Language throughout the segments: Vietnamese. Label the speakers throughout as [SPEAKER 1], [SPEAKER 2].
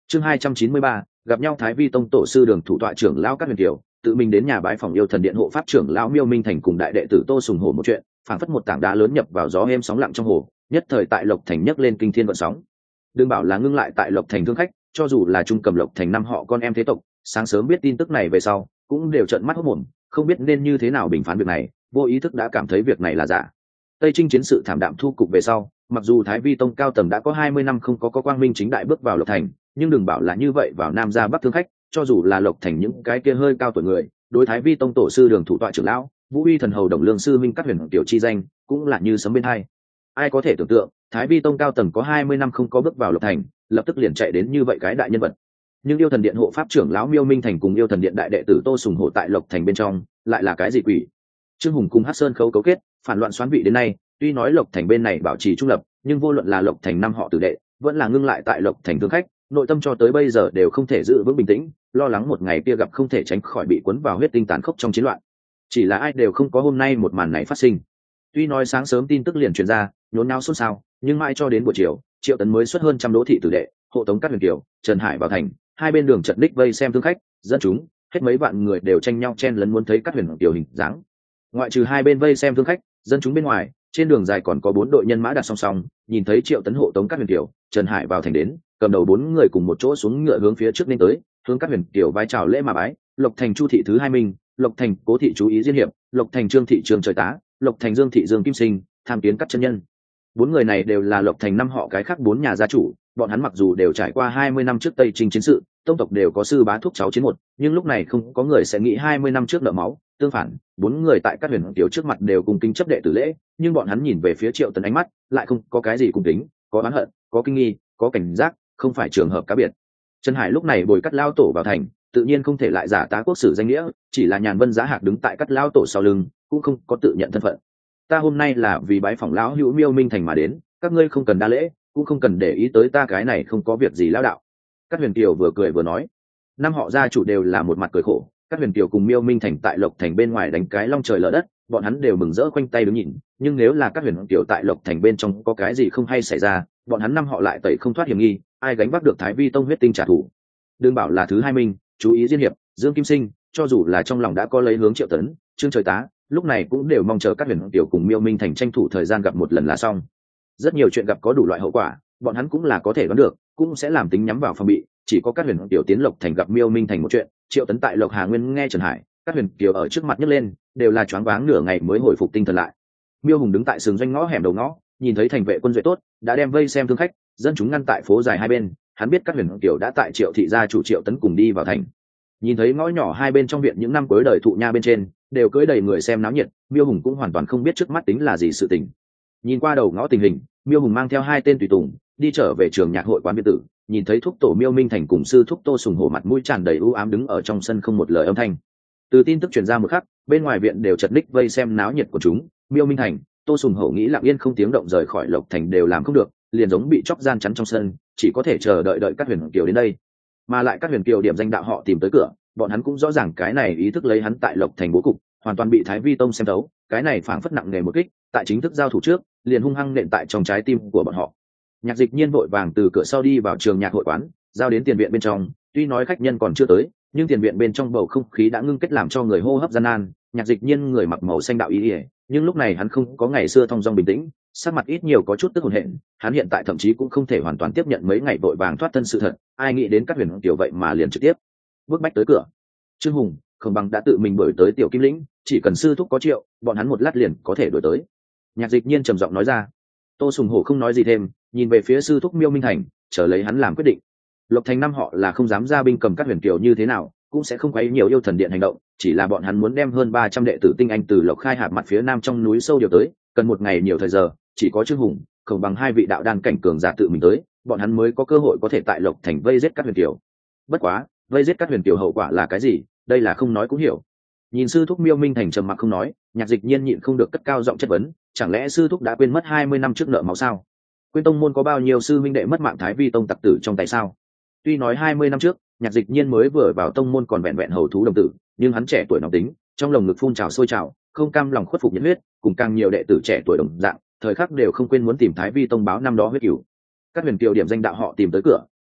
[SPEAKER 1] Chương 293, gặp nhau Thái Vi tông tổ sư Đường thủ tọa trưởng lão Cát Huyền Kiều, tự mình đến nhà bái phòng yêu thần điện hộ pháp trưởng lão Miêu Minh Thành cùng đại đệ tử Tô Sùng Hổ một chuyện, phảng phất một tảng đá lớn nhập vào gió êm sóng lặng trong hồ, nhất thời tại Lộc Thành nhấc lên kinh thiên vận sóng. Đừng bảo là ngưng lại tại Lộc Thành thương khách, cho dù là trung cầm Lộc Thành năm họ con em thế tộc, sáng sớm biết tin tức này về sau, cũng đều trợn mắt hốt mồm, không biết nên như thế nào bình phán việc này, vô ý thức đã cảm thấy việc này là giả. Tây Trinh chiến sự thảm đạm thu cục về sau, mặc dù Thái Vi tông cao tầng đã có 20 năm không có quang minh chính đại bước vào Lộc Thành, nhưng đừng bảo là như vậy vào Nam ra Bắc thương khách, cho dù là Lộc Thành những cái kia hơi cao tuổi người, đối Thái Vi tông tổ sư Đường thủ tọa trưởng lão, Vũ Uy thần hầu Đồng Lương sư minh Cát Huyền tiểu chi danh, cũng là như sấm bên hai. Ai có thể tưởng tượng, Thái Vi tông cao tầng có 20 năm không có bước vào Lộc Thành, lập tức liền chạy đến như vậy cái đại nhân vật. Nhưng yêu thần điện hộ pháp trưởng lão Miêu Minh Thành cùng yêu thần điện đại đệ tử Tô Sùng Hổ tại Lộc Thành bên trong, lại là cái gì quỷ? Trương Hùng cùng Hắc Sơn Khấu cấu kết, phản loạn xoán vị đến nay, tuy nói Lộc Thành bên này bảo trì trung lập, nhưng vô luận là Lộc Thành năm họ tử đệ, vẫn là ngưng lại tại Lộc Thành thương khách, nội tâm cho tới bây giờ đều không thể giữ vững bình tĩnh, lo lắng một ngày kia gặp không thể tránh khỏi bị cuốn vào huyết tinh tàn khốc trong chiến loạn. Chỉ là ai đều không có hôm nay một màn này phát sinh. Tuy nói sáng sớm tin tức liền truyền ra, nhốn nháo xôn xao, nhưng mãi cho đến buổi chiều, Triệu Tấn mới xuất hơn trăm đỗ thị tử đệ, hộ tống Cát Huyền Kiều, Trần Hải vào thành, hai bên đường chật ních vây xem thương khách, dân chúng, hết mấy vạn người đều tranh nhau chen lấn muốn thấy Cát Huyền Kiều hình dáng. Ngoại trừ hai bên vây xem thương khách, dân chúng bên ngoài, trên đường dài còn có 4 đội nhân mã đặt song song, nhìn thấy Triệu Tấn hộ tống Cát Huyền Kiều, Trần Hải vào thành đến, cầm đầu 4 người cùng một chỗ xuống ngựa hướng phía trước nên tới, hướng Cát Huyền Kiều vái chào lễ mà bái. Lộc Thành Chu thị thứ hai Minh, Lộc Thành Cố thị chú ý Diên Hiệp, Lộc Thành Trương thị Trương Trời Tá, Lộc Thành Dương thị Dương Kim Sinh, tham kiến các chân nhân. 4 người này đều là Lộc Thành năm họ cái khác 4 nhà gia chủ, bọn hắn mặc dù đều trải qua 20 năm trước Tây Trinh chiến sự, tông tộc đều có sư bá thúc cháu chiến một, nhưng lúc này không có người sẽ nghĩ 20 năm trước nợ máu, tương phản, 4 người tại Cát Huyền Kiều trước mặt đều cùng kính chấp đệ tử lễ, nhưng bọn hắn nhìn về phía Triệu Tấn ánh mắt, lại không có cái gì cùng kính, có oán hận, có kinh nghi, có cảnh giác, không phải trường hợp cá biệt. Trần Hải lúc này bồi Cát lao tổ vào thành, tự nhiên không thể lại giả tá quốc sử danh nghĩa, chỉ là nhàn vân giá hạc đứng tại Cát lao tổ sau lưng, cũng không có tự nhận thân phận. Ta hôm nay là vì bái phỏng lão hữu Miêu Minh Thành mà đến, các ngươi không cần đa lễ, cũng không cần để ý tới ta, cái này không có việc gì lão đạo. Cát Huyền Kiều vừa cười vừa nói. Năm họ gia chủ đều là một mặt cười khổ, Cát Huyền Kiều cùng Miêu Minh Thành tại Lộc Thành bên ngoài đánh cái long trời lở đất, bọn hắn đều mừng rỡ khoanh tay đứng nhìn, nhưng nếu là Cát Huyền Kiều tại Lộc Thành bên trong có cái gì không hay xảy ra, bọn hắn năm họ lại tẩy không thoát hiểm nghi, ai gánh vác được Thái Vi tông huyết tinh trả thù. Đừng bảo là thứ hai Minh, chú ý Diên Hiệp, Dương Kim Sinh, cho dù là trong lòng đã có lấy hướng Triệu Tấn, Trương Trời Tá, lúc này cũng đều mong chờ Cát Huyền Kiều cùng Miêu Minh Thành tranh thủ thời gian gặp một lần là xong. Rất nhiều chuyện gặp có đủ loại hậu quả, bọn hắn cũng là có thể đoán được, cũng sẽ làm tính nhắm vào phòng bị. Chỉ có Cát Huyền Kiều tiến Lộc Thành gặp Miêu Minh Thành một chuyện, Triệu Tấn tại Lộc Hà Nguyên nghe Trần Hải, Cát Huyền Kiều ở trước mặt nhấc lên, đều là choáng váng nửa ngày mới hồi phục tinh thần lại. Miêu Hùng đứng tại sừng doanh ngõ hẻm đầu ngõ, nhìn thấy thành vệ quân duệ tốt đã đem vây xem thương khách, dân chúng ngăn tại phố dài hai bên, hắn biết Cát Huyền Kiều đã tại Triệu thị gia chủ Triệu Tấn cùng đi vào thành. Nhìn thấy ngõ nhỏ hai bên trong viện những năm cuối đời thụ nha bên trên đều cưỡi đầy người xem náo nhiệt, Miêu Hùng cũng hoàn toàn không biết trước mắt tính là gì sự tình. Nhìn qua đầu ngõ tình hình, Miêu Hùng mang theo 2 tên tùy tùng đi trở về trường nhạc hội quán biệt tử, nhìn thấy thúc tổ Miêu Minh Thành cùng sư thúc Tô Sùng Hổ mặt mũi tràn đầy u ám đứng ở trong sân không một lời âm thanh. Từ tin tức truyền ra một khắc, bên ngoài viện đều chật ních vây xem náo nhiệt của chúng. Miêu Minh Thành, Tô Sùng Hổ nghĩ lặng yên không tiếng động rời khỏi Lộc Thành đều làm không được, liền giống bị chóc gian chắn trong sân, chỉ có thể chờ đợi Cát Huyền Kiều đến đây. Mà lại Cát Huyền Kiều điểm danh đạo họ tìm tới cửa, bọn hắn cũng rõ ràng cái này ý thức lấy hắn tại Lộc Thành bố cục, hoàn toàn bị Thái Vi tông xem thấu, cái này phảng phất nặng nề một kích, tại chính thức giao thủ trước, liền hung hăng nện tại trong trái tim của bọn họ. Nhạc Dịch Nhiên vội vàng từ cửa sau đi vào trường nhạc hội quán, giao đến tiền viện bên trong, tuy nói khách nhân còn chưa tới, nhưng tiền viện bên trong bầu không khí đã ngưng kết làm cho người hô hấp gian nan. Nhạc Dịch Nhiên người mặc màu xanh đạo y, nhưng lúc này hắn không có ngày xưa thong dong bình tĩnh, sắc mặt ít nhiều có chút tức hồn hện, hắn hiện tại thậm chí cũng không thể hoàn toàn tiếp nhận mấy ngày vội vàng thoát thân sự thật, ai nghĩ đến Cát Huyền Kiều vậy mà liền trực tiếp bước bách tới cửa. Trương Hùng, Khổng Bằng đã tự mình đuổi tới Tiểu Kim Lĩnh, chỉ cần sư thúc có triệu, bọn hắn một lát liền có thể đuổi tới. Nhạc Dịch Nhiên trầm giọng nói ra. Tô Sùng Hổ không nói gì thêm, nhìn về phía sư thúc Miêu Minh Thành, chờ lấy hắn làm quyết định. Lộc Thành năm họ là không dám ra binh cầm Cát Huyền Kiều như thế nào, cũng sẽ không quấy nhiều yêu thần điện hành động, chỉ là bọn hắn muốn đem hơn 300 đệ tử tinh anh từ Lộc Khai Hạp mặt phía nam trong núi sâu điều tới, cần một ngày nhiều thời giờ, chỉ có Trương Hùng, Khổng Bằng 2 vị đạo đan cảnh cường giả tự mình tới, bọn hắn mới có cơ hội có thể tại Lộc Thành vây giết Cát Huyền Kiều. Bất quá, vây giết Cát Huyền Kiều hậu quả là cái gì, đây là không nói cũng hiểu. Nhìn sư thúc Miêu Minh Thành trầm mặc không nói, Nhạc Dịch Nhiên nhịn không được cất cao giọng chất vấn, chẳng lẽ sư thúc đã quên mất 20 năm trước nợ máu sao? Quên tông môn có bao nhiêu sư minh đệ mất mạng Thái Vi tông tặc tử trong tay sao? Tuy nói 20 năm trước, Nhạc Dịch Nhiên mới vừa vào tông môn còn vẹn vẹn hầu thú đồng tử, nhưng hắn trẻ tuổi nóng tính, trong lồng ngực phun trào sôi trào, không cam lòng khuất phục nhiệt huyết, cùng càng nhiều đệ tử trẻ tuổi đồng dạng, thời khắc đều không quên muốn tìm Thái Vi tông báo năm đó huyết cửu. Các Huyền Kiều điểm danh đạo họ tìm tới cửa,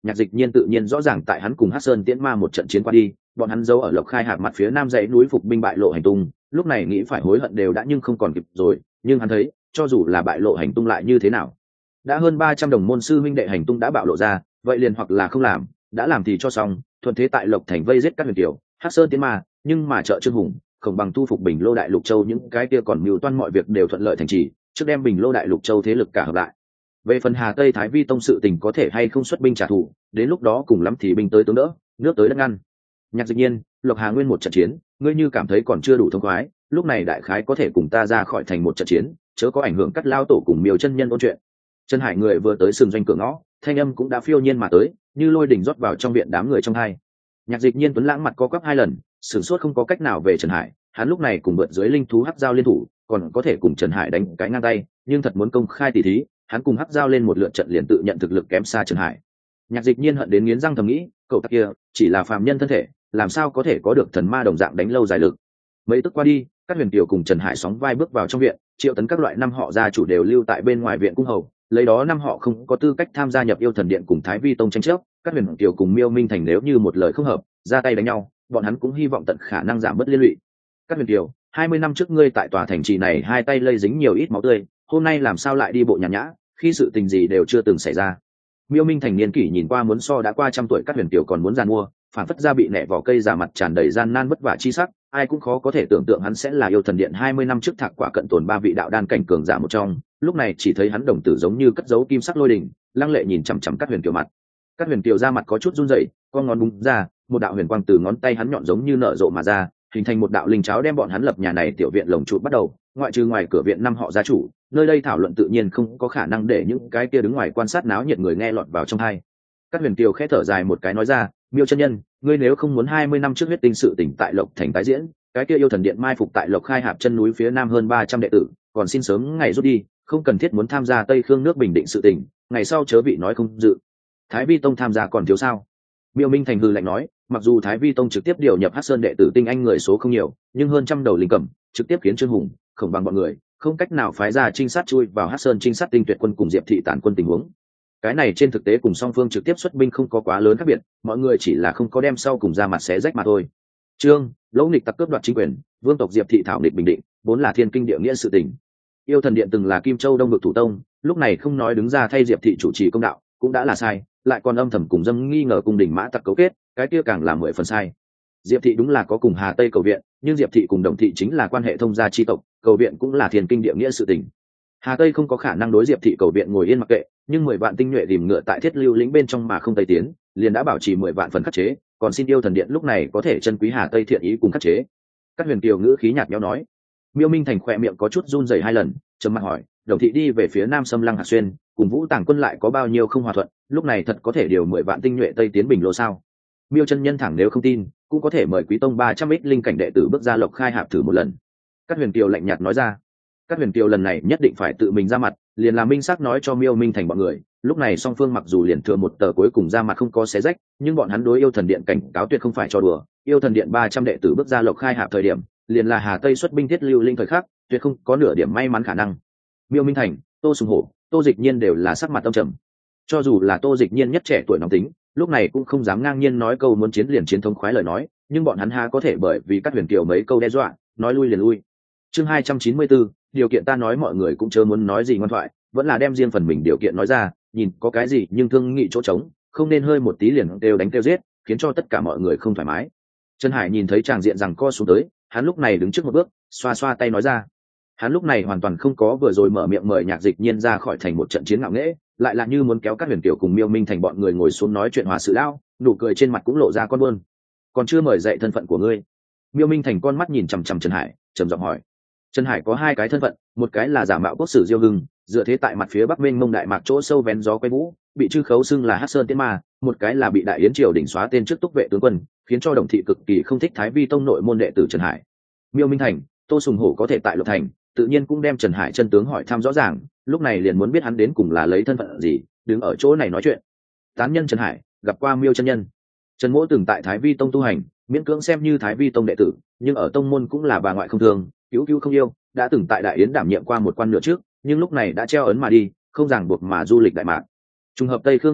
[SPEAKER 1] Nhạc Dịch Nhiên tự nhiên rõ ràng tại hắn cùng Hắc Sơn Tiễn Ma một trận chiến qua đi, bọn hắn giấu ở Lộc Khai Hạp mặt phía nam dãy núi phục binh bại lộ hành tung, lúc này nghĩ phải hối hận đều đã nhưng không còn kịp rồi, nhưng hắn thấy, cho dù là bại lộ hành tung lại như thế nào, đã hơn 300 đồng môn sư huynh đệ hành tung đã bạo lộ ra, vậy liền hoặc là không làm, đã làm thì cho xong, thuận thế tại Lộc Thành vây giết các huyền tiểu, Hắc Sơn Tiễn Ma, nhưng mà trợ Trương Hùng, không bằng thu phục Bình Lô Đại Lục Châu, những cái kia còn mưu toan mọi việc đều thuận lợi thành trì, trước đem Bình Lô Đại Lục Châu thế lực cả hợp lại. Về phần Hà Tây Thái Vi tông sự tình có thể hay không xuất binh trả thù, đến lúc đó cùng lắm thì binh tới tướng đỡ, nước tới đất ngăn. Nhạc Dịch Nhiên, Lộc Hà Nguyên một trận chiến, ngươi như cảm thấy còn chưa đủ thông khoái, lúc này đại khái có thể cùng ta ra khỏi thành một trận chiến, chớ có ảnh hưởng cắt lao tổ cùng Miêu chân nhân ôn chuyện. Trần Hải người vừa tới sừng doanh cửa ngõ, thanh âm cũng đã phiêu nhiên mà tới, như lôi đỉnh rót vào trong viện đám người trong hai. Nhạc Dịch Nhiên tuấn lãng mặt co quắp hai lần, sửng sốt không có cách nào về Trần Hải, hắn lúc này cùng vượt dưới linh thú hắc giao liên thủ, còn có thể cùng Trần Hải đánh cái ngang tay, nhưng thật muốn công khai tỷ thí, hắn cùng hắc giao lên một lượt trận liền tự nhận thực lực kém xa Trần Hải. Nhạc Dịch Nhiên hận đến nghiến răng thầm nghĩ, cậu ta kia chỉ là phàm nhân thân thể, làm sao có thể có được thần ma đồng dạng đánh lâu dài lực. Mấy tức qua đi, các huyền tiểu cùng Trần Hải sóng vai bước vào trong viện, Triệu Tấn các loại năm họ gia chủ đều lưu tại bên ngoài viện cung hầu, lấy đó năm họ không có tư cách tham gia nhập yêu thần điện cùng Thái Vi tông tranh chấp, các huyền tiểu cùng Miêu Minh Thành nếu như một lời không hợp, ra tay đánh nhau, bọn hắn cũng hy vọng tận khả năng giảm bớt liên lụy. Các huyền tiểu, 20 năm trước ngươi tại tòa thành trì này hai tay lây dính nhiều ít máu tươi, hôm nay làm sao lại đi bộ nhàn nhã, khi sự tình gì đều chưa từng xảy ra. Miêu Minh Thành niên kỷ nhìn qua muốn so đã qua trăm tuổi các huyền tiểu còn muốn giàn mua, phản phất ra bị nẻ vỏ cây giả mặt tràn đầy gian nan vất vả chi sắc, ai cũng khó có thể tưởng tượng hắn sẽ là yêu thần điện 20 năm trước thạc quả cận tồn ba vị đạo đan cảnh cường giả một trong, lúc này chỉ thấy hắn đồng tử giống như cất giấu kim sắc lôi đình, lăng lệ nhìn chằm chằm các huyền tiểu mặt. Các huyền tiểu ra mặt có chút run rẩy, con ngón búng ra, một đạo huyền quang từ ngón tay hắn nhọn giống như nở rộ mà ra, hình thành một đạo linh cháo đem bọn hắn lập nhà này tiểu viện lồng trụ bắt đầu, ngoại trừ ngoài cửa viện năm họ gia chủ, nơi đây thảo luận tự nhiên không có khả năng để những cái kia đứng ngoài quan sát náo nhiệt người nghe lọt vào trong tai. Các huyền kiều khẽ thở dài một cái nói ra, Miêu chân nhân, ngươi nếu không muốn 20 năm trước huyết tinh sự tỉnh tại Lộc Thành tái diễn, cái kia yêu thần điện mai phục tại Lộc Khai Hạp chân núi phía nam hơn 300 đệ tử, còn xin sớm ngày rút đi, không cần thiết muốn tham gia Tây Khương nước Bình Định sự tình, ngày sau chớ vị nói không dự. Thái Vi tông tham gia còn thiếu sao? Miêu Minh Thành hừ lạnh nói, mặc dù Thái Vi tông trực tiếp điều nhập Hắc Sơn đệ tử tinh anh người số không nhiều, nhưng hơn trăm đầu linh cầm, trực tiếp khiến Trương Hùng, không bằng bọn người, không cách nào phái ra trinh sát chui vào Hắc Sơn trinh sát tinh tuyệt quân cùng Diệp thị tản quân tình huống. Cái này trên thực tế cùng song phương trực tiếp xuất binh không có quá lớn khác biệt, mọi người chỉ là không có đem sau cùng ra mặt xé rách mà thôi. Trương, Lỗ Nghịch tặc cướp đoạt chính quyền, vương tộc Diệp thị thảo nghịch Bình Định, vốn là thiên kinh địa nghĩa sự tình. Yêu thần điện từng là Kim Châu Đông vực thủ tông, lúc này không nói đứng ra thay Diệp thị chủ trì công đạo, cũng đã là sai, lại còn âm thầm cùng dâm nghi ngờ cung đình mã tặc cấu kết, cái kia càng là 10 phần sai. Diệp thị đúng là có cùng Hà Tây cầu viện, nhưng Diệp thị cùng Đồng thị chính là quan hệ thông gia chi tộc, cầu viện cũng là thiên kinh địa nghĩa sự tình. Hà Tây không có khả năng đối Diệp thị cầu viện ngồi yên mặc kệ, nhưng 10 vạn tinh nhuệ tìm ngựa tại Thiết Lưu lĩnh bên trong mà không tây tiến, liền đã bảo trì 10 vạn phần khắc chế, còn xin yêu thần điện lúc này có thể chân quý Hà Tây thiện ý cùng khắc chế. Các huyền kiều ngữ khí nhạt nhẽo nói. Miêu Minh Thành khỏe miệng có chút run rẩy 2 lần, trầm mặc hỏi, Đồng thị đi về phía nam xâm lăng Hạt Xuyên, cùng Vũ Tàng quân lại có bao nhiêu không hòa thuận, lúc này thật có thể điều 10 vạn tinh nhuệ tây tiến Bình Lô sao? Miêu chân nhân thẳng nếu không tin, cũng có thể mời Quý tông 300 ít linh cảnh đệ tử bước ra Lộc Khai Hạp thử một lần. Các huyền kiều lạnh nhạt nói ra. Các huyền kiều lần này nhất định phải tự mình ra mặt, liền làm minh xác nói cho Miêu Minh Thành bọn người, lúc này song phương mặc dù liền thừa một tờ cuối cùng ra mặt không có xé rách, nhưng bọn hắn đối yêu thần điện cảnh cáo tuyệt không phải cho đùa, yêu thần điện 300 đệ tử bước ra Lộc Khai Hạp thời điểm, liền là Hà Tây xuất binh Thiết Lưu linh thời khắc, tuyệt không có nửa điểm may mắn khả năng. Miêu Minh Thành, Tô Sùng Hổ, Tô Dịch Nhiên đều là sắc mặt âm trầm. Cho dù là Tô Dịch Nhiên nhất trẻ tuổi nóng tính, lúc này cũng không dám ngang nhiên nói câu muốn chiến liền chiến thống khoái lời nói, nhưng bọn hắn há có thể bởi vì các huyền kiều mấy câu đe dọa, nói lui liền lui. Chương 294, điều kiện ta nói mọi người cũng chớ muốn nói gì ngoan thoại, vẫn là đem riêng phần mình điều kiện nói ra, nhìn có cái gì nhưng thương nghị chỗ trống, không nên hơi một tí liền đều đánh tiêu giết, khiến cho tất cả mọi người không thoải mái. Trần Hải nhìn thấy tràng diện rằng co xuống tới, hắn lúc này đứng trước một bước, xoa xoa tay nói ra. Hắn lúc này hoàn toàn không có vừa rồi mở miệng mời Nhạc Dịch Nhiên ra khỏi thành một trận chiến ngạo nghễ, lại là như muốn kéo các huyền kiều cùng Miêu Minh Thành bọn người ngồi xuống nói chuyện hòa sự lao, nụ cười trên mặt cũng lộ ra con buồn. Còn chưa mời dạy thân phận của ngươi. Miêu Minh Thành con mắt nhìn chằm chằm Trần Hải, trầm giọng hỏi. Trần Hải có 2 cái thân phận, một cái là giả mạo quốc sử Diêu Hưng, dựa thế tại mặt phía bắc mênh mông đại mạc chỗ sâu vén gió quay vũ, bị chư khấu xưng là Hắc Sơn Tiễn Ma, một cái là bị đại yến triều đỉnh xóa tên trước túc vệ tướng quân, khiến cho Đồng thị cực kỳ không thích Thái Vi tông nội môn đệ tử Trần Hải. Miêu Minh Thành, Tô Sùng Hổ có thể tại Lộc Thành, tự nhiên cũng đem Trần Hải chân tướng hỏi thăm rõ ràng, lúc này liền muốn biết hắn đến cùng là lấy thân phận gì, đứng ở chỗ này nói chuyện. Tán nhân Trần Hải gặp qua Miêu chân nhân. Trần Mỗ từng tại Thái Vi tông tu hành, miễn cưỡng xem như Thái Vi tông đệ tử, nhưng ở tông môn cũng là bà ngoại không thương, cứu cứu không yêu, đã từng tại đại yến đảm nhiệm qua một quan nửa trước, nhưng lúc này đã treo ấn mà đi, không ràng buộc mà du lịch đại mạc. Trùng hợp Tây Khương nước loạn,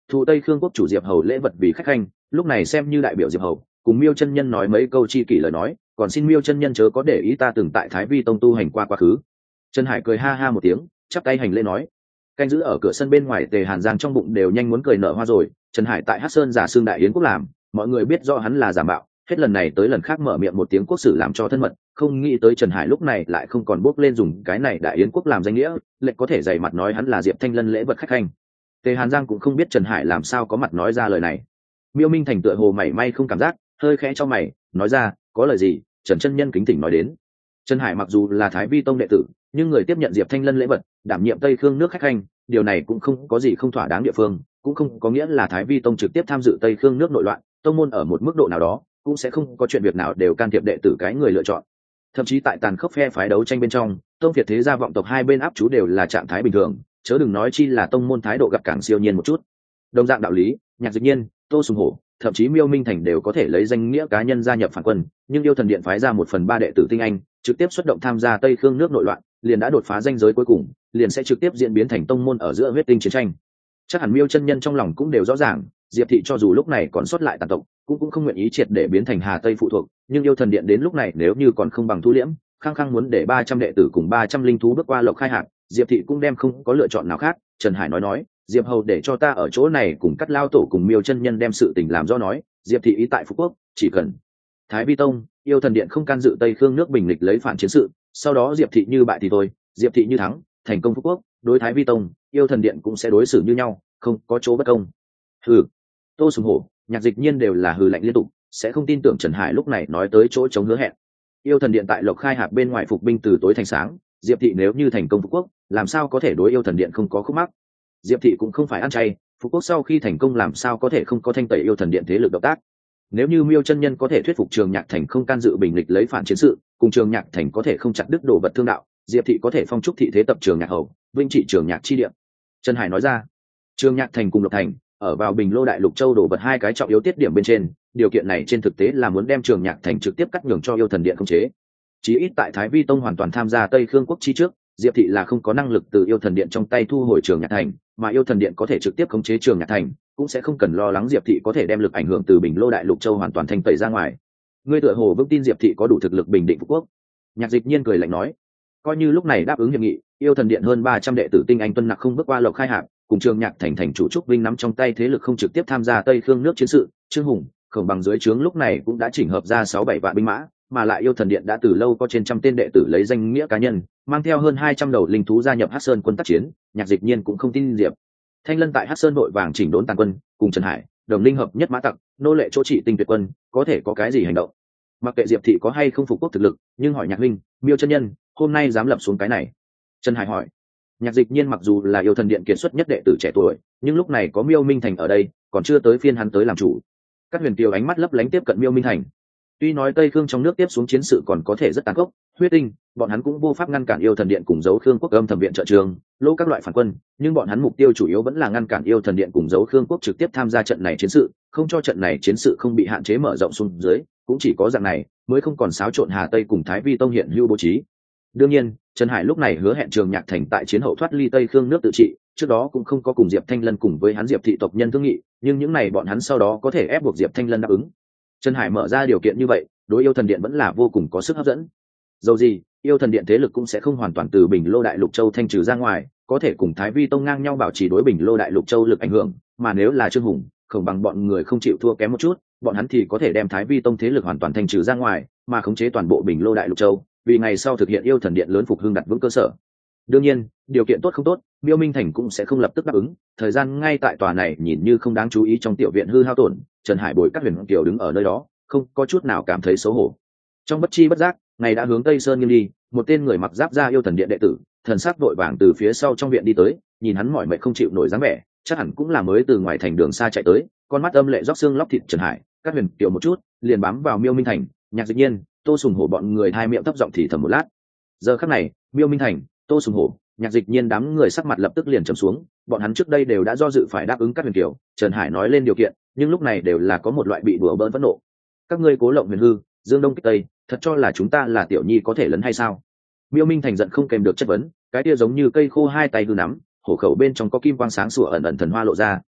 [SPEAKER 1] thụ Tây Khương quốc chủ Diệp Hầu lễ vật vì khách khanh, lúc này xem như đại biểu Diệp Hầu cùng Miêu chân nhân nói mấy câu chi kỷ lời nói, còn xin Miêu chân nhân chớ có để ý ta từng tại Thái Vi tông tu hành qua quá khứ. Trần Hải cười ha ha một tiếng, chắp tay hành lễ nói. Canh giữ ở cửa sân bên ngoài Tề Hàn Giang trong bụng đều nhanh muốn cười nở hoa rồi. Trần Hải tại Hắc Sơn giả xương đại yến quốc làm, mọi người biết rõ hắn là giả mạo, hết lần này tới lần khác mở miệng một tiếng quốc sử làm cho thân mật, không nghĩ tới Trần Hải lúc này lại không còn bốc lên dùng cái này đại yến quốc làm danh nghĩa, lệnh có thể dày mặt nói hắn là Diệp Thanh Lân lễ vật khách khanh. Tề Hàn Giang cũng không biết Trần Hải làm sao có mặt nói ra lời này. Miêu Minh Thành tựa hồ mảy may không cảm giác, hơi khẽ cho mày, nói ra, có lời gì? Trần chân nhân kính thỉnh nói đến. Trần Hải mặc dù là Thái Vi tông đệ tử, nhưng người tiếp nhận Diệp Thanh Lân lễ vật, đảm nhiệm Tây Khương nước khách khanh, điều này cũng không có gì không thỏa đáng địa phương, cũng không có nghĩa là Thái Vi tông trực tiếp tham dự Tây Khương nước nội loạn, tông môn ở một mức độ nào đó cũng sẽ không có chuyện việc nào đều can thiệp đệ tử cái người lựa chọn. Thậm chí tại tàn khốc phe phái đấu tranh bên trong, tông Việt thế gia vọng tộc hai bên áp chú đều là trạng thái bình thường, chớ đừng nói chi là tông môn thái độ gặp càng siêu nhiên một chút. Đồng dạng đạo lý, Nhạc Dịch Nhiên, Tô Sùng Hổ, thậm chí Miêu Minh Thành đều có thể lấy danh nghĩa cá nhân gia nhập phản quân, nhưng Yêu Thần Điện phái ra 1/3 đệ tử tinh anh, trực tiếp xuất động tham gia Tây Khương nước nội loạn, liền đã đột phá ranh giới cuối cùng, liền sẽ trực tiếp diễn biến thành tông môn ở giữa huyết tinh chiến tranh. Chắc hẳn Miêu chân nhân trong lòng cũng đều rõ ràng, Diệp thị cho dù lúc này còn xuất lại tàn tộc, cũng không nguyện ý triệt để biến thành Hà Tây phụ thuộc, nhưng Yêu Thần Điện đến lúc này nếu như còn không bằng thu liễm, khăng khăng muốn để 300 đệ tử cùng 300 linh thú bước qua Lộc Khai Hạc, Diệp thị cũng đem không có lựa chọn nào khác. Trần Hải nói, Diệp Hầu để cho ta ở chỗ này cùng Cắt Lao tổ cùng Miêu chân nhân đem sự tình làm rõ nói, Diệp thị ý tại Phú Quốc, chỉ cần Thái Vi tông, Yêu Thần Điện không can dự Tây Khương nước bình lịch lấy phản chiến sự, sau đó Diệp thị như bại thì thôi, Diệp thị như thắng, thành công Phú Quốc, đối Thái Vi tông, Yêu Thần Điện cũng sẽ đối xử như nhau, không có chỗ bất công. Hừ. Tô Sùng Hổ, Nhạc Dịch Nhiên đều là hừ lạnh liên tục, sẽ không tin tưởng Trần Hải lúc này nói tới chỗ chống hứa hẹn. Yêu Thần Điện tại Lộc Khai Hạp bên ngoài phục binh từ tối thành sáng, Diệp thị nếu như thành công Phú Quốc, làm sao có thể đối Yêu Thần Điện không có khúc mắc. Diệp thị cũng không phải ăn chay, Phú Quốc sau khi thành công làm sao có thể không có thanh tẩy Yêu Thần Điện thế lực động tác. Nếu như Miêu chân nhân có thể thuyết phục Trường Nhạc Thành không can dự bình lịch lấy phản chiến sự, cùng Trường Nhạc Thành có thể không chặt đứt đồ vật thương đạo, Diệp thị có thể phong trúc thị thế tập Trường Nhạc hầu, vinh trị Trường Nhạc chi địa. Trần Hải nói ra, Trường Nhạc Thành cùng Lộc Thành ở vào Bình Lô Đại Lục Châu đồ vật hai cái trọng yếu tiết điểm bên trên, điều kiện này trên thực tế là muốn đem Trường Nhạc Thành trực tiếp cắt nhường cho Yêu Thần Điện khống chế. Chí ít tại Thái Vi tông hoàn toàn tham gia Tây Khương quốc chi trước, Diệp thị là không có năng lực từ Yêu Thần Điện trong tay thu hồi Trường Nhạc Thành, mà Yêu Thần Điện có thể trực tiếp khống chế Trường Nhạc Thành, cũng sẽ không cần lo lắng Diệp thị có thể đem lực ảnh hưởng từ Bình Lô Đại Lục Châu hoàn toàn thanh tẩy ra ngoài. Ngươi tựa hồ vững tin Diệp thị có đủ thực lực bình định Phú Quốc. Nhạc Dịch Nhiên cười lạnh nói, coi như lúc này đáp ứng hiệp nghị, Yêu Thần Điện hơn 300 đệ tử tinh anh tuân nặc không bước qua Lộc Khai Hạp, cùng Trường Nhạc Thành thành chủ Trúc Vinh nắm trong tay thế lực không trực tiếp tham gia Tây Khương nước chiến sự, Trương Hùng, Khổng Bằng dưới trướng lúc này cũng đã chỉnh hợp ra 6-7 vạn binh mã, mà lại Yêu Thần Điện đã từ lâu có trên trăm tên đệ tử lấy danh nghĩa cá nhân, mang theo hơn 200 đầu linh thú gia nhập Hắc Sơn quân tác chiến. Nhạc Dịch Nhiên cũng không tin Diệp Thanh Lân tại Hắc Sơn đội vàng chỉnh đốn tàn quân, cùng Trần Hải, đồng linh hợp nhất mã tặc, nô lệ chỗ trị tinh tuyệt quân, có thể có cái gì hành động. Mặc kệ Diệp thị có hay không phục quốc thực lực, nhưng hỏi Nhạc huynh, Miêu chân nhân, hôm nay dám lập xuống cái này. Trần Hải hỏi. Nhạc Dịch Nhiên mặc dù là Yêu Thần Điện kiệt xuất nhất đệ tử trẻ tuổi, nhưng lúc này có Miêu Minh Thành ở đây, còn chưa tới phiên hắn tới làm chủ. Các huyền kiều ánh mắt lấp lánh tiếp cận Miêu Minh Thành. Tuy nói Tây Khương trong nước tiếp xuống chiến sự còn có thể rất tàn khốc, huyết tinh, bọn hắn cũng vô pháp ngăn cản Yêu Thần Điện cùng giấu Khương quốc âm thầm viện trợ trường, lỗ các loại phản quân, nhưng bọn hắn mục tiêu chủ yếu vẫn là ngăn cản Yêu Thần Điện cùng giấu Khương quốc trực tiếp tham gia trận này chiến sự, không cho trận này chiến sự không bị hạn chế mở rộng xuống dưới, cũng chỉ có dạng này mới không còn xáo trộn Hà Tây cùng Thái Vi tông hiện hữu bố trí. Đương nhiên, Trần Hải lúc này hứa hẹn Trường Nhạc Thành tại chiến hậu thoát ly Tây Khương nước tự trị, trước đó cũng không có cùng Diệp Thanh Lân cùng với hắn Diệp thị tộc nhân thương nghị, nhưng những này bọn hắn sau đó có thể ép buộc Diệp Thanh Lân đáp ứng. Trần Hải mở ra điều kiện như vậy, đối Yêu Thần Điện vẫn là vô cùng có sức hấp dẫn. Dầu gì, Yêu Thần Điện thế lực cũng sẽ không hoàn toàn từ Bình Lô Đại Lục Châu thanh trừ ra ngoài, có thể cùng Thái Vi tông ngang nhau bảo trì đối Bình Lô Đại Lục Châu lực ảnh hưởng, mà nếu là Trương Hùng, Khổng Bằng bọn người không chịu thua kém một chút, bọn hắn thì có thể đem Thái Vi tông thế lực hoàn toàn thanh trừ ra ngoài, mà khống chế toàn bộ Bình Lô Đại Lục Châu, vì ngày sau thực hiện Yêu Thần Điện lớn phục hưng đặt vững cơ sở. Đương nhiên, điều kiện tốt không tốt, Miêu Minh Thành cũng sẽ không lập tức đáp ứng, thời gian ngay tại tòa này nhìn như không đáng chú ý trong tiểu viện hư hao tổn, Trần Hải bồi các huyền kiều đứng ở nơi đó, không có chút nào cảm thấy xấu hổ. Trong bất chi bất giác, ngày đã hướng Tây Sơn nghiêng đi, một tên người mặc giáp da Yêu Thần Điện đệ tử, thần sắc vội vàng từ phía sau trong viện đi tới, nhìn hắn mỏi mệt không chịu nổi dáng vẻ, chắc hẳn cũng là mới từ ngoài thành đường xa chạy tới, con mắt âm lệ róc xương lóc thịt. Trần Hải, các huyền kiều một chút, liền bám vào Miêu Minh Thành, Nhạc Dịch Nhiên, Tô Sùng Hổ bọn người hai miệng thấp giọng thì thầm một lát. Giờ khắc này, Miêu Minh Thành, Tô Sùng Hổ, Nhạc Dịch Nhiên đám người sắc mặt lập tức liền trầm xuống, bọn hắn trước đây đều đã do dự phải đáp ứng các huyền kiều, Trần Hải nói lên điều kiện, nhưng lúc này đều là có một loại bị đùa bỡn phẫn nộ. Các ngươi cố lộng huyền hư, dương đông kích tây, thật cho là chúng ta là tiểu nhi có thể lấn hay sao? Miêu Minh Thành giận không kèm được chất vấn, cái tia giống như cây khô hai tay hư nắm, hổ khẩu bên trong có kim quang sáng sủa ẩn ẩn thần hoa lộ ra,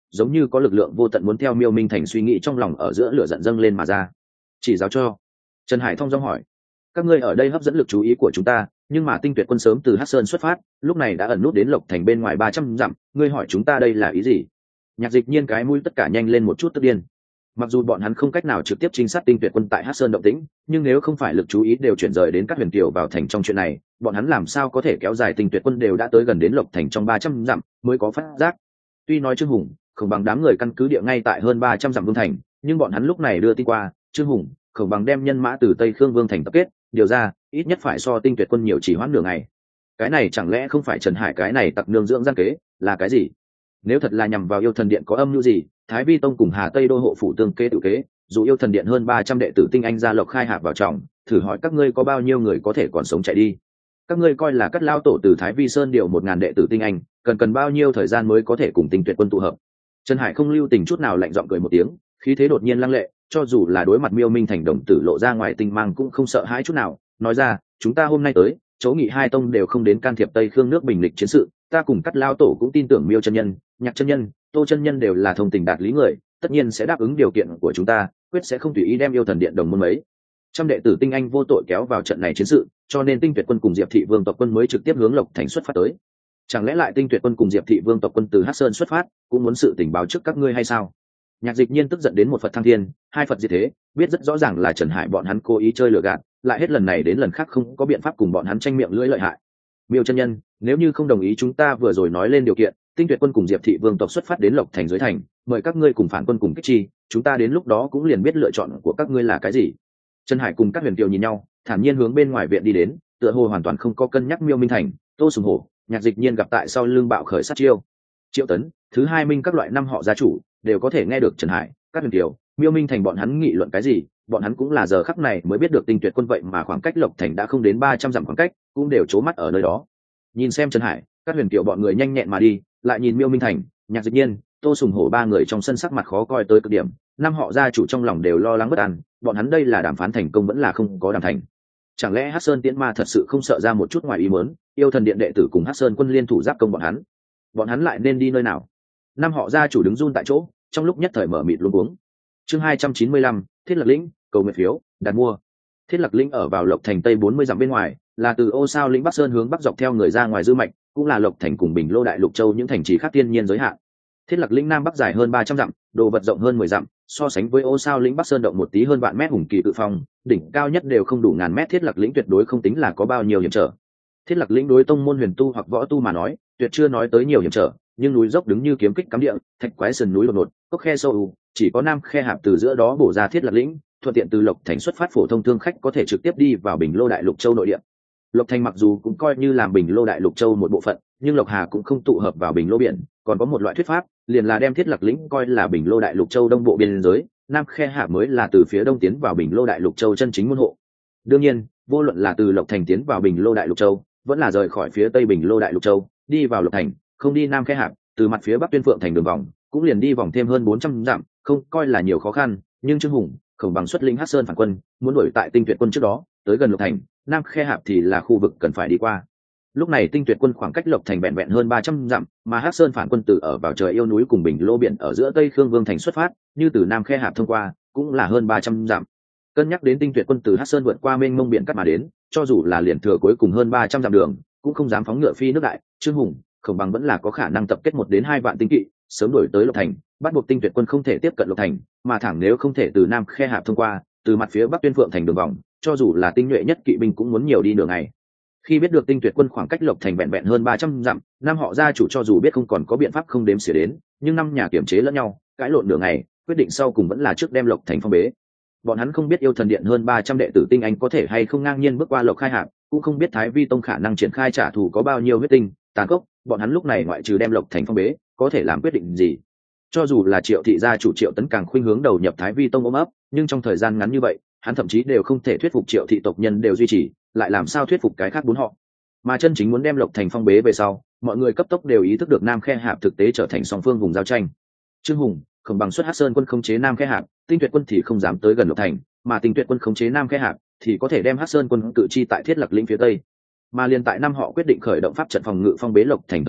[SPEAKER 1] giống như có lực lượng vô tận muốn theo Miêu Minh Thành suy nghĩ trong lòng ở giữa lửa giận dâng lên mà ra. Chỉ giáo cho. Trần Hải thong dong hỏi. Các ngươi ở đây hấp dẫn lực chú ý của chúng ta, nhưng mà Tinh Tuyệt quân sớm từ Hắc Sơn xuất phát, lúc này đã ẩn nút đến Lộc Thành bên ngoài 300 dặm, ngươi hỏi chúng ta đây là ý gì? Nhạc Dịch Nhiên cái mũi tất cả nhanh lên một chút tức điên. Mặc dù bọn hắn không cách nào trực tiếp trinh sát Tinh Tuyệt quân tại Hắc Sơn động tĩnh, nhưng nếu không phải lực chú ý đều chuyển rời đến các huyền tiểu vào thành trong chuyện này, bọn hắn làm sao có thể kéo dài Tinh Tuyệt quân đều đã tới gần đến Lộc Thành trong 300 dặm mới có phát giác. Tuy nói Trương Hùng, Khổng Bằng đám người căn cứ địa ngay tại hơn 300 dặm vương thành, nhưng bọn hắn lúc này đưa tin qua, Trương Hùng, Khổng Bằng đem nhân mã từ Tây Khương vương thành tập kết, điều ra, ít nhất phải so Tinh Tuyệt quân nhiều chỉ hoãn nửa ngày. Cái này chẳng lẽ không phải Trần Hải cái này tặc nương dưỡng gian kế, là cái gì? Nếu thật là nhằm vào Yêu Thần Điện có âm mưu gì, Thái Vi Tông cùng Hà Tây đô hộ phủ tương kế tự kế, dù Yêu Thần Điện hơn 300 đệ tử tinh anh gia lộc khai hạp vào trọng, thử hỏi các ngươi có bao nhiêu người có thể còn sống chạy đi? Các ngươi coi là cắt lao tổ từ Thái Vi Sơn điều 1000 đệ tử tinh anh, cần bao nhiêu thời gian mới có thể cùng Tinh Tuyệt quân tụ hợp? Trần Hải không lưu tình chút nào lạnh giọng cười một tiếng, khí thế đột nhiên lăng lệ, cho dù là đối mặt Miêu Minh Thành đồng tử lộ ra ngoài tinh mang cũng không sợ hãi chút nào, nói ra, chúng ta hôm nay tới, chỗ nghị hai tông đều không đến can thiệp Tây Khương nước bình lịch chiến sự, ta cùng cắt lao tổ cũng tin tưởng Miêu chân nhân, Nhạc chân nhân, Tô chân nhân đều là thông tình đạt lý người, tất nhiên sẽ đáp ứng điều kiện của chúng ta, quyết sẽ không tùy ý đem Yêu Thần Điện đồng môn mấy trăm đệ tử tinh anh vô tội kéo vào trận này chiến sự, cho nên Tinh Tuyệt quân cùng Diệp Thị Vương tộc quân mới trực tiếp hướng Lộc Thành xuất phát tới. Chẳng lẽ lại Tinh Tuyệt quân cùng Diệp Thị Vương tộc quân từ Hắc Sơn xuất phát, cũng muốn sự tình báo trước các ngươi hay sao? Nhạc Dịch Nhiên tức giận đến một Phật thăng thiên, hai Phật diệt thế, biết rất rõ ràng là Trần Hải bọn hắn cố ý chơi lừa gạt, lại hết lần này đến lần khác không có biện pháp cùng bọn hắn tranh miệng lưỡi lợi hại. Miêu chân nhân, nếu như không đồng ý chúng ta vừa rồi nói lên điều kiện, Tinh Tuyệt quân cùng Diệp Thị Vương tộc xuất phát đến Lộc Thành dưới thành, mời các ngươi cùng phản quân cùng kích chi, chúng ta đến lúc đó cũng liền biết lựa chọn của các ngươi là cái gì. Trần Hải cùng các huyền kiều nhìn nhau, thản nhiên hướng bên ngoài viện đi đến, tựa hồ hoàn toàn không có cân nhắc Miêu Minh Thành, Tô Sùng Hổ, Nhạc Dịch Nhiên gặp tại sau lưng bạo khởi sát chiêu. Triệu Tấn, thứ hai minh các loại năm họ gia chủ đều có thể nghe được Trần Hải, các huyền kiều, Miêu Minh Thành bọn hắn nghị luận cái gì, bọn hắn cũng là giờ khắc này mới biết được Tinh Tuyệt quân vậy mà khoảng cách Lộc Thành đã không đến 300 dặm khoảng cách, cũng đều trố mắt ở nơi đó. Nhìn xem Trần Hải, các huyền kiều bọn người nhanh nhẹn mà đi, lại nhìn Miêu Minh Thành, Nhạc Dịch Nhiên, Tô Sùng Hổ ba người trong sân sắc mặt khó coi tới cực điểm, năm họ gia chủ trong lòng đều lo lắng bất an, bọn hắn đây là đàm phán thành công vẫn là không có đàm thành. Chẳng lẽ Hắc Sơn Tiễn Ma thật sự không sợ ra một chút ngoài ý muốn, Yêu Thần Điện đệ tử cùng Hắc Sơn quân liên thủ giáp công bọn hắn lại nên đi nơi nào? Năm họ gia chủ đứng run tại chỗ, trong lúc nhất thời mở mịt luống cuống. Chương 295, Thiết Lập Lĩnh, cầu nguyện phiếu, đặt mua. Thiết Lập Lĩnh ở vào Lộc Thành tây 40 dặm bên ngoài, là từ Ô Sao lĩnh Bắc Sơn hướng bắc dọc theo người ra ngoài dư mạch, cũng là Lộc Thành cùng Bình Lô Đại Lục Châu những thành trì khác thiên nhiên giới hạn. Thiết Lập Lĩnh nam bắc dài hơn 300 dặm, đồ vật rộng hơn 10 dặm, so sánh với Ô Sao lĩnh Bắc Sơn động một tí hơn vạn mét hùng kỳ tự phong, đỉnh cao nhất đều không đủ ngàn mét. Thiết Lập Lĩnh tuyệt đối không tính là có bao nhiêu hiểm trở. Thiết Lập Lĩnh đối tông môn huyền tu hoặc võ tu mà nói, tuyệt chưa nói tới nhiều hiểm trở, nhưng núi dốc đứng như kiếm kích cắm địa, thạch quái sườn núi đột ngột, cốc khe sâu, chỉ có nam khe hạp từ giữa đó bổ ra Thiết Lập Lĩnh, thuận tiện từ Lộc Thành xuất phát phổ thông thương khách có thể trực tiếp đi vào Bình Lô Đại Lục Châu nội địa. Lộc Thành mặc dù cũng coi như làm Bình Lô Đại Lục Châu một bộ phận, nhưng Lộc Hà cũng không tụ hợp vào Bình Lô biển, còn có một loại thuyết pháp, liền là đem Thiết Lập Lĩnh coi là Bình Lô Đại Lục Châu đông bộ biên giới, nam khe hạp mới là từ phía đông tiến vào Bình Lô Đại Lục Châu chân chính môn hộ. Đương nhiên, vô luận là từ Lộc Thành tiến vào Bình Lô Đại Lục Châu, vẫn là rời khỏi phía tây Bình Lô Đại Lục Châu, đi vào Lộc Thành, không đi nam khe hạp, từ mặt phía bắc Tuyên Phượng thành đường vòng, cũng liền đi vòng thêm hơn 400 dặm, không coi là nhiều khó khăn, nhưng Trương Hùng, Khổng Bằng xuất lĩnh Hắc Sơn phản quân, muốn đuổi tại Tinh Tuyệt quân trước đó, tới gần Lộc Thành, nam khe hạp thì là khu vực cần phải đi qua. Lúc này Tinh Tuyệt quân khoảng cách Lộc Thành vẹn hơn 300 dặm, mà Hắc Sơn phản quân từ ở vào trời yêu núi cùng Bình Lô biển ở giữa Tây Khương Vương thành xuất phát, như từ nam khe hạp thông qua, cũng là hơn 300 dặm. Cân nhắc đến Tinh Tuyệt quân từ Hắc Sơn vượt qua mênh mông biển cắt mà đến, cho dù là liền thừa cuối cùng hơn 300 dặm đường, cũng không dám phóng ngựa phi nước đại. Trương Hùng, Khổng Bằng vẫn là có khả năng tập kết 1 đến 2 vạn tinh kỵ, sớm đuổi tới Lộc Thành, bắt buộc Tinh Tuyệt quân không thể tiếp cận Lộc Thành, mà thẳng nếu không thể từ nam khe hạp thông qua, từ mặt phía bắc Tuyên Phượng thành đường vòng, cho dù là tinh nhuệ nhất kỵ binh cũng muốn nhiều đi nửa ngày. Khi biết được Tinh Tuyệt quân khoảng cách Lộc Thành vẹn hơn 300 dặm, năm họ gia chủ cho dù biết không còn có biện pháp không đếm xỉa đến, nhưng năm nhà kiểm chế lẫn nhau, cãi lộn nửa ngày, quyết định sau cùng vẫn là trước đem Lộc Thành phong bế. Bọn hắn không biết Yêu Thần Điện hơn 300 đệ tử tinh anh có thể hay không ngang nhiên bước qua Lộc Khai Hạp, cũng không biết Thái Vi Tông khả năng triển khai trả thù có bao nhiêu huyết tinh, tàn khốc, bọn hắn lúc này ngoại trừ đem Lộc Thành phong bế, có thể làm quyết định gì? Cho dù là Triệu thị gia chủ Triệu Tấn càng khuynh hướng đầu nhập Thái Vi Tông ôm ấp, nhưng trong thời gian ngắn như vậy, hắn thậm chí đều không thể thuyết phục Triệu thị tộc nhân đều duy trì, lại làm sao thuyết phục cái khác bốn họ? Mà chân chính muốn đem Lộc Thành phong bế về sau, mọi người cấp tốc đều ý thức được nam khe hạp thực tế trở thành song phương vùng giao tranh. Trương Hùng, Khổng Bằng xuất Hắc Sơn quân khống chế nam khe hạp, Tinh Tuyệt quân thì không dám tới gần Lộc Thành, mà Tinh Tuyệt quân khống chế nam khe hạp thì có thể đem Hắc Sơn quân cự chi tại Thiết Lập Lĩnh phía tây. Mà liên tại năm họ quyết định khởi động pháp trận phòng ngự phong bế Lộc Thành thời khắc,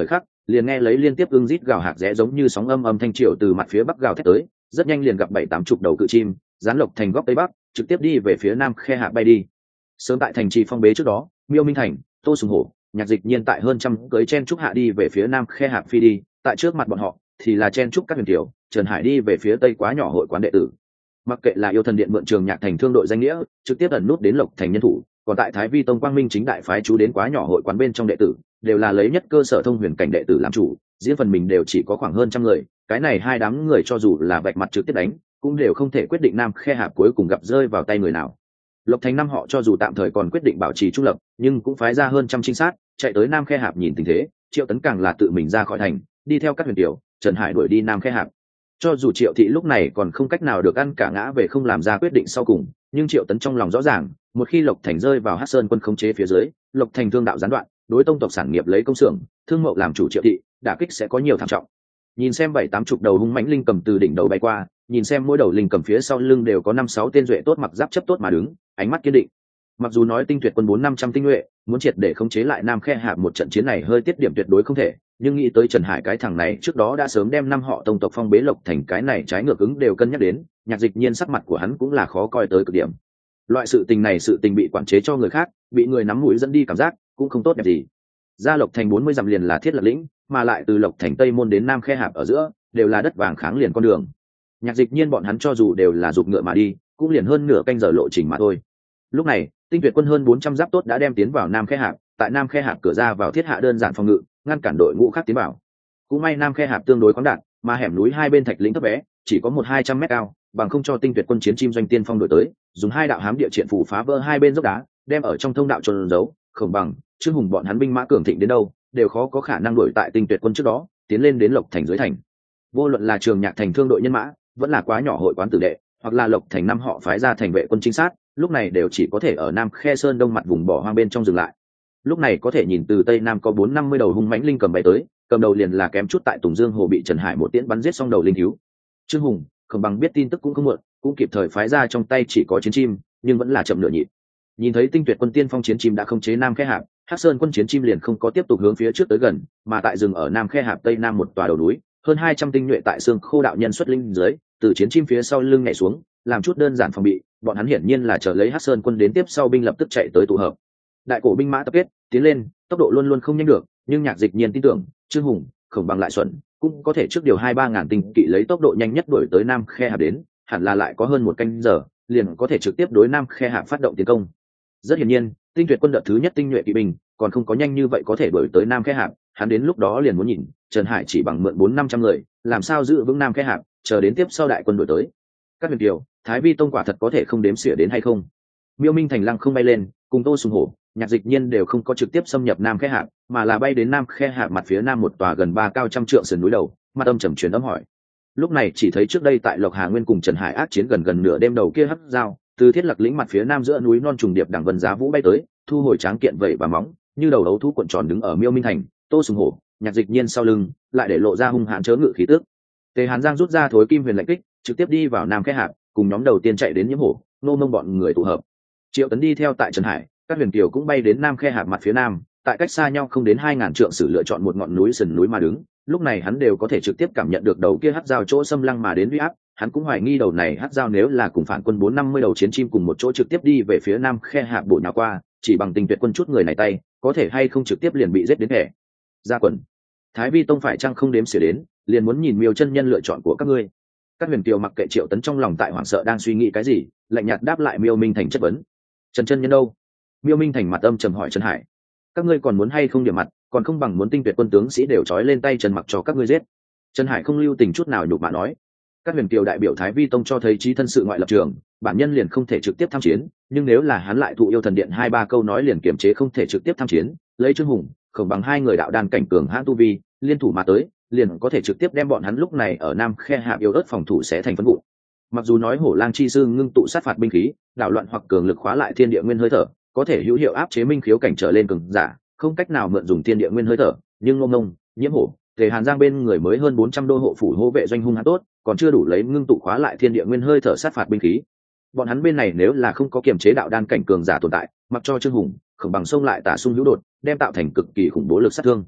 [SPEAKER 1] liền nghe lấy liên tiếp ưng rít gào hạc rẽ giống như sóng âm thanh triều từ mặt phía bắc gào thét tới, rất nhanh liền gặp 7-80 đầu cự chim gián lộc thành góc tây bắc, trực tiếp đi về phía nam khe hạc bay đi. Sớm tại thành trì phong bế trước đó, Miêu Minh Thành, Tô Sùng Hổ, Nhạc Dịch Nhiên tại hơn trăm cưới chen trúc hạ đi về phía nam khe hạc phi đi, tại trước mặt bọn họ thì là chen trúc các huyền tiểu, Trần Hải đi về phía tây quá nhỏ hội quán đệ tử. Mặc kệ là yêu thần điện mượn trường nhạc thành thương đội danh nghĩa, trực tiếp ẩn nút đến lộc thành nhân thủ, còn tại Thái Vi Tông Quang Minh chính đại phái chú đến quá nhỏ hội quán bên trong đệ tử, đều là lấy nhất cơ sở thông huyền cảnh đệ tử làm chủ, diễn phần mình đều chỉ có khoảng hơn trăm người, cái này hai đám người cho dù là vạch mặt trực tiếp đánh, cũng đều không thể quyết định nam khe hạp cuối cùng gặp rơi vào tay người nào. Lộc thành năm họ cho dù tạm thời còn quyết định bảo trì trung lập, nhưng cũng phái ra hơn trăm trinh sát chạy tới nam khe hạp nhìn tình thế. Triệu Tấn càng là tự mình ra khỏi thành, đi theo các huyền tiểu, Trần Hải đuổi đi nam khe hạp. Cho dù Triệu Thị lúc này còn không cách nào được ăn cả ngã về không làm ra quyết định sau cùng, nhưng Triệu Tấn trong lòng rõ ràng, một khi Lộc thành rơi vào Hắc Sơn quân khống chế phía dưới, Lộc thành thương đạo gián đoạn, đối tông tộc sản nghiệp lấy công xưởng, thương mậu làm chủ Triệu Thị, đả kích sẽ có nhiều thảm trọng. Nhìn xem 7-80 đầu hung mãnh linh cầm từ đỉnh đầu bay qua, nhìn xem mỗi đầu linh cầm phía sau lưng đều có 5-6 tên duệ tốt mặc giáp chấp tốt mà đứng, ánh mắt kiên định. Mặc dù nói tinh tuyệt quân 400-500 tinh nhuệ, muốn triệt để khống chế lại nam khe hạp một trận chiến này hơi tiết điểm tuyệt đối không thể, nhưng nghĩ tới Trần Hải cái thằng này trước đó đã sớm đem năm họ tông tộc phong bế Lộc thành cái này trái ngược ứng đều cân nhắc đến, Nhạc Dịch Nhiên sắc mặt của hắn cũng là khó coi tới cực điểm. Loại sự tình này sự tình bị quản chế cho người khác, bị người nắm mũi dẫn đi cảm giác cũng không tốt đẹp gì. Ra Lộc thành 40 dặm liền là Thiết Lập lĩnh, mà lại từ Lộc thành tây môn đến nam khe hạp ở giữa đều là đất vàng kháng liền con đường. Nhạc Dịch Nhiên bọn hắn cho dù đều là giục ngựa mà đi, cũng liền hơn nửa canh giờ lộ trình mà thôi. Lúc này tinh tuyệt quân hơn 400 giáp tốt đã đem tiến vào nam khe hạp, tại nam khe hạp cửa ra vào thiết hạ đơn giản phòng ngự, ngăn cản đội ngũ khác tiến vào. Cũng may nam khe hạp tương đối khoáng đạt, mà hẻm núi hai bên thạch lĩnh thấp bé, chỉ có 100-200 mét cao, bằng không cho tinh tuyệt quân chiến chim doanh tiên phong đội tới, dùng hai đạo hám địa triện phủ phá vỡ hai bên dốc đá, đem ở trong thông đạo trôn giấu. Khổng Bằng, Trương Hùng bọn hắn binh mã cường thịnh đến đâu, đều khó có khả năng đuổi tại tinh tuyệt quân trước đó tiến lên đến Lộc thành dưới thành. Vô luận là trường nhạc thành thương đội nhân mã, vẫn là quá nhỏ hội quán tử đệ, hoặc là Lộc thành năm họ phái ra thành vệ quân trinh sát, lúc này đều chỉ có thể ở nam khe sơn đông mặt vùng bỏ hoang bên trong dừng lại. Lúc này có thể nhìn từ tây nam có 450 đầu hung mãnh linh cầm bay tới, cầm đầu liền là kém chút tại Tùng Dương hồ bị Trần Hải một tiễn bắn giết xong đầu linh thiếu. Trương Hùng, Khổng Bằng biết tin tức cũng không muộn, cũng kịp thời phái ra trong tay chỉ có chiến chim, nhưng vẫn là chậm nửa nhịp. Nhìn thấy tinh tuyệt quân tiên phong chiến chim đã không chế nam khe hạp, Hắc Sơn quân chiến chim liền không có tiếp tục hướng phía trước tới gần, mà tại rừng ở nam khe hạp tây nam một tòa đầu núi, hơn 200 tinh nhuệ tại xương khô đạo nhân xuất linh dưới, từ chiến chim phía sau lưng nhảy xuống, làm chút đơn giản phòng bị, bọn hắn hiển nhiên là chờ lấy Hắc Sơn quân đến tiếp sau binh lập tức chạy tới tụ hợp. Đại cổ binh mã tập kết, tiến lên, tốc độ luôn luôn không nhanh được, nhưng Nhạc Dịch Nhiên tin tưởng, Trương Hùng, Khổng Bằng lại xuẩn, cũng có thể trước điều 2-3 ngàn tinh kỵ lấy tốc độ nhanh nhất đuổi tới nam khe hạp đến, hẳn là lại có hơn một canh giờ, liền có thể trực tiếp đối nam khe hạp phát động tiến công. Rất hiển nhiên, tinh tuyệt quân đợt thứ nhất tinh nhuệ kỵ binh, còn không có nhanh như vậy có thể đuổi tới nam khe hạp, hắn đến lúc đó liền muốn nhìn, Trần Hải chỉ bằng mượn 400-500 người, làm sao giữ vững nam khe hạp, chờ đến tiếp sau đại quân đuổi tới. Các huyền kiều, Thái Vi tông quả thật có thể không đếm xỉa đến hay không? Miêu Minh thành lăng không bay lên, cùng Tô Sùng Hổ, Nhạc Dịch Nhiên đều không có trực tiếp xâm nhập nam khe hạp, mà là bay đến nam khe hạp mặt phía nam một tòa gần 3 cao trăm trượng sườn núi đầu, mặt âm trầm truyền âm hỏi. Lúc này chỉ thấy trước đây tại Lộc Hà Nguyên cùng Trần Hải ác chiến gần nửa đêm đầu kia hấp dao, từ Thiết Lập lĩnh mặt phía nam giữa núi non trùng điệp đẳng vân giá vũ bay tới, thu hồi tráng kiện vậy và móng, như đầu đấu thú cuộn tròn đứng ở Miêu Minh thành, Tô Sùng Hổ, Nhạc Dịch Nhiên sau lưng, lại để lộ ra hung hãn chớ ngự khí tức. Tề Hàn Giang rút ra thối kim huyền lệnh kích, trực tiếp đi vào nam khe hạp, cùng nhóm đầu tiên chạy đến Nhiễm Hổ, Nô Mông bọn người tụ hợp. Triệu Tấn đi theo tại Trần Hải, các huyền kiều cũng bay đến nam khe hạp mặt phía nam, tại cách xa nhau không đến 2000 trượng sử lựa chọn một ngọn núi sườn núi mà đứng. Lúc này hắn đều có thể trực tiếp cảm nhận được đầu kia hắc dao chỗ xâm lăng mà đến uy áp, hắn cũng hoài nghi đầu này hắc dao nếu là cùng phản quân 450 đầu chiến chim cùng một chỗ trực tiếp đi về phía nam khe hạp bổ nhào qua, chỉ bằng tinh tuyệt quân chút người này tay, có thể hay không trực tiếp liền bị giết đến hẻ ra quần. Thái Vi tông phải chăng không đếm xỉa đến, liền muốn nhìn Miêu chân nhân lựa chọn của các ngươi. Các huyền kiều mặc kệ Triệu Tấn trong lòng tại hoảng sợ đang suy nghĩ cái gì, lạnh nhạt đáp lại Miêu Minh thành chất vấn. Trần chân nhân đâu? Miêu Minh thành mặt âm trầm hỏi Trần Hải. Các ngươi còn muốn hay không điểm mặt, còn không bằng muốn tinh tuyệt quân tướng sĩ đều trói lên tay Trần mặc cho các ngươi giết. Trần Hải không lưu tình chút nào nhục mạ nói. Các huyền kiều đại biểu Thái Vi tông cho thấy trí thân sự ngoại lập trường, bản nhân liền không thể trực tiếp tham chiến, nhưng nếu là hắn lại thụ yêu thần điện 2-3 câu nói liền kiềm chế không thể trực tiếp tham chiến, lấy Trương Hùng, Khổng Bằng hai người đạo đan cảnh cường hãn tu vi, liên thủ mà tới, liền có thể trực tiếp đem bọn hắn lúc này ở nam khe hạp yêu ớt phòng thủ sẽ thành phân vụ. Mặc dù nói Hổ Lang chi sư ngưng tụ sát phạt binh khí, đảo loạn hoặc cường lực khóa lại thiên địa nguyên hơi thở, có thể hữu hiệu áp chế minh khiếu cảnh trở lên cường giả, không cách nào mượn dùng thiên địa nguyên hơi thở, nhưng Ngô Ngông, Nhiễm Hổ, Tề Hàn Giang bên người mới hơn 400 đô hộ phủ hô vệ doanh hung hãn tốt, còn chưa đủ lấy ngưng tụ khóa lại thiên địa nguyên hơi thở sát phạt binh khí. Bọn hắn bên này nếu là không có kiềm chế đạo đan cảnh cường giả tồn tại, mặc cho Trương Hùng, Khổng Bằng xông lại tả xung hữu đột, đem tạo thành cực kỳ khủng bố lực sát thương.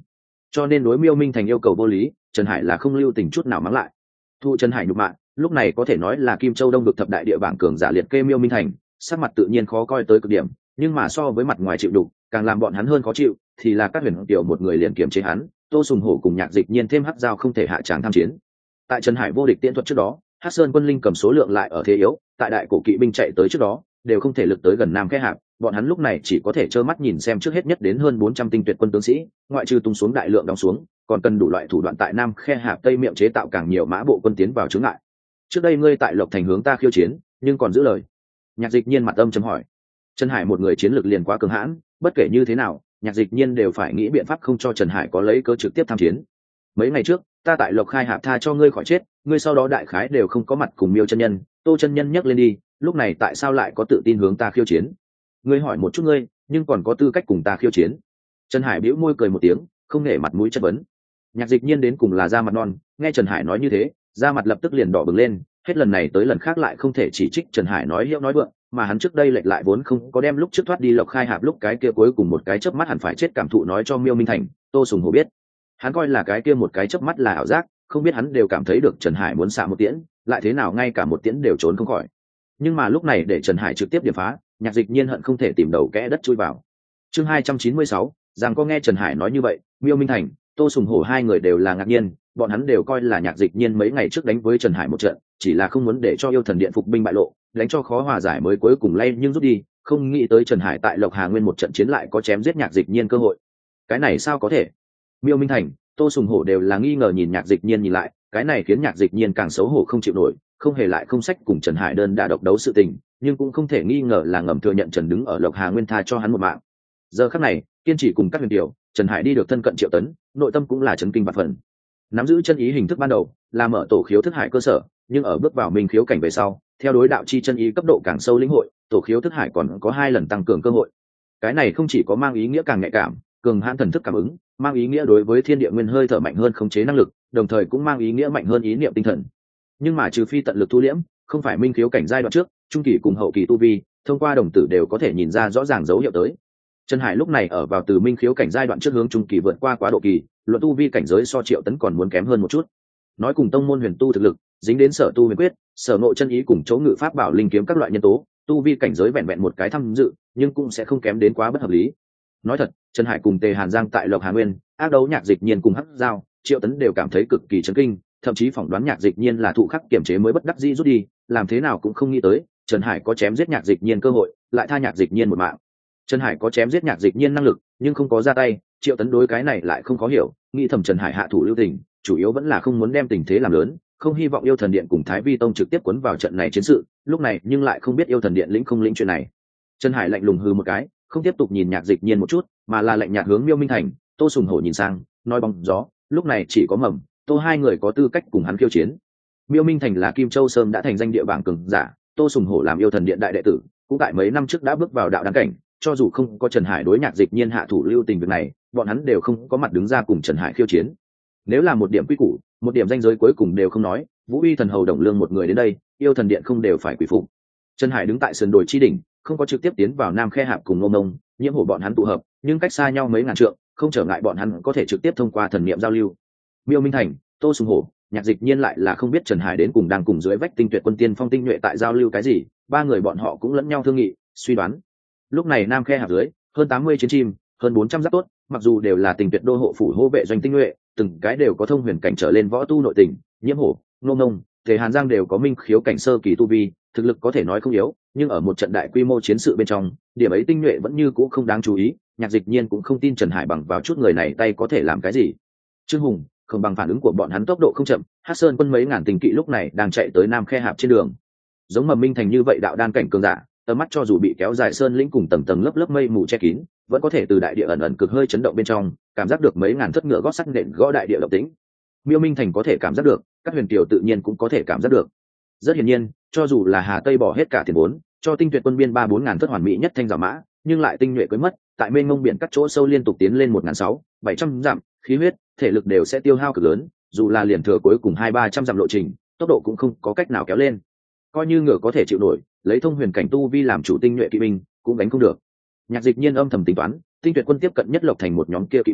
[SPEAKER 1] cho nên đối Miêu Minh Thành yêu cầu vô lý, Trần Hải là không lưu tình chút nào mắng lại. Thu Trần Hải nhục mạ, lúc này có thể nói là Kim Châu Đông vực thập đại địa bảng cường giả liệt kê Miêu Minh Thành, sắc mặt tự nhiên khó coi tới cực điểm, nhưng mà so với mặt ngoài chịu đục, càng làm bọn hắn hơn khó chịu thì là các huyền tiểu một người liền kiềm chế hắn, Tô Sùng Hổ cùng Nhạc Dịch Nhiên thêm hắc giao không thể hạ tràng tham chiến. Tại Trần Hải vô địch tiễn thuật trước đó, Hắc Sơn quân linh cầm số lượng lại ở thế yếu, tại đại cổ kỵ binh chạy tới trước đó, đều không thể lực tới gần Nam Khe Hạp, bọn hắn lúc này chỉ có thể trơ mắt nhìn xem trước hết nhất đến hơn 400 tinh tuyệt quân tướng sĩ, ngoại trừ tung xuống đại lượng đóng xuống, còn cần đủ loại thủ đoạn tại Nam Khe Hạp tây miệng chế tạo càng nhiều mã bộ quân tiến vào chướng ngại. Trước đây ngươi tại Lộc Thành hướng ta khiêu chiến, nhưng còn giữ lời. Nhạc Dịch Nhiên mặt âm trầm hỏi. Trần Hải một người chiến lược liền quá cường hãn, bất kể như thế nào, Nhạc Dịch Nhiên đều phải nghĩ biện pháp không cho Trần Hải có lấy cơ trực tiếp tham chiến. Mấy ngày trước, ta tại Lộc Khai Hạp tha cho ngươi khỏi chết, ngươi sau đó đại khái đều không có mặt cùng Miêu chân nhân, Tô chân nhân nhắc lên đi, lúc này tại sao lại có tự tin hướng ta khiêu chiến? Ngươi hỏi một chút ngươi, nhưng còn có tư cách cùng ta khiêu chiến? Trần Hải bĩu môi cười một tiếng, không nể mặt mũi chất vấn. Nhạc Dịch Nhiên đến cùng là da mặt non, nghe Trần Hải nói như thế, da mặt lập tức liền đỏ bừng lên, hết lần này tới lần khác lại không thể chỉ trích Trần Hải nói hiệu nói vượng, mà hắn trước đây lệch lại vốn không có đem lúc trước thoát đi Lộc Khai Hạp lúc cái kia cuối cùng một cái chớp mắt hẳn phải chết cảm thụ nói cho Miêu Minh Thành, Tô Sùng Hổ biết. Hắn coi là cái kia một cái chớp mắt là ảo giác, không biết hắn đều cảm thấy được Trần Hải muốn xạ một tiễn, lại thế nào ngay cả một tiễn đều trốn không khỏi. Nhưng mà lúc này để Trần Hải trực tiếp điểm phá, Nhạc Dịch Nhiên hận không thể tìm đầu kẽ đất chui vào. Chương 296, rằng có nghe Trần Hải nói như vậy, Miêu Minh Thành, Tô Sùng Hổ hai người đều là ngạc nhiên, bọn hắn đều coi là Nhạc Dịch Nhiên mấy ngày trước đánh với Trần Hải một trận, chỉ là không muốn để cho Yêu Thần Điện phục binh bại lộ, đánh cho khó hòa giải mới cuối cùng lay nhưng rút đi, không nghĩ tới Trần Hải tại Lộc Hà Nguyên một trận chiến lại có chém giết Nhạc Dịch Nhiên cơ hội. Cái này sao có thể? Miêu Minh Thành, Tô Sùng Hổ đều là nghi ngờ nhìn Nhạc Dịch Nhiên nhìn lại, cái này khiến Nhạc Dịch Nhiên càng xấu hổ không chịu nổi, không hề lại không sách cùng Trần Hải đơn đả độc đấu sự tình, nhưng cũng không thể nghi ngờ là ngầm thừa nhận Trần đứng ở Lộc Hà Nguyên tha cho hắn một mạng. Giờ khắc này, kiên trì cùng các huyền điều, Trần Hải đi được thân cận Triệu Tấn, nội tâm cũng là chấn kinh bạt phần. Nắm giữ chân ý hình thức ban đầu, là mở tổ khiếu thức hải cơ sở, nhưng ở bước vào minh khiếu cảnh về sau, theo đối đạo chi chân ý cấp độ càng sâu lĩnh hội, tổ khiếu thức hải còn có 2 lần tăng cường cơ hội. Cái này không chỉ có mang ý nghĩa càng nhạy cảm, cường hãn thần thức cảm ứng, mang ý nghĩa đối với thiên địa nguyên hơi thở mạnh hơn khống chế năng lực, đồng thời cũng mang ý nghĩa mạnh hơn ý niệm tinh thần. Nhưng mà trừ phi tận lực thu liễm, không phải minh khiếu cảnh giai đoạn trước, trung kỳ cùng hậu kỳ tu vi, thông qua đồng tử đều có thể nhìn ra rõ ràng dấu hiệu tới. Trần Hải lúc này ở vào từ minh khiếu cảnh giai đoạn trước hướng trung kỳ vượt qua quá độ kỳ, luận tu vi cảnh giới so Triệu Tấn còn muốn kém hơn một chút. Nói cùng tông môn huyền tu thực lực, dính đến sở tu huyền quyết, sở ngộ chân ý cùng chỗ ngự pháp bảo linh kiếm các loại nhân tố, tu vi cảnh giới vẹn vẹn một cái tham dự, nhưng cũng sẽ không kém đến quá bất hợp lý. Nói thật, Trần Hải cùng Tề Hàn Giang tại Lộc Hà Nguyên, ác đấu Nhạc Dịch Nhiên cùng hắc giao, Triệu Tấn đều cảm thấy cực kỳ chấn kinh, thậm chí phỏng đoán Nhạc Dịch Nhiên là thụ khắc kiểm chế mới bất đắc dĩ rút đi, làm thế nào cũng không nghĩ tới, Trần Hải có chém giết Nhạc Dịch Nhiên cơ hội, lại tha Nhạc Dịch Nhiên một mạng. Trần Hải có chém giết Nhạc Dịch Nhiên năng lực, nhưng không có ra tay, Triệu Tấn đối cái này lại không có hiểu, nghĩ thầm Trần Hải hạ thủ lưu tình, chủ yếu vẫn là không muốn đem tình thế làm lớn, không hy vọng Yêu Thần Điện cùng Thái Vi Tông trực tiếp cuốn vào trận này chiến sự, lúc này nhưng lại không biết Yêu Thần Điện lĩnh không lĩnh chuyện này. Trần Hải lạnh lùng hừ một cái, không tiếp tục nhìn Nhạc Dịch Nhiên một chút, mà là lạnh nhạt hướng Miêu Minh Thành, Tô Sùng Hổ nhìn sang, nói bóng gió, lúc này chỉ có Mầm, Tô hai người có tư cách cùng hắn khiêu chiến. Miêu Minh Thành là Kim Châu Sơn đã thành danh địa bảng cường giả, Tô Sùng Hổ làm Yêu Thần Điện đại đệ tử, cũng tại mấy năm trước đã bước vào đạo đăng cảnh, cho dù không có Trần Hải đối Nhạc Dịch Nhiên hạ thủ lưu tình việc này, bọn hắn đều không có mặt đứng ra cùng Trần Hải khiêu chiến. Nếu là một điểm quy củ, một điểm danh giới cuối cùng đều không nói, Vũ Uy thần hầu Đồng Lương một người đến đây, Yêu Thần Điện không đều phải quỳ phục. Trần Hải đứng tại sườn đồi chi đỉnh, không có trực tiếp tiến vào Nam Khe Hạp cùng Ngô Mông, Nhiễm Hổ bọn hắn tụ hợp, nhưng cách xa nhau mấy ngàn trượng, không trở ngại bọn hắn có thể trực tiếp thông qua thần niệm giao lưu. Miêu Minh Thành, Tô Sùng Hổ, Nhạc Dịch Nhiên lại là không biết Trần Hải đến cùng đang cùng dưới vách tinh tuyệt quân tiên phong tinh nhuệ tại giao lưu cái gì, ba người bọn họ cũng lẫn nhau thương nghị, suy đoán. Lúc này Nam Khe Hạp dưới, hơn 80 chiến chim, hơn 400 giáp tốt, mặc dù đều là tình tuyệt đô hộ phủ hô vệ doanh tinh nhuệ, từng cái đều có thông huyền cảnh trở lên võ tu nội tình, Nhiễm Hổ, Ngô Ngông, Tề Hàn Giang đều có minh khiếu cảnh sơ kỳ tu vi, thực lực có thể nói không yếu, nhưng ở một trận đại quy mô chiến sự bên trong, điểm ấy tinh nhuệ vẫn như cũ không đáng chú ý, Nhạc Dịch Nhiên cũng không tin Trần Hải bằng vào chút người này tay có thể làm cái gì. Trương Hùng, không bằng phản ứng của bọn hắn tốc độ không chậm, Hắc Sơn quân mấy ngàn tinh kỵ lúc này đang chạy tới Nam Khe Hạp trên đường. Giống Mầm Minh Thành như vậy đạo đan cảnh cường giả, tầm mắt cho dù bị kéo dài sơn lĩnh cùng tầng tầng lớp lớp mây mù che kín, vẫn có thể từ đại địa ẩn ẩn cực hơi chấn động bên trong, cảm giác được mấy ngàn thất ngựa gót sắt nện gõ đại địa động tĩnh. Miêu Minh Thành có thể cảm giác được, các huyền kiều tự nhiên cũng có thể cảm giác được. Rất hiển nhiên, cho dù là Hà Tây bỏ hết cả tiền vốn, cho tinh tuyệt quân biên 3-4 ngàn thất hoàn mỹ nhất thanh giả mã, nhưng lại tinh nhuệ quấy mất, tại mênh mông biển các chỗ sâu liên tục tiến lên 1.600-700 dặm, khí huyết, thể lực đều sẽ tiêu hao cực lớn, dù là liền thừa cuối cùng 200-300 dặm lộ trình, tốc độ cũng không có cách nào kéo lên. Coi như ngựa có thể chịu nổi, lấy thông huyền cảnh tu vi làm chủ tinh nhuệ kỵ binh, cũng đánh không được. Nhạc Dịch Nhiên âm thầm tính toán, tinh tuyệt quân tiếp cận nhất Lộc Thành một nhóm kia kỵ binh,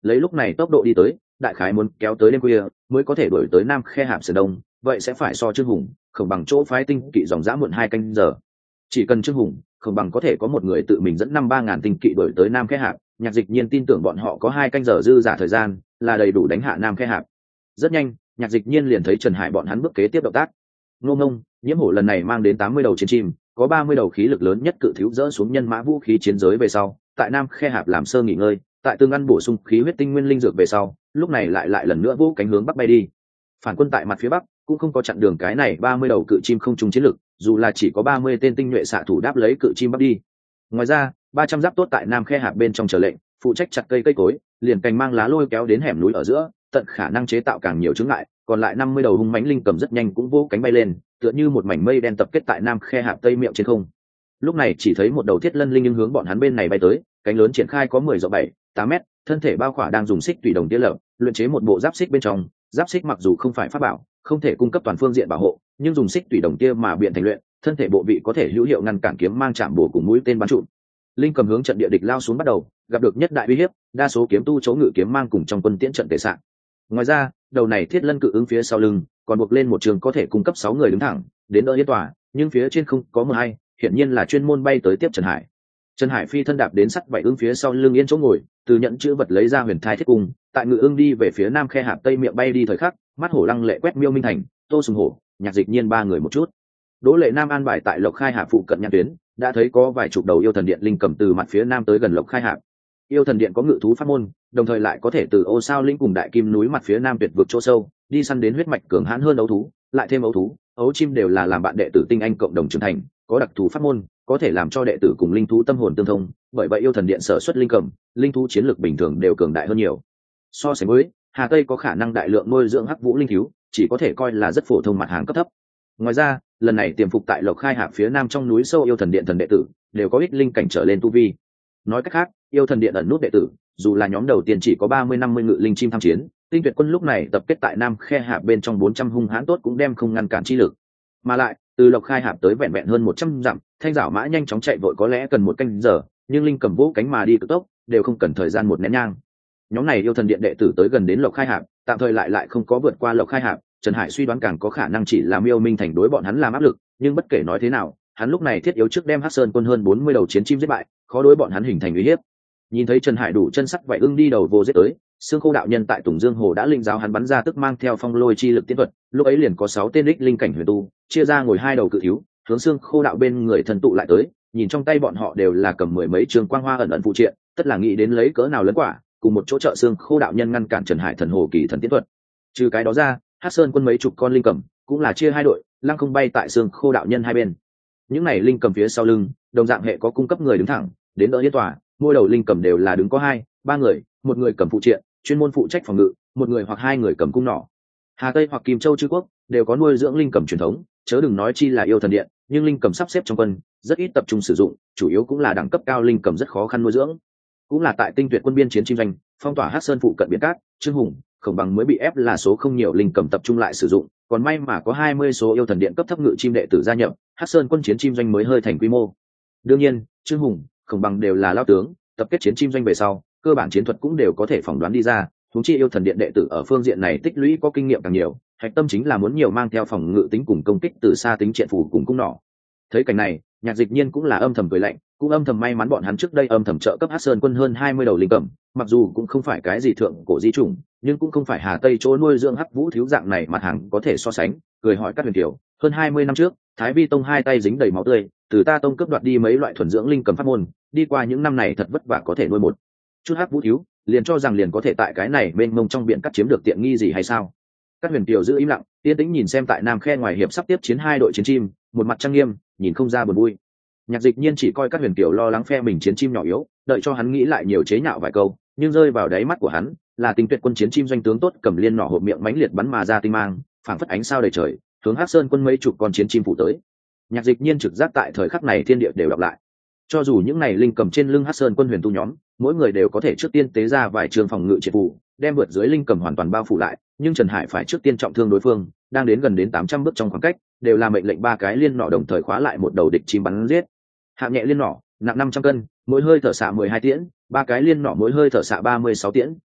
[SPEAKER 1] lấy lúc này tốc độ đi tới, đại khái muốn kéo tới đêm khuya mới có thể đuổi tới Nam Khe Hạp Sơn Đông, vậy sẽ phải so Trương Hùng, Khổng Bằng chỗ phái tinh kỵ dòng dã muộn 2 canh giờ. Chỉ cần Trương Hùng, Khổng Bằng có thể có một người tự mình dẫn 5-3 ngàn tinh kỵ đuổi tới Nam Khe Hạp, Nhạc Dịch Nhiên tin tưởng bọn họ có 2 canh giờ dư giả thời gian, là đầy đủ đánh hạ Nam Khe Hạp. Rất nhanh, Nhạc Dịch Nhiên liền thấy Trần Hải bọn hắn bước kế tiếp động tác. Ngô Ngông, Nhiễm Hổ lần này mang đến 80 đầu chiến chim, có 30 đầu khí lực lớn nhất cự thú dỡ xuống nhân mã vũ khí chiến giới về sau, tại Nam Khe Hạp làm sơ nghỉ ngơi, tại tương ăn bổ sung khí huyết tinh nguyên linh dược về sau, lúc này lại lần nữa vũ cánh hướng bắc bay đi. Phản quân tại mặt phía bắc cũng không có chặn đường cái này 30 đầu cự chim không trùng chiến lực, dù là chỉ có 30 tên tinh nhuệ xạ thủ đáp lấy cự chim bắc đi. Ngoài ra, 300 giáp tốt tại Nam Khe Hạp bên trong chờ lệnh, phụ trách chặt cây cối, liền cành mang lá lôi kéo đến hẻm núi ở giữa, tận khả năng chế tạo càng nhiều chướng ngại, còn lại 50 đầu hung mãnh linh cầm rất nhanh cũng vỗ cánh bay lên, tựa như một mảnh mây đen tập kết tại Nam Khe Hạp tây miệng trên không. Lúc này chỉ thấy một đầu thiết lân linh nhưng hướng bọn hắn bên này bay tới, cánh lớn triển khai có 10 rộng 7-8 mét, thân thể bao khỏa đang dùng xích tùy đồng tiết lập, luyện chế một bộ giáp xích bên trong, giáp xích mặc dù không phải pháp bảo, không thể cung cấp toàn phương diện bảo hộ, nhưng dùng xích tùy đồng tia mà biện thành luyện, thân thể bộ vị có thể hữu hiệu ngăn cản kiếm mang chạm bổ cùng mũi tên bắn trụm. Linh cầm hướng trận địa địch lao xuống bắt đầu, gặp được nhất đại uy hiếp, đa số kiếm tu chỗ ngự kiếm mang cùng trong quân tiễn trận tề sạng. Ngoài ra, đầu này thiết lân cự ứng phía sau lưng, còn buộc lên một trường có thể cung cấp 6 người đứng thẳng, đến đỡ yên tòa, nhưng phía trên không có mưa hay, hiển nhiên là chuyên môn bay tới tiếp Trần Hải. Trần Hải phi thân đạp đến sắt vảy ưng phía sau lưng yên chỗ ngồi, từ nhận chữ vật lấy ra huyền thai thiết cung, tại ngự ưng đi về phía Nam Khe Hạp tây miệng bay đi thời khắc, mắt hổ lăng lệ quét Miêu Minh Thành, Tô Sùng Hổ, Nhạc Dịch Nhiên 3 người một chút. Đỗ Lệ Nam an bài tại Lộc Khai Hạp phụ cận nhãn tuyến, đã thấy có vài chục đầu yêu thần điện linh cầm từ mặt phía nam tới gần Lộc Khai Hạp. Yêu thần điện có ngự thú pháp môn, đồng thời lại có thể từ Ô Sao Linh cùng Đại Kim núi mặt phía nam tuyệt vực chỗ sâu, đi săn đến huyết mạch cường hãn hơn ấu thú, lại thêm ấu thú, ấu chim đều là làm bạn đệ tử tinh anh cộng đồng trưởng thành, có đặc thù pháp môn, có thể làm cho đệ tử cùng linh thú tâm hồn tương thông, bởi vậy yêu thần điện sở xuất linh cầm, linh thú chiến lược bình thường đều cường đại hơn nhiều. So sánh với Hà Tây có khả năng đại lượng nuôi dưỡng hắc vũ linh thiếu, chỉ có thể coi là rất phổ thông mặt hàng cấp thấp. Ngoài ra, lần này tiềm phục tại Lộc Khai Hạp phía nam trong núi sâu yêu thần điện thần đệ tử đều có ít linh cảnh trở lên tu vi. Nói cách khác, yêu thần điện ẩn nút đệ tử, dù là nhóm đầu tiên chỉ có 30-50 ngự linh chim tham chiến, tinh tuyệt quân lúc này tập kết tại Nam Khe Hạp bên trong 400 hung hãn tốt cũng đem không ngăn cản chi lực. Mà lại, từ Lộc Khai Hạp tới vẹn vẹn hơn 100 dặm, thanh dạo mã nhanh chóng chạy vội có lẽ cần 1 canh giờ, nhưng linh cầm vỗ cánh mà đi cực tốc, đều không cần thời gian 1 nén nhang. Nhóm này yêu thần điện đệ tử tới gần đến Lộc Khai Hạp, tạm thời lại không có vượt qua Lộc Khai Hạp, Trần Hải suy đoán càng có khả năng chỉ là Miêu Minh Thành đối bọn hắn làm áp lực, nhưng bất kể nói thế nào, hắn lúc này thiết yếu trước đem Hắc Sơn quân hơn 40 đầu chiến chim giết bại, khó đối bọn hắn hình thành uy hiếp. Nhìn thấy Trần Hải đủ chân sắc vậy ưng đi đầu vô giết tới, Xương Khô đạo nhân tại Tùng Dương Hồ đã linh giáo hắn bắn ra tức mang theo phong lôi chi lực tiến thuật, lúc ấy liền có 6 tên đích linh cảnh huyền tu, chia ra ngồi 2 đầu cự thiếu, hướng Xương Khô đạo bên người thần tụ lại tới, nhìn trong tay bọn họ đều là cầm 10 mấy trường quang hoa ẩn ẩn phụ triện, tất là nghĩ đến lấy cỡ nào lớn quả, cùng một chỗ trợ Xương Khô đạo nhân ngăn cản Trần Hải thần hồ kỳ thần tiến thuật. Trừ cái đó ra, Hắc Sơn quân mấy chục con linh cầm cũng là chia 2 đội, lăng không bay tại Xương Khô đạo nhân hai bên. Những này linh cầm phía sau lưng, đồng dạng hệ có cung cấp người đứng thẳng, đến đỡ yên tòa, mỗi đầu linh cầm đều là đứng có 2-3 người, một người cầm phụ triện, chuyên môn phụ trách phòng ngự, một người hoặc 2 người cầm cung nỏ. Hà Tây hoặc Kim Châu Chư quốc đều có nuôi dưỡng linh cầm truyền thống, chớ đừng nói chi là yêu thần điện, nhưng linh cầm sắp xếp trong quân rất ít tập trung sử dụng, chủ yếu cũng là đẳng cấp cao linh cầm rất khó khăn nuôi dưỡng. Cũng là tại tinh tuyệt quân biên chiến chim doanh, phong tỏa Hắc Sơn phụ cận biển cát, Trương Hùng, Khổng Bằng mới bị ép là số không nhiều linh cầm tập trung lại sử dụng, còn may mà có 20 số yêu thần điện cấp thấp ngự chim đệ tử gia nhập, Hắc Sơn quân chiến chim doanh mới hơi thành quy mô. Đương nhiên, Trương Hùng, Khổng Bằng đều là lao tướng, tập kết chiến chim doanh về sau, cơ bản chiến thuật cũng đều có thể phỏng đoán đi ra, huống chi yêu thần điện đệ tử ở phương diện này tích lũy có kinh nghiệm càng nhiều, hạch tâm chính là muốn nhiều mang theo phòng ngự tính cùng công kích từ xa tính triện phủ cùng cung nỏ. Thấy cảnh này, Nhạc Dịch Nhiên cũng là âm thầm cười lạnh, cũng âm thầm may mắn bọn hắn trước đây âm thầm trợ cấp Hắc Sơn quân hơn 20 đầu linh cầm, mặc dù cũng không phải cái gì thượng cổ di chủng, nhưng cũng không phải Hà Tây chỗ nuôi dưỡng hắc vũ thiếu dạng này mặt hàng có thể so sánh. Cười hỏi các huyền tiểu, hơn 20 năm trước, Thái Vi tông 2 tay dính đầy máu tươi, từ ta tông cướp đoạt đi mấy loại thuần dưỡng linh cầm pháp môn, đi qua những năm này thật vất vả có thể nuôi một chút hắc vũ thiếu, liền cho rằng liền có thể tại cái này bên mông trong biển cắt chiếm được tiện nghi gì hay sao? Các huyền tiểu giữ im lặng, yên tĩnh nhìn xem tại Nam Khe ngoài hiệp sắp tiếp chiến 2 đội chiến chim, một mặt trang nghiêm, nhìn không ra buồn vui. Nhạc Dịch Nhiên chỉ coi các huyền tiểu lo lắng phe mình chiến chim nhỏ yếu, đợi cho hắn nghĩ lại nhiều chế nhạo vài câu, nhưng rơi vào đáy mắt của hắn là tinh tuyệt quân chiến chim doanh tướng tốt cầm liên nỏ hộp miệng mãnh liệt bắn mà ra tinh mang, phảng phất ánh sao đầy trời, hướng Hắc Sơn quân mấy chục con chiến chim phủ tới. Nhạc Dịch Nhiên trực giác tại thời khắc này thiên địa đều đọc lại. Cho dù những này linh cầm trên lưng Hắc Sơn quân huyền tu nhóm, mỗi người đều có thể trước tiên tế ra vài trường phòng ngự triệt phủ, đem vượt dưới linh cầm hoàn toàn bao phủ lại, nhưng Trần Hải phải trước tiên trọng thương đối phương, đang đến gần đến 800 bước trong khoảng cách, đều là mệnh lệnh 3 cái liên nỏ đồng thời khóa lại một đầu địch chim bắn giết. Hạng nhẹ liên nỏ, nặng 500 cân, mỗi hơi thở xạ 12 tiễn, 3 cái liên nỏ mỗi hơi thở xạ 36 tiễn,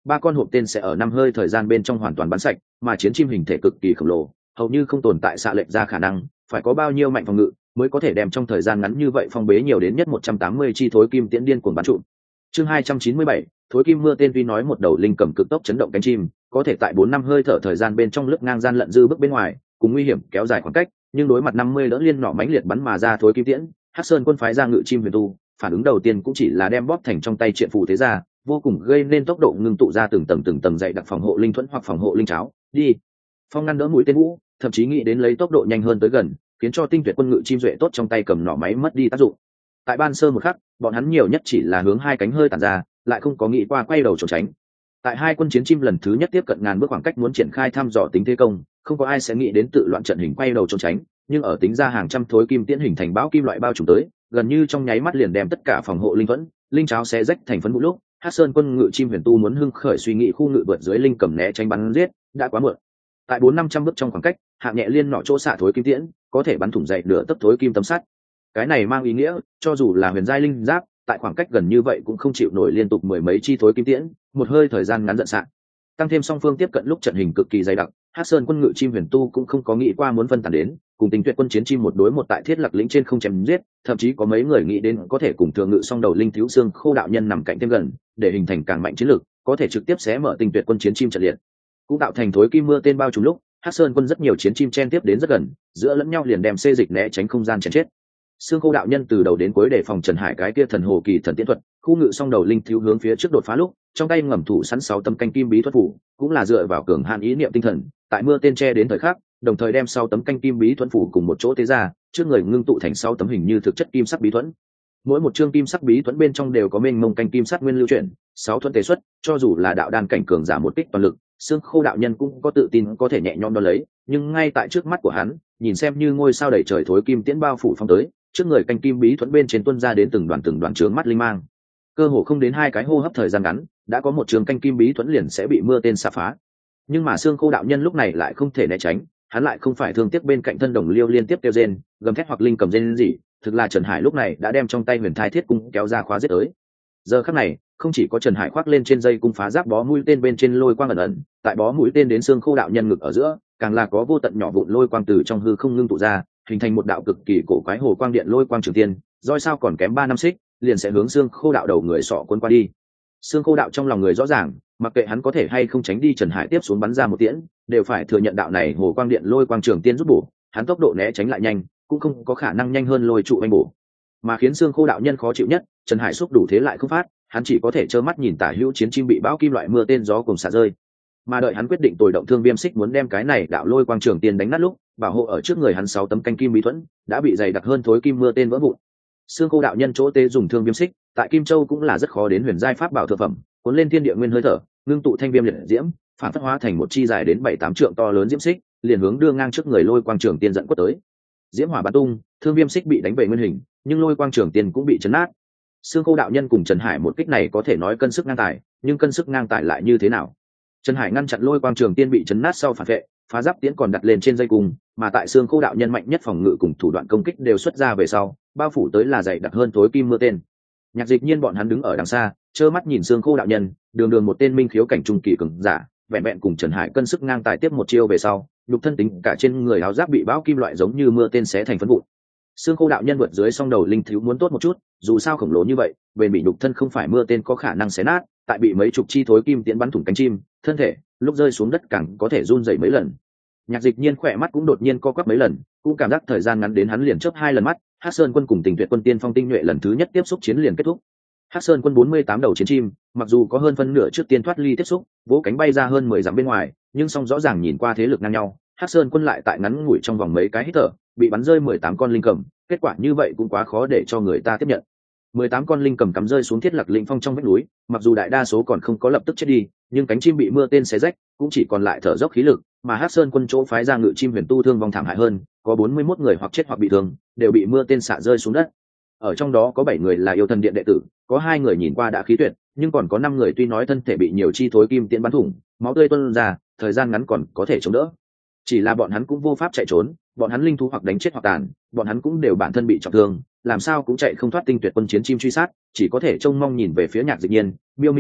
[SPEAKER 1] ba con hộp tên sẽ ở 5 hơi thời gian bên trong hoàn toàn bắn sạch, mà chiến chim hình thể cực kỳ khổng lồ, hầu như không tồn tại xạ lệch ra khả năng, phải có bao nhiêu mạnh phòng ngự mới có thể đem trong thời gian ngắn như vậy phong bế nhiều đến nhất 180 chi thối kim tiễn điên cuồng bắn trụm. Chương 297, thối kim mưa tên tuy nói một đầu linh cầm cực tốc chấn động cánh chim, có thể tại 4 năm hơi thở thời gian bên trong lướt ngang gian lận dư bước bên ngoài, cùng nguy hiểm kéo dài khoảng cách, nhưng đối mặt 50 đỡ liên nỏ mãnh liệt bắn mà ra thối kim tiễn, Hắc Sơn quân phái ra ngự chim huyền tu, phản ứng đầu tiên cũng chỉ là đem bóp thành trong tay triện phù thế ra, vô cùng gây nên tốc độ ngưng tụ ra từng tầng dày đặc phòng hộ linh thuẫn hoặc phòng hộ linh cháo, đi. Phong ngăn đỡ mũi tên vũ, thậm chí nghĩ đến lấy tốc độ nhanh hơn tới gần, khiến cho tinh tuyệt quân ngự chim duệ tốt trong tay cầm nỏ máy mất đi tác dụng. Tại ban sơ một khắc, bọn hắn nhiều nhất chỉ là hướng hai cánh hơi tản ra, lại không có nghĩ qua quay đầu trốn tránh. Tại hai quân chiến chim lần thứ nhất tiếp cận ngàn bước khoảng cách muốn triển khai thăm dò tính thế công, không có ai sẽ nghĩ đến tự loạn trận hình quay đầu trốn tránh, nhưng ở tính ra hàng trăm thối kim tiễn hình thành bão kim loại bao trùm tới, gần như trong nháy mắt liền đem tất cả phòng hộ linh thuẫn, linh cháo xé rách thành phấn vụ lúc, Hắc Sơn quân ngự chim huyền tu muốn hưng khởi suy nghĩ khu ngự vượt dưới linh cầm né tránh bắn giết, đã quá muộn. Tại 400-500 bước trong khoảng cách, hạng nhẹ liên nọ chỗ xạ thối kim tiễn, có thể bắn thủng dậy nửa tấc thối kim tấm sắt. Cái này mang ý nghĩa, cho dù là huyền giai linh giáp, tại khoảng cách gần như vậy cũng không chịu nổi liên tục mười mấy chi thối kim tiễn, một hơi thời gian ngắn giận sạn. Tăng thêm song phương tiếp cận lúc trận hình cực kỳ dày đặc, Hắc Sơn quân ngự chim huyền tu cũng không có nghĩ qua muốn phân tán đến, cùng Tình Tuyệt quân chiến chim một đối một tại Thiết Lạc lĩnh trên không chém giết, thậm chí có mấy người nghĩ đến có thể cùng thường ngự song đầu linh thiếu xương khô đạo nhân nằm cạnh thêm gần, để hình thành càng mạnh chiến lược, có thể trực tiếp xé mở Tình Tuyệt quân chiến chim trận liệt. Cũng tạo thành thối kim mưa tên bao trùm lúc, Hắc Sơn quân rất nhiều chiến chim chen tiếp đến rất gần, giữa lẫn nhau liền đem xê dịch né tránh không gian chém chết. Xương khô đạo nhân từ đầu đến cuối để phòng Trần Hải cái kia thần hồ kỳ thần tiễn thuật, khu ngự song đầu linh thiếu hướng phía trước đột phá lúc, trong tay ngầm thủ sẵn 6 tấm canh kim bí thuật phủ, cũng là dựa vào cường hạn ý niệm tinh thần, tại mưa tên che đến thời khắc, đồng thời đem 6 tấm canh kim bí thuẫn phủ cùng một chỗ tế ra, trước người ngưng tụ thành 6 tấm hình như thực chất kim sắc bí thuẫn. Mỗi một chương kim sắc bí thuẫn bên trong đều có mênh mông canh kim sắc nguyên lưu chuyển, 6 thuẫn tế xuất, cho dù là đạo đan cảnh cường giả một kích toàn lực, xương khô đạo nhân cũng có tự tin có thể nhẹ nhõm đo lấy, nhưng ngay tại trước mắt của hắn, nhìn xem như ngôi sao đầy trời thối kim tiễn bao phủ phong tới, trước người canh kim bí thuẫn bên trên tuôn ra đến từng đoàn trướng mắt linh mang. Cơ hồ không đến 2 cái hô hấp thời gian ngắn, đã có một trường canh kim bí thuẫn liền sẽ bị mưa tên xạ phá. Nhưng mà xương khô đạo nhân lúc này lại không thể né tránh, hắn lại không phải thương tiếc bên cạnh thân đồng liêu liên tiếp kêu rên, gầm thét hoặc linh cầm rên gì, thực là Trần Hải lúc này đã đem trong tay huyền thai thiết cung kéo ra khóa giết tới. Giờ khắc này, không chỉ có Trần Hải khoác lên trên dây cung phá giáp bó mũi tên bên trên lôi quang ẩn, tại bó mũi tên đến xương khô đạo nhân ngực ở giữa, càng là có vô tận nhỏ vụn lôi quang từ trong hư không ngưng tụ ra, hình thành một đạo cực kỳ cổ quái hồ quang điện lôi quang trường tiên, roi sao còn kém 3 năm xích, liền sẽ hướng xương khô đạo đầu người sọ cuốn qua đi. Xương khô đạo trong lòng người rõ ràng, mặc kệ hắn có thể hay không tránh đi Trần Hải tiếp xuống bắn ra một tiễn, đều phải thừa nhận đạo này hồ quang điện lôi quang trường tiên giúp bổ, hắn tốc độ né tránh lại nhanh, cũng không có khả năng nhanh hơn lôi trụ anh bổ. Mà khiến xương khô đạo nhân khó chịu nhất, Trần Hải xúc đủ thế lại không phát, hắn chỉ có thể trơ mắt nhìn tả hữu chiến chim bị bão kim loại mưa tên gió cùng xả rơi. Mà đợi hắn quyết định tồi động thương viêm xích muốn đem cái này đạo lôi quang trường tiên đánh nát lúc, bảo hộ ở trước người hắn 6 tấm canh kim bí thuẫn đã bị dày đặc hơn thối kim mưa tên vỡ vụn. Xương khô đạo nhân chỗ tê dùng thương viêm xích, tại Kim Châu cũng là rất khó đến huyền giai pháp bảo thượng phẩm, cuốn lên thiên địa nguyên hơi thở, ngưng tụ thanh viêm liệt diễm, phản phất hóa thành một chi dài đến 7-8 trượng to lớn diễm xích, liền hướng đưa ngang trước người lôi quang trường tiên dẫn quất tới. Diễm hỏa bắn tung, thương viêm xích bị đánh về nguyên hình, nhưng lôi quang trường tiên cũng bị chấn nát. Xương khô đạo nhân cùng Trần Hải một kích này có thể nói cân sức ngang tài, nhưng cân sức ngang tài lại như thế nào? Trần Hải ngăn chặn lôi quang trường tiên bị chấn nát sau phản vệ, phá giáp tiễn còn đặt lên trên dây cung, mà tại xương khô đạo nhân mạnh nhất phòng ngự cùng thủ đoạn công kích đều xuất ra về sau, bao phủ tới là dày đặc hơn tối kim mưa tên. Nhạc Dịch Nhiên bọn hắn đứng ở đằng xa, trơ mắt nhìn xương khô đạo nhân, đường một tên minh khiếu cảnh trung kỳ cường giả, vẹn vẹn cùng Trần Hải cân sức ngang tài tiếp một chiêu về sau, nhục thân tính cả trên người áo giáp bị bão kim loại giống như mưa tên xé thành phấn vụn. Xương khô đạo nhân vượt dưới song đầu linh thiếu muốn tốt một chút, dù sao khổng lồ như vậy, bền bị nhục thân không phải mưa tên có khả năng xé nát, tại bị mấy chục chi thối kim tiễn bắn thủng cánh chim, thân thể lúc rơi xuống đất càng có thể run rẩy mấy lần. Nhạc Dịch Nhiên khỏe mắt cũng đột nhiên co quắp mấy lần, cũng cảm giác thời gian ngắn đến hắn liền chớp 2 lần mắt. Hắc Sơn quân cùng Tình Tuyệt quân tiên phong tinh nhuệ lần thứ nhất tiếp xúc chiến liền kết thúc. Hắc Sơn quân 48 đầu chiến chim, mặc dù có hơn phân nửa trước tiên thoát ly tiếp xúc, vỗ cánh bay ra hơn 10 dặm bên ngoài, nhưng song rõ ràng nhìn qua thế lực ngang nhau, Hắc Sơn quân lại tại ngắn ngủi trong vòng mấy cái hít thở, bị bắn rơi 18 con linh cầm, kết quả như vậy cũng quá khó để cho người ta tiếp nhận. 18 con linh cầm cắm rơi xuống Thiết Lạc lĩnh phong trong vách núi, mặc dù đại đa số còn không có lập tức chết đi, nhưng cánh chim bị mưa tên xé rách, cũng chỉ còn lại thở dốc khí lực, mà Hắc Sơn quân chỗ phái ra ngự chim huyền tu thương vong thảm hại hơn, có 41 người hoặc chết hoặc bị thương, đều bị mưa tên xạ rơi xuống đất. Ở trong đó có 7 người là yêu thần điện đệ tử, có 2 người nhìn qua đã khí tuyệt, nhưng còn có 5 người tuy nói thân thể bị nhiều chi thối kim tiễn bắn thủng, máu tươi tuôn ra, thời gian ngắn còn có thể chống đỡ. Chỉ là bọn hắn cũng vô pháp chạy trốn, bọn hắn linh thú hoặc đánh chết hoặc tàn, bọn hắn cũng đều bản thân bị trọng thương, làm sao cũng chạy không thoát Tinh Tuyệt quân chiến chim truy sát, chỉ có thể trông mong nhìn về phía Nhạc Dịch Nhiên, Miêu Minh Thành,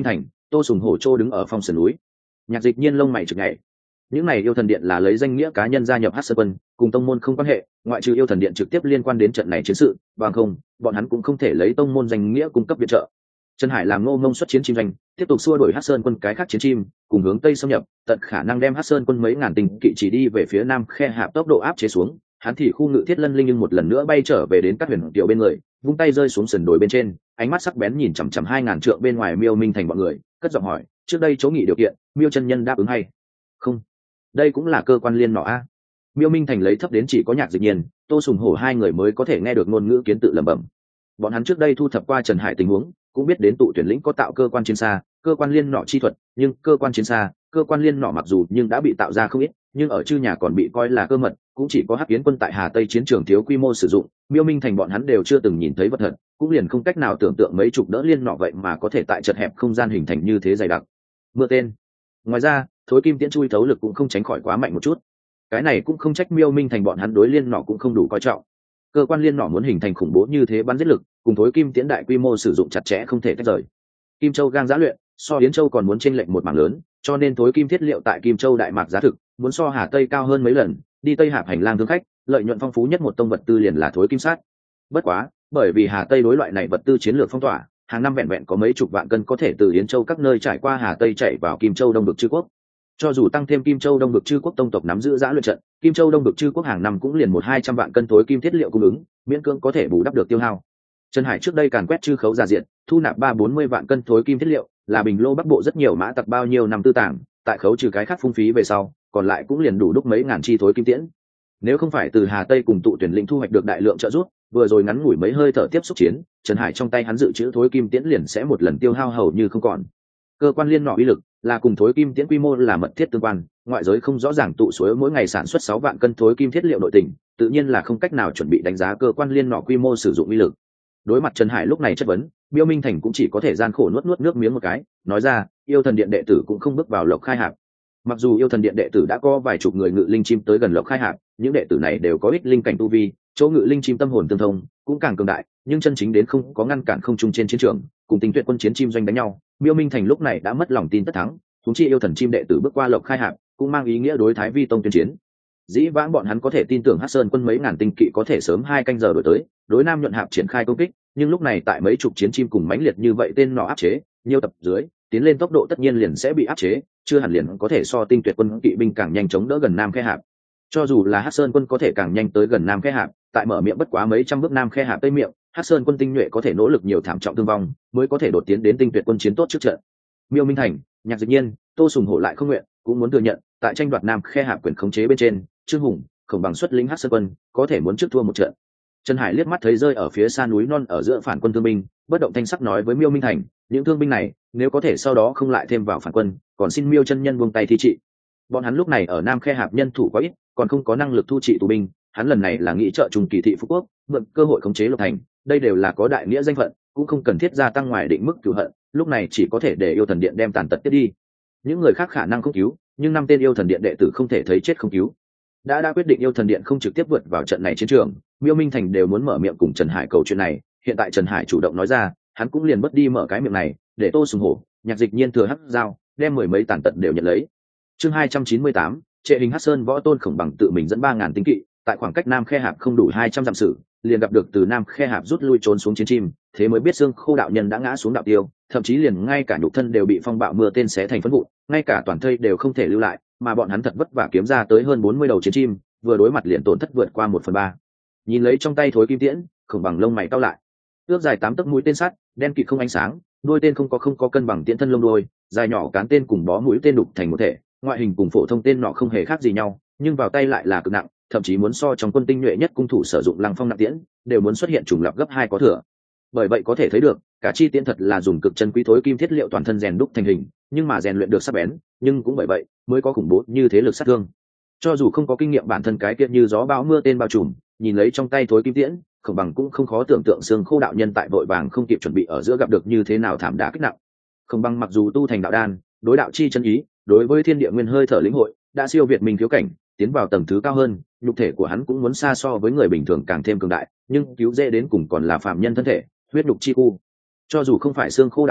[SPEAKER 1] Tô Sùng Hổ Trô đứng ở phong sườn núi. Nhạc Dịch Nhiên lông mày chực nhảy. Những này yêu thần điện là lấy danh nghĩa cá nhân gia nhập Hắc Sơn Quân, cùng tông môn không quan hệ, ngoại trừ yêu thần điện trực tiếp liên quan đến trận này chiến sự, bằng không, bọn hắn cũng không thể lấy tông môn danh nghĩa cung cấp viện trợ. Trần Hải làm Ngô Ngông xuất chiến chim doanh, tiếp tục xua đuổi Hắc Sơn Quân cái khác chiến chim, cùng hướng tây xâm nhập, tận khả năng đem Hắc Sơn Quân mấy ngàn tinh kỵ chỉ đi về phía nam khe hạp tốc độ áp chế xuống. Hắn thì khu ngự thiết lân linh nhưng một lần nữa bay trở về đến các huyền tiểu bên người, vung tay rơi xuống sườn đồi bên trên, ánh mắt sắc bén nhìn chằm chằm 2000 trượng bên ngoài Miêu Minh Thành bọn người, cất giọng hỏi, trước đây chỗ nghị điều kiện, Miêu chân nhân đáp ứng hay không? Đây cũng là cơ quan liên nọ a. Miêu Minh Thành lấy thấp đến chỉ có Nhạc Dịch Nhiên, Tô Sùng Hổ hai người mới có thể nghe được ngôn ngữ kiến tự lẩm bẩm. Bọn hắn trước đây thu thập qua Trần Hải tình huống, cũng biết đến tụ tuyển lĩnh có tạo cơ quan chiến xa, cơ quan liên nọ chi thuật, nhưng cơ quan chiến xa, cơ quan liên nọ mặc dù nhưng đã bị tạo ra không ít, nhưng ở chư nhà còn bị coi là cơ mật, cũng chỉ có Hắc Yến quân tại Hà Tây chiến trường thiếu quy mô sử dụng, Miêu Minh Thành bọn hắn đều chưa từng nhìn thấy vật thật, cũng liền không cách nào tưởng tượng mấy chục đỡ liên nọ vậy mà có thể tại chật hẹp không gian hình thành như thế dày đặc. Mưa tên. Ngoài ra, thối kim tiễn chui thấu lực cũng không tránh khỏi quá mạnh một chút. Cái này cũng không trách Miêu Minh Thành bọn hắn đối liên nọ cũng không đủ coi trọng. Cơ quan liên nọ muốn hình thành khủng bố như thế bắn giết lực, cùng thối kim tiễn đại quy mô sử dụng chặt chẽ không thể tách rời. Kim Châu gang giá luyện, so Yến Châu còn muốn chênh lệch một mảng lớn, cho nên thối kim thiết liệu tại Kim Châu đại mạc giá thực, muốn so Hà Tây cao hơn mấy lần, đi Tây Hạp hành lang thương khách, lợi nhuận phong phú nhất một tông vật tư liền là thối kim sát. Bất quá, bởi vì Hà Tây đối loại này vật tư chiến lược phong tỏa, hàng năm vẹn vẹn có mấy chục vạn cân có thể từ Yến Châu các nơi trải qua Hà Tây chạy vào Kim Châu Đông Vực Chư Quốc. Cho dù tăng thêm Kim Châu Đông Vực Chư Quốc tông tộc nắm giữ giã luyện trận, Kim Châu Đông Vực Chư Quốc hàng năm cũng liền 100-200 vạn cân thối kim thiết liệu cung ứng, miễn cưỡng có thể bù đắp được tiêu hao. Trần Hải trước đây càn quét chư khấu giả diện, thu nạp 3-40 vạn cân thối kim thiết liệu, là Bình Lô Bắc Bộ rất nhiều mã tặc bao nhiêu năm tư tàng, tại khấu trừ cái khác phung phí về sau, còn lại cũng liền đủ đúc mấy ngàn chi thối kim tiễn. Nếu không phải từ Hà Tây cùng tụ tuyển lĩnh thu hoạch được đại lượng trợ giúp, vừa rồi ngắn ngủi mấy hơi thở tiếp xúc chiến, Trần Hải trong tay hắn dự trữ thối kim tiễn liền sẽ một lần tiêu hao hầu như không còn. Cơ quan liên nọ uy lực là cùng thối kim tiễn quy mô là mật thiết tương quan, ngoại giới không rõ ràng tụ suối mỗi ngày sản xuất 6 vạn cân thối kim thiết liệu nội tình, tự nhiên là không cách nào chuẩn bị đánh giá cơ quan liên nọ quy mô sử dụng uy lực. Đối mặt Trần Hải lúc này chất vấn, Miêu Minh Thành cũng chỉ có thể gian khổ nuốt nước miếng một cái, nói ra, yêu thần điện đệ tử cũng không bước vào Lộc Khai Hạp. Mặc dù yêu thần điện đệ tử đã có vài chục người ngự linh chim tới gần Lộc Khai Hạp, những đệ tử này đều có ít linh cảnh tu vi, chỗ ngự linh chim tâm hồn tương thông, cũng càng cường đại, nhưng chân chính đến không có ngăn cản không trung trên chiến trường, cùng Tinh Tuyệt quân chiến chim doanh đánh nhau, Miêu Minh Thành lúc này đã mất lòng tin tất thắng, chúng chi yêu thần chim đệ tử bước qua Lộc Khai Hạp, cũng mang ý nghĩa đối Thái Vi tông tuyên chiến. Dĩ vãng bọn hắn có thể tin tưởng Hắc Sơn quân mấy ngàn tinh kỵ có thể sớm 2 canh giờ đổi tới, đối Nam Nhuận Hạp triển khai công kích, nhưng lúc này tại mấy chục chiến chim cùng mãnh liệt như vậy tên nọ áp chế, nhiều tập dưới, tiến lên tốc độ tất nhiên liền sẽ bị áp chế, chưa hẳn liền có thể so Tinh Tuyệt quân kỵ binh càng nhanh chống đỡ gần Nam Khe Hạp. Cho dù là Hắc Sơn quân có thể càng nhanh tới gần Nam Khe Hạp, tại mở miệng bất quá mấy trăm bước Nam Khe Hạp tây miệng, Hắc Sơn quân tinh nhuệ có thể nỗ lực nhiều thảm trọng thương vong, mới có thể đột tiến đến Tinh Tuyệt quân chiến tốt trước trận. Miêu Minh Thành, Nhạc Dịch Nhiên, Tô Sùng Hổ lại không nguyện, cũng muốn thừa nhận, tại tranh đoạt Nam Khe Hạp quyền khống chế bên trên, Trương Hùng, Khổng Bằng xuất lĩnh Hắc Sơn quân, có thể muốn trước thua một trận. Trần Hải liếc mắt thấy rơi ở phía xa núi non ở giữa phản quân thương binh, bất động thanh sắc nói với Miêu Minh Thành, những thương binh này, nếu có thể sau đó không lại thêm vào phản quân, còn xin Miêu chân nhân buông tay thi trị. Bọn hắn lúc này ở Nam Khe Hạp nhân thủ quá ít, còn không có năng lực thu trị tù binh, hắn lần này là nghĩ trợ trùng kỳ thị Phú Quốc, mượn cơ hội khống chế Lộc Thành, đây đều là có đại nghĩa danh phận, cũng không cần thiết gia tăng ngoài định mức cửu hận, lúc này chỉ có thể để yêu thần điện đem tàn tật tiếp đi. Những người khác khả năng không cứu, nhưng 5 tên yêu thần điện đệ tử không thể thấy chết không cứu. Đã quyết định yêu thần điện không trực tiếp vượt vào trận này chiến trường, Miêu Minh Thành đều muốn mở miệng cùng Trần Hải cầu chuyện này, hiện tại Trần Hải chủ động nói ra, hắn cũng liền bất đi mở cái miệng này, để Tô Sùng Hổ, Nhạc Dịch Nhiên thừa hắc giao, đem 10 mấy tàn tật đều nhận lấy. Chương 298, Trệ hình Hắc Sơn võ tôn Khổng Bằng tự mình dẫn 3000 tinh kỵ, tại khoảng cách Nam Khe Hạp không đủ 200 dặm sử, liền gặp được từ Nam Khe Hạp rút lui trốn xuống chiến chim, thế mới biết xương khô đạo nhân đã ngã xuống đạo tiêu, thậm chí liền ngay cả nhục thân đều bị phong bạo mưa tên xé thành phấn vụn, ngay cả toàn thây đều không thể lưu lại, mà bọn hắn thật vất vả kiếm ra tới hơn 40 đầu chiến chim, vừa đối mặt liền tổn thất vượt qua 1/3. Nhìn lấy trong tay thối kim tiễn, Khổng Bằng lông mày cau lại. Ước dài 8 tấc mũi tên sắt, đen kịt không ánh sáng, đuôi tên không có cân bằng tiễn thân lông đuôi, dài nhỏ cán tên cùng bó mũi tên đục thành một thể, ngoại hình cùng phổ thông tên nọ không hề khác gì nhau, nhưng vào tay lại là cực nặng, thậm chí muốn so trong quân tinh nhuệ nhất cung thủ sử dụng lăng phong nặng tiễn, đều muốn xuất hiện trùng lập gấp 2 có thừa. Bởi vậy có thể thấy được, cả chi tiễn thật là dùng cực chân quý thối kim thiết liệu toàn thân rèn đúc thành hình, nhưng mà rèn luyện được sắc bén, nhưng cũng bởi vậy mới có khủng bố như thế lực sát thương. Cho dù không có kinh nghiệm bản thân cái kia như gió bão mưa tên bao trùm, nhìn lấy trong tay thối kim tiễn, Khổng Bằng cũng không khó tưởng tượng xương khô đạo nhân tại vội vàng không kịp chuẩn bị ở giữa gặp được như thế nào thảm đá kích nặng. Khổng Bằng mặc dù tu thành đạo đan, đối đạo chi chân ý, đối với thiên địa nguyên hơi thở lĩnh hội, đã siêu việt mình thiếu cảnh, tiến vào tầng thứ cao hơn, nhục thể của hắn cũng muốn xa so với người bình thường càng thêm cường đại, nhưng cứu dễ đến cùng còn là phàm nhân thân thể, huyết nhục chi khu. Cho dù không phải xương khô đạo nhân,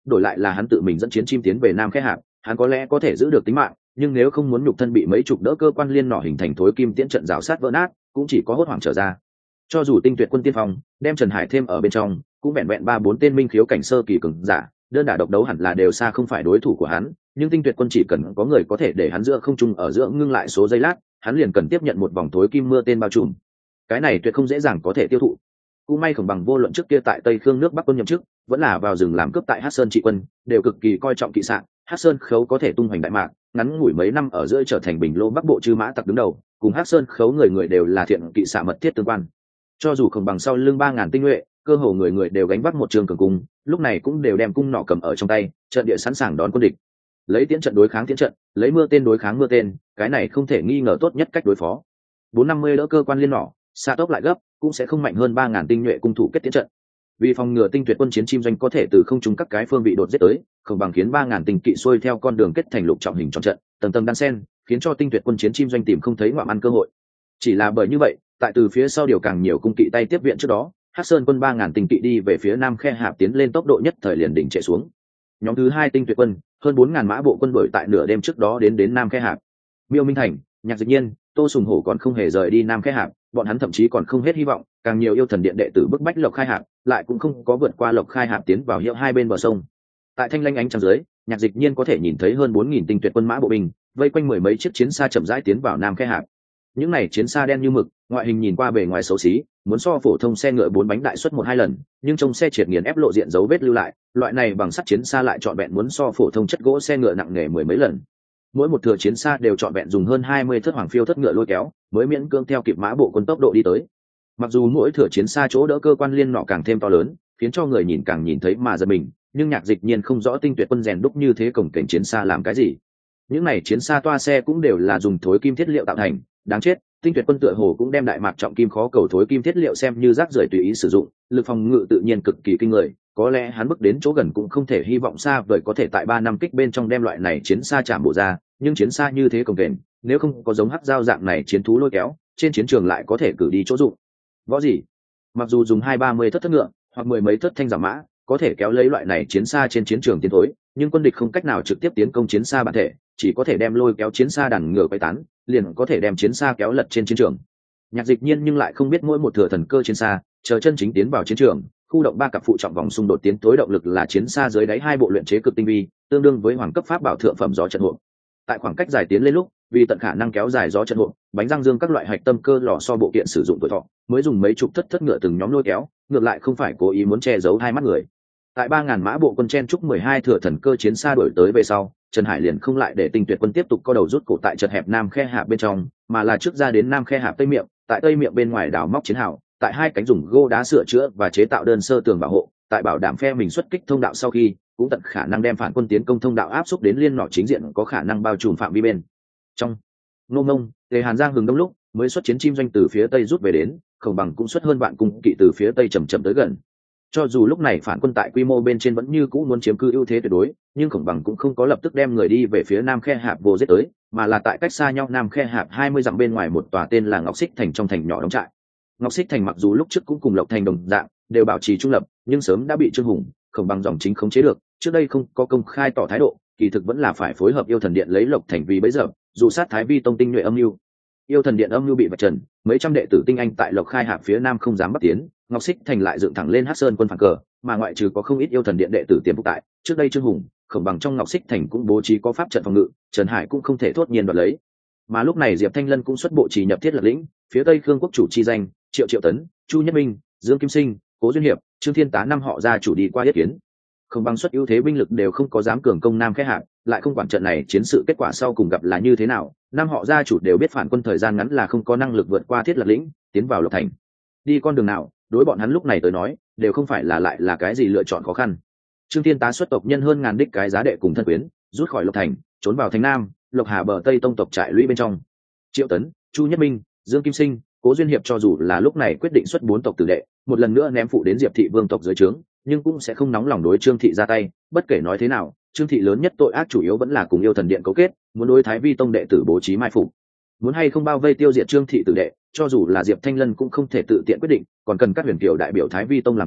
[SPEAKER 1] đổi lại là hắn tự mình dẫn chiến chim tiến về Nam Khe Hạp, hắn có lẽ có thể giữ được tính mạng, nhưng nếu không muốn nhục thân bị mấy chục đỡ cơ quan liên nỏ hình thành thối kim tiễn trận rào sát vỡ nát, cũng chỉ có hốt hoảng trở ra. Cho dù Tinh Tuyệt quân tiên phong đem Trần Hải thêm ở bên trong, cũng vẹn vẹn 3-4 tên minh khiếu cảnh sơ kỳ cường giả, đơn đả độc đấu hẳn là đều xa không phải đối thủ của hắn, nhưng Tinh Tuyệt quân chỉ cần có người có thể để hắn giữa không trung ở giữa ngưng lại số giây lát, hắn liền cần tiếp nhận một vòng thối kim mưa tên bao trùm. Cái này tuyệt không dễ dàng có thể tiêu thụ. Cũng may Khổng Bằng vô luận trước kia tại Tây Khương nước Bắc quân nhậm chức, vẫn là vào rừng làm cướp tại Hắc Sơn trị quân, đều cực kỳ coi trọng kỵ sạn, Hắc Sơn khấu có thể tung hoành đại mạc, ngắn ngủi mấy năm ở giữa trở thành Bình Lô Bắc bộ chư mã tặc đứng đầu, cùng Hắc Sơn khấu người đều là thiện kỵ xạ mật thiết tương quan. Cho dù Khổng Bằng sau lưng 3000 tinh nhuệ, cơ hồ người đều gánh vác một trường cường cung, lúc này cũng đều đem cung nỏ cầm ở trong tay, trận địa sẵn sàng đón quân địch. Lấy tiễn trận đối kháng tiễn trận, lấy mưa tên đối kháng mưa tên, cái này không thể nghi ngờ tốt nhất cách đối phó. 450 đỡ cơ quan liên nỏ, xạ tốc lại gấp, cũng sẽ không mạnh hơn 3000 tinh nhuệ cung thủ kết tiễn trận. Vì phòng ngừa Tinh Tuyệt quân chiến chim doanh có thể từ không trung các cái phương bị đột giết tới, Khổng Bằng khiến 3000 tinh kỵ xuôi theo con đường kết thành lục trọng hình tròn trận, tầng tầng đan sen, khiến cho Tinh Tuyệt quân chiến chim doanh tìm không thấy ngoạm ăn cơ hội. Chỉ là bởi như vậy, tại từ phía sau điều càng nhiều cung kỵ tay tiếp viện trước đó, Hắc Sơn quân 3000 tinh kỵ đi về phía Nam Khe Hạp tiến lên tốc độ nhất thời liền đỉnh trệ xuống. Nhóm thứ 2 Tinh Tuyệt quân, hơn 4000 mã bộ quân đuổi tại nửa đêm trước đó đến Nam Khe Hạp. Miêu Minh Thành, Nhạc Dịch Nhiên, Tô Sùng Hổ còn không hề rời đi Nam Khe Hạp, bọn hắn thậm chí còn không hết hy vọng, càng nhiều yêu thần điện đệ tử bức bách Lộc Khai Hạp, lại cũng không có vượt qua Lộc Khai Hạp tiến vào hiệu hai bên bờ sông. Tại thanh lanh ánh trăng dưới, Nhạc Dịch Nhiên có thể nhìn thấy hơn 4000 Tinh Tuyệt quân mã bộ binh, vây quanh mười mấy chiếc chiến xa chậm rãi tiến vào Nam Khe Hạp. Những này chiến xa đen như mực, ngoại hình nhìn qua bề ngoài xấu xí, muốn so phổ thông xe ngựa 4 bánh đại suất 1-2 lần, nhưng trong xe triệt nghiền ép lộ diện dấu vết lưu lại, loại này bằng sắt chiến xa lại trọn vẹn muốn so phổ thông chất gỗ xe ngựa nặng nề mười mấy lần. Mỗi một thừa chiến xa đều trọn vẹn dùng hơn 20 thất hoàng phiêu thất ngựa lôi kéo, mới miễn cưỡng theo kịp mã bộ quân tốc độ đi tới. Mặc dù mỗi thừa chiến xa chỗ đỡ cơ quan liên nọ càng thêm to lớn, khiến cho người nhìn càng nhìn thấy mà giật mình, nhưng Nhạc Dịch Nhiên không rõ Tinh Tuyệt quân rèn đúc như thế cổng cảnh chiến xa làm cái gì. Những này chiến xa toa xe cũng đều là dùng thối kim thiết liệu tạo thành, đáng chết, Tinh Tuyệt quân tựa hồ cũng đem đại mạc trọng kim khó cầu thối kim thiết liệu xem như rác rưởi tùy ý sử dụng, lực phòng ngự tự nhiên cực kỳ kinh người, có lẽ hắn bước đến chỗ gần cũng không thể hy vọng xa vời có thể tại 3 năm kích bên trong đem loại này chiến xa chạm bộ ra, nhưng chiến xa như thế cồng kềnh, nếu không có giống hắc dao dạng này chiến thú lôi kéo, trên chiến trường lại có thể cử đi chỗ dụng. Võ gì? Mặc dù dùng 20-30 thất ngựa, hoặc mười mấy thất thanh giả mã, có thể kéo lấy loại này chiến xa trên chiến trường tiến thối, nhưng quân địch không cách nào trực tiếp tiến công chiến xa bản thể, chỉ có thể đem lôi kéo chiến xa đàn ngựa quay tán, liền có thể đem chiến xa kéo lật trên chiến trường. Nhạc Dịch Nhiên nhưng lại không biết mỗi một thừa thần cơ chiến xa, chờ chân chính tiến vào chiến trường, khu động 3 cặp phụ trọng vòng xung đột tiến tối động lực là chiến xa dưới đáy 2 bộ luyện chế cực tinh vi, tương đương với hoàng cấp pháp bảo thượng phẩm gió trận hộ. Tại khoảng cách dài tiến lên lúc, vì tận khả năng kéo dài gió trận hộ, bánh răng dương các loại hạch tâm cơ lò so bộ kiện sử dụng tuổi thọ, mới dùng mấy chục thất ngựa từng nhóm lôi kéo, ngược lại không phải cố ý muốn che giấu hai mắt người. Tại 3000 mã bộ quân chen trúc 12 thừa thần cơ chiến xa đuổi tới về sau, Trần Hải liền không lại để Tinh Tuyệt quân tiếp tục co đầu rút cổ tại chật hẹp Nam Khe Hạp bên trong, mà là trước ra đến Nam Khe Hạp tây miệng, tại tây miệng bên ngoài đào móc chiến hào, tại hai cánh dùng gô đá sửa chữa và chế tạo đơn sơ tường bảo hộ, tại bảo đảm phe mình xuất kích thông đạo sau khi, cũng tận khả năng đem phản quân tiến công thông đạo áp xúc đến liên nọ chính diện có khả năng bao trùm phạm vi bên trong. Ngô Ngông, Tề Hàn Giang hừng đông lúc mới xuất chiến chim doanh từ phía tây rút về đến, Khổng Bằng cũng xuất hơn bạn cung kỵ từ phía tây chậm chậm tới gần. Cho dù lúc này phản quân tại quy mô bên trên vẫn như cũ muốn chiếm cư ưu thế tuyệt đối, nhưng Khổng Bằng cũng không có lập tức đem người đi về phía Nam Khe Hạp vô giết tới, mà là tại cách xa nhau Nam Khe Hạp 20 dặm bên ngoài một tòa tên là Ngọc Xích Thành trong thành nhỏ đóng trại. Ngọc Xích Thành mặc dù lúc trước cũng cùng Lộc Thành đồng dạng, đều bảo trì trung lập, nhưng sớm đã bị Trương Hùng, Khổng Bằng dòng chính khống chế được, trước đây không có công khai tỏ thái độ, kỳ thực vẫn là phải phối hợp yêu thần điện lấy Lộc Thành vì bấy giờ, dù sát Thái Vi tông tinh nhuệ âm mưu. Yêu thần điện âm mưu bị vạch trần, mấy trăm đệ tử tinh anh tại Lộc Khai Hạp phía nam không dám bắt tiến, Ngọc Xích Thành lại dựng thẳng lên Hắc Sơn quân phản cờ, mà ngoại trừ có không ít yêu thần điện đệ tử tiềm phục tại, trước đây Trương Hùng, Khổng Bằng trong Ngọc Xích Thành cũng bố trí có pháp trận phòng ngự, Trần Hải cũng không thể thốt nhiên đoạt lấy. Mà lúc này Diệp Thanh Lân cũng xuất bộ chỉ nhập Thiết Lập lĩnh, phía tây Khương quốc chủ chi danh, Triệu Tấn, Chu Nhất Minh, Dương Kim Sinh, Cố Duyên Hiệp, Trương Thiên Tá năm họ gia chủ đi qua yết kiến. Không bằng xuất ưu thế binh lực đều không có dám cường công Nam Khe Hạp, lại không quản trận này chiến sự kết quả sau cùng gặp là như thế nào, năm họ gia chủ đều biết phản quân thời gian ngắn là không có năng lực vượt qua Thiết Lập lĩnh, tiến vào Lộc Thành. Đi con đường nào, đối bọn hắn lúc này tới nói, đều không phải là lại là cái gì lựa chọn khó khăn. Trương Thiên Tá xuất tộc nhân hơn ngàn đích cái giá đệ cùng thân quyến, rút khỏi Lộc Thành, trốn vào thành Nam, Lộc Hà bờ Tây tông tộc trại lũy bên trong. Triệu Tấn, Chu Nhất Minh, Dương Kim Sinh, Cố Duyên Hiệp cho dù là lúc này quyết định xuất 4 tộc tử đệ, một lần nữa ném phụ đến Diệp thị vương tộc dưới trướng, nhưng cũng sẽ không nóng lòng đối Trương thị ra tay. Bất kể nói thế nào, Trương thị lớn nhất tội ác chủ yếu vẫn là cùng yêu thần điện cấu kết, muốn đối Thái Vi tông đệ tử bố trí mai phục, muốn hay không bao vây tiêu diệt Trương thị tử đệ, cho dù là Diệp Thanh Lân cũng không thể tự tiện quyết định, còn cần các huyền kiều đại biểu Thái Vi tông làm chủ,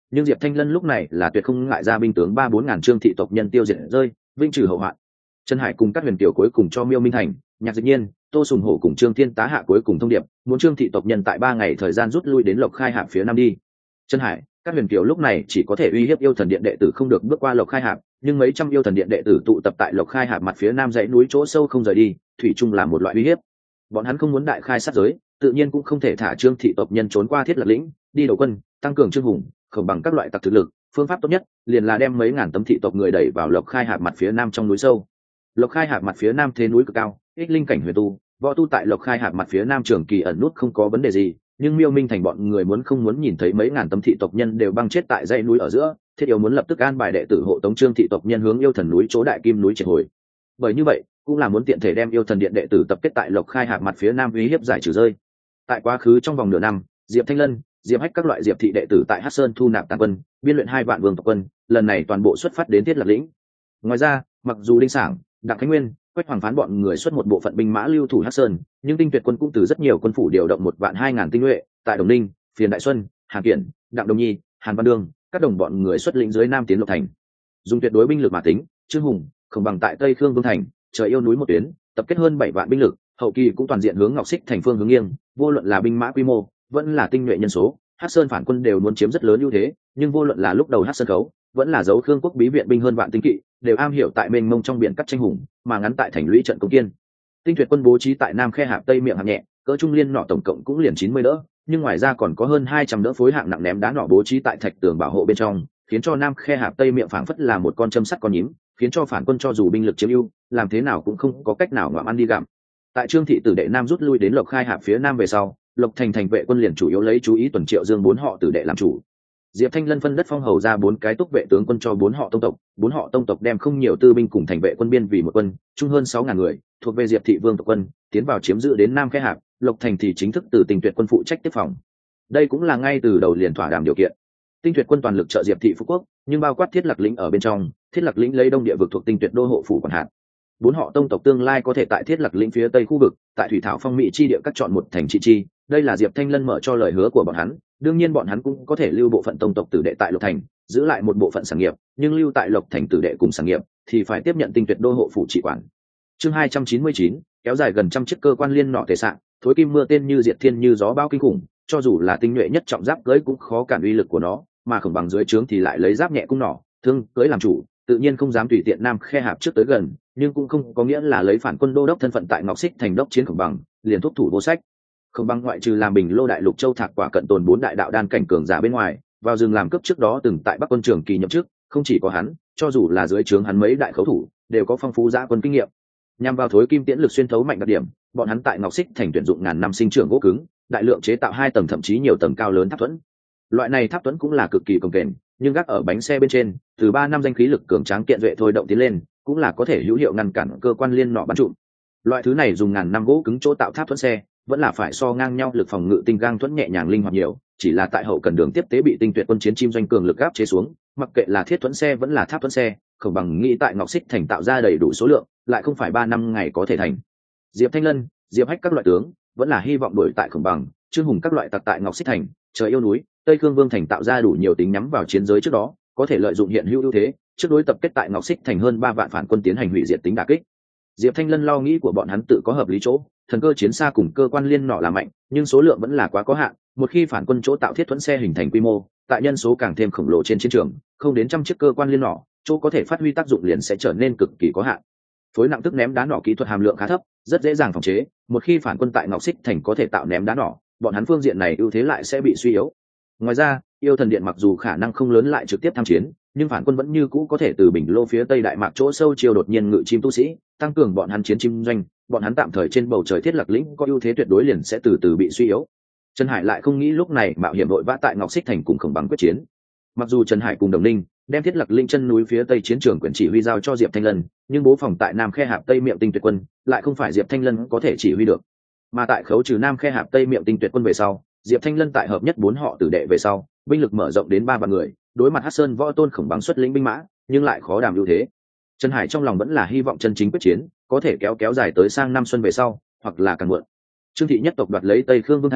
[SPEAKER 1] nhưng Diệp Thanh Lân lúc này là tuyệt không ngại ra binh tướng 3-4 ngàn Trương thị tộc nhân tiêu diệt rơi, vinh trừ hậu hoạn. Trần Hải cùng các huyền tiểu cuối cùng cho Miêu Minh Thành, Nhạc Dịch Nhiên, Tô Sùng Hổ cùng Trương Thiên Tá Hạ cuối cùng thông điệp, muốn Trương thị tộc nhân tại 3 ngày thời gian rút lui đến Lộc Khai Hạp phía nam đi. Trần Hải, các huyền kiều lúc này chỉ có thể uy hiếp yêu thần điện đệ tử không được bước qua Lộc Khai Hạp, nhưng mấy trăm yêu thần điện đệ tử tụ tập tại Lộc Khai Hạp mặt phía nam dãy núi chỗ sâu không rời đi, thủy chung là một loại uy hiếp. Bọn hắn không muốn đại khai sát giới, tự nhiên cũng không thể thả Trương thị tộc nhân trốn qua Thiết Lập lĩnh, đi đầu quân, tăng cường Trương Hùng, khổng bằng các loại tặc thực lực, phương pháp tốt nhất liền là đem mấy ngàn tấm thị tộc người đẩy vào Lộc Khai Hạp mặt phía nam trong núi sâu. Lộc Khai Hạp mặt phía nam thế núi cực cao, ít linh cảnh huyền tu, võ tu tại Lộc Khai Hạp mặt phía nam trường kỳ ẩn nút không có vấn đề gì, nhưng Miêu Minh Thành bọn người không muốn nhìn thấy mấy ngàn tấm thị tộc nhân đều băng chết tại dãy núi ở giữa, thiết yếu muốn lập tức an bài đệ tử hộ tống Trương thị tộc nhân hướng yêu thần núi chỗ Đại Kim núi triệt hồi. Bởi như vậy, cũng là muốn tiện thể đem yêu thần điện đệ tử tập kết tại Lộc Khai Hạp mặt phía nam uy hiếp giải trừ rơi. Tại quá khứ trong vòng nửa năm, Diệp Thanh Lân, Diệp Hách các loại Diệp thị đệ tử tại Hắc Sơn thu nạp tàn quân, biên luyện 2 vạn vương tộc quân, lần này toàn bộ xuất phát đến Thiết Lập lĩnh. Ngoài ra, mặc dù Đinh Sảng, Đặng Khánh Nguyên, Quách Hoàng Phán bọn người xuất một bộ phận binh mã lưu thủ Hắc Sơn, nhưng tinh tuyệt quân cũng từ rất nhiều quân phủ điều động 1.200.000 tinh nhuệ, tại Đồng Ninh, Phiền Đại Xuân, Hàn Kiển, Đặng Đồng Nhi, Hàn Văn Đương, các đồng bọn người xuất lĩnh dưới Nam tiến Lộc Thành. Dùng tuyệt đối binh lực mà tính, Trương Hùng, không bằng tại Tây Khương Vương Thành, trời yêu núi một tuyến, tập kết hơn 7 vạn binh lực, hậu kỳ cũng toàn diện hướng Ngọc Xích thành phương hướng nghiêng, vô luận là binh mã quy mô, vẫn là tinh nhuệ nhân số, Hắc Sơn phản quân đều muốn chiếm rất lớn ưu thế, nhưng vô luận là lúc đầu Hắc Sơn khấu, vẫn là dấu Khương quốc bí viện binh hơn vạn tinh kỵ, đều am hiểu tại mênh mông trong biển cắt tranh hùng, mà ngắn tại thành lũy trận công kiên. Tinh tuyệt quân bố trí tại Nam Khe Hạp Tây miệng hạng nhẹ, cỡ trung liên nọ tổng cộng cũng liền 90 đỡ, nhưng ngoài ra còn có hơn 200 đỡ phối hạng nặng ném đá nọ bố trí tại thạch tường bảo hộ bên trong, khiến cho Nam Khe Hạp Tây miệng phảng phất là một con châm sắt con nhím, khiến cho phản quân cho dù binh lực chiếm ưu, làm thế nào cũng không có cách nào ngoạm ăn đi gặm. Tại Trương thị tử đệ Nam rút lui đến Lộc Khai Hạp phía nam về sau, Lộc Thành thành vệ quân liền chủ yếu lấy chú ý tuần Triệu Dương 4 họ tử đệ làm chủ. Diệp Thanh Lân phân đất phong hầu ra 4 cái túc vệ tướng quân cho 4 họ tông tộc đem không nhiều tư binh cùng thành vệ quân biên vì một quân, chung hơn 6.000 người, thuộc về Diệp thị vương tộc quân, tiến vào chiếm giữ đến Nam Khe Hạp, Lộc Thành thì chính thức từ Tinh Tuyệt quân phụ trách tiếp phòng. Đây cũng là ngay từ đầu liền thỏa đàm điều kiện. Tinh Tuyệt quân toàn lực trợ Diệp thị phú quốc, nhưng bao quát Thiết Lạc lĩnh ở bên trong, Thiết Lạc lĩnh lấy đông địa vực thuộc Tinh Tuyệt đô hộ phủ quản hạt. 4 họ tông tộc tương lai có thể tại Thiết Lạc lĩnh phía tây khu vực, tại thủy thảo phong mỹ chi địa cắt chọn một thành chi, đây là Diệp Thanh Lân mở cho lời hứa của bọn hắn. Đương nhiên bọn hắn cũng có thể lưu bộ phận tông tộc tử đệ tại Lộc Thành, giữ lại một bộ phận sản nghiệp, nhưng lưu tại Lộc Thành tử đệ cùng sản nghiệp thì phải tiếp nhận Tinh Tuyệt đô hộ phủ trị quản. Chương 299, kéo dài gần trăm chiếc cơ quan liên nọ tề sạng, thối kim mưa tên như diệt thiên như gió bão kinh khủng, cho dù là tinh nhuệ nhất trọng giáp cưới cũng khó cản uy lực của nó, mà Khổng Bằng dưới trướng thì lại lấy giáp nhẹ cung nỏ, thương cưới làm chủ, tự nhiên không dám tùy tiện Nam Khe Hạp trước tới gần, nhưng cũng không có nghĩa là lấy phản quân đô đốc thân phận tại Ngọc Xích thành đốc chiến Khổng Bằng, liền thúc thủ vô sách. Khổng Bằng ngoại trừ làm Bình Lô đại lục châu thạc quả cận tồn 4 đại đạo đan cảnh cường giả bên ngoài, vào rừng làm cướp trước đó từng tại Bắc quân trường kỳ nhậm chức, không chỉ có hắn, cho dù là dưới trướng hắn mấy đại khấu thủ, đều có phong phú dã quân kinh nghiệm. Nhằm vào thối kim tiễn lực xuyên thấu mạnh đặc điểm, bọn hắn tại Ngọc Xích thành tuyển dụng ngàn năm sinh trưởng gỗ cứng, đại lượng chế tạo 2 tầng thậm chí nhiều tầng cao lớn tháp thuẫn. Loại này tháp thuẫn cũng là cực kỳ cồng kềnh, nhưng gác ở bánh xe bên trên, từ 3 năm danh khí lực cường tráng kiện duệ thôi động tiến lên, cũng là có thể hữu hiệu ngăn cản cơ quan liên nọ bắn trụm. Loại thứ này dùng ngàn năm gỗ cứng chỗ tạo tháp thuẫn xe, vẫn là phải so ngang nhau lực phòng ngự tinh gang thuẫn nhẹ nhàng linh hoạt nhiều, chỉ là tại hậu cần đường tiếp tế bị Tinh Tuyệt quân chiến chim doanh cường lực áp chế xuống, mặc kệ là thiết thuẫn xe vẫn là tháp thuẫn xe, Khổng Bằng nghĩ tại Ngọc Xích thành tạo ra đầy đủ số lượng, lại không phải 3 năm ngày có thể thành. Diệp Thanh Lân, Diệp Hách các loại tướng, vẫn là hy vọng đuổi tại Khổng Bằng, Trương Hùng các loại tặc tại Ngọc Xích thành, trời yêu núi, Tây Khương Vương thành tạo ra đủ nhiều tính nhắm vào chiến giới trước đó, có thể lợi dụng hiện hữu ưu thế, trước đối tập kết tại Ngọc Xích thành hơn 3 vạn phản quân tiến hành hủy diệt tính đả kích. Diệp Thanh Lân lo nghĩ của bọn hắn tự có hợp lý chỗ, thần cơ chiến xa cùng cơ quan liên nọ là mạnh, nhưng số lượng vẫn là quá có hạn, một khi phản quân chỗ tạo thiết thuẫn xe hình thành quy mô, tại nhân số càng thêm khổng lồ trên chiến trường, không đến trăm chiếc cơ quan liên nọ, chỗ có thể phát huy tác dụng liền sẽ trở nên cực kỳ có hạn. Phối nặng tức ném đá nỏ kỹ thuật hàm lượng khá thấp, rất dễ dàng phòng chế, một khi phản quân tại Ngọc Xích thành có thể tạo ném đá nỏ, bọn hắn phương diện này ưu thế lại sẽ bị suy yếu. Ngoài ra, yêu thần điện mặc dù khả năng không lớn lại trực tiếp tham chiến, nhưng phản quân vẫn như cũ có thể từ Bình Lô phía tây đại mạc chỗ sâu chiêu đột nhiên ngự chim tu sĩ, tăng cường bọn hắn chiến chim doanh, bọn hắn tạm thời trên bầu trời Thiết Lạc lĩnh có ưu thế tuyệt đối liền sẽ từ từ bị suy yếu. Trần Hải lại không nghĩ lúc này mạo hiểm vội vã tại Ngọc Xích thành cùng Khổng Bằng quyết chiến. Mặc dù Trần Hải cùng Đồng Ninh đem Thiết Lạc lĩnh chân núi phía tây chiến trường quyền chỉ huy giao cho Diệp Thanh Lân, nhưng bố phòng tại Nam Khe Hạp Tây miệng Tinh Tuyệt quân lại không phải Diệp Thanh Lân có thể chỉ huy được. Mà tại khấu trừ Nam Khe Hạp Tây miệng Tinh Tuyệt quân về sau, Diệp Thanh Lân tại hợp nhất 4 họ tử đệ về sau, binh lực mở rộng đến 3 vạn người, đối mặt Hắc Sơn võ tôn Khổng Bằng xuất lĩnh binh mã, nhưng lại khó đảm ưu thế. Trần Hải trong lòng vẫn là hy vọng chân chính quyết chiến, có thể kéo dài tới sang năm xuân về sau, hoặc là càng muộn. Trương thị nhất tộc đoạt lấy Tây Khương Vương thành,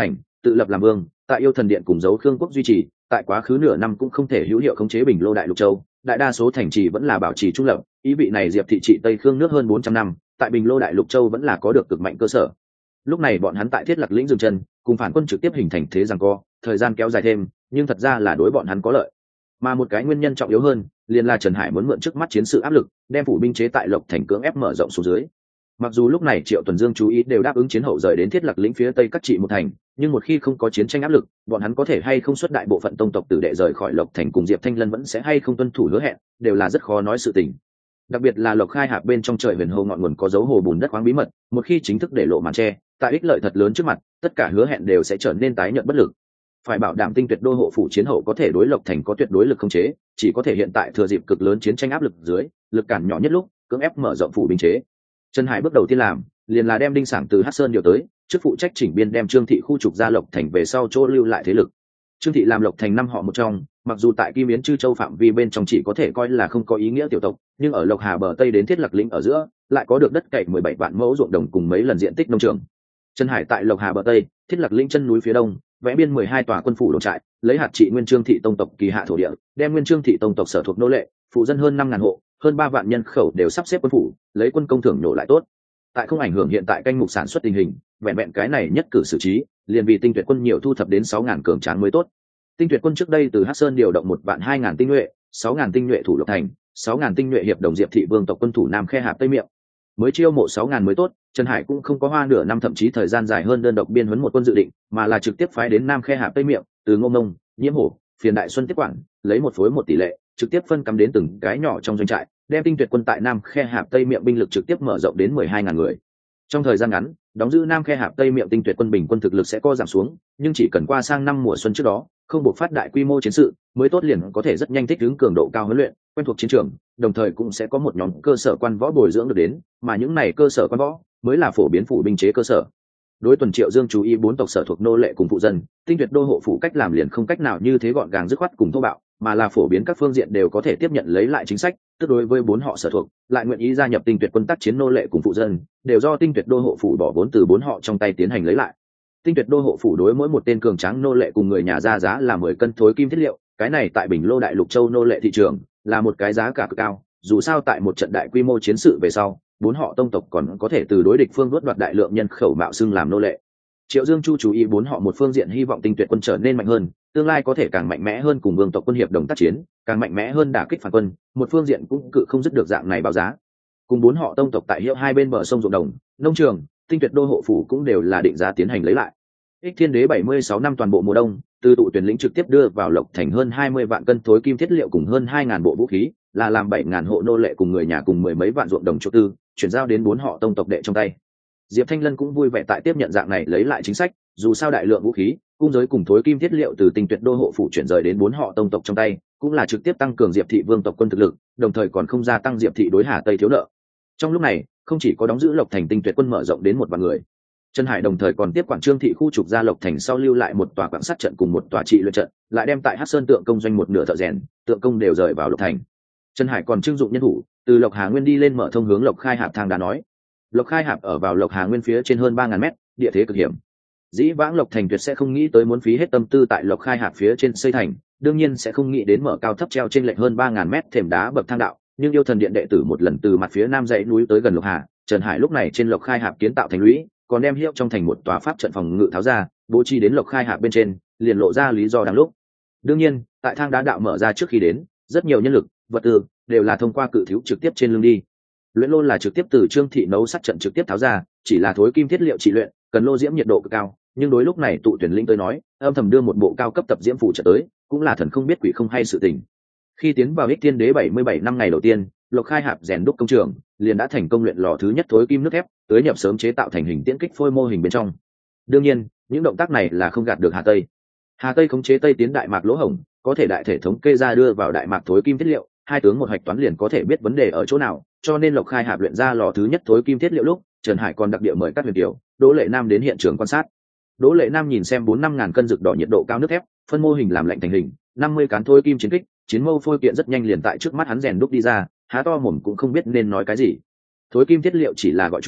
[SPEAKER 1] tự lập làm vương, tại yêu thần điện cùng dấu khương quốc duy trì, tại quá khứ nửa năm cũng không thể hữu hiệu khống chế Bình Lô đại lục châu, đại đa số thành trì vẫn là bảo trì trung lập, ý vị này Diệp thị trị Tây Khương nước hơn 400 năm, tại Bình Lô đại lục châu vẫn là có được cực mạnh cơ sở. Lúc này bọn hắn tại Thiết Lạc lĩnh dừng chân, cùng phản quân trực tiếp hình thành thế giằng co, thời gian kéo dài thêm, nhưng thật ra là đối bọn hắn có lợi. Mà một cái nguyên nhân trọng yếu hơn, liền là Trần Hải muốn mượn trước mắt chiến sự áp lực, đem phủ binh chế tại Lộc Thành cưỡng ép mở rộng xuống dưới. Mặc dù lúc này Triệu Tuần Dương chú ý đều đáp ứng chiến hậu rời đến Thiết Lạc lĩnh phía tây các trị một thành, nhưng một khi không có chiến tranh áp lực, bọn hắn có thể hay không xuất đại bộ phận tông tộc tử đệ rời khỏi Lộc Thành cùng Diệp Thanh Lân vẫn sẽ hay không tuân thủ hứa hẹn, đều là rất khó nói sự tình. Đặc biệt là Lộc Khai Hạp bên trong trời huyền hồ ngọn nguồn có dấu hồ bùn đất khoáng bí mật, một khi chính thức để lộ màn che, tại ích lợi thật lớn trước mặt, tất cả hứa hẹn đều sẽ trở nên tái nhợt bất lực. Phải bảo đảm Tinh Tuyệt đô hộ phủ chiến hậu có thể đối Lộc Thành có tuyệt đối lực khống chế, chỉ có thể hiện tại thừa dịp cực lớn chiến tranh áp lực dưới, lực cản nhỏ nhất lúc, cưỡng ép mở rộng phủ binh chế. Trần Hải bước đầu tiên làm, liền là đem Đinh Sảng từ Hắc Sơn điều tới, trước phụ trách chỉnh biên đem Trương thị khu trục ra Lộc Thành về sau chỗ lưu lại thế lực. Trương thị làm Lộc Thành năm họ một trong, mặc dù tại Kim Yến Chư Châu phạm vi bên trong chỉ có thể coi là không có ý nghĩa tiểu tộc, nhưng ở Lộc Hà bờ tây đến Thiết Lạc lĩnh ở giữa, lại có được đất cày 17 vạn mẫu ruộng đồng cùng mấy lần diện tích nông trường. Trần Hải tại Lộc Hà bờ tây, Thiết Lạc lĩnh chân núi phía đông, vẽ biên 12 tòa quân phủ đồn trại, lấy hạt trị Nguyên Trương thị tông tộc kỳ hạ thổ địa, đem Nguyên Trương thị tông tộc sở thuộc nô lệ, phụ dân hơn 5.000 hộ, hơn 3 vạn nhân khẩu đều sắp xếp quân phủ, lấy quân công thưởng nổ lại tốt. Tại không ảnh hưởng hiện tại canh mục sản xuất tình hình, vẹn vẹn cái này nhất cử xử trí, liền vì Tinh Tuyệt quân nhiều thu thập đến 6.000 cường tráng mới tốt. Tinh Tuyệt quân trước đây từ Hắc Sơn điều động 1.200.000 tinh nhuệ, 6.000 tinh nhuệ thủ Lộc Thành, 6.000 tinh nhuệ hiệp đồng Diệp thị vương tộc quân thủ Nam Khe Hạp Tây Miệng. Mới chiêu mộ 6.000 mới tốt, Trần Hải cũng không có hoa nửa năm thậm chí thời gian dài hơn đơn độc biên huấn một quân dự định, mà là trực tiếp phái đến Nam Khe Hạp Tây Miệng, từ Ngô Mông, Nhiễm Hổ, Phiền Đại Xuân tiếp quản, lấy 1:1 tỷ lệ, trực tiếp phân cắm đến từng cái nhỏ trong doanh trại, đem Tinh Tuyệt quân tại Nam Khe Hạp Tây Miệng binh lực trực tiếp mở rộng đến 12.000 người. Trong thời gian ngắn, đóng giữ Nam Khe Hạp Tây Miệng Tinh Tuyệt quân bình quân thực lực sẽ co giảm xuống, nhưng chỉ cần qua sang năm mùa xuân trước đó, không buộc phát đại quy mô chiến sự, mới tốt liền có thể rất nhanh thích ứng cường độ cao huấn luyện, quen thuộc chiến trường, đồng thời cũng sẽ có một nhóm cơ sở quan võ bồi dưỡng được đến, mà những này cơ sở quan võ mới là phổ biến phủ binh chế cơ sở. Đối Tuần Triệu Dương chú ý 4 tộc sở thuộc nô lệ cùng phụ dân, Tinh Tuyệt đô hộ phủ cách làm liền không cách nào như thế gọn gàng dứt khoát cùng thô bạo, mà là phổ biến các phương diện đều có thể tiếp nhận lấy lại chính sách, tức đối với 4 họ sở thuộc, lại nguyện ý gia nhập Tinh Tuyệt quân tác chiến nô lệ cùng phụ dân, đều do Tinh Tuyệt đô hộ phủ bỏ vốn từ 4 họ trong tay tiến hành lấy lại. Tinh Tuyệt đô hộ phủ đối mỗi một tên cường tráng nô lệ cùng người nhà ra giá là 10 cân thối kim thiết liệu, cái này tại Bình Lô đại lục châu nô lệ thị trường là một cái giá cả cực cao, dù sao tại một trận đại quy mô chiến sự về sau, 4 họ tông tộc còn có thể từ đối địch phương đốt đoạt đại lượng nhân khẩu mạo xưng làm nô lệ. Triệu Dương Chu chú ý 4 họ một phương diện hy vọng Tinh Tuyệt quân trở nên mạnh hơn, tương lai có thể càng mạnh mẽ hơn cùng vương tộc quân hiệp đồng tác chiến, càng mạnh mẽ hơn đả kích phản quân, một phương diện cũng cự không dứt được dạng này báo giá. Cùng 4 họ tông tộc tại hiệu hai bên bờ sông ruộng đồng, nông trường, Tinh Tuyệt đô hộ phủ cũng đều là định giá tiến hành lấy lại. Ích Thiên Đế 76 năm toàn bộ mùa đông, từ tụ tuyển lĩnh trực tiếp đưa vào Lộc Thành hơn 20 vạn cân thối kim thiết liệu cùng hơn 2.000 bộ vũ khí, là làm 7.000 hộ nô lệ cùng người nhà cùng mười mấy vạn ruộng đồng chỗ tư, chuyển giao đến 4 họ tông tộc đệ trong tay. Diệp Thanh Lân cũng vui vẻ tại tiếp nhận dạng này lấy lại chính sách, dù sao đại lượng vũ khí, cung giới cùng thối kim thiết liệu từ Tinh Tuyệt đô hộ phủ chuyển rời đến 4 họ tông tộc trong tay, cũng là trực tiếp tăng cường Diệp thị vương tộc quân thực lực, đồng thời còn không gia tăng Diệp thị đối Hà Tây thiếu nợ. Trong lúc này, không chỉ có đóng giữ Lộc Thành Tinh Tuyệt quân mở rộng đến 1 vạn người, Trần Hải đồng thời còn tiếp quản Trương thị khu trục ra Lộc Thành sau lưu lại một tòa quảng sát trận cùng một tòa trị luyện trận, lại đem tại Hắc Sơn tượng công doanh một nửa thợ rèn, tượng công đều rời vào Lộc Thành. Trần Hải còn trưng dụng nhân thủ, từ Lộc Hà Nguyên đi lên mở thông hướng Lộc Khai Hạp thang đá nói. Lộc Khai Hạp ở vào Lộc Hà Nguyên phía trên hơn 3.000 mét, địa thế cực hiểm. Dĩ vãng Lộc Thành tuyệt sẽ không nghĩ tới muốn phí hết tâm tư tại Lộc Khai Hạp phía trên xây thành, đương nhiên sẽ không nghĩ đến mở cao thấp treo trên lệch hơn 3.000 mét thềm đá bậc thang đạo, nhưng yêu thần điện đệ tử một lần từ mặt phía nam dãy núi tới gần Lộc Hà, Trần Hải lúc này trên Lộc Khai Hạp kiến tạo thành lũy, còn đem hiệu trong thành một tòa pháp trận phòng ngự tháo ra, bố trí đến Lộc Khai Hạp bên trên, liền lộ ra lý do đáng lúc. Đương nhiên, tại thang đá đạo mở ra trước khi đến, rất nhiều nhân lực, vật tư đều là thông qua cự thiếu trực tiếp trên lưng đi. Luyện lô là trực tiếp từ Trương thị nấu sắt trận trực tiếp tháo ra, chỉ là thối kim thiết liệu trị luyện, cần lô diễm nhiệt độ cực cao, nhưng đối lúc này tụ tuyển linh tới nói, âm thầm đưa một bộ cao cấp tập diễm phủ trận tới, cũng là thần không biết quỷ không hay sự tình. Khi tiến vào Ích Thiên Đế 77 năm ngày đầu tiên, Lộc Khai Hạp rèn đúc công trường liền đã thành công luyện lò thứ nhất thối kim nước thép, tới nhập sớm chế tạo thành hình tiễn kích phôi mô hình bên trong. Đương nhiên, những động tác này là không gạt được Hà Tây. Hà Tây khống chế Tây tiến đại mạc lỗ hổng, có thể đại thể thống kê ra đưa vào đại mạc thối kim thiết liệu, hai tướng một hạch toán liền có thể biết vấn đề ở chỗ nào, cho nên Lộc Khai Hạp luyện ra lò thứ nhất thối kim thiết liệu lúc, Trần Hải còn đặc địa mời các huyền tiểu, Đỗ Lệ Nam đến hiện trường quan sát. Đỗ Lệ Nam nhìn xem 4-5 ngàn cân rực đỏ nhiệt độ cao nước thép, phân mô hình làm lạnh thành hình, 50 cán thối kim chiến kích, chiến mâu phôi kiện rất nhanh liền tại trước mắt hắn rèn đúc đi ra, há to mồm cũng không biết nên nói cái gì. Thối kim thiết liệu chỉ là gọi chung,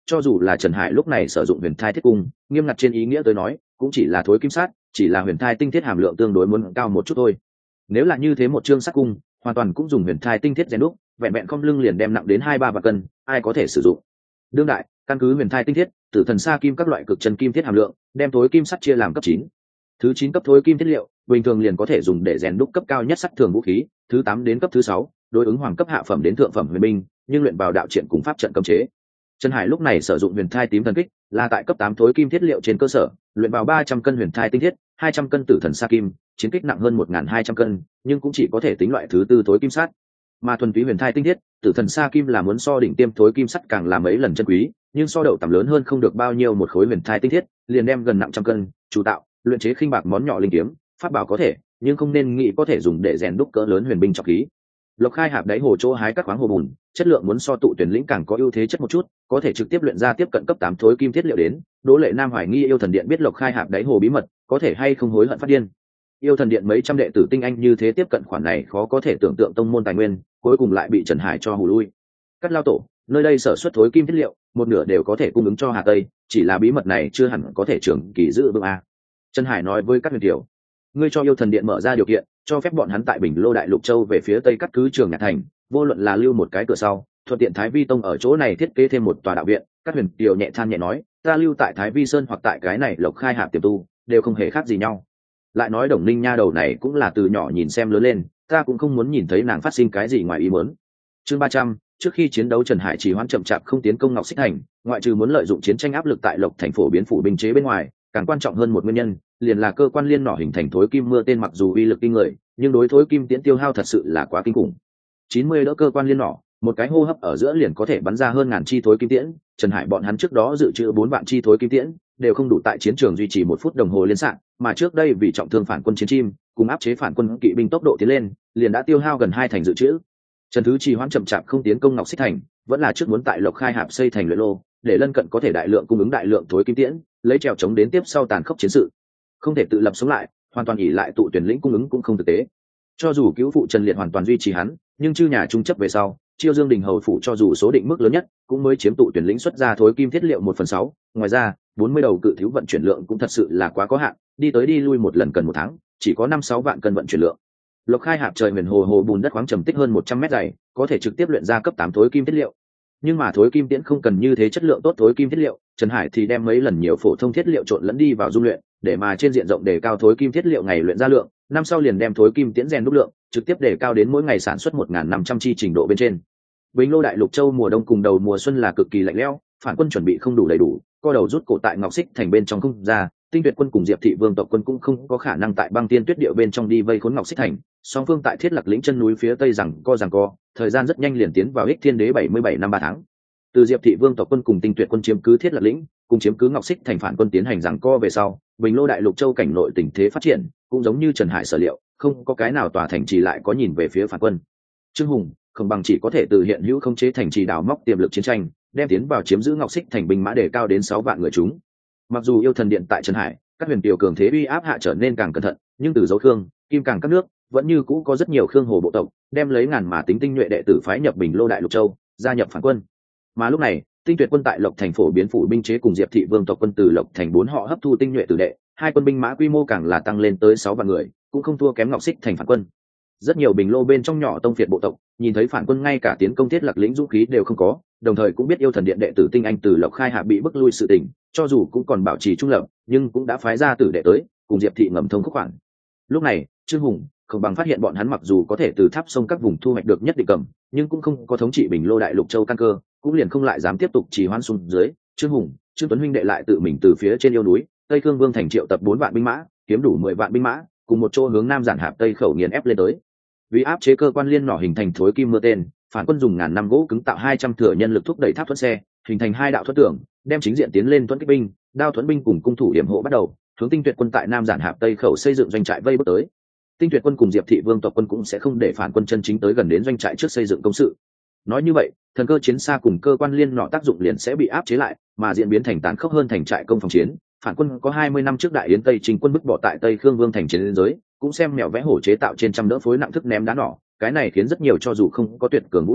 [SPEAKER 1] cho dù là Trần Hải lúc này sử dụng huyền thai thiết cung, nghiêm ngặt trên ý nghĩa tới nói cũng chỉ là thối kim sát, chỉ là huyền thai tinh thiết hàm lượng tương đối muốn cao một chút thôi. Nếu là như thế một chương sát cung hoàn toàn cũng dùng huyền thai tinh thiết rèn đúc, vẹn vẹn không lưng liền đem nặng đến 2-3 vạn cân, ai có thể sử dụng. Đương đại căn cứ huyền thai tinh thiết, tử thần sa kim các loại cực chân kim thiết hàm lượng, đem thối kim sắt chia làm cấp 9. Thứ 9 cấp thối kim thiết liệu bình thường liền có thể dùng để rèn đúc cấp cao nhất sắt thường vũ khí, thứ 8 đến cấp thứ 6 đối ứng hoàng cấp hạ phẩm đến thượng phẩm huyền binh, nhưng luyện vào đạo triện cùng pháp trận cấm chế. Trần Hải lúc này sử dụng huyền thai tím thần kích, là tại cấp 8 thối kim thiết liệu trên cơ sở, luyện vào 300 cân huyền thai tinh thiết, 200 cân tử thần sa kim, chiến kích nặng hơn 1200 cân, nhưng cũng chỉ có thể tính loại thứ tư thối kim sắt. Mà thuần túy huyền thai tinh thiết, tử thần sa kim là muốn so đỉnh tiêm thối kim sắt càng là mấy lần chân quý, nhưng so đậu tầm lớn hơn không được bao nhiêu, một khối huyền thai tinh thiết liền đem gần nặng trăm cân, chủ tạo, luyện chế khinh bạc món nhỏ linh kiếm, pháp bảo có thể, nhưng không nên nghĩ có thể dùng để rèn đúc cỡ lớn huyền binh trọng khí. Lộc Khai Hạp đáy hồ chỗ hái các khoáng hồ bùn, chất lượng muốn so tụ tuyển lĩnh càng có ưu thế chất một chút, có thể trực tiếp luyện ra tiếp cận cấp 8 thối kim thiết liệu đến. Đỗ Lệ Nam hoài nghi Yêu Thần Điện biết Lộc Khai Hạp đáy hồ bí mật, có thể hay không hối hận phát điên. Yêu Thần Điện mấy trăm đệ tử tinh anh như thế tiếp cận khoản này khó có thể tưởng tượng tông môn tài nguyên, cuối cùng lại bị Trần Hải cho hù lui. Cắt lao tổ, nơi đây sở xuất thối kim thiết liệu, một nửa đều có thể cung ứng cho Hà Tây, chỉ là bí mật này chưa hẳn có thể trưởng kỳ giữ vững a. Trần Hải nói với các huyền tiểu, ngươi cho Yêu Thần Điện mở ra điều kiện, cho phép bọn hắn tại Bình Lô Đại Lục Châu về phía tây cắt cứ Trường Nhạc Thành, vô luận là lưu một cái cửa sau, thuận tiện Thái Vi Tông ở chỗ này thiết kế thêm một tòa đạo viện. Các huyền tiểu nhẹ than nhẹ nói, ta lưu tại Thái Vi Sơn hoặc tại cái này Lộc Khai Hạp tiềm tu, đều không hề khác gì nhau. Lại nói Đồng Ninh nha đầu này cũng là từ nhỏ nhìn xem lớn lên, ta cũng không muốn nhìn thấy nàng phát sinh cái gì ngoài ý muốn. Chương 300, trước khi chiến đấu Trần Hải chỉ hoãn chậm chạp không tiến công Ngọc Xích Thành, ngoại trừ muốn lợi dụng chiến tranh áp lực tại Lộc thành phổ biến phủ binh chế bên ngoài, càng quan trọng hơn một nguyên nhân, liền là cơ quan liên nỏ hình thành thối kim mưa tên, mặc dù uy lực kinh người, nhưng đối thối kim tiễn tiêu hao thật sự là quá kinh khủng. 90 đỡ cơ quan liên nỏ, một cái hô hấp ở giữa liền có thể bắn ra hơn ngàn chi thối kim tiễn. Trần Hải bọn hắn trước đó dự trữ 4 vạn chi thối kim tiễn, đều không đủ tại chiến trường duy trì 1 phút đồng hồ liên xạ, mà trước đây vì trọng thương phản quân chiến chim, cùng áp chế phản quân kỵ binh tốc độ tiến lên, liền đã tiêu hao gần 2 thành dự trữ. Trần Thứ trì hoãn chậm chạp không tiến công Ngọc Xích Thành, vẫn là trước muốn tại Lộc Khai Hạp xây thành luyện lô, để lân cận có thể đại lượng cung ứng đại lượng thối kim tiễn, lấy trèo chống đến tiếp sau tàn khốc chiến sự. Không thể tự lập sống lại, hoàn toàn ỷ lại tụ tuyển lĩnh cung ứng cũng không thực tế. Cho dù cứu phụ Trần Liệt hoàn toàn duy trì hắn, nhưng chư nhà trung chấp về sau, Chiêu Dương Đình hầu phủ cho dù số định mức lớn nhất, cũng mới chiếm tụ tuyển lĩnh xuất ra thối kim thiết liệu 1/6. Ngoài ra, 40 đầu cự thiếu vận chuyển lượng cũng thật sự là quá có hạn, đi tới đi lui một lần cần 1 tháng, chỉ có 5-6 vạn cân vận chuyển lượng. Lộc Khai Hạp trời huyền hồ bùn đất khoáng trầm tích hơn 100 mét dày, có thể trực tiếp luyện ra cấp 8 thối kim thiết liệu. Nhưng mà thối kim tiễn không cần như thế chất lượng tốt thối kim thiết liệu, Trần Hải thì đem mấy lần nhiều phổ thông thiết liệu trộn lẫn đi vào dung luyện, để mà trên diện rộng đề cao thối kim thiết liệu ngày luyện ra lượng, năm sau liền đem thối kim tiễn rèn đúc lượng trực tiếp đề cao đến mỗi ngày sản xuất 1.500 chi trình độ bên trên. Bình Lô Đại Lục Châu mùa đông cùng đầu mùa xuân là cực kỳ lạnh lẽo, phản quân chuẩn bị không đủ đầy đủ, co đầu rút cổ tại Ngọc Xích Thành bên trong không ra, Tinh Tuyệt quân cùng Diệp Thị Vương tộc quân cũng không có khả năng tại băng tiên tuyết điệu bên trong đi vây khốn Ngọc Xích Thành. Song phương tại Thiết Lạc lĩnh chân núi phía tây rằng co, thời gian rất nhanh liền tiến vào Ích Thiên Đế 77 năm 3 tháng. Từ Diệp Thị Vương tộc quân cùng Tinh Tuyệt quân chiếm cứ Thiết Lạc lĩnh, cùng chiếm cứ Ngọc Xích Thành phản quân tiến hành rằng co về sau, Bình Lô Đại Lục Châu cảnh nội tình thế phát triển, cũng giống như Trần Hải sở liệu, không có cái nào tòa thành trì lại có nhìn về phía phản quân. Trương Hùng không bằng chỉ có thể từ hiện hữu không chế thành trì đào móc tiềm lực chiến tranh, đem tiến vào chiếm giữ Ngọc Xích Thành binh mã đề cao đến 6 vạn người chúng. Mặc dù Yêu Thần Điện tại Trần Hải, các huyền tiểu cường thế uy áp hạ trở nên càng cẩn thận, nhưng từ dấu Khương, Kim Càng các nước, vẫn như cũ có rất nhiều Khương Hồ bộ tộc, đem lấy ngàn mà tính tinh nhuệ đệ tử phái nhập Bình Lô Đại Lục Châu, gia nhập phản quân. Mà lúc này, Tinh Tuyệt quân tại Lộc Thành phổ biến phủ binh chế cùng Diệp Thị Vương tộc quân từ Lộc Thành 4 họ hấp thu tinh nhuệ tử đệ, hai quân binh mã quy mô càng là tăng lên tới 6 vạn người, cũng không thua kém Ngọc Xích Thành phản quân. Rất nhiều Bình Lô bên trong nhỏ tông phiệt bộ tộc, nhìn thấy phản quân ngay cả tiến công Thiết Lạc lĩnh dũng khí đều không có, đồng thời cũng biết Yêu Thần Điện đệ tử tinh anh từ Lộc Khai Hạ bị bức lui sự tình, cho dù cũng còn bảo trì trung lập, nhưng cũng đã phái ra tử đệ tới, cùng Diệp Thị ngầm thông khúc khoản. Lúc này, Trương Hùng không bằng phát hiện bọn hắn mặc dù có thể từ tháp sông các vùng thu hoạch được nhất định cầm, nhưng cũng không có thống trị Bình Lô Đại Lục Châu căn cơ, cũng liền không lại dám tiếp tục trì hoãn xuống dưới. Trương Hùng, Trương Tuấn huynh đệ lại tự mình từ phía trên yêu núi Tây Khương Vương thành triệu tập 4 vạn binh mã, kiếm đủ 10 vạn binh mã, cùng một chỗ hướng nam giản hạp Tây khẩu nghiền ép lên tới. Vì áp chế cơ quan liên nỏ hình thành thối kim mưa tên, phản quân dùng ngàn năm gỗ cứng tạo 200 thừa nhân lực thúc đẩy tháp thuẫn xe, hình thành 2 đạo thuẫn tường, đem chính diện tiến lên thuẫn kích binh, đao thuẫn binh cùng cung thủ điểm hộ bắt đầu hướng Tinh Tuyệt quân tại nam giản hạp Tây khẩu xây dựng doanh trại vây bước tới. Tinh Tuyệt quân cùng Diệp Thị Vương tộc quân cũng sẽ không để phản quân chân chính tới gần đến doanh trại trước xây dựng công sự. Nói như vậy, thần cơ chiến xa cùng cơ quan liên nọ tác dụng liền sẽ bị áp chế lại, mà diễn biến thành tán khốc hơn thành trại công phòng chiến. Phản quân có 20 năm trước đại yến Tây Trình quân bức bỏ tại Tây Khương Vương thành chiến giới, cũng xem mèo vẽ hổ chế tạo trên trăm đỡ phối nặng thức ném đá nỏ, cái này khiến rất nhiều cho dù không có tuyệt cường vũ lực,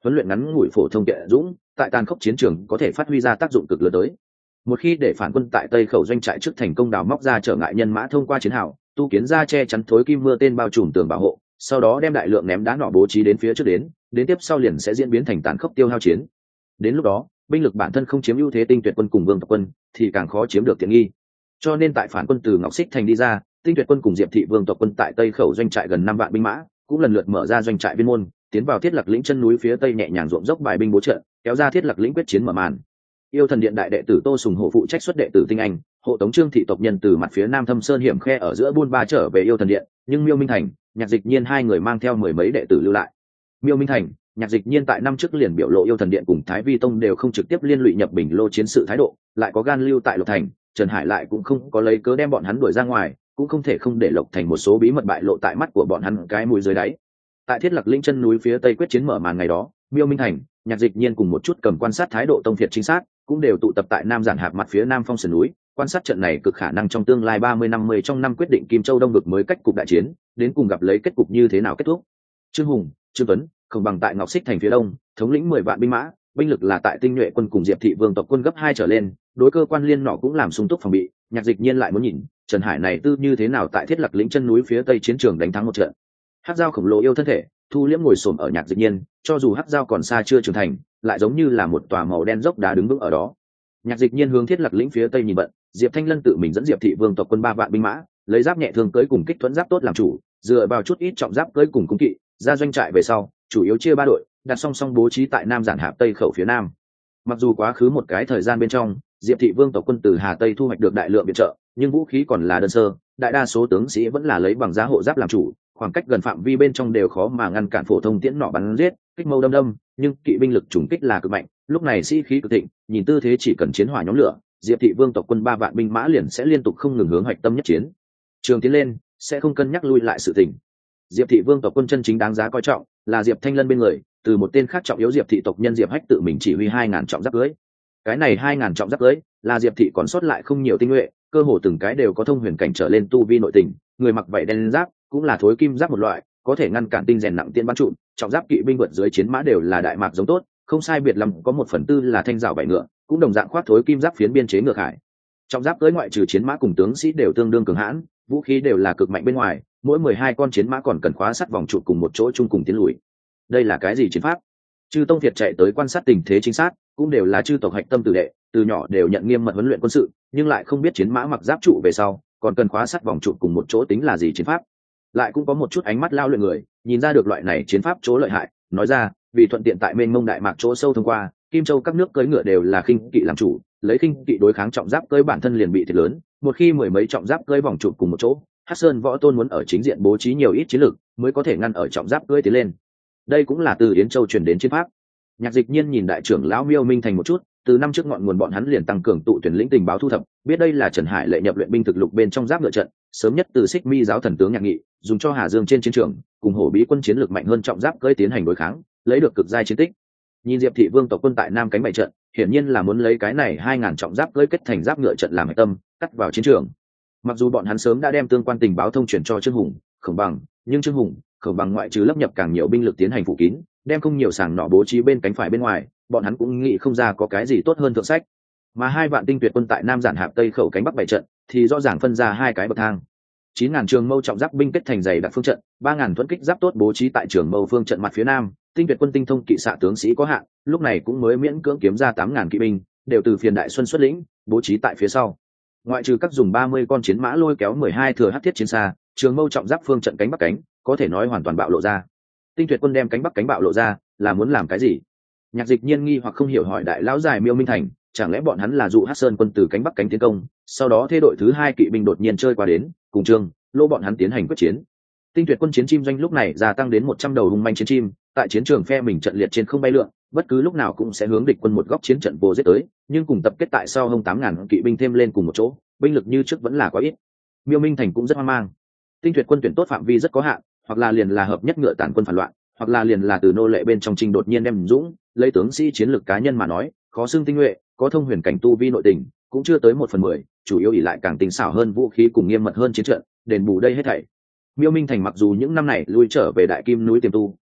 [SPEAKER 1] huấn luyện ngắn ngủi phổ thông kệ dũng tại tàn khốc chiến trường có thể phát huy ra tác dụng cực lớn tới. Một khi để phản quân tại tây khẩu doanh trại trước thành công đào móc ra trở ngại nhân mã thông qua chiến hào, tu kiến ra che chắn thối kim mưa tên bao trùm tường bảo hộ, sau đó đem đại lượng ném đá nỏ bố trí đến phía trước đến tiếp sau liền sẽ diễn biến thành tàn khốc tiêu hao chiến. Đến lúc đó binh lực bản thân không chiếm ưu thế tinh tuyệt quân cùng vương tộc quân thì càng khó chiếm được tiện nghi. Cho nên tại phản quân từ ngọc xích thành đi ra, tinh tuyệt quân cùng diệp thị vương tộc quân tại tây khẩu doanh trại gần 5 vạn binh mã cũng lần lượt mở ra doanh trại viên môn, tiến vào thiết lập lĩnh chân núi phía tây nhẹ nhàng ruộng dốc bài binh bố trận, kéo ra thiết lập lĩnh quyết chiến mở màn. Yêu thần điện đại đệ tử Tô Sùng Hổ phụ trách xuất đệ tử tinh anh, hộ tống Trương thị tộc nhân từ mặt phía nam thâm sơn hiểm khe ở giữa buôn ba trở về yêu thần điện, nhưng Miêu Minh Thành, Nhạc Dịch Nhiên hai người mang theo mười mấy đệ tử lưu lại. Miêu Minh Thành, Nhạc Dịch Nhiên tại năm trước liền biểu lộ yêu thần điện cùng Thái Vi tông đều không trực tiếp liên lụy nhập Bình Lô chiến sự thái độ, lại có gan lưu tại Lộc Thành, Trần Hải lại cũng không có lấy cớ đem bọn hắn đuổi ra ngoài, cũng không thể không để Lộc Thành một số bí mật bại lộ tại mắt của bọn hắn cái mũi dưới đáy. Tại thiết lập linh chân núi phía tây quyết chiến mở màn ngày đó, Miêu Minh Thành, Nhạc Dịch Nhiên cùng một chút cầm quan sát thái độ tông phiệt chính xác cũng đều tụ tập tại Nam Giản Hạp mặt phía nam phong sườn núi, quan sát trận này cực khả năng trong tương lai 30-50 trong năm quyết định Kim Châu Đông vực mới cách cục đại chiến, đến cùng gặp lấy kết cục như thế nào kết thúc. Trương Hùng, Trương Tuấn, Khổng Bằng tại Ngọc Xích thành phía đông, thống lĩnh 10 vạn binh mã, binh lực là tại tinh nhuệ quân cùng Diệp thị vương tộc quân gấp 2 trở lên, đối cơ quan liên nọ cũng làm sung túc phòng bị. Nhạc Dịch Nhiên lại muốn nhìn Trần Hải này tư như thế nào tại thiết lập lĩnh chân núi phía tây chiến trường đánh thắng một trận. Hắc Dao khổng lồ yêu thân thể, thu liễm ngồi xổm ở Nhạc Dịch Nhiên, cho dù Hắc Dao còn xa chưa trưởng thành, lại giống như là một tòa màu đen dốc đá đứng vững ở đó. Nhạc Dịch Nhiên hướng thiết lập lĩnh phía tây nhìn bận, Diệp Thanh Lân tự mình dẫn Diệp thị vương tộc quân 3 vạn binh mã, lấy giáp nhẹ thương cưỡi cùng kích thuẫn giáp tốt làm chủ, dựa vào chút ít trọng giáp cưỡi cùng cung kỵ, ra doanh trại về sau, chủ yếu chia 3 đội, đặt song song bố trí tại Nam Giản Hạp tây khẩu phía nam. Mặc dù quá khứ một cái thời gian bên trong, Diệp thị vương tộc quân từ Hà Tây thu hoạch được đại lượng viện trợ, nhưng vũ khí còn là đơn sơ, đại đa số tướng sĩ vẫn là lấy bằng giá hộ giáp làm chủ, khoảng cách gần phạm vi bên trong đều khó mà ngăn cản phổ thông tiễn nỏ bắn giết, kích mâu đâm, nhưng kỵ binh lực trùng kích là cực mạnh, lúc này sĩ khí cực thịnh, nhìn tư thế chỉ cần chiến hỏa nhóm lửa, Diệp thị vương tộc quân 3 vạn binh mã liền sẽ liên tục không ngừng hướng hoạch tâm nhất chiến. Trường tiến lên, sẽ không cân nhắc lui lại sự tình. Diệp thị vương tộc quân chân chính đáng giá coi trọng là Diệp Thanh Lân bên người, từ một tên khác trọng yếu Diệp thị tộc nhân Diệp Hách tự mình chỉ huy 2000 trọng giáp cưỡi. Cái này 2000 trọng giáp cưỡi là Diệp thị còn sót lại không nhiều tinh nhuệ, cơ hồ từng cái đều có thông huyền cảnh trở lên tu vi nội tình, người mặc vảy đen giáp, cũng là thối kim giáp một loại, có thể ngăn cản tinh rèn nặng tiên bắn trụ, trọng giáp kỵ binh vượt dưới chiến mã đều là đại mạc giống tốt, không sai biệt lắm có 1/4 là thanh rào vảy ngựa, cũng đồng dạng khoác thối kim giáp phiến biên chế ngược hải. Trọng giáp cưỡi ngoại trừ chiến mã cùng tướng sĩ đều tương đương cường hãn, vũ khí đều là cực mạnh bên ngoài, mỗi 12 con chiến mã còn cần khóa sắt vòng trụ cùng một chỗ chung cùng tiến lùi. Đây là cái gì chiến pháp? Chư tông Việt chạy tới quan sát tình thế chính xác, cũng đều là chư tộc hạch tâm tử đệ, từ nhỏ đều nhận nghiêm mật huấn luyện quân sự, nhưng lại không biết chiến mã mặc giáp trụ về sau, còn cần khóa sắt vòng trụ cùng một chỗ tính là gì chiến pháp. Lại cũng có một chút ánh mắt lao luyện người, nhìn ra được loại này chiến pháp chỗ lợi hại, nói ra, vì thuận tiện tại mênh mông đại mạc chỗ sâu thông qua, Kim Châu các nước cưỡi ngựa đều là khinh kỵ làm chủ, lấy khinh kỵ đối kháng trọng giáp cưỡi bản thân liền bị thiệt lớn, một khi mười mấy trọng giáp cưỡi vòng trụ cùng một chỗ, Hắc Sơn Võ Tôn muốn ở chính diện bố trí nhiều ít chiến lược, mới có thể ngăn ở trọng giáp cưỡi tiến lên. Đây cũng là từ Yến Châu truyền đến chiến pháp. Nhạc Dịch Nhiên nhìn đại trưởng lão Miêu Minh Thành một chút, từ năm trước ngọn nguồn bọn hắn liền tăng cường tụ tuyển lĩnh tình báo thu thập, biết đây là Trần Hải lệ nhập luyện binh thực lục bên trong giáp ngựa trận, sớm nhất từ Xích Mi giáo thần tướng Nhạc Nghị, dùng cho Hà Dương trên chiến trường, cùng Hổ Bí quân chiến lược mạnh hơn trọng giáp cưỡi tiến hành đối kháng, lấy được cực giai chiến tích. Nhìn Diệp thị vương tộc quân tại Nam cánh bày trận, hiển nhiên là muốn lấy cái này 2000 trọng giáp cưỡi kết thành giáp ngựa trận làm hệ tâm, cắt vào chiến trường. Mặc dù bọn hắn sớm đã đem tương quan tình báo thông truyền cho Trương Hùng, Khổng Bằng, nhưng Trương Hùng, Khổng Bằng ngoại trừ lấp nhập càng nhiều binh lực tiến hành phủ kín, đem không nhiều sàng nỏ bố trí bên cánh phải bên ngoài, bọn hắn cũng nghĩ không ra có cái gì tốt hơn thượng sách. Mà 2 vạn tinh tuyệt quân tại Nam Giản Hạp tây khẩu cánh bắc bày trận, thì rõ ràng phân ra 2 cái bậc thang. 9000 trường mâu trọng giáp binh kết thành dày đặc phương trận, 3000 thuẫn kích giáp tốt bố trí tại trường mâu phương trận mặt phía nam, tinh tuyệt quân tinh thông kỵ xạ tướng sĩ có hạn, lúc này cũng mới miễn cưỡng kiếm ra 8000 kỵ binh, đều từ Phiền Đại Xuân xuất lĩnh, bố trí tại phía sau. Ngoại trừ các dùng 30 con chiến mã lôi kéo 12 thừa hắc thiết chiến xa, trường mâu trọng giáp phương trận cánh bắc cánh, có thể nói hoàn toàn bạo lộ ra. Tinh tuyệt quân đem cánh bắc cánh bạo lộ ra, là muốn làm cái gì? Nhạc Dịch Nhiên nghi hoặc không hiểu hỏi đại lão dài Miêu Minh Thành, chẳng lẽ bọn hắn là dụ Hắc Sơn quân từ cánh bắc cánh tiến công, sau đó thế đội thứ 2 kỵ binh đột nhiên chơi qua đến, cùng Trương Lô bọn hắn tiến hành quyết chiến. Tinh tuyệt quân chiến chim doanh lúc này gia tăng đến 100 đầu hung manh chiến chim, tại chiến trường phe mình trận liệt trên không bay lượn, bất cứ lúc nào cũng sẽ hướng địch quân một góc chiến trận vô giết tới, nhưng cùng tập kết tại sau hông 8000 kỵ binh thêm lên cùng một chỗ, binh lực như trước vẫn là quá ít. Miêu Minh Thành cũng rất hoang mang. Tinh tuyệt quân tuyển tốt phạm vi rất có hạn, hoặc là liền là hợp nhất ngựa tản quân phản loạn, hoặc là liền là từ nô lệ bên trong trình đột nhiên đem dũng, lấy tướng sĩ chiến lược cá nhân mà nói, khó xưng tinh nhuệ, có thông huyền cảnh tu vi nội tình, cũng chưa tới 1/10, chủ yếu ỷ lại càng tinh xảo hơn vũ khí cùng nghiêm mật hơn chiến trận, đền bù đây hết thảy. Miêu Minh Thành mặc dù những năm này lui trở về Đại Kim núi tiềm tu,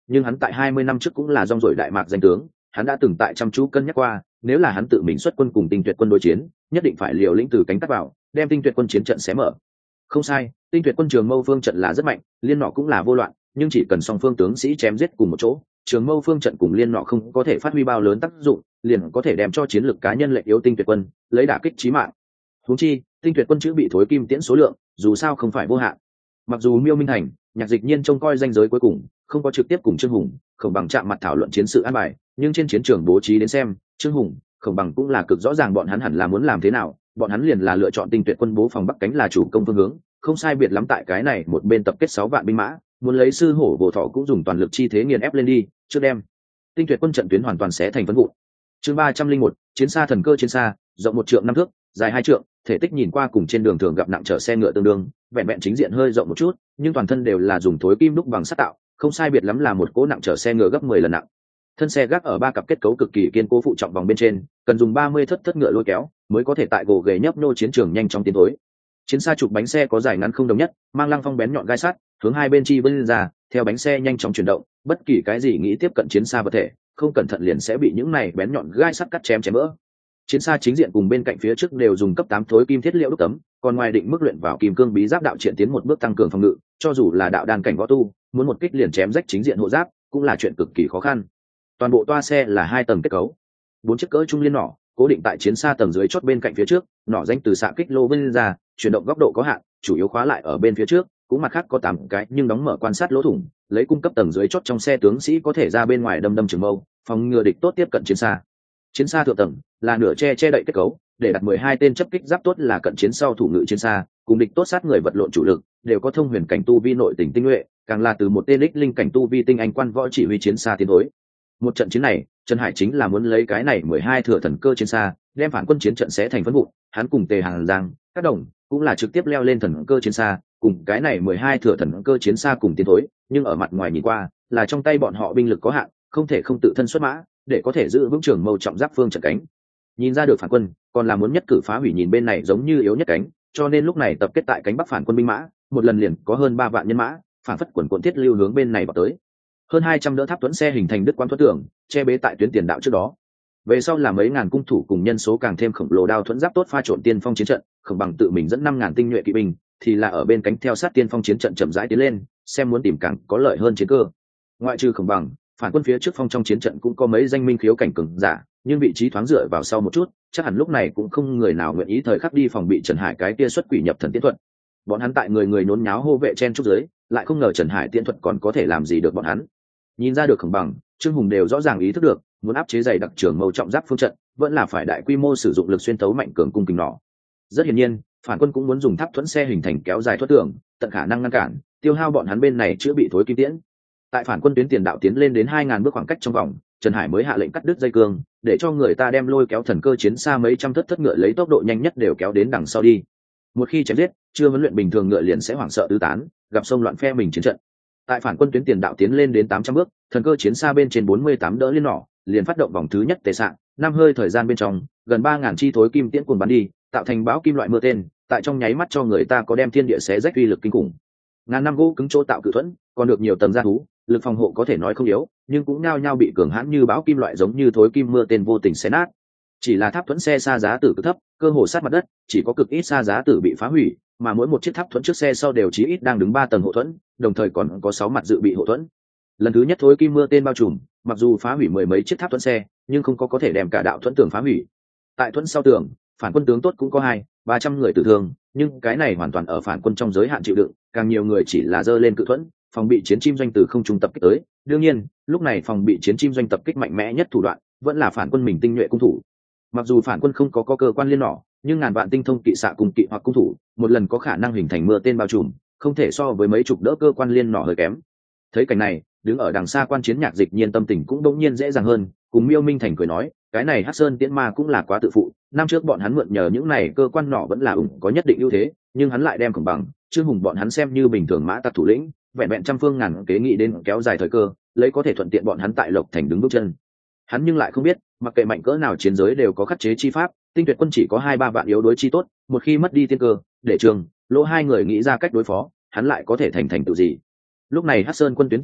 [SPEAKER 1] nhưng hắn tại 20 năm trước cũng là rong ruổi đại mạc danh tướng, hắn đã từng tại chăm chú cân nhắc qua, nếu là hắn tự mình xuất quân cùng Tinh Tuyệt quân đối chiến, nhất định phải liều lĩnh từ cánh cắt vào, đem Tinh Tuyệt quân chiến trận xé mở. Không sai, Tinh Tuyệt quân Trường Mâu phương trận là rất mạnh, liên nọ cũng là vô loạn, nhưng chỉ cần song phương tướng sĩ chém giết cùng một chỗ, Trường Mâu phương trận cùng liên nọ không có thể phát huy bao lớn tác dụng, liền có thể đem cho chiến lược cá nhân lệch yếu Tinh Tuyệt quân, lấy đả kích chí mạng. Huống chi, Tinh Tuyệt quân chữ bị thối kim tiễn số lượng, dù sao không phải vô hạn. Mặc dù Miêu Minh Thành, Nhạc Dịch Nhiên trông coi ranh giới cuối cùng, không có trực tiếp cùng Trương Hùng, Khổng Bằng chạm mặt thảo luận chiến sự an bài, nhưng trên chiến trường bố trí đến xem, Trương Hùng, Khổng Bằng cũng là cực rõ ràng bọn hắn hẳn là muốn làm thế nào, bọn hắn liền là lựa chọn Tinh Tuyệt quân bố phòng bắc cánh là chủ công phương hướng, không sai biệt lắm tại cái này một bên tập kết 6 vạn binh mã, muốn lấy sư hổ bổ thọ cũng dùng toàn lực chi thế nghiền ép lên đi, trước đem Tinh Tuyệt quân trận tuyến hoàn toàn xé thành phấn vụn. Chương 301, chiến xa thần cơ chiến xa, rộng 1 trượng 5 thước, dài 2 trượng, thể tích nhìn qua cùng trên đường thường gặp nặng chở xe ngựa tương đương, vẹn vẹn chính diện hơi rộng một chút, nhưng toàn thân đều là dùng thối kim đúc bằng sắt tạo, không sai biệt lắm là một cỗ nặng chở xe ngựa gấp 10 lần nặng. Thân xe gác ở 3 cặp kết cấu cực kỳ kiên cố phụ trọng vòng bên trên, cần dùng 30 thất ngựa lôi kéo, mới có thể tại gồ ghề nhấp nhô chiến trường nhanh chóng tiến thối. Chiến xa trục bánh xe có dài ngắn không đồng nhất, mang lăng phong bén nhọn gai sắt, hướng hai bên chi vươn ra, theo bánh xe nhanh chóng chuyển động, bất kỳ cái gì nghĩ tiếp cận chiến xa vật thể, không cẩn thận liền sẽ bị những này bén nhọn gai sắt cắt chém vỡ. Chiến xa chính diện cùng bên cạnh phía trước đều dùng cấp 8 thối kim thiết liệu đúc tấm, còn ngoài định mức luyện vào kim cương bí giáp đạo triển tiến một bước tăng cường phòng ngự, cho dù là đạo đan cảnh võ tu, muốn một kích liền chém rách chính diện hộ giáp, cũng là chuyện cực kỳ khó khăn. Toàn bộ toa xe là 2 tầng kết cấu, 4 chiếc cỡ trung liên nỏ cố định tại chiến xa tầng dưới chót bên cạnh phía trước, nỏ danh từ xạ kích lô vươn ra, chuyển động góc độ có hạn, chủ yếu khóa lại ở bên phía trước, cũng mặt khác có 8 cái nhưng đóng mở quan sát lỗ thủng, lấy cung cấp tầng dưới chót trong xe tướng sĩ có thể ra bên ngoài đâm trường mâu, phòng ngừa địch tốt tiếp cận chiến xa. Chiến xa thượng tầng là nửa che đậy kết cấu, để đặt 12 tên chấp kích giáp tốt là cận chiến sau thủ ngự chiến xa, cùng địch tốt sát người vật lộn chủ lực, đều có thông huyền cảnh tu vi nội tình tinh nhuệ, càng là từ một tên đích linh cảnh tu vi tinh anh quan võ chỉ huy chiến xa tiến thối. Một trận chiến này, Trần Hải chính là muốn lấy cái này 12 thừa thần cơ chiến xa, đem phản quân chiến trận sẽ thành phấn vụn, hắn cùng Tề Hàng Giang, các đồng cũng là trực tiếp leo lên thần cơ chiến xa, cùng cái này 12 thừa thần cơ chiến xa cùng tiến thối, nhưng ở mặt ngoài nhìn qua, là trong tay bọn họ binh lực có hạn, không thể không tự thân xuất mã, để có thể giữ vững trường mâu trọng giáp phương trận cánh. Nhìn ra được phản quân còn là muốn nhất cử phá hủy nhìn bên này giống như yếu nhất cánh, cho nên lúc này tập kết tại cánh bắc phản quân binh mã, một lần liền có hơn 3 vạn nhân mã, phản phất quần thiết lưu hướng bên này vào tới. Hơn 200 đỡ tháp tuấn xe hình thành đứt quãng thuẫn tường, che bế tại tuyến tiền đạo trước đó. Về sau là mấy ngàn cung thủ cùng nhân số càng thêm khổng lồ đao thuẫn giáp tốt pha trộn tiên phong chiến trận, Khổng Bằng tự mình dẫn 5000 tinh nhuệ kỵ binh, thì là ở bên cánh theo sát tiên phong chiến trận chậm rãi tiến lên, xem muốn tìm càng có lợi hơn chiến cơ. Ngoại trừ Khổng Bằng, phản quân phía trước phong trong chiến trận cũng có mấy danh minh khiếu cảnh cường giả, nhưng vị trí thoáng dựa vào sau một chút, chắc hẳn lúc này cũng không người nào nguyện ý thời khắc đi phòng bị Trần Hải cái kia xuất quỷ nhập thần tiễn thuật. Bọn hắn tại người nhốn nháo hô vệ chen trúc dưới, lại không ngờ Trần Hải tiễn thuật còn có thể làm gì được bọn hắn. Nhìn ra được Khổng Bằng, Trương Hùng đều rõ ràng ý thức được, muốn áp chế dày đặc trường mâu trọng giáp phương trận, vẫn là phải đại quy mô sử dụng lực xuyên tấu mạnh cường cung kình nỏ. Rất hiển nhiên, phản quân cũng muốn dùng tháp thuẫn xe hình thành kéo dài thoát tường, tận khả năng ngăn cản, tiêu hao bọn hắn bên này chữa bị thối kim tiễn. Tại phản quân tuyến tiền đạo tiến lên đến 2000 bước khoảng cách trong vòng, Trần Hải mới hạ lệnh cắt đứt dây cương, để cho người ta đem lôi kéo thần cơ chiến xa mấy trăm thất ngựa lấy tốc độ nhanh nhất đều kéo đến đằng sau đi. Một khi chém giết, chưa huấn luyện bình thường ngựa liền sẽ hoảng sợ tứ tán, gặp sông loạn phe mình chiến trận. Tại phản quân tuyến tiền đạo tiến lên đến 800 bước, thần cơ chiến xa bên trên 48 đỡ liên nỏ, liền phát động vòng thứ nhất tề sạng, 5 hơi thời gian bên trong, gần 3000 chi thối kim tiễn cuồng bắn đi, tạo thành bão kim loại mưa tên, tại trong nháy mắt cho người ta có đem thiên địa xé rách uy lực kinh khủng. Ngàn năm gỗ cứng chỗ tạo cự thuẫn, còn được nhiều tầng gia thú, lực phòng hộ có thể nói không yếu, nhưng cũng nhao nhao bị cường hãn như bão kim loại giống như thối kim mưa tên vô tình xé nát. Chỉ là tháp thuẫn xe xa giá tử cực thấp, cơ hồ sát mặt đất, chỉ có cực ít xa giá tử bị phá hủy, mà mỗi một chiếc tháp thuẫn trước xe sau đều chí ít đang đứng 3 tầng hộ thuẫn, đồng thời còn có 6 mặt dự bị hộ thuẫn. Lần thứ nhất thối kim mưa tên bao trùm, mặc dù phá hủy mười mấy chiếc tháp thuẫn xe, nhưng không có thể đem cả đạo thuẫn tường phá hủy. Tại thuẫn sau tường, phản quân tướng tốt cũng có 200-300 người tử thương, nhưng cái này hoàn toàn ở phản quân trong giới hạn chịu đựng, càng nhiều người chỉ là giơ lên cự thuẫn, phòng bị chiến chim doanh từ không trung tập kích tới. Đương nhiên, lúc này phòng bị chiến chim doanh tập kích mạnh mẽ nhất thủ đoạn, vẫn là phản quân mình tinh nhuệ cung thủ. Mặc dù phản quân không có cơ quan liên nỏ, nhưng ngàn vạn tinh thông kỵ xạ cùng kỵ hoặc cung thủ, một lần có khả năng hình thành mưa tên bao trùm, không thể so với mấy chục đỡ cơ quan liên nỏ hơi kém. Thấy cảnh này, đứng ở đằng xa quan chiến Nhạc Dịch Nhiên tâm tình cũng đột nhiên dễ dàng hơn, cùng Miêu Minh Thành cười nói, cái này Hắc Sơn Tiễn Ma cũng là quá tự phụ, năm trước bọn hắn mượn nhờ những này cơ quan nỏ vẫn là ủng có nhất định ưu thế, nhưng hắn lại đem Khổng Bằng, Trương Hùng bọn hắn xem như bình thường mã tặc thủ lĩnh, vẹn vẹn trăm phương ngàn kế nghị đến kéo dài thời cơ, lấy có thể thuận tiện bọn hắn tại Lộc Thành đứng bước chân. Hắn nhưng lại không biết, mặc kệ mạnh cỡ nào chiến giới đều có khắc chế chi pháp, Tinh Tuyệt quân chỉ có 2-3 vạn yếu đối chi tốt, một khi mất đi tiên cơ, để Trường, Lỗ hai người nghĩ ra cách đối phó, hắn lại có thể thành tựu gì? Lúc này Hắc Sơn quân tuyến tiền đạo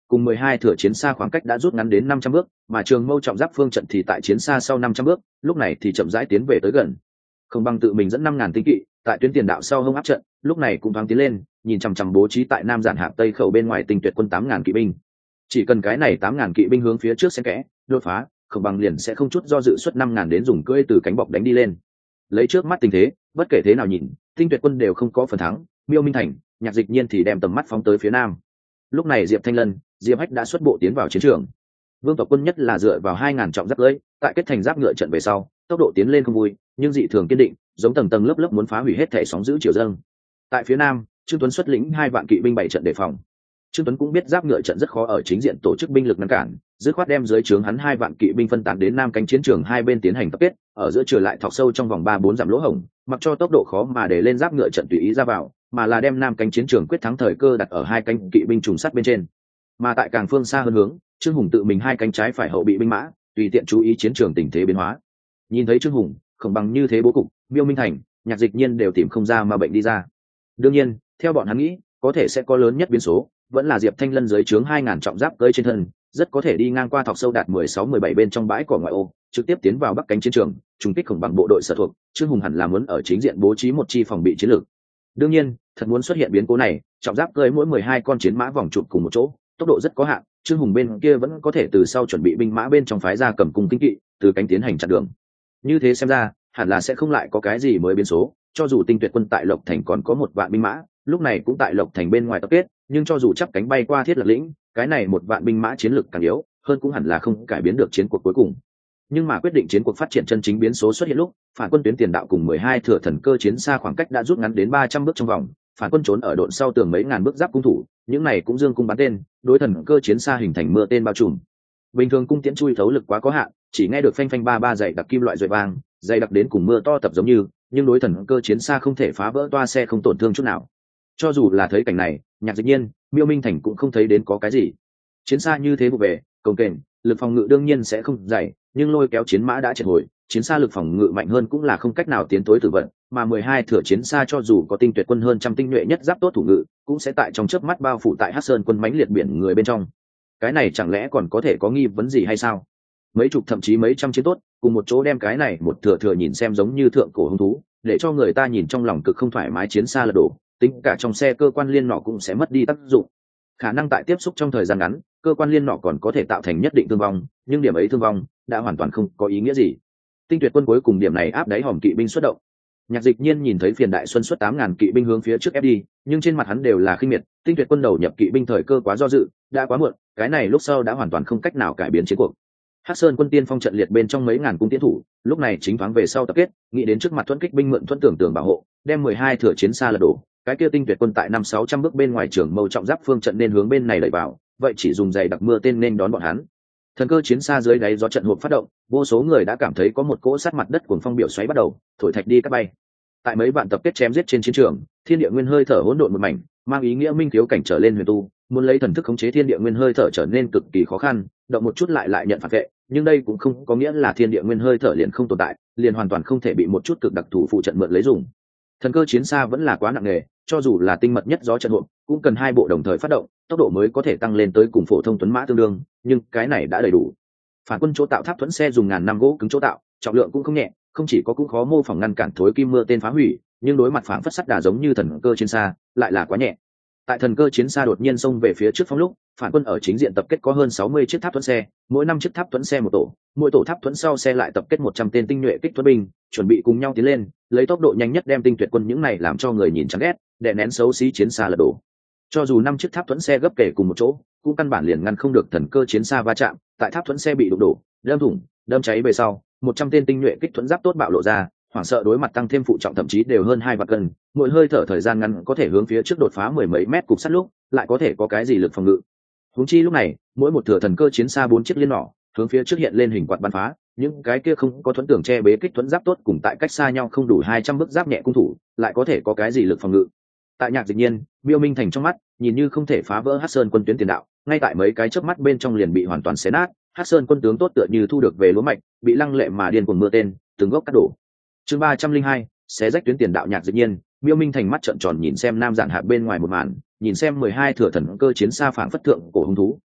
[SPEAKER 1] cùng 12 thừa chiến xa khoảng cách đã rút ngắn đến 500 bước, mà Trường Mâu trọng giáp phương trận thì tại chiến xa sau 500 bước, lúc này thì chậm rãi tiến về tới gần. Không Bằng tự mình dẫn 5000 tinh kỵ, tại tuyến tiền đạo sau hông áp trận, lúc này cũng thoáng tiến lên, nhìn chằm chằm bố trí tại Nam Giản Hạp Tây khẩu bên ngoài tinh tuyệt quân 8000 kỵ binh. Chỉ cần cái này 8000 kỵ binh hướng phía trước xen kẽ, đột phá, Không Bằng liền sẽ không chút do dự xuất 5000 đến dùng cưỡi từ cánh bọc đánh đi lên. Lấy trước mắt tình thế, bất kể thế nào nhìn, tinh tuyệt quân đều không có phần thắng, Miêu Minh Thành, Nhạc Dịch Nhiên thì đem tầm mắt phóng tới phía nam. Lúc này Diệp Thanh Lân, Diệp Hách đã xuất bộ tiến vào chiến trường. Vương tộc quân nhất là dựa vào 2000 trọng giáp cưỡi, tại kết thành giáp ngựa trận về sau, tốc độ tiến lên không vui, nhưng dị thường kiên định, giống tầng tầng lớp lớp muốn phá hủy hết thể sóng giữ chiều dâng. Tại phía nam, Trương Tuấn xuất lĩnh 2 vạn kỵ binh bảy trận đề phòng. Trương Tuấn cũng biết giáp ngựa trận rất khó ở chính diện tổ chức binh lực ngăn cản, dứt khoát đem dưới trướng hắn 2 vạn kỵ binh phân tán đến nam cánh chiến trường hai bên tiến hành tập kết, ở giữa trở lại thọc sâu trong vòng 3-4 dặm lỗ hổng, mặc cho tốc độ khó mà để lên giáp ngựa trận tùy ý ra vào, mà là đem nam cánh chiến trường quyết thắng thời cơ đặt ở 2 cánh kỵ binh trùng sắt bên trên. Mà tại càng phương xa hơn hướng, Trương Hùng tự mình 2 cánh trái phải hậu bị binh mã, tùy tiện chú ý chiến trường tình thế biến hóa. Nhìn thấy Trương Hùng, Không Bằng như thế bố cục, Miêu Minh Thành, Nhạc Dịch Nhiên đều tìm không ra mà bệnh đi ra. Đương nhiên, theo bọn hắn nghĩ, có thể sẽ có lớn nhất biến số, vẫn là Diệp Thanh Lân dưới trướng 2000 trọng giáp cơi trên thân, rất có thể đi ngang qua thọc sâu đạt 16-17 bên trong bãi cỏ ngoại ô, trực tiếp tiến vào bắc cánh chiến trường, trùng kích Không Bằng bộ đội sở thuộc. Trương Hùng hẳn là muốn ở chính diện bố trí một chi phòng bị chiến lược. Đương nhiên, thật muốn xuất hiện biến cố này, trọng giáp cơi mỗi 12 con chiến mã vòng chụp cùng một chỗ, tốc độ rất có hạn, Trương Hùng bên kia vẫn có thể từ sau chuẩn bị binh mã bên trong phái ra cầm cung tinh kỵ, từ cánh tiến hành chặn đường. Như thế xem ra, hẳn là sẽ không lại có cái gì mới biến số, cho dù tinh tuyệt quân tại Lộc Thành còn có 1 vạn binh mã, lúc này cũng tại Lộc Thành bên ngoài tập kết, nhưng cho dù chắp cánh bay qua Thiết Lập lĩnh, cái này 1 vạn binh mã chiến lực càng yếu, hơn cũng hẳn là không cải biến được chiến cuộc cuối cùng. Nhưng mà quyết định chiến cuộc phát triển chân chính biến số xuất hiện lúc, phản quân tuyến tiền đạo cùng 12 thừa thần cơ chiến xa khoảng cách đã rút ngắn đến 300 bước trong vòng, phản quân trốn ở độn sau tường mấy ngàn bước giáp cung thủ, những này cũng dương cung bắn tên, đối thần cơ chiến xa hình thành mưa tên bao trùm. Bình thường cung tiễn chui thấu lực quá có hạn, chỉ nghe được phanh phanh ba ba dày đặc kim loại rọi vang, dày đặc đến cùng mưa to tập giống như, nhưng đối thần cơ chiến xa không thể phá vỡ toa xe không tổn thương chút nào. Cho dù là thấy cảnh này, Nhạc Dịch Nhiên, Miêu Minh Thành cũng không thấy đến có cái gì. Chiến xa như thế vụ về, cồng kềnh, lực phòng ngự đương nhiên sẽ không dày, nhưng lôi kéo chiến mã đã triệt hồi, chiến xa lực phòng ngự mạnh hơn cũng là không cách nào tiến tối tử vận, mà 12 thừa chiến xa cho dù có tinh tuyệt quân hơn trăm tinh nhuệ nhất giáp tốt thủ ngự, cũng sẽ tại trong chớp mắt bao phủ tại Hắc Sơn quân mãnh liệt biển người bên trong. Cái này chẳng lẽ còn có thể có nghi vấn gì hay sao? Mấy chục thậm chí mấy trăm chiến tốt, cùng một chỗ đem cái này một thừa nhìn xem giống như thượng cổ hung thú, để cho người ta nhìn trong lòng cực không thoải mái chiến xa lật đổ, tính cả trong xe cơ quan liên nỏ cũng sẽ mất đi tác dụng. Khả năng tại tiếp xúc trong thời gian ngắn, cơ quan liên nỏ còn có thể tạo thành nhất định thương vong, nhưng điểm ấy thương vong đã hoàn toàn không có ý nghĩa gì. Tinh tuyệt quân cuối cùng điểm này áp đáy hòm kỵ binh xuất động. Nhạc Dịch Nhiên nhìn thấy Phiền Đại Xuân xuất 8000 kỵ binh hướng phía trước ép đi, nhưng trên mặt hắn đều là khinh miệt, tinh tuyệt quân đầu nhập kỵ binh thời cơ quá do dự, đã quá muộn, cái này lúc sau đã hoàn toàn không cách nào cải biến chiến cuộc. Hắc Sơn quân tiên phong trận liệt bên trong mấy ngàn cung tiến thủ, lúc này chính thoáng về sau tập kết, nghĩ đến trước mặt thuẫn kích binh mượn thuẫn tưởng bảo hộ, đem 12 thừa chiến xa lật đổ, cái kia tinh tuyệt quân tại 500-600 bước bên ngoài trường mâu trọng giáp phương trận nên hướng bên này đẩy vào, vậy chỉ dùng giày đặc mưa tên nên đón bọn hắn. Thần cơ chiến xa dưới đáy gió trận hộp phát động, vô số người đã cảm thấy có một cỗ sát mặt đất cuồng phong biểu xoáy bắt đầu, thổi thạch đi cắt bay. Tại mấy vạn tập kết chém giết trên chiến trường, thiên địa nguyên hơi thở hỗn độn một mảnh, mang ý nghĩa minh thiếu cảnh trở lên huyền tu, muốn lấy thần thức khống chế thiên địa nguyên hơi thở trở nên cực kỳ khó khăn, động một chút lại nhận phản vệ, nhưng đây cũng không có nghĩa là thiên địa nguyên hơi thở liền không tồn tại, liền hoàn toàn không thể bị một chút cực đặc thù phụ trận mượn lấy dùng. Thần cơ chiến xa vẫn là quá nặng nề, cho dù là tinh mật nhất gió trận hộp, cũng cần 2 bộ đồng thời phát động, tốc độ mới có thể tăng lên tới cùng phổ thông tuấn mã tương đương, nhưng cái này đã đầy đủ. Phản quân chỗ tạo tháp thuẫn xe dùng ngàn năm gỗ cứng chỗ tạo, trọng lượng cũng không nhẹ, không chỉ có cũng khó mô phỏng ngăn cản thối kim mưa tên phá hủy, nhưng đối mặt phản phất sắt đà giống như thần cơ chiến xa, lại là quá nhẹ. Tại thần cơ chiến xa đột nhiên xông về phía trước phong lúc, phản quân ở chính diện tập kết có hơn 60 chiếc tháp thuẫn xe, mỗi 5 chiếc tháp thuẫn xe một tổ, mỗi tổ tháp thuẫn sau xe lại tập kết 100 tên tinh nhuệ kích thuẫn binh, chuẩn bị cùng nhau tiến lên, lấy tốc độ nhanh nhất đem tinh tuyệt quân những này làm cho người nhìn chán ghét, đè nén xấu xí chiến xa lật đổ. Cho dù 5 chiếc tháp thuẫn xe gấp kể cùng một chỗ, cũng căn bản liền ngăn không được thần cơ chiến xa va chạm, tại tháp thuẫn xe bị đụng đổ, đâm thủng, đâm cháy về sau, 100 tên tinh nhuệ kích thuẫn giáp tốt bạo lộ ra, hoảng sợ đối mặt tăng thêm phụ trọng thậm chí đều hơn 2 vạn cân, mỗi hơi thở thời gian ngắn có thể hướng phía trước đột phá 10 mấy mét cục sắt lúc, lại có thể có cái gì lực phòng ngự. Huống chi lúc này, mỗi một thừa thần cơ chiến xa 4 chiếc liên nỏ, hướng phía trước hiện lên hình quạt bắn phá, những cái kia không có thuẫn tưởng che bế kích thuẫn giáp tốt cùng tại cách xa nhau không đủ 200 bước giáp nhẹ cung thủ, lại có thể có cái gì lực phòng ngự. Tại Nhạc Dịch Nhiên, Miêu Minh Thành trong mắt, nhìn như không thể phá vỡ Hắc Sơn quân tuyến tiền đạo, ngay tại mấy cái chớp mắt bên trong liền bị hoàn toàn xé nát, Hắc Sơn quân tướng tốt tựa như thu được về lúa mạch, bị lăng lệ mà điên cuồng mưa tên, từng gốc cắt đổ. Chương 302, xé rách tuyến tiền đạo. Nhạc Dịch Nhiên, Miêu Minh Thành mắt trợn tròn nhìn xem Nam Giản Hạp bên ngoài một màn, nhìn xem 12 thừa thần cơ chiến xa phảng phất thượng cổ hung thú,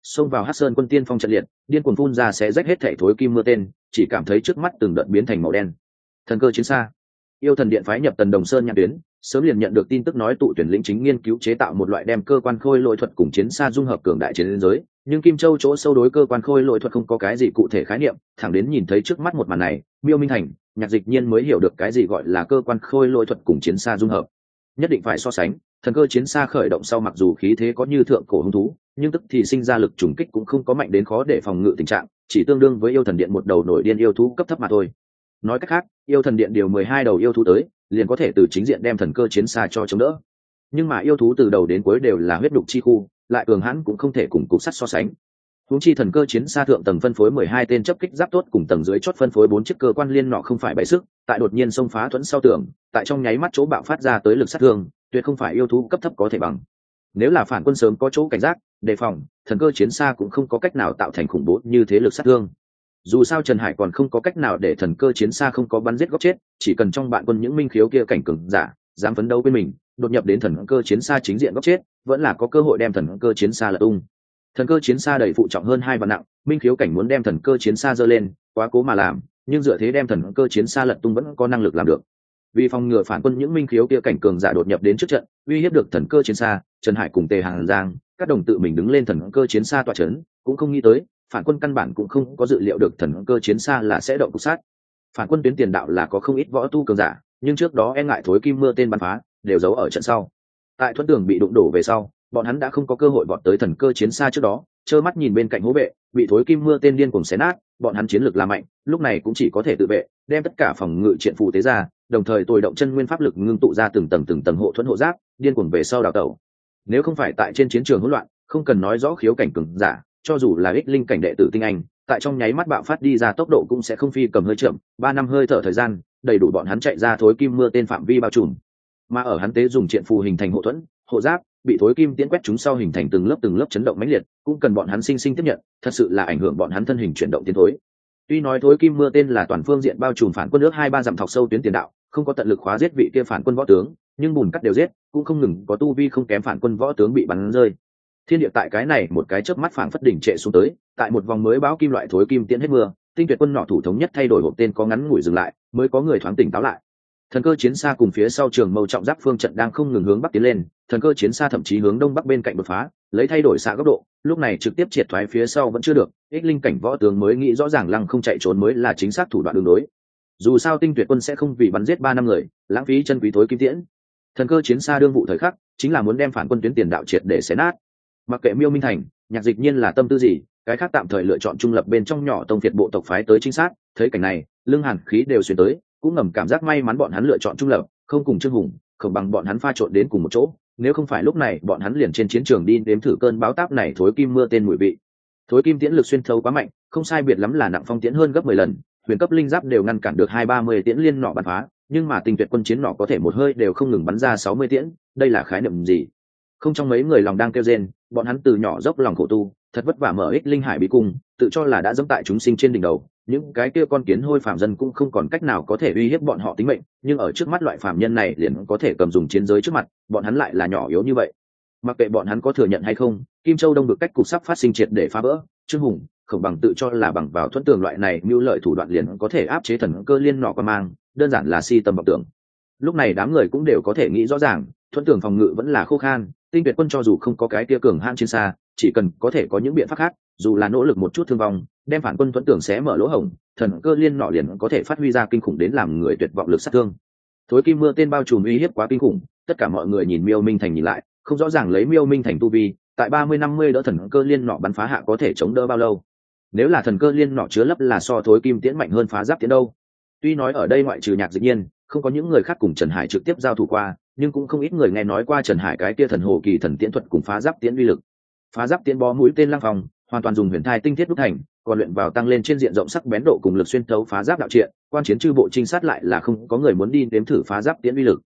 [SPEAKER 1] xông vào Hắc Sơn quân tiên phong trận liệt, điên cuồng phun ra sẽ rách hết thảy thối kim mưa tên, chỉ cảm thấy trước mắt từng đợt biến thành màu đen. Thần cơ chiến xa, yêu thần điện phái nhập Tần Đồng Sơn nhãn tuyến, sớm liền nhận được tin tức nói tụ tuyển lĩnh chính nghiên cứu chế tạo một loại đem cơ quan khôi lỗi thuật cùng chiến xa dung hợp cường đại chiến giới, nhưng Kim Châu chỗ sâu đối cơ quan khôi lỗi thuật không có cái gì cụ thể khái niệm, thẳng đến nhìn thấy trước mắt một màn này, Miêu Minh Thành, Nhạc Dịch Nhiên mới hiểu được cái gì gọi là cơ quan khôi lỗi thuật cùng chiến xa dung hợp. Nhất định phải so sánh, thần cơ chiến xa khởi động sau mặc dù khí thế có như thượng cổ hung thú, nhưng tức thì sinh ra lực trùng kích cũng không có mạnh đến khó để phòng ngự tình trạng, chỉ tương đương với yêu thần điện một đầu nổi điên yêu thú cấp thấp mà thôi. Nói cách khác, yêu thần điện điều 12 đầu yêu thú tới, liền có thể từ chính diện đem thần cơ chiến xa cho chống đỡ. Nhưng mà yêu thú từ đầu đến cuối đều là huyết đục chi khu, lại cường hãn cũng không thể cùng cục sắt so sánh. Huống chi thần cơ chiến xa thượng tầng phân phối 12 tên chấp kích giáp tốt cùng tầng dưới chót phân phối 4 chiếc cơ quan liên nọ không phải bậy sức, tại đột nhiên xông phá thuẫn sau tường, tại trong nháy mắt chỗ bạo phát ra tới lực sát thương, tuyệt không phải yêu thú cấp thấp có thể bằng. Nếu là phản quân sớm có chỗ cảnh giác, đề phòng, thần cơ chiến xa cũng không có cách nào tạo thành khủng bố như thế lực sát thương. Dù sao Trần Hải còn không có cách nào để thần cơ chiến xa không có bắn giết góc chết, chỉ cần trong bạn quân những minh khiếu kia cảnh cường giả dám phấn đấu bên mình, đột nhập đến thần cơ chiến xa chính diện góc chết, vẫn là có cơ hội đem thần cơ chiến xa lật tung. Thần cơ chiến xa đầy phụ trọng hơn 2 vạn nặng, minh khiếu cảnh muốn đem thần cơ chiến xa giơ lên, quá cố mà làm, nhưng dựa thế đem thần cơ chiến xa lật tung vẫn có năng lực làm được. Vì phòng ngừa phản quân những minh khiếu kia cảnh cường giả đột nhập đến trước trận, uy hiếp được thần cơ chiến xa, Trần Hải cùng Tề Hàng Giang, các đồng tự mình đứng lên thần cơ chiến xa tọa chấn, cũng không nghĩ tới, phản quân căn bản cũng không có dự liệu được thần cơ chiến xa là sẽ động cục sát. Phản quân tuyến tiền đạo là có không ít võ tu cường giả, nhưng trước đó e ngại thối kim mưa tên bắn phá, đều giấu ở trận sau. Tại thuẫn tường bị đụng đổ về sau, bọn hắn đã không có cơ hội vọt tới thần cơ chiến xa trước đó, trơ mắt nhìn bên cạnh hố vệ bị thối kim mưa tên điên cuồng xé nát, bọn hắn chiến lược là mạnh, lúc này cũng chỉ có thể tự vệ, đem tất cả phòng ngự triện phù tế ra, đồng thời tồi động chân nguyên pháp lực ngưng tụ ra từng tầng hộ thuẫn hộ giáp, điên cuồng về sau đào tẩu. Nếu không phải tại trên chiến trường hỗn loạn, không cần nói rõ khiếu cảnh cường giả, cho dù là ích linh cảnh đệ tử tinh anh, tại trong nháy mắt bạo phát đi ra tốc độ cũng sẽ không phi cầm hơi chậm, 3 năm hơi thở thời gian, đầy đủ bọn hắn chạy ra thối kim mưa tên phạm vi bao trùm. Mà ở hắn tế dùng triện phù hình thành hộ thuẫn, hộ giáp, bị thối kim tiễn quét chúng sau hình thành từng lớp chấn động mãnh liệt, cũng cần bọn hắn sinh sinh tiếp nhận, thật sự là ảnh hưởng bọn hắn thân hình chuyển động tiến thối. Tuy nói thối kim mưa tên là toàn phương diện bao trùm phản quân nước 2-3 dặm thọc sâu tuyến tiền đạo, không có tận lực khóa giết vị kia phản quân võ tướng, nhưng bùn cắt đều giết, cũng không ngừng có tu vi không kém phản quân võ tướng bị bắn rơi. Thiên địa tại cái này một cái chớp mắt phảng phất đỉnh trệ xuống tới, tại một vòng mới báo kim loại thối kim tiễn hết mưa, tinh tuyệt quân nọ thủ thống nhất thay đổi hộp tên có ngắn ngủi dừng lại, mới có người thoáng tỉnh táo lại. Thần cơ chiến xa cùng phía sau trường mâu trọng giáp phương trận đang không ngừng hướng bắc tiến lên, thần cơ chiến xa thậm chí hướng đông bắc bên cạnh đột phá, lấy thay đổi xạ góc độ, lúc này trực tiếp triệt thoái phía sau vẫn chưa được, ích linh cảnh võ tướng mới nghĩ rõ ràng lăng không chạy trốn mới là chính xác thủ đoạn đường đối. Dù sao tinh tuyệt quân sẽ không vì bắn giết 3 năm người, lãng phí chân quý thối kim tiễn. Thần cơ chiến xa đương vụ thời khắc, chính là muốn đem phản quân tuyến tiền đạo triệt để xé nát. Mặc kệ Miêu Minh Thành, Nhạc Dịch Nhiên là tâm tư gì, cái khác tạm thời lựa chọn trung lập bên trong nhỏ tông phiệt bộ tộc phái tới chính xác, thấy cảnh này, lưng hàn khí đều xuyên tới, cũng ngầm cảm giác may mắn bọn hắn lựa chọn trung lập, không cùng Trương Hùng, không bằng bọn hắn pha trộn đến cùng một chỗ, nếu không phải lúc này bọn hắn liền trên chiến trường đi đếm thử cơn báo táp này thối kim mưa tên mùi vị. Thối kim tiễn lực xuyên thấu quá mạnh, không sai biệt lắm là nặng phong tiễn hơn gấp 10 lần, huyền cấp linh giáp đều ngăn cản được 2-30 tiễn liên nọ bắn phá, nhưng mà tinh tuyệt quân chiến nọ có thể một hơi đều không ngừng bắn ra 60 tiễn, đây là khái niệm gì? Không trong mấy người lòng đang kêu rên, bọn hắn từ nhỏ dốc lòng khổ tu, thật vất vả mở ích linh hải bí cung, tự cho là đã dẫm tại chúng sinh trên đỉnh đầu, những cái kia con kiến hôi phàm dân cũng không còn cách nào có thể uy hiếp bọn họ tính mệnh, nhưng ở trước mắt loại phàm nhân này liền có thể cầm dùng chiến giới trước mặt, bọn hắn lại là nhỏ yếu như vậy. Mặc kệ bọn hắn có thừa nhận hay không, Kim Châu Đông được cách cục sắp phát sinh triệt để phá vỡ, Trương Hùng không bằng tự cho là bằng vào thuẫn tường loại này mưu lợi thủ đoạn liền có thể áp chế thần cơ liên nọ qua mang, đơn giản là si tâm vọng tưởng. Lúc này đám người cũng đều có thể nghĩ rõ ràng, thuẫn tường phòng ngự vẫn là khô khan, tinh tuyệt quân cho dù không có cái tia cường hãn trên xa, chỉ cần có thể có những biện pháp khác, dù là nỗ lực một chút thương vong, đem phản quân thuẫn tường xé mở lỗ hổng, thần cơ liên nọ liền có thể phát huy ra kinh khủng đến làm người tuyệt vọng lực sát thương. Thối kim mưa tên bao trùm uy hiếp quá kinh khủng, tất cả mọi người nhìn Miêu Minh Thành nhìn lại, không rõ ràng lấy Miêu Minh Thành tu vi, tại 30-50 đỡ thần cơ liên nọ bắn phá hạ có thể chống đỡ bao lâu. Nếu là thần cơ liên nọ chứa lấp là so thối kim tiễn mạnh hơn phá giáp tiễn đâu. Tuy nói ở đây ngoại trừ Nhạc Dịch Nhiên, không có những người khác cùng Trần Hải trực tiếp giao thủ qua, nhưng cũng không ít người nghe nói qua Trần Hải cái kia thần hồ kỳ thần tiễn thuật cùng phá giáp tiễn uy lực. Phá giáp tiễn bó mũi tên lăng phòng, hoàn toàn dùng huyền thai tinh thiết đúc thành, còn luyện vào tăng lên trên diện rộng sắc bén độ cùng lực xuyên thấu phá giáp đạo triện, quan chiến chư bộ trinh sát lại là không có người muốn đi đếm thử phá giáp tiễn uy lực.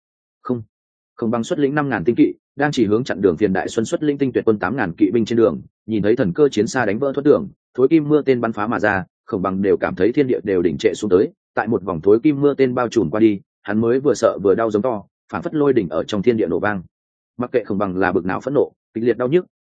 [SPEAKER 1] Không bằng xuất lĩnh 5.000 tinh kỵ, đang chỉ hướng chặn đường phiền đại xuân xuất linh tinh tuyệt quân 8.000 kỵ binh trên đường, nhìn thấy thần cơ chiến xa đánh vỡ thoát đường, thối kim mưa tên bắn phá mà ra, Khổng Bằng đều cảm thấy thiên địa đều đỉnh trệ xuống tới, tại một vòng thối kim mưa tên bao trùm qua đi, hắn mới vừa sợ vừa đau giống to, phản phất lôi đỉnh ở trong thiên địa nổ vang. Mặc kệ Khổng Bằng là bực nào phẫn nộ, kịch liệt đau nhức,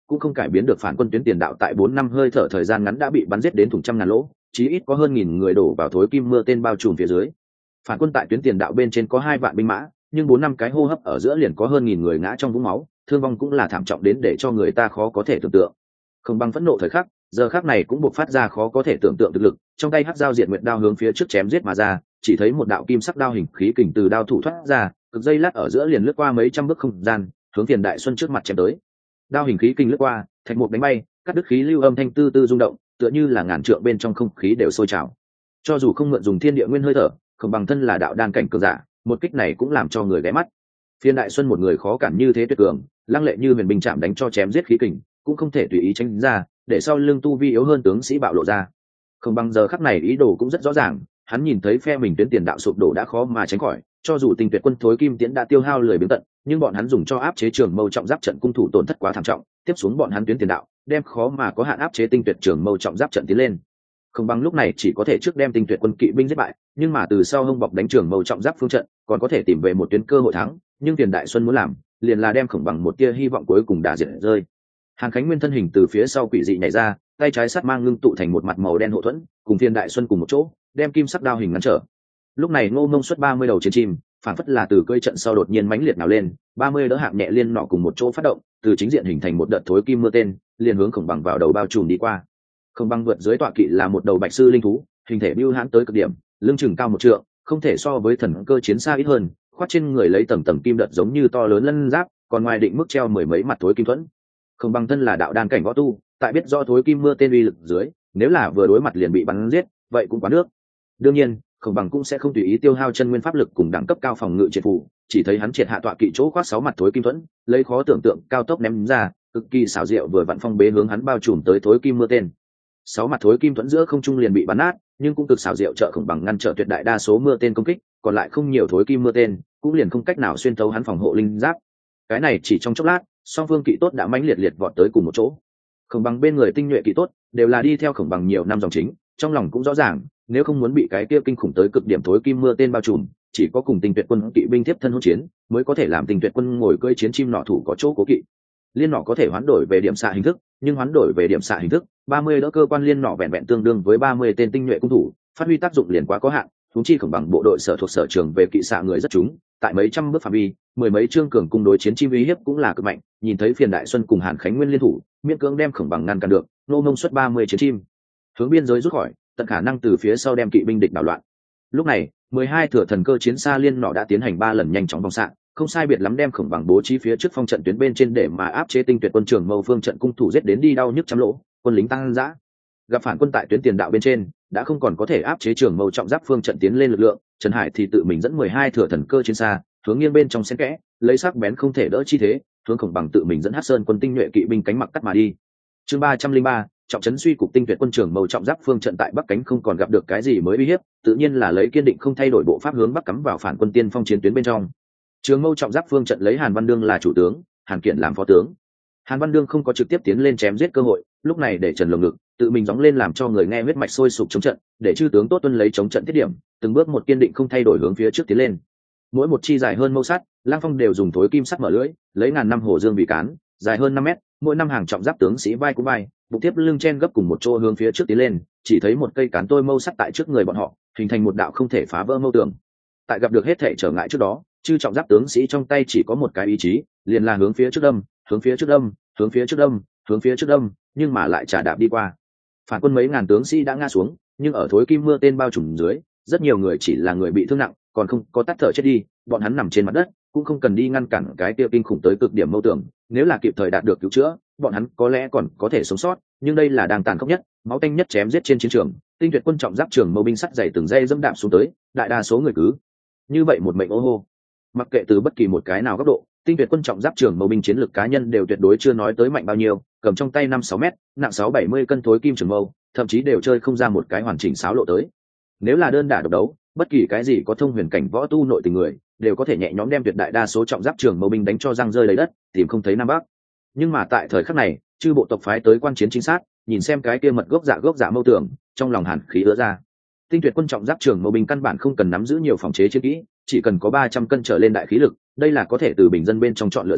[SPEAKER 1] cũng không cải biến được phản quân tuyến tiền đạo tại 4 năm hơi thở thời gian ngắn đã bị bắn giết đến thủng trăm ngàn lỗ, chí ít có hơn 1.000 người đổ vào thối kim mưa tên bao trùm phía dưới. Phản quân tại tuyến tiền đạo bên trên có 2 vạn binh mã, nhưng 4 năm cái hô hấp ở giữa liền có hơn 1.000 người ngã trong vũng máu, thương vong cũng là thảm trọng đến để cho người ta khó có thể tưởng tượng. Không bằng phẫn nộ thời khắc, giờ khắc này cũng buộc phát ra khó có thể tưởng tượng thực lực, trong tay hắc dao diệt nguyệt đao hướng phía trước chém giết mà ra, chỉ thấy một đạo kim sắc đao hình khí kình từ đao thủ thoát ra, cực dây lát ở giữa liền lướt qua mấy trăm bước không gian, hướng Tiền Đại Xuân trước mặt chém tới. Đao hình khí kình lướt qua, thạch mục đánh bay, cắt đứt khí lưu âm thanh tư tư rung động, tựa như là ngàn trượng bên trong không khí đều sôi trào. Cho dù không mượn dùng thiên địa nguyên hơi thở, không bằng thân là đạo đan cảnh cường giả, một kích này cũng làm cho người ghé mắt. Phiên Đại Xuân một người khó cản như thế tuyệt cường, lăng lệ như huyền binh chạm đánh cho chém giết khí kình, cũng không thể tùy ý tránh ra, để sau lưng tu vi yếu hơn tướng sĩ bạo lộ ra. Không bằng giờ khắc này ý đồ cũng rất rõ ràng, hắn nhìn thấy phe mình tuyến tiền đạo sụp đổ đã khó mà tránh khỏi, cho dù Tinh Tuyệt quân thối kim tiễn đã tiêu hao lười biếng tận, nhưng bọn hắn dùng cho áp chế trường mâu trọng giáp trận cung thủ tổn thất quá thảm trọng, tiếp xuống bọn hắn tuyến tiền đạo đem khó mà có hạn áp chế Tinh Tuyệt trường mâu trọng giáp trận tiến lên. Không bằng lúc này chỉ có thể trước đem Tinh Tuyệt quân kỵ binh giết bại, nhưng mà từ sau hông bọc đánh trường mâu trọng giáp phương trận, còn có thể tìm về một tuyến cơ hội thắng, nhưng Tiền Đại Xuân muốn làm, liền là đem Khổng Bằng một tia hy vọng cuối cùng đả diệt rơi. Hàn Khánh Nguyên thân hình từ phía sau quỷ dị nhảy ra, tay trái sát mang ngưng tụ thành một mặt màu đen hộ thuẫn, cùng Phiên Đại Xuân cùng một chỗ, đem kim sắc đao hình ngăn trở. Lúc này Ngô Mông xuất 30 đầu chiến chim, phản phất là từ cơi trận sau đột nhiên mãnh liệt nào lên, 30 đỡ hạng nhẹ liên nọ cùng một chỗ phát động, từ chính diện hình thành một đợt thối kim mưa tên, liền hướng Khổng Bằng vào đầu bao trùm đi qua. Khổng Bằng vượt dưới tọa kỵ là một đầu bạch sư linh thú, hình thể bưu hãn tới cực điểm, lưng chừng cao 1 trượng, không thể so với thần cơ chiến xa ít hơn, khoác trên người lấy tầng tầng kim đợt giống như to lớn lân giáp, còn ngoài định mức treo 10 mấy mặt thối kim thuẫn. Khổng Bằng thân là đạo đan cảnh võ tu, tại biết do thối kim mưa tên uy lực dưới, nếu là vừa đối mặt liền bị bắn giết, vậy cũng quá nước. Đương nhiên, Khổng Bằng cũng sẽ không tùy ý tiêu hao chân nguyên pháp lực cùng đẳng cấp cao phòng ngự triệt phủ, chỉ thấy hắn triệt hạ tọa kỵ chỗ khoác 6 mặt thối kim thuẫn, lấy khó tưởng tượng cao tốc ném ra, cực kỳ xảo diệu vừa vặn phong bế hướng hắn bao trùm tới thối kim mưa tên. 6 mặt thối kim thuẫn giữa không trung liền bị bắn nát, nhưng cũng cực xảo diệu trợ Khổng Bằng ngăn trở tuyệt đại đa số mưa tên công kích, còn lại không nhiều thối kim mưa tên, cũng liền không cách nào xuyên thấu hắn phòng hộ linh giáp. Cái này chỉ trong chốc lát, song phương kỵ tốt đã mãnh liệt liệt vọt tới cùng một chỗ. Khổng Bằng bên người tinh nhuệ kỵ tốt đều là đi theo Khổng Bằng nhiều năm dòng chính, trong lòng cũng rõ ràng, nếu không muốn bị cái kia kinh khủng tới cực điểm thối kim mưa tên bao trùm, chỉ có cùng Tinh Tuyệt quân kỵ binh tiếp thân hỗn chiến, mới có thể làm Tinh Tuyệt quân ngồi cưỡi chiến chim nỏ thủ có chỗ cố kỵ. Liên nỏ có thể hoán đổi về điểm xạ hình thức, nhưng hoán đổi về điểm xạ hình thức, 30 đỡ cơ quan liên nỏ vẹn vẹn tương đương với 30 tên tinh nhuệ cung thủ, phát huy tác dụng liền quá có hạn. Huống chi Khổng Bằng bộ đội sở thuộc sở trường về kỵ xạ người rất chúng, tại mấy trăm bước phạm vi, mười mấy trương cường cung đối chiến chim uy hiếp cũng là cực mạnh. Nhìn thấy Phiền Đại Xuân cùng Hàn Khánh Nguyên liên thủ, miễn cưỡng đem Khổng Bằng ngăn cản được, Ngô Mông xuất 30 chiến chim, hướng biên giới rút khỏi, tận khả năng từ phía sau đem kỵ binh địch đảo loạn. Lúc này, 12 thừa thần cơ chiến xa liên nỏ đã tiến hành 3 lần nhanh chóng vòng xạ, không sai biệt lắm đem Khổng Bằng bố trí phía trước phong trận tuyến bên trên để mà áp chế Tinh Tuyệt quân trường mâu phương trận cung thủ giết đến đi đau nhức trăm lỗ, quân lính tăng dã. Gặp phản quân tại tuyến tiền đạo bên trên, đã không còn có thể áp chế trường mâu trọng giáp phương trận tiến lên lực lượng, Trần Hải thì tự mình dẫn 12 thừa thần cơ chiến xa, hướng nghiêng bên trong xen kẽ, lấy sắc bén không thể đỡ chi thế, hướng Khổng Bằng tự mình dẫn Hắc Sơn quân tinh nhuệ kỵ binh cánh mặc cắt mà đi. Chương 303, trọng trấn suy cục Tinh Tuyệt quân trường mâu trọng giáp phương trận tại Bắc cánh không còn gặp được cái gì mới uy hiếp, tự nhiên là lấy kiên định không thay đổi bộ pháp hướng bắc cắm vào phản quân tiên phong chiến tuyến bên trong. Trường mâu trọng giáp phương trận lấy Hàn Văn Đương là chủ tướng, Hàn Kiện làm phó tướng. Hàn Văn Đương không có trực tiếp tiến lên chém giết cơ hội, lúc này để Trần lồng ngực, tự mình gióng lên làm cho người nghe huyết mạch sôi sục chống trận, để chư tướng tốt tuân lấy chống trận tiết điểm, từng bước một kiên định không thay đổi hướng phía trước tiến lên. Mỗi một chi dài hơn mâu sắt, Lang Phong đều dùng thối kim sắt mở lưỡi, lấy ngàn năm hổ dương vì cán, dài hơn 5 mét, mỗi năm hàng trọng giáp tướng sĩ vai cũng vai, bụng tiếp lưng chen gấp cùng một chỗ hướng phía trước tiến lên, chỉ thấy một cây cán tôi mâu sắt tại trước người bọn họ, hình thành một đạo không thể phá vỡ mâu tường. Tại gặp được hết thảy trở ngại trước đó, chư trọng giáp tướng sĩ trong tay chỉ có một cái ý chí, liền là hướng phía trước đâm, hướng phía trước đâm, hướng phía trước đâm, hướng phía trước đâm, nhưng mà lại trả đạp đi qua. Phản quân mấy ngàn tướng sĩ đã ngã xuống, nhưng ở thối kim mưa tên bao trùm dưới, rất nhiều người chỉ là người bị thương nặng, còn không có tắt thở chết đi, bọn hắn nằm trên mặt đất, cũng không cần đi ngăn cản cái tiêu kinh khủng tới cực điểm mâu tường, nếu là kịp thời đạt được cứu chữa, bọn hắn có lẽ còn có thể sống sót, nhưng đây là đang tàn khốc nhất, máu tanh nhất chém giết trên chiến trường, Tinh Tuyệt quân trọng giáp trường mâu binh sắt dày từng dây dẫm đạp xuống tới, đại đa số người cứ như vậy một mệnh ô hô. Mặc kệ từ bất kỳ một cái nào góc độ, Tinh Tuyệt quân trọng giáp trường mâu binh chiến lược cá nhân đều tuyệt đối chưa nói tới mạnh bao nhiêu, cầm trong tay 5-6 mét, nặng 6-70 cân thối kim trường mâu, thậm chí đều chơi không ra một cái hoàn chỉnh xáo lộ tới. Nếu là đơn đả độc đấu, bất kỳ cái gì có thông huyền cảnh võ tu nội tình người, đều có thể nhẹ nhõm đem tuyệt đại đa số trọng giáp trường mâu binh đánh cho răng rơi lấy đất, tìm không thấy nam bắc. Nhưng mà tại thời khắc này, chư bộ tộc phái tới quan chiến chính xác, nhìn xem cái kia mật gốc dạ mâu tưởng, trong lòng hàn khí ứa ra. Tinh Tuyệt quân trọng giáp trường mâu binh căn bản không cần nắm giữ nhiều phòng chế chiến kỹ, chỉ cần có 300 cân trở lên đại khí lực, đây là có thể từ bình dân bên trong chọn lựa ra,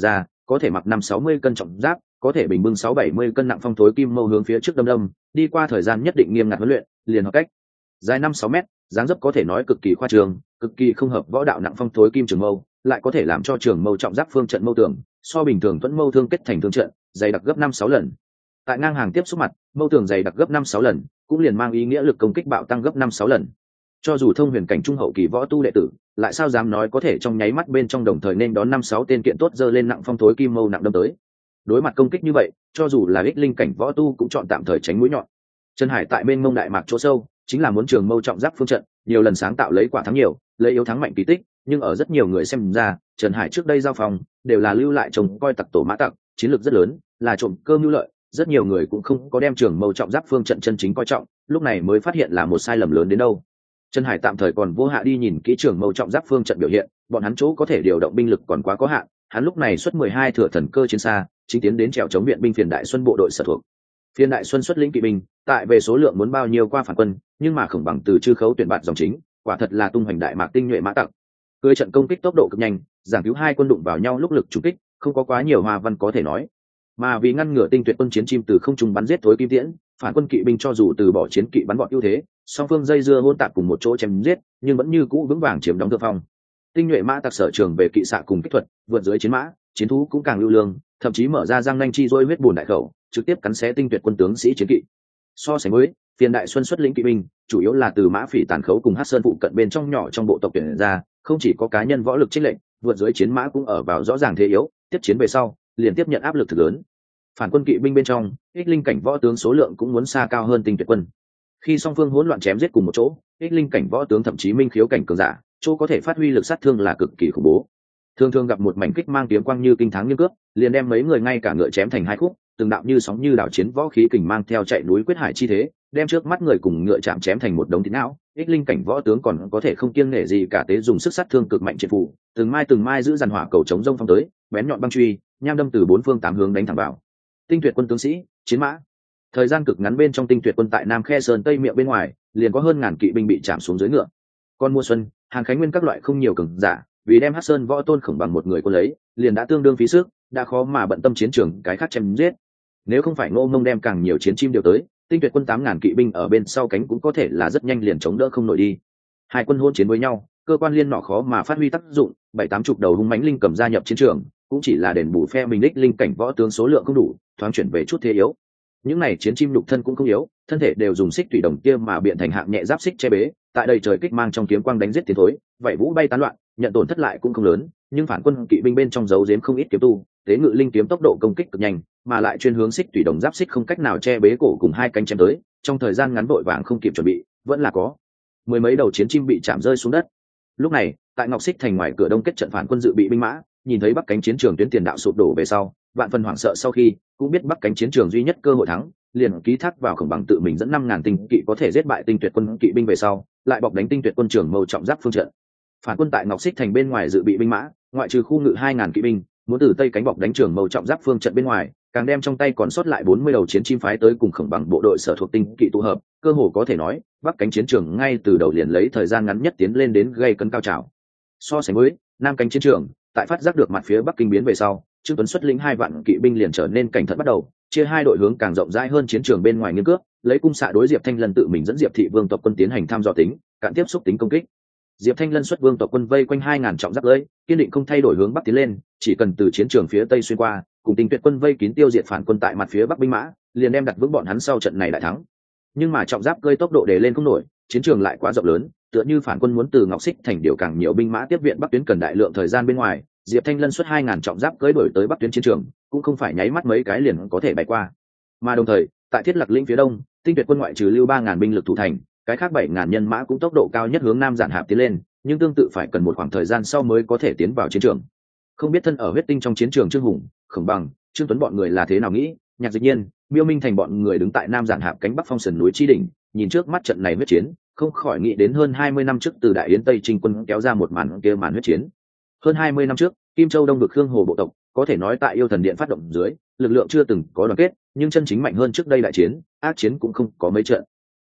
[SPEAKER 1] có thể mặc 50-60 cân trọng giáp, có thể bình bưng 6-70 cân nặng phong thối kim mâu hướng phía trước đâm đâm, đi qua thời gian nhất định nghiêm ngặt huấn luyện, liền học cách. Dài 5-6 mét, dáng dấp có thể nói cực kỳ khoa trương, cực kỳ không hợp võ đạo nặng phong thối kim trường mâu, lại có thể làm cho trường mâu trọng giáp phương trận mâu tường, so bình thường thuẫn mâu thương kết thành thương trận, dày đặc gấp 5-6 lần. Tại ngang hàng tiếp xúc mặt, mâu tường dày đặc gấp 5-6 lần, cũng liền mang ý nghĩa lực công kích bạo tăng gấp 5-6 lần. Cho dù thông huyền cảnh trung hậu kỳ võ tu đệ tử, lại sao dám nói có thể trong nháy mắt bên trong đồng thời nên đón 5-6 tên kiện tốt dơ lên nặng phong thối kim mâu nặng đâm tới. Đối mặt công kích như vậy, cho dù là ích linh cảnh võ tu cũng chọn tạm thời tránh mũi nhọn. Trần Hải tại bên mông đại mạc chỗ sâu, chính là muốn trường mâu trọng giáp phương trận, nhiều lần sáng tạo lấy quả thắng nhiều, lấy yếu thắng mạnh kỳ tích, nhưng ở rất nhiều người xem ra, Trần Hải trước đây giao phòng đều là lưu lại trông coi tặc tổ mã tặc, chiến lược rất lớn, là trộm cơ mưu lợi, rất nhiều người cũng không có đem trường mâu trọng giáp phương trận chân chính coi trọng, lúc này mới phát hiện là một sai lầm lớn đến đâu. Trần Hải tạm thời còn vô hạ đi nhìn kỹ trường mâu trọng giáp phương trận biểu hiện, bọn hắn chỗ có thể điều động binh lực còn quá có hạn, hắn lúc này xuất 12 thừa thần cơ chiến xa, chính tiến đến trèo chống viện binh phiền đại xuân bộ đội sở thuộc. Phiên đại xuân xuất lĩnh kỵ binh, tại về số lượng muốn bao nhiêu qua phản quân, nhưng mà không bằng từ chư khấu tuyển bạt dòng chính, quả thật là tung hoành đại mạc tinh nhuệ mã tặc. Cưỡi trận công kích tốc độ cực nhanh, giảng cứu hai quân đụng vào nhau lúc lực chủ kích, không có quá nhiều hoa văn có thể nói. Mà vì ngăn ngừa tinh tuyệt quân chiến chim từ không trung bắn giết tối kim tiễn, phản quân kỵ binh cho dù từ bỏ chiến kỵ bắn bọn ưu thế, song phương dây dưa hôn tạp cùng một chỗ chém giết, nhưng vẫn như cũ vững vàng chiếm đóng thượng phong. Tinh nhuệ mã tặc sở trường về kỵ xạ cùng kích thuật, vượt dưới chiến mã, chiến thú cũng càng lưu lương, thậm chí mở ra răng nanh chi roi huyết bùn đại khẩu, trực tiếp cắn xé tinh tuyệt quân tướng sĩ chiến kỵ. So sánh với phiên đại xuân xuất lĩnh kỵ binh, chủ yếu là từ mã phỉ tàn khấu cùng hắc sơn phụ cận bên trong nhỏ trong bộ tộc tuyển ra, không chỉ có cá nhân võ lực chênh lệch, vượt dưới chiến mã cũng ở vào rõ ràng thế yếu, tiếp chiến về sau liền tiếp nhận áp lực thực lớn. Phản quân kỵ binh bên trong, ích linh cảnh võ tướng số lượng cũng muốn xa cao hơn tinh tuyệt quân. Khi song phương hỗn loạn chém giết cùng một chỗ, ích linh cảnh võ tướng thậm chí minh khiếu cảnh cường giả, chỗ có thể phát huy lực sát thương là cực kỳ khủng bố. Thường thường gặp một mảnh kích mang kiếm quang như kinh thắng như cướp, liền đem mấy người ngay cả ngựa chém thành hai khúc, từng đạo như sóng như đảo chiến võ khí kình mang theo chạy núi quyết hải chi thế, đem trước mắt người cùng ngựa chạm chém thành một đống thịt não. Ích linh cảnh võ tướng còn có thể không kiêng nể gì cả tế dùng sức sát thương cực mạnh triệt phủ, từng mai giữ dàn hỏa cầu chống rông phong tới, bén nhọn băng truy, nham đâm từ bốn phương tám hướng đánh thẳng vào. Tinh tuyệt quân tướng sĩ, chiến mã. Thời gian cực ngắn bên trong tinh tuyệt quân tại Nam Khe Sơn Tây miệng bên ngoài, liền có hơn ngàn kỵ binh bị chạm xuống dưới ngựa. Còn mùa xuân, Hàn Khánh Nguyên các loại không nhiều cường giả, vì đem Hắc Sơn võ tôn khổng bằng một người quân lấy, liền đã tương đương phí sức, đã khó mà bận tâm chiến trường cái khác chém giết. Nếu không phải Ngô Mông đem càng nhiều chiến chim điều tới, tinh tuyệt quân 8.000 kỵ binh ở bên sau cánh cũng có thể là rất nhanh liền chống đỡ không nổi đi. Hai quân hôn chiến với nhau, cơ quan liên nọ khó mà phát huy tác dụng, 7-8 đầu hung mãnh linh cầm gia nhập chiến trường, cũng chỉ là đền bù phe mình đích linh cảnh võ tướng số lượng không đủ, thoáng chuyển về chút thế yếu. Những này chiến chim lục thân cũng không yếu, thân thể đều dùng xích thủy đồng kia mà biện thành hạng nhẹ giáp xích che bế, tại đây trời kích mang trong kiếm quang đánh giết tiến thối, vậy vũ bay tán loạn, nhận tổn thất lại cũng không lớn, nhưng phản quân kỵ binh bên trong giấu giếm không ít kiếm tu, tế ngự linh kiếm tốc độ công kích cực nhanh, mà lại chuyên hướng xích thủy đồng giáp xích không cách nào che bế cổ cùng hai cánh chém tới, trong thời gian ngắn vội vàng không kịp chuẩn bị, vẫn là có mười mấy đầu chiến chim bị chạm rơi xuống đất. Lúc này, tại Ngọc Xích thành ngoài cửa đông kết trận phản quân dự bị binh mã, nhìn thấy bắc cánh chiến trường tuyến tiền đạo sụp đổ về sau, vạn phần hoảng sợ sau khi cũng biết bắc cánh chiến trường duy nhất cơ hội thắng, liền ký thác vào khổng bằng tự mình dẫn 5.000 tinh kỵ có thể giết bại tinh tuyệt quân kỵ binh về sau, lại bọc đánh tinh tuyệt quân trưởng mâu trọng giáp phương trận. Phản quân tại Ngọc Xích thành bên ngoài dự bị binh mã, ngoại trừ khu ngự 2.000 kỵ binh, muốn từ tây cánh bọc đánh trưởng mâu trọng giáp phương trận bên ngoài, càng đem trong tay còn sót lại 40 đầu chiến chim phái tới cùng khổng bằng bộ đội sở thuộc tinh kỵ tụ hợp, cơ hồ có thể nói bắc cánh chiến trường ngay từ đầu liền lấy thời gian ngắn nhất tiến lên đến gây cấn cao trào. So sánh với nam cánh chiến trường, tại phát giác được mặt phía bắc kinh biến về sau, Trương Tuấn xuất lĩnh 2 vạn kỵ binh liền trở nên cảnh thận bắt đầu, chia hai đội hướng càng rộng rãi hơn chiến trường bên ngoài nghiên cướp, lấy cung xạ đối Diệp Thanh Lân tự mình dẫn Diệp thị vương tộc quân tiến hành thăm dò tính, cạn tiếp xúc tính công kích. Diệp Thanh Lân xuất vương tộc quân vây quanh 2.000 trọng giáp lưới, kiên định không thay đổi hướng bắc tiến lên, chỉ cần từ chiến trường phía tây xuyên qua, cùng tinh tuyệt quân vây kín tiêu diệt phản quân tại mặt phía bắc binh mã, liền đem đặt vững bọn hắn sau trận này đại thắng. Nhưng mà trọng giáp cơi tốc độ để lên không nổi, chiến trường lại quá rộng lớn, tựa như phản quân muốn từ Ngọc Xích thành điều càng nhiều binh mã tiếp viện bắc tuyến cần đại lượng thời gian bên ngoài, Diệp Thanh Lân xuất 2.000 trọng giáp cưỡi đổi tới bắc tuyến chiến trường, cũng không phải nháy mắt mấy cái liền có thể bay qua. Mà đồng thời, tại Thiết Lạc lĩnh phía đông, tinh tuyệt quân ngoại trừ lưu 3.000 binh lực thủ thành, cái khác 7.000 nhân mã cũng tốc độ cao nhất hướng nam giản hạp tiến lên, nhưng tương tự phải cần một khoảng thời gian sau mới có thể tiến vào chiến trường. Không biết thân ở huyết tinh trong chiến trường Trương Hùng, Khổng Bằng, Trương Tuấn bọn người là thế nào nghĩ, Nhạc Dịch Nhiên, Miêu Minh Thành bọn người đứng tại nam giản hạp cánh bắc phong sườn núi chi đỉnh, nhìn trước mắt trận này huyết chiến, không khỏi nghĩ đến hơn 20 năm trước từ Đại Yến Tây Trinh quân kéo ra một màn kia màn huyết chiến. Hơn 20 năm trước, Kim Châu Đông vực Khương Hồ bộ tộc, có thể nói tại Yêu Thần Điện phát động dưới, lực lượng chưa từng có đoàn kết, nhưng chân chính mạnh hơn trước đây đại chiến, ác chiến cũng không có mấy trận.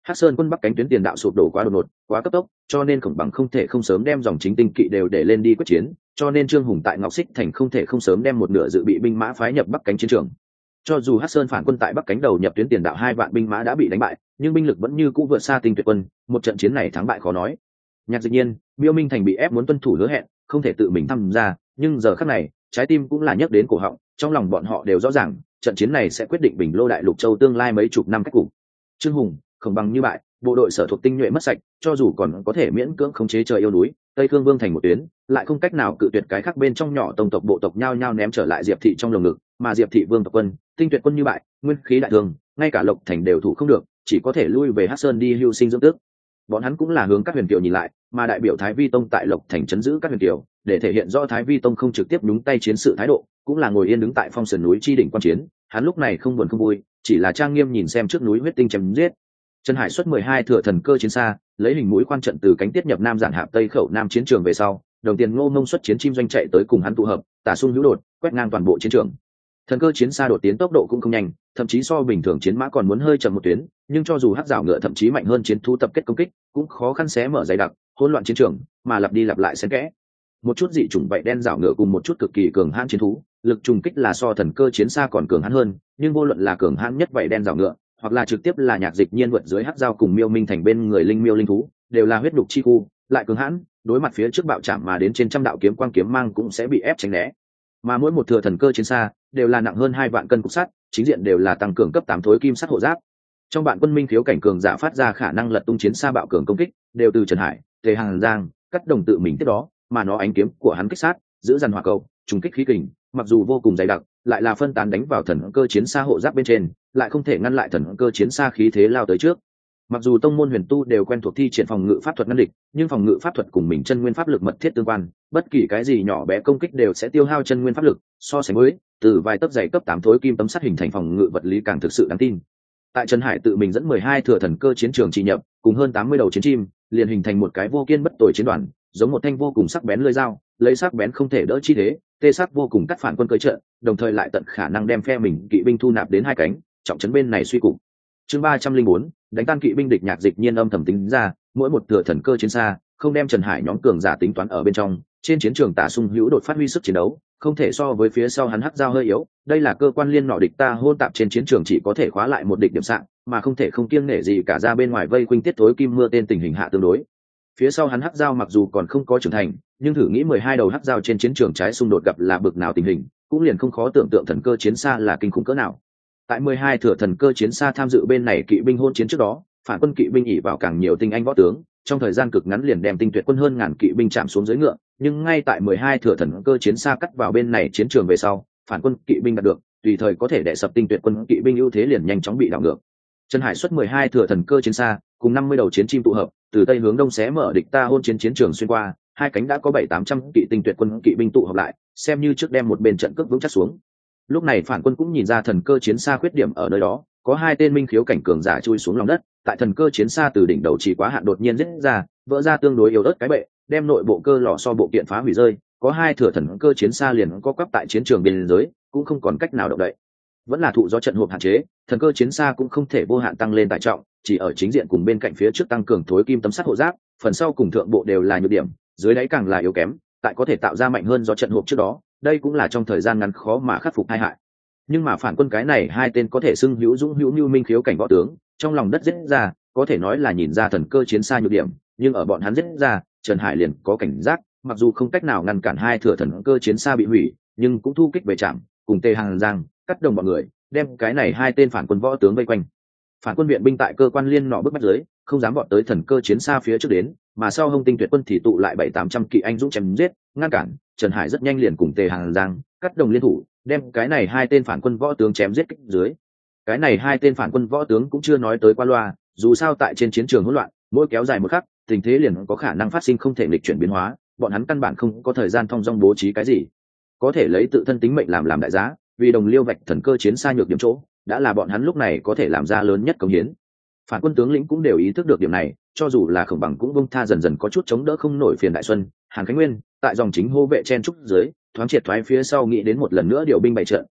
[SPEAKER 1] Hắc Sơn quân bắc cánh tuyến tiền đạo sụp đổ quá đột ngột, quá cấp tốc, cho nên Khổng Bằng không thể không sớm đem dòng chính tinh kỵ đều để lên đi quyết chiến, cho nên Trương Hùng tại Ngọc Xích thành không thể không sớm đem một nửa dự bị binh mã phái nhập bắc cánh chiến trường. Cho dù Hắc Sơn phản quân tại bắc cánh đầu nhập tuyến tiền đạo 2 vạn binh mã đã bị đánh bại, nhưng binh lực vẫn như cũ vượt xa Tinh Tuyệt quân, một trận chiến này thắng bại khó nói. Nhạc Dịch Nhiên, Miêu Minh Thành bị ép muốn tuân thủ hứa hẹn, không thể tự mình tham gia, nhưng giờ khắc này, trái tim cũng là nhấc đến cổ họng, trong lòng bọn họ đều rõ ràng, trận chiến này sẽ quyết định Bình Lô Đại Lục Châu tương lai mấy chục năm cách cục. Trương Hùng, Khổng Bằng như bại, bộ đội sở thuộc tinh nhuệ mất sạch, cho dù còn có thể miễn cưỡng khống chế trời yêu núi, Tây Khương Vương thành một tuyến, lại không cách nào cự tuyệt cái khác bên trong nhỏ tông tộc bộ tộc nhao nhao ném trở lại Diệp thị trong lồng ngực, mà Diệp thị Vương tộc quân, Tinh Tuyệt quân như bại, nguyên khí đại thương, ngay cả Lộc thành đều thủ không được, chỉ có thể lui về Hắc Sơn đi hưu sinh dưỡng tước. Bọn hắn cũng là hướng các huyền kiều nhìn lại, mà đại biểu Thái Vi tông tại Lộc thành trấn giữ các huyền kiều, để thể hiện rõ Thái Vi tông không trực tiếp nhúng tay chiến sự thái độ, cũng là ngồi yên đứng tại phong sườn núi chi đỉnh quan chiến, hắn lúc này không buồn không vui, chỉ là trang nghiêm nhìn xem trước núi huyết tinh chém giết. Trần Hải xuất 12 thừa thần cơ chiến xa, lấy hình mũi khoan trận từ cánh tiết nhập nam giản hạp tây khẩu nam chiến trường về sau, đồng tiền Ngô Mông xuất chiến chim doanh chạy tới cùng hắn tụ hợp, tả xung hữu đột, quét ngang toàn bộ chiến trường. Thần cơ chiến xa đột tiến tốc độ cũng không nhanh, thậm chí so bình thường chiến mã còn muốn hơi chậm một tuyến, nhưng cho dù hắc rào ngựa thậm chí mạnh hơn chiến thú tập kết công kích, cũng khó khăn xé mở dày đặc, hỗn loạn chiến trường, mà lặp đi lặp lại xen kẽ. Một chút dị chủng vậy đen rào ngựa cùng một chút cực kỳ cường hãn chiến thú, lực trùng kích là so thần cơ chiến xa còn cường hãn hơn, nhưng vô luận là cường hãn nhất vậy đen rào ngựa, hoặc là trực tiếp là Nhạc Dịch Nhiên vượt dưới hắc giao cùng Miêu Minh thành bên người linh miêu linh thú, đều là huyết đục chi khu, lại cường hãn, đối mặt phía trước bạo chạm mà đến trên trăm đạo kiếm quang kiếm mang cũng sẽ bị ép tránh né. Mà mỗi một thừa thần cơ chiến xa đều là nặng hơn 2 vạn cân cục sắt, chính diện đều là tăng cường cấp 8 thối kim sắt hộ giáp. Trong bạn quân minh khiếu cảnh cường giả phát ra khả năng lật tung chiến xa bạo cường công kích, đều từ Trần Hải, Tề Hàn Giang, cắt đồng tự mình tiếp đó, mà nó ánh kiếm của hắn kích sát, giữ dàn hỏa cầu, trùng kích khí kình, mặc dù vô cùng dày đặc, lại là phân tán đánh vào thần cơ chiến xa hộ giáp bên trên, lại không thể ngăn lại thần cơ chiến xa khí thế lao tới trước. Mặc dù tông môn huyền tu đều quen thuộc thi triển phòng ngự pháp thuật ngăn địch, nhưng phòng ngự pháp thuật cùng mình chân nguyên pháp lực mật thiết tương quan, bất kỳ cái gì nhỏ bé công kích đều sẽ tiêu hao chân nguyên pháp lực, so sánh với từ vài tấc dày cấp 8 thối kim tấm sắt hình thành phòng ngự vật lý càng thực sự đáng tin. Tại Trần Hải tự mình dẫn 12 thừa thần cơ chiến trường chỉ nhập, cùng hơn 80 đầu chiến chim, liền hình thành một cái vô kiên bất tồi chiến đoàn, giống một thanh vô cùng sắc bén lưỡi dao, lấy sắc bén không thể đỡ chi thế, tê sắc vô cùng cắt phản quân cưỡi trận, đồng thời lại tận khả năng đem phe mình kỵ binh thu nạp đến 2 cánh, trọng trấn bên này suy cục. Chương 304, đánh tan kỵ binh địch. Nhạc Dịch Nhiên âm thầm tính ra, mỗi một thừa thần cơ chiến xa, không đem Trần Hải nhóm cường giả tính toán ở bên trong, trên chiến trường Tả Sung Hữu đột phát huy sức chiến đấu, không thể so với phía sau hắn hắc giao hơi yếu, đây là cơ quan liên nọ địch ta hôn tạp trên chiến trường chỉ có thể khóa lại một địch điểm sạng, mà không thể không kiêng nể gì cả ra bên ngoài vây quanh tiết tối kim mưa tên tình hình hạ tương đối. Phía sau hắn hắc giao mặc dù còn không có trưởng thành, nhưng thử nghĩ 12 đầu hắc giao trên chiến trường trái xung đột gặp là bực nào tình hình, cũng liền không khó tưởng tượng thần cơ chiến xa là kinh khủng cỡ nào. Tại 12 thừa thần cơ chiến xa tham dự bên này kỵ binh hôn chiến trước đó, phản quân kỵ binh ỉ vào càng nhiều tinh anh võ tướng, trong thời gian cực ngắn liền đem Tinh Tuyệt quân hơn ngàn kỵ binh chạm xuống dưới ngựa, nhưng ngay tại 12 thừa thần cơ chiến xa cắt vào bên này chiến trường về sau, phản quân kỵ binh đạt được, tùy thời có thể đè sập Tinh Tuyệt quân kỵ binh ưu thế liền nhanh chóng bị đảo ngược. Trần Hải xuất 12 thừa thần cơ chiến xa, cùng 50 đầu chiến chim tụ hợp, từ tây hướng đông xé mở địch ta hôn chiến chiến trường xuyên qua, 2 cánh đã có 700-800 kỵ Tinh Tuyệt quân kỵ binh tụ hợp lại, xem như trước đem một bên trận cước vững chắc xuống. Lúc này phản quân cũng nhìn ra thần cơ chiến xa khuyết điểm ở nơi đó, có 2 tên minh khiếu cảnh cường giả chui xuống lòng đất, tại thần cơ chiến xa từ đỉnh đầu chỉ quá hạn đột nhiên giết ra, vỡ ra tương đối yếu ớt cái bệ, đem nội bộ cơ lò so bộ kiện phá hủy rơi, có 2 thừa thần cơ chiến xa liền có quắp tại chiến trường biên giới, cũng không còn cách nào động đậy. Vẫn là thụ do trận hộp hạn chế, thần cơ chiến xa cũng không thể vô hạn tăng lên tải trọng, chỉ ở chính diện cùng bên cạnh phía trước tăng cường thối kim tấm sắt hộ giáp, phần sau cùng thượng bộ đều là nhược điểm, dưới đáy càng là yếu kém, tại có thể tạo ra mạnh hơn do trận hộp trước đó, đây cũng là trong thời gian ngắn khó mà khắc phục tai hại. Nhưng mà phản quân cái này 2 tên có thể xưng hữu dũng hữu nhu minh khiếu cảnh võ tướng, trong lòng đất giết ra, có thể nói là nhìn ra thần cơ chiến xa nhược điểm, nhưng ở bọn hắn giết ra, Trần Hải liền có cảnh giác, mặc dù không cách nào ngăn cản 2 thừa thần cơ chiến xa bị hủy, nhưng cũng thu kích về trạm, cùng Tề Hàng Giang, cắt đồng bọn người, đem cái này 2 tên phản quân võ tướng vây quanh. Phản quân viện binh tại cơ quan liên nọ bước bách dưới, không dám vọt tới thần cơ chiến xa phía trước đến, mà sau Hồng Tinh Tuyệt quân thì tụ lại 700-800 kỵ anh dũng chém giết, ngăn cản. Trần Hải rất nhanh liền cùng Tề Hàng Giang, cắt đồng liên thủ, đem cái này 2 tên phản quân võ tướng chém giết kích dưới. Cái này 2 tên phản quân võ tướng cũng chưa nói tới qua loa, dù sao tại trên chiến trường hỗn loạn, mỗi kéo dài một khắc, tình thế liền có khả năng phát sinh không thể nghịch chuyển biến hóa, bọn hắn căn bản không có thời gian thong dong bố trí cái gì, có thể lấy tự thân tính mệnh làm đại giá, vì đồng liêu vạch thần cơ chiến xa nhược điểm chỗ, đã là bọn hắn lúc này có thể làm ra lớn nhất công hiến. Phản quân tướng lĩnh cũng đều ý thức được điểm này, cho dù là Khổng Bằng cũng bông tha dần dần có chút chống đỡ không nổi phiền Đại Xuân, Hàn Khánh Nguyên, tại dòng chính hô vệ chen trúc dưới, thoáng triệt thoái phía sau nghĩ đến một lần nữa điều binh bày trận,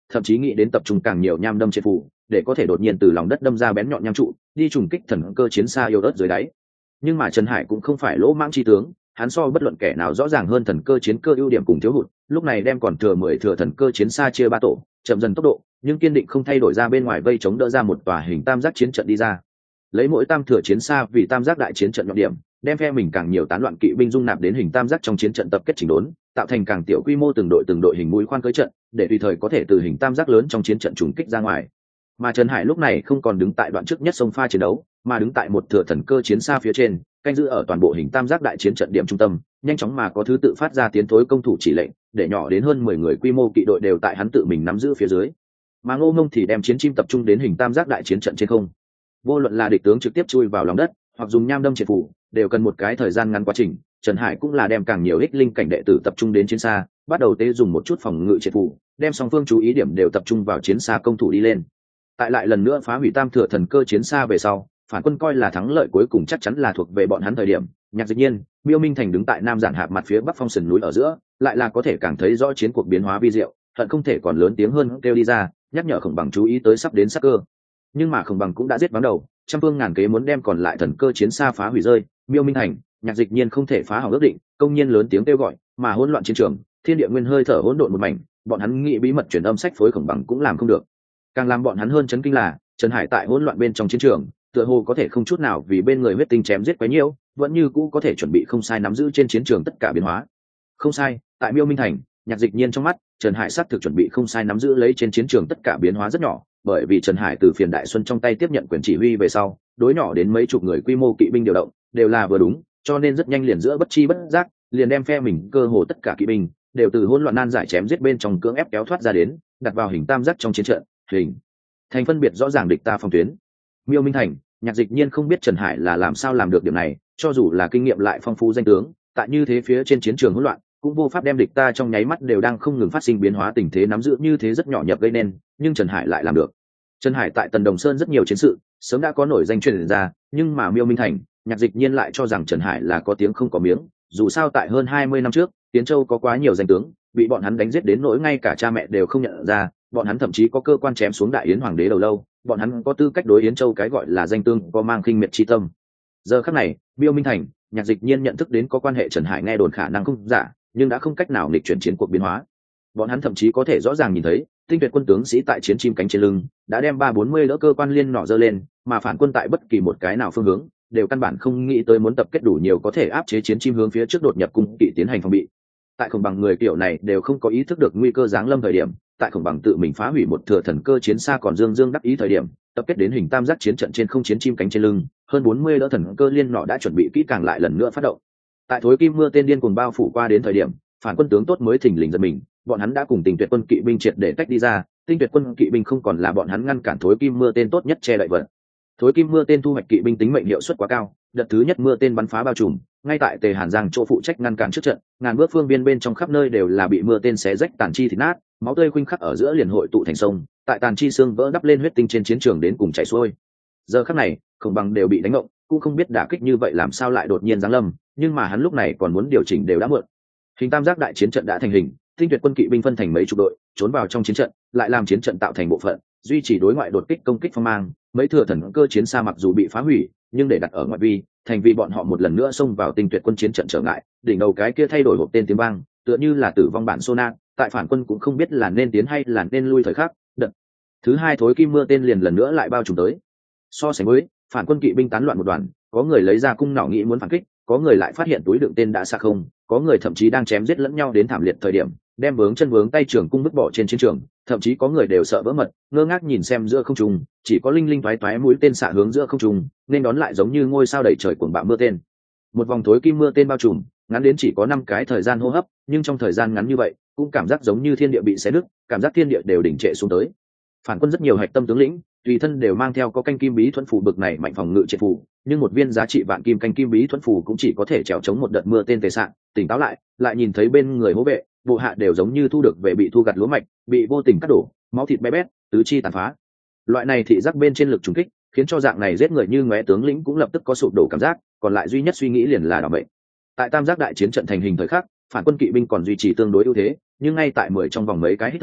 [SPEAKER 1] thậm chí nghĩ đến tập trung càng nhiều nham đâm trên phủ để có thể đột nhiên từ lòng đất đâm ra bén nhọn nham trụ đi trùng kích thần cơ chiến xa yêu ớt dưới đáy. Nhưng mà Trần Hải cũng không phải lỗ mãng chi tướng, hắn so bất luận kẻ nào rõ ràng hơn thần cơ chiến cơ ưu điểm cùng thiếu hụt, lúc này đem còn thừa 10 thừa thần cơ chiến xa chia 3 tổ, chậm dần tốc độ, nhưng kiên định không thay đổi ra bên ngoài vây chống đỡ ra một tòa hình tam giác chiến trận đi ra. Lấy mỗi tam thừa chiến xa vì tam giác đại chiến trận nhọn điểm, đem phe mình càng nhiều tán loạn kỵ binh dung nạp đến hình tam giác trong chiến trận tập kết chỉnh đốn, tạo thành càng tiểu quy mô từng đội hình mũi khoan cưỡi trận, để tùy thời có thể từ hình tam giác lớn trong chiến trận trùng kích ra ngoài. Mà Trần Hải lúc này không còn đứng tại đoạn trước nhất sông pha chiến đấu, mà đứng tại một thừa thần cơ chiến xa phía trên, canh giữ ở toàn bộ hình tam giác đại chiến trận điểm trung tâm, nhanh chóng mà có thứ tự phát ra tiến thối công thủ chỉ lệnh, để nhỏ đến hơn 10 người quy mô kỵ đội đều tại hắn tự mình nắm giữ phía dưới. Mà Ngô Ngông thì đem chiến chim tập trung đến hình tam giác đại chiến trận trên không. Vô luận là địch tướng trực tiếp chui vào lòng đất, hoặc dùng nham đâm triệt phủ, đều cần một cái thời gian ngắn quá trình. Trần Hải cũng là đem càng nhiều ích linh cảnh đệ tử tập trung đến chiến xa, bắt đầu tế dùng một chút phòng ngự triệt phủ, đem song phương chú ý điểm đều tập trung vào chiến xa công thủ đi lên. Tại lại lần nữa phá hủy tam thừa thần cơ chiến xa về sau, phản quân coi là thắng lợi cuối cùng chắc chắn là thuộc về bọn hắn thời điểm. Nhạc Dịch Nhiên, Miêu Minh Thành đứng tại Nam Giản Hạp mặt phía bắc phong sườn núi ở giữa, lại là có thể càng thấy rõ chiến cuộc biến hóa vi diệu, hận không thể còn lớn tiếng hơn kêu đi ra, nhắc nhở Khổng Bằng chú ý tới sắp đến sát cơ. Nhưng mà Khổng Bằng cũng đã giết vắng đầu, trăm phương ngàn kế muốn đem còn lại thần cơ chiến xa phá hủy rơi. Miêu Minh Thành, Nhạc Dịch Nhiên không thể phá hỏng ước định, công nhiên lớn tiếng kêu gọi, mà hỗn loạn chiến trường, thiên địa nguyên hơi thở hỗn độn một mảnh, bọn hắn nghĩ bí mật truyền âm sách phối Khổng Bằng cũng làm không được. Càng làm bọn hắn hơn chấn kinh là Trần Hải tại hỗn loạn bên trong chiến trường, tựa hồ có thể không chút nào vì bên người huyết tinh chém giết quá nhiều, vẫn như cũ có thể chuẩn bị không sai nắm giữ trên chiến trường tất cả biến hóa. Không sai, tại Miêu Minh Thành, Nhạc Dịch Nhiên trong mắt, Trần Hải xác thực chuẩn bị không sai nắm giữ lấy trên chiến trường tất cả biến hóa rất nhỏ, bởi vì Trần Hải từ Phiền Đại Xuân trong tay tiếp nhận quyền chỉ huy về sau, đối nhỏ đến mấy chục người quy mô kỵ binh điều động, đều là vừa đúng, cho nên rất nhanh liền giữa bất chi bất giác, liền đem phe mình cơ hồ tất cả kỵ binh đều từ hỗn loạn nan giải chém giết bên trong cưỡng ép kéo thoát ra đến, đặt vào hình tam giác trong chiến trận, hình thành phân biệt rõ ràng địch ta phòng tuyến. Miêu Minh Thành, Nhạc Dịch Nhiên không biết Trần Hải là làm sao làm được điểm này, cho dù là kinh nghiệm lại phong phú danh tướng, tại như thế phía trên chiến trường hỗn loạn, cũng vô pháp đem địch ta trong nháy mắt đều đang không ngừng phát sinh biến hóa tình thế nắm giữ như thế rất nhỏ nhập gây nên, nhưng Trần Hải lại làm được. Trần Hải tại Tần Đồng Sơn rất nhiều chiến sự, sớm đã có nổi danh truyền ra, nhưng mà Miêu Minh Thành, Nhạc Dịch Nhiên lại cho rằng Trần Hải là có tiếng không có miếng, dù sao tại hơn 20 năm trước, Tiến Châu có quá nhiều danh tướng, bị bọn hắn đánh giết đến nỗi ngay cả cha mẹ đều không nhận ra, bọn hắn thậm chí có cơ quan chém xuống Đại Yến hoàng đế đầu lâu, bọn hắn có tư cách đối Yến Châu cái gọi là danh tương có mang khinh miệt chi tâm. Giờ khắc này, Miêu Minh Thành, Nhạc Dịch Nhiên nhận thức đến có quan hệ Trần Hải nghe đồn khả năng không giả, nhưng đã không cách nào nghịch chuyển chiến cuộc biến hóa. Bọn hắn thậm chí có thể rõ ràng nhìn thấy, tinh tuyệt quân tướng sĩ tại chiến chim cánh trên lưng đã đem 340 đỡ cơ quan liên nỏ giơ lên, mà phản quân tại bất kỳ một cái nào phương hướng đều căn bản không nghĩ tới muốn tập kết đủ nhiều có thể áp chế chiến chim hướng phía trước đột nhập cung kỵ tiến hành phòng bị. Tại Khổng Bằng người kiểu này đều không có ý thức được nguy cơ giáng lâm thời điểm, tại Khổng Bằng tự mình phá hủy một thừa thần cơ chiến xa còn dương dương đắc ý thời điểm, tập kết đến hình tam giác chiến trận trên không chiến chim cánh trên lưng, hơn 40 đỡ thần cơ liên nỏ đã chuẩn bị kỹ càng lại lần nữa phát động. Tại thối kim mưa tên điên cuồng bao phủ qua đến thời điểm, phản quân tướng tốt mới thình lình giật mình, bọn hắn đã cùng Tinh Tuyệt quân kỵ binh triệt để tách đi ra, Tinh Tuyệt quân kỵ binh không còn là bọn hắn ngăn cản thối kim mưa tên tốt nhất che đậy vật. Thối kim mưa tên thu hoạch kỵ binh tính mệnh hiệu suất quá cao, đợt thứ nhất mưa tên bắn phá bao trùm, ngay tại Tề Hàn Giang chỗ phụ trách ngăn cản trước trận, ngàn bước phương biên bên trong khắp nơi đều là bị mưa tên xé rách tàn chi thịt nát, máu tươi khuynh khắc ở giữa liền hội tụ thành sông, tại tàn chi xương vỡ đắp lên huyết tinh trên chiến trường đến cùng chảy xuôi. Giờ khắc này, Khổng Bằng đều bị đánh ngộng, cũng không biết đả kích như vậy làm sao lại đột nhiên giáng lâm, nhưng mà hắn lúc này còn muốn điều chỉnh đều đã muộn. Hình tam giác đại chiến trận đã thành hình, Tinh Tuyệt quân kỵ binh phân thành mấy chục đội, trốn vào trong chiến trận, lại làm chiến trận tạo thành bộ phận, duy trì đối ngoại đột kích công kích phong mang. Mấy thừa thần cơ chiến xa mặc dù bị phá hủy, nhưng để đặt ở ngoại vi, thành vì bọn họ một lần nữa xông vào Tinh Tuyệt quân chiến trận trở ngại. Đỉnh đầu cái kia thay đổi hộp tên tiếng vang, tựa như là tử vong bản Sona, tại phản quân cũng không biết là nên tiến hay là nên lui thời khắc. Đợt thứ hai thối kim mưa tên liền lần nữa lại bao trùm tới. So sánh với phản quân kỵ binh tán loạn một đoàn, có người lấy ra cung nỏ nghĩ muốn phản kích, có người lại phát hiện túi đựng tên đã xa không, có người thậm chí đang chém giết lẫn nhau đến thảm liệt thời điểm, đem vướng chân vướng tay trường cung vứt bỏ trên chiến trường, thậm chí có người đều sợ vỡ mật, ngơ ngác nhìn xem giữa không trung, chỉ có linh linh toái toái mũi tên xạ hướng giữa không trung, nên đón lại giống như ngôi sao đầy trời cuồng bạo mưa tên. Một vòng thối kim mưa tên bao trùm, ngắn đến chỉ có 5 cái thời gian hô hấp, nhưng trong thời gian ngắn như vậy, cũng cảm giác giống như thiên địa bị xé nứt, cảm giác thiên địa đều đỉnh trệ xuống tới. Phản quân rất nhiều hạch tâm tướng lĩnh, tùy thân đều mang theo có canh kim bí thuẫn phù bực này mạnh phòng ngự triệt phù, nhưng một viên giá trị vạn kim canh kim bí thuẫn phù cũng chỉ có thể chèo chống một đợt mưa tên tề sạn. Tỉnh táo lại nhìn thấy bên người hố vệ, bộ hạ đều giống như thu được về bị thu gặt lúa mạch, bị vô tình cắt đổ, máu thịt bé bét, tứ chi tàn phá. Loại này thị giác bên trên lực trùng kích, khiến cho dạng này giết người như ngóe tướng lĩnh cũng lập tức có sụp đổ cảm giác, còn lại duy nhất suy nghĩ liền là đảm bệnh. Tại tam giác đại chiến trận thành hình thời khắc, phản quân kỵ binh còn duy trì tương đối ưu thế, nhưng ngay tại 10 trong vòng mấy cái hít thở,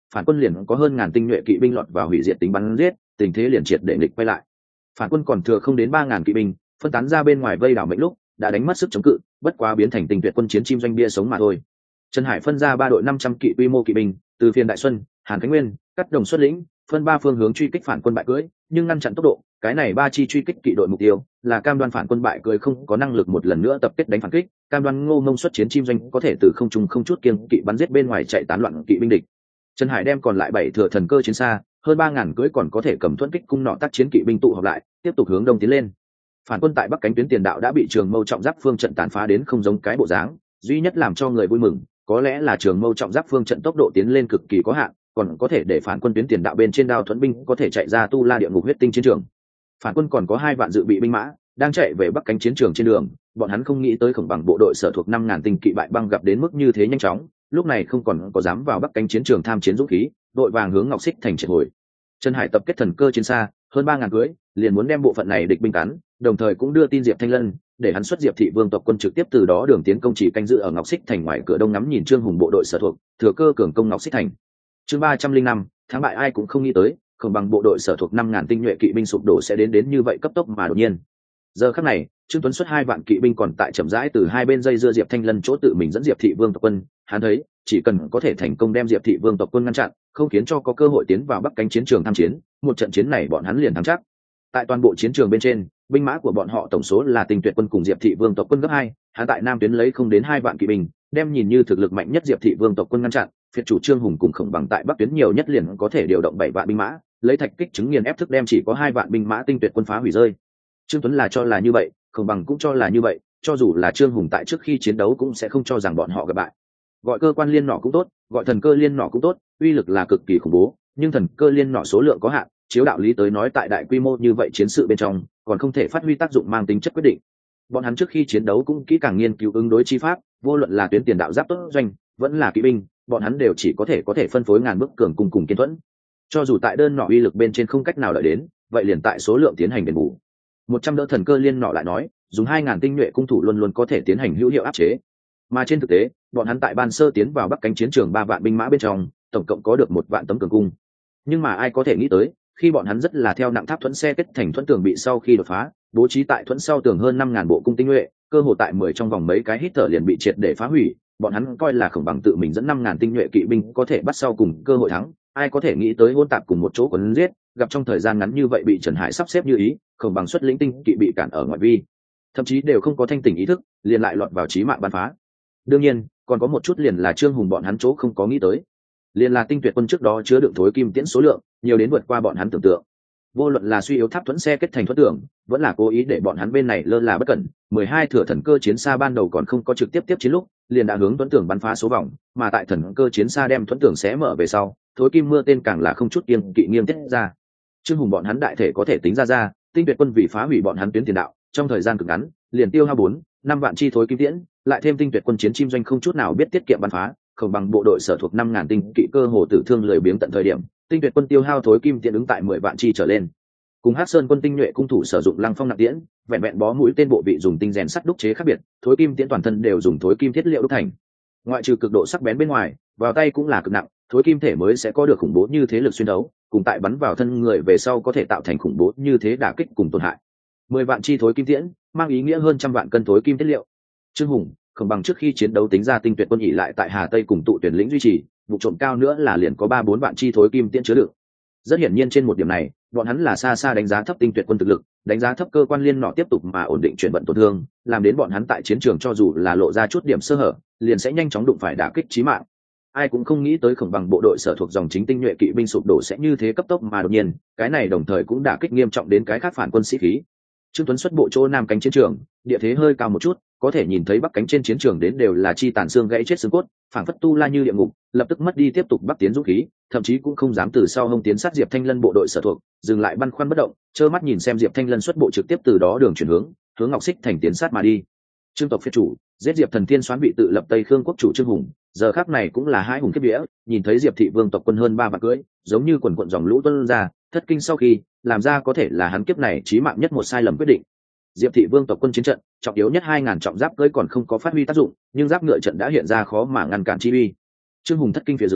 [SPEAKER 1] phản quân liền có hơn ngàn tinh nhuệ kỵ binh lọt vào hủy diệt tính bắn giết, tình thế liền triệt để nghịch quay lại. Phản quân còn thừa không đến 3.000 kỵ binh, phân tán ra bên ngoài vây đảo Mệnh lúc đã đánh mất sức chống cự, bất quá biến thành tinh tuyệt quân chiến chim doanh bia sống mà thôi. Trần Hải phân ra 3 đội 500 kỵ quy mô kỵ binh, từ Phiền Đại Xuân, Hàn Khánh Nguyên, Cắt Đồng xuất lĩnh, phân 3 phương hướng truy kích phản quân bại cưỡi, nhưng ngăn chặn tốc độ, cái này 3 chi truy kích kỵ đội mục tiêu là cam đoan phản quân bại cưỡi không có năng lực một lần nữa tập kết đánh phản kích, cam đoan Ngô Ngông xuất chiến chim doanh có thể từ không trung không chút kiêng kỵ bắn giết bên ngoài chạy tán loạn kỵ binh địch. Trần Hải đem còn lại 7 thừa thần cơ chiến xa, hơn 3.000 cưỡi còn có thể cầm thuẫn kích cung nọ tác chiến kỵ binh tụ họp lại, tiếp tục hướng đông tiến lên. Phản quân tại bắc cánh tuyến tiền đạo đã bị Trường Mâu trọng giáp phương trận tàn phá đến không giống cái bộ dáng, duy nhất làm cho người vui mừng có lẽ là Trường Mâu trọng giáp phương trận tốc độ tiến lên cực kỳ có hạn, còn có thể để phản quân tuyến tiền đạo bên trên đao thuẫn binh có thể chạy ra tu la địa ngục huyết tinh chiến trường. Phản quân còn có 2 vạn dự bị binh mã đang chạy về bắc cánh chiến trường trên đường, bọn hắn không nghĩ tới Khổng Bằng bộ đội sở thuộc 5.000 tinh kỵ bại băng gặp đến mức như thế nhanh chóng, lúc này không còn có dám vào bắc cánh chiến trường tham chiến dũng khí, đội vàng hướng Ngọc Xích thành triệt hồi. Trần Hải tập kết thần cơ chiến xa hơn 3.000 cưỡi, liền muốn đem bộ phận này địch binh cắn, đồng thời cũng đưa tin Diệp Thanh Lân để hắn xuất Diệp thị vương tộc quân trực tiếp từ đó đường tiến công chỉ canh giữ ở Ngọc Xích thành ngoài cửa đông ngắm nhìn Trương Hùng bộ đội sở thuộc, thừa cơ cường công Ngọc Xích thành. Chương 305, thắng bại ai cũng không nghĩ tới, Khổng Bằng bộ đội sở thuộc 5.000 tinh nhuệ kỵ binh sụp đổ sẽ đến như vậy cấp tốc mà đột nhiên. Giờ khắc này, Trương Tuấn xuất 2 vạn kỵ binh còn tại chậm rãi từ hai bên dây dưa Diệp Thanh Lân chỗ tự mình dẫn Diệp thị vương tộc quân, hắn thấy, chỉ cần có thể thành công đem Diệp thị vương tộc quân ngăn chặn, không khiến cho có cơ hội tiến vào bắc cánh chiến trường tham chiến, một trận chiến này bọn hắn liền thắng chắc. Tại toàn bộ chiến trường bên trên, binh mã của bọn họ tổng số là Tinh Tuyệt quân cùng Diệp thị vương tộc quân gấp 2, hắn tại nam tuyến lấy không đến 2 vạn kỵ binh, đem nhìn như thực lực mạnh nhất Diệp thị vương tộc quân ngăn chặn, phiệt chủ Trương Hùng cùng Khổng Bằng tại bắc tuyến nhiều nhất liền có thể điều động 7 vạn binh mã, lấy thạch kích chứng nghiền ép thức đem chỉ có 2 vạn binh mã Tinh Tuyệt quân phá hủy rơi. Trương Tuấn là cho là như vậy, Khổng Bằng cũng cho là như vậy, cho dù là Trương Hùng tại trước khi chiến đấu cũng sẽ không cho rằng bọn họ gặp bại. Gọi cơ quan liên nỏ cũng tốt, gọi thần cơ liên nỏ cũng tốt, uy lực là cực kỳ khủng bố, nhưng thần cơ liên nỏ số lượng có hạn, chiếu đạo lý tới nói tại đại quy mô như vậy chiến sự bên trong còn không thể phát huy tác dụng mang tính chất quyết định. Bọn hắn trước khi chiến đấu cũng kỹ càng nghiên cứu ứng đối chi pháp, vô luận là tuyến tiền đạo giáp tốt doanh vẫn là kỵ binh, bọn hắn đều chỉ có thể phân phối ngàn bước cường cung cùng kiên thuẫn. Cho dù tại đơn nỏ uy lực bên trên không cách nào đợi đến, vậy liền tại số lượng tiến hành đền bù. 100 đỡ thần cơ liên nỏ lại nói, dùng 2.000 tinh nhuệ cung thủ luôn luôn có thể tiến hành hữu hiệu áp chế. Mà trên thực tế, bọn hắn tại ban sơ tiến vào bắc cánh chiến trường 3 vạn binh mã bên trong, tổng cộng có được 1 vạn tấm cường cung. Nhưng mà ai có thể nghĩ tới, khi bọn hắn rất là theo nặng tháp thuẫn xe kết thành thuẫn tường bị sau khi đột phá, bố trí tại thuẫn sau tường hơn 5.000 bộ cung tinh nhuệ, cơ hồ tại 10 trong vòng mấy cái hít thở liền bị triệt để phá hủy. Bọn hắn coi là Khổng Bằng tự mình dẫn 5.000 tinh nhuệ kỵ binh có thể bắt sau cùng cơ hội thắng, ai có thể nghĩ tới hỗn tạp cùng một chỗ quấn giết, gặp trong thời gian ngắn như vậy bị Trần Hải sắp xếp như ý, Khổng Bằng xuất lĩnh tinh kỵ bị cản ở ngoại vi, thậm chí đều không có thanh tỉnh ý thức, liền lại lọt vào chí mạng bắn phá. Đương nhiên, còn có một chút liền là Trương Hùng bọn hắn chỗ không có nghĩ tới, liền là Tinh Tuyệt quân trước đó chứa đựng thối kim tiễn số lượng nhiều đến vượt qua bọn hắn tưởng tượng. Vô luận là suy yếu tháp thuẫn xe kết thành thuẫn tường, vẫn là cố ý để bọn hắn bên này lơ là bất cẩn, 12 thừa thần cơ chiến xa ban đầu còn không có trực tiếp tiếp chiến lúc, liền đã hướng thuẫn tường bắn phá số vòng, mà tại thần cơ chiến xa đem thuẫn tường xé mở về sau, thối kim mưa tên càng là không chút kiêng kỵ nghiêng tiết ra. Trương Hùng bọn hắn đại thể có thể tính ra, Tinh Tuyệt quân vì phá hủy bọn hắn tuyến tiền đạo, trong thời gian cực ngắn, liền tiêu hao 4-5 vạn chi thối kim tiễn, lại thêm Tinh Tuyệt quân chiến chim doanh không chút nào biết tiết kiệm bắn phá, Khổng Bằng bộ đội sở thuộc 5.000 tinh kỵ cơ hồ tử thương lười biếng tận thời điểm, Tinh Tuyệt quân tiêu hao thối kim tiễn ứng tại 10 vạn chi trở lên. Cùng Hắc Sơn quân tinh nhuệ cung thủ sử dụng lăng phong nặng tiễn, vẹn vẹn bó mũi tên bộ vị dùng tinh rèn sắt đúc chế khác biệt, thối kim tiễn toàn thân đều dùng thối kim thiết liệu đúc thành. Ngoại trừ cực độ sắc bén bên ngoài, vào tay cũng là cực nặng, thối kim thể mới sẽ có được khủng bố như thế lực xuyên đấu, cùng tại bắn vào thân người về sau có thể tạo thành khủng bố như thế đả kích cùng tổn hại. 10 vạn chi thối kim tiễn, mang ý nghĩa hơn 100 vạn cân thối kim thiết liệu. Trương Hùng, Khổng Bằng trước khi chiến đấu tính ra Tinh Tuyệt quân ỉ lại tại Hà Tây cùng tụ tuyển lĩnh duy trì, vụ trộm cao nữa là liền có 3-4 vạn chi thối kim tiễn chứa đựng. Rất hiển nhiên trên một điểm này, bọn hắn là xa xa đánh giá thấp Tinh Tuyệt quân thực lực, đánh giá thấp cơ quan liên nọ tiếp tục mà ổn định chuyển vận tổn thương, làm đến bọn hắn tại chiến trường cho dù là lộ ra chút điểm sơ hở, liền sẽ nhanh chóng đụng phải đả kích chí mạng. Ai cũng không nghĩ tới Khổng Bằng bộ đội sở thuộc dòng chính tinh nhuệ kỵ binh sụp đổ sẽ như thế cấp tốc mà đột nhiên, cái này đồng thời cũng đả kích nghiêm trọng đến cái khác phản quân sĩ khí. Trương Tuấn xuất bộ chỗ nam cánh chiến trường, địa thế hơi cao một chút, có thể nhìn thấy bắc cánh trên chiến trường đến đều là chi tàn xương gãy chết xương cốt, phảng phất tu la như địa ngục, lập tức mất đi tiếp tục bắc tiến dũng khí, thậm chí cũng không dám từ sau hông tiến sát Diệp Thanh Lân bộ đội sở thuộc, dừng lại băn khoăn bất động, trơ mắt nhìn xem Diệp Thanh Lân xuất bộ trực tiếp từ đó đường chuyển hướng Ngọc Xích thành tiến sát mà đi. Trương tộc phiệt chủ, giết Diệp Thần Thiên xoán bị tự lập Tây Khương quốc chủ Trương Hùng, giờ khắc này cũng là hai hùng kiếp vía, nhìn thấy Diệp thị vương tộc quân hơn 3 vạn cưỡi, giống như quần quần dòng lũ tuôn ra, thất kinh sau khi, làm ra có thể là hắn kiếp này chí mạng nhất một sai lầm quyết định. Diệp thị vương tộc quân chiến trận, trọng yếu nhất 2.000 trọng giáp cưỡi còn không có phát huy tác dụng, nhưng giáp ngựa trận đã hiện ra khó mà ngăn cản chi uy. Trương Hùng thất kinh phía dưới,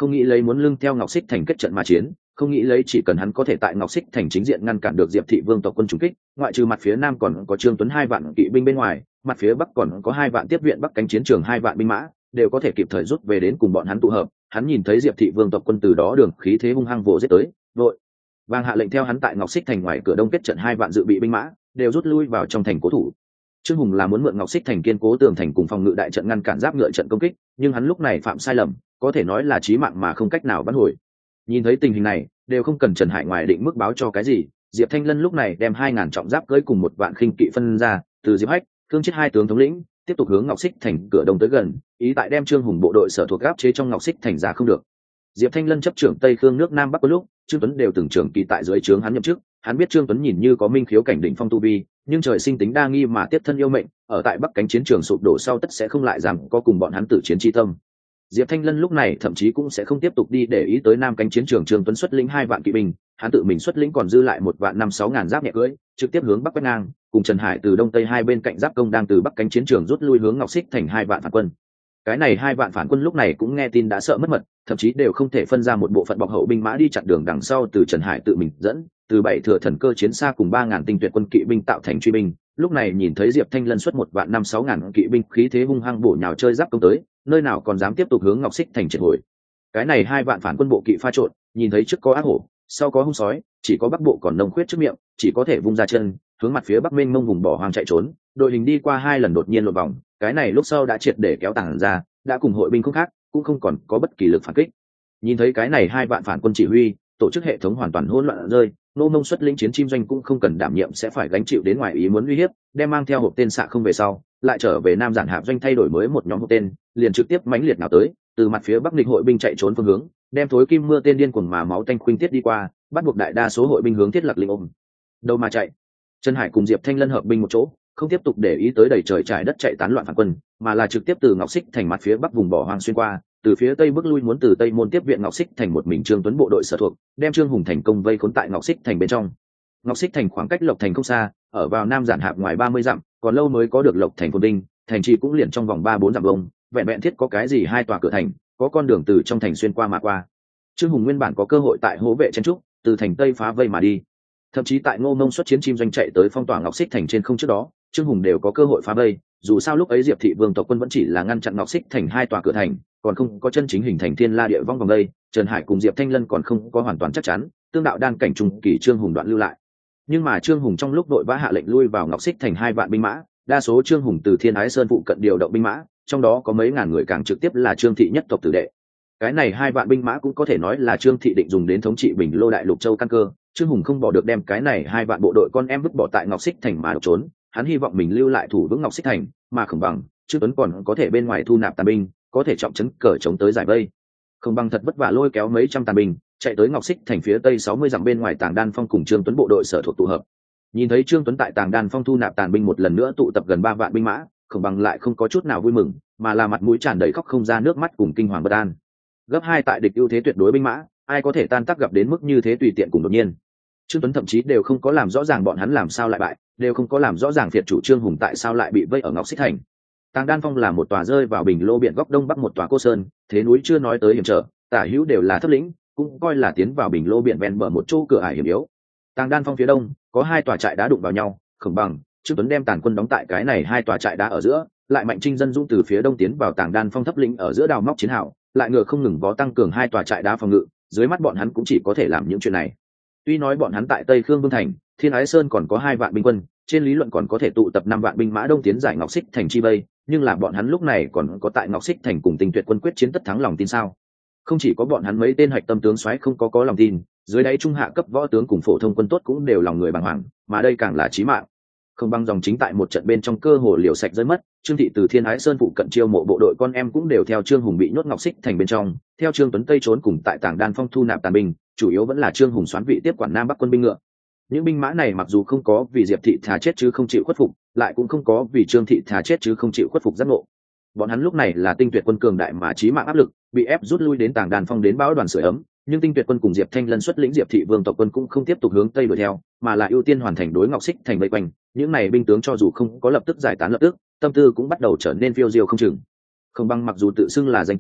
[SPEAKER 1] không nghĩ lấy muốn lưng theo Ngọc Xích Thành kết trận mà chiến, không nghĩ lấy chỉ cần hắn có thể tại Ngọc Xích Thành chính diện ngăn cản được Diệp Thị Vương tộc quân trùng kích, ngoại trừ mặt phía nam còn có Trương Tuấn 2 vạn kỵ binh bên ngoài, mặt phía bắc còn có 2 vạn tiếp viện Bắc cánh chiến trường 2 vạn binh mã, đều có thể kịp thời rút về đến cùng bọn hắn tụ hợp. Hắn nhìn thấy Diệp Thị Vương tộc quân từ đó đường khí thế hung hăng vồ giết tới, vội vàng hạ lệnh theo hắn tại Ngọc Xích Thành ngoài cửa đông kết trận 2 vạn dự bị binh mã, đều rút lui vào trong thành cố thủ. Trương Hùng là muốn mượn Ngọc Xích Thành kiên cố tường thành cùng phòng ngự đại trận ngăn cản giáp ngựa trận công kích, nhưng hắn lúc này phạm sai lầm, có thể nói là chí mạng mà không cách nào vãn hồi. Nhìn thấy tình hình này, đều không cần Trần Hải ngoài định mức báo cho cái gì, Diệp Thanh Lân lúc này đem 2000 trọng giáp cưỡi cùng 1 vạn khinh kỵ phân ra, từ Diệp Hách, Thương Chết 2 tướng thống lĩnh, tiếp tục hướng Ngọc Xích Thành cửa đông tới gần, ý tại đem Trương Hùng bộ đội sở thuộc áp chế trong Ngọc Xích Thành ra không được. Diệp Thanh Lân chấp trưởng Tây Khương nước Nam Bắc có lúc, Trương Tuấn đều từng trưởng kỳ tại dưới trướng hắn nhậm chức, hắn biết Trương Tuấn nhìn như có minh khiếu cảnh đỉnh phong tu vi, nhưng trời sinh tính đa nghi mà tiếp thân yêu mệnh, ở tại Bắc cánh chiến trường sụp đổ sau tất sẽ không lại giảm có cùng bọn hắn tử chiến chi tâm. Diệp Thanh Lân lúc này thậm chí cũng sẽ không tiếp tục đi để ý tới Nam cánh chiến trường Trương Tuấn xuất lĩnh 2 vạn kỵ binh, hắn tự mình xuất lĩnh còn dư lại 1 vạn 5-6 ngàn giáp nhẹ cưỡi, trực tiếp hướng Bắc quét ngang, cùng Trần Hải từ đông tây hai bên cạnh giáp công đang từ Bắc cánh chiến trường rút lui hướng Ngọc Xích Thành 2 vạn phản quân. Cái này 2 vạn phản quân lúc này cũng nghe tin đã sợ mất mật, thậm chí đều không thể phân ra một bộ phận bọc hậu binh mã đi chặn đường đằng sau từ Trần Hải tự mình dẫn, từ 7 thừa thần cơ chiến xa cùng 3000 tinh tuyệt quân kỵ binh tạo thành truy binh. Lúc này nhìn thấy Diệp Thanh Lân xuất 1 vạn 5-6 ngàn kỵ binh khí thế hung hăng bổ nhào chơi giáp công tới, nơi nào còn dám tiếp tục hướng Ngọc Xích Thành triệt hồi. Cái này 2 vạn phản quân bộ kỵ pha trộn, nhìn thấy trước có ác hổ, sau có hung sói, chỉ có Bắc bộ còn nông khuyết trước miệng, chỉ có thể vung ra chân, hướng mặt phía Bắc mênh mông vùng bỏ hoang chạy trốn. Đội hình đi qua 2 lần đột nhiên lộn vòng, cái này lúc sau đã triệt để kéo tàng ra, đã cùng hội binh không khác, cũng không còn có bất kỳ lực phản kích. Nhìn thấy cái này 2 vạn phản quân chỉ huy, tổ chức hệ thống hoàn toàn hỗn loạn rơi, Nô Mông xuất lĩnh chiến chim doanh cũng không cần đảm nhiệm sẽ phải gánh chịu đến ngoài ý muốn uy hiếp, đem mang theo hộp tên xạ không về sau, lại trở về Nam Giản Hạp doanh thay đổi mới một nhóm hộp tên, liền trực tiếp mãnh liệt nào tới, từ mặt phía Bắc nghịch hội binh chạy trốn phương hướng, đem thối kim mưa tên điên cuồng mà máu tanh khuynh tiết đi qua, bắt buộc đại đa số hội binh hướng Thiết Lạc Linh ôm đâu mà chạy. Trần Hải cùng Diệp Thanh Lân hợp binh một chỗ, không tiếp tục để ý tới đầy trời trải đất chạy tán loạn phản quân, mà là trực tiếp từ Ngọc Xích Thành mặt phía Bắc vùng bỏ hoang xuyên qua, từ phía tây bước lui muốn từ Tây Môn tiếp viện Ngọc Xích Thành một mình Trương Tuấn bộ đội sở thuộc, đem Trương Hùng thành công vây khốn tại Ngọc Xích Thành bên trong. Ngọc Xích Thành khoảng cách Lộc Thành không xa, ở vào Nam Giản Hạp ngoài 30 dặm, còn lâu mới có được Lộc Thành phồn vinh, thành trì cũng liền trong vòng 3-4 dặm vuông, vẹn vẹn thiết có cái gì 2 tòa cửa thành, có con đường từ trong thành xuyên qua mà qua. Trương Hùng nguyên bản có cơ hội tại hố vệ chen trúc, từ thành tây phá vây mà đi. Thậm chí tại Ngô Mông xuất chiến chim doanh chạy tới phong tỏa Ngọc Xích Thành trên không trước đó, Trương Hùng đều có cơ hội phá vây, dù sao lúc ấy Diệp Thị Vương tộc quân vẫn chỉ là ngăn chặn Ngọc Xích Thành 2 tòa cửa thành, còn không có chân chính hình thành Thiên La Địa Vong vòng đây, Trần Hải cùng Diệp Thanh Lân còn không có hoàn toàn chắc chắn, tương đạo đan cảnh trùng kỳ Trương Hùng đoạn lưu lại. Nhưng mà Trương Hùng trong lúc đội vã hạ lệnh lui vào Ngọc Xích Thành 2 vạn binh mã, đa số Trương Hùng từ Thiên Ái Sơn phụ cận điều động binh mã, trong đó có mấy ngàn người càng trực tiếp là Trương Thị nhất tộc tử đệ. Cái này 2 vạn binh mã cũng có thể nói là Trương Thị định dùng đến thống trị Bình Lô Đại Lục Châu căn cơ. Trương Hùng không bỏ được đem cái này 2 vạn bộ đội con em vứt bỏ tại Ngọc Xích Thành mà đột trốn, hắn hy vọng mình lưu lại thủ vững Ngọc Xích Thành, mà Khổng Bằng, Trương Tuấn còn có thể bên ngoài thu nạp tàn binh, có thể trọng trấn cờ chống tới giải vây. Khổng Bằng thật vất vả lôi kéo mấy trăm tàn binh, chạy tới Ngọc Xích Thành phía tây 60 dặm bên ngoài Tàng Đan Phong cùng Trương Tuấn bộ đội sở thuộc tụ hợp. Nhìn thấy Trương Tuấn tại Tàng Đan Phong thu nạp tàn binh một lần nữa tụ tập gần 3 vạn binh mã, Khổng Bằng lại không có chút nào vui mừng, mà là mặt mũi tràn đầy khóc không ra nước mắt cùng kinh hoàng bất an. Gấp 2 tại địch ưu thế tuyệt đối binh mã, ai có thể tan tác gặp đến mức như thế tùy tiện cùng đột nhiên. Trương Tuấn thậm chí đều không có làm rõ ràng bọn hắn làm sao lại bại, đều không có làm rõ ràng phiệt chủ Trương Hùng tại sao lại bị vây ở Ngọc Xích Thành. Tàng Đan Phong là một tòa rơi vào Bình Lô biển góc đông bắc một tòa cô sơn, thế núi chưa nói tới hiểm trở, tả hữu đều là thấp lĩnh, cũng coi là tiến vào Bình Lô biển ven bờ một chỗ cửa ải hiểm yếu. Tàng Đan Phong phía đông có 2 tòa trại đá đụng vào nhau, Khổng Bằng, Trương Tuấn đem tàn quân đóng tại cái này 2 tòa trại đá ở giữa, lại Mạnh Trinh dân dũng từ phía đông tiến vào Tàng Đan Phong thấp lĩnh ở giữa đào móc chiến hào, lại ngựa không ngừng vó tăng cường 2 tòa trại đá phòng ngự, dưới mắt bọn hắn cũng chỉ có thể làm những chuyện này. Tuy nói bọn hắn tại Tây Khương Vương thành, Thiên Ái Sơn còn có 2 vạn binh quân, trên lý luận còn có thể tụ tập 5 vạn binh mã đông tiến giải Ngọc Xích Thành chi vây, nhưng là bọn hắn lúc này còn có tại Ngọc Xích Thành cùng Tinh Tuyệt quân quyết chiến tất thắng lòng tin sao? Không chỉ có bọn hắn mấy tên hạch tâm tướng soái không có lòng tin, dưới đáy trung hạ cấp võ tướng cùng phổ thông quân tốt cũng đều lòng người bàng hoàng, mà đây càng là chí mạng. Không băng dòng chính tại một trận bên trong cơ hồ liều sạch rơi mất, Trương Thị từ Thiên Ái Sơn phụ cận chiêu mộ bộ đội con em cũng đều theo Trương Hùng bị nhốt Ngọc Xích Thành bên trong, theo Trương Tuấn tây trốn cùng tại Tàng Đan Phong thu nạp tàn binh, chủ yếu vẫn là Trương Hùng xoán vị tiếp quản Nam Bắc quân binh ngựa. Những binh mã này mặc dù không có vì Diệp Thị thà chết chứ không chịu khuất phục, lại cũng không có vì Trương Thị thà chết chứ không chịu khuất phục giác ngộ. Bọn hắn lúc này là Tinh Tuyệt quân cường đại mà chí mạng áp lực, bị ép rút lui đến Tàng Đan Phong đến bão đoàn sưởi ấm, nhưng Tinh Tuyệt quân cùng Diệp Thanh Lân xuất lĩnh Diệp Thị Vương tộc quân cũng không tiếp tục hướng tây đuổi theo, mà là ưu tiên hoàn thành đối Ngọc Xích Thành vây quanh. Những này binh tướng cho dù không có lập tức giải tán lập tức, tâm tư cũng bắt đầu trở nên phiêu diêu không chừng. Không Băng mặc dù tự xưng là danh tướng,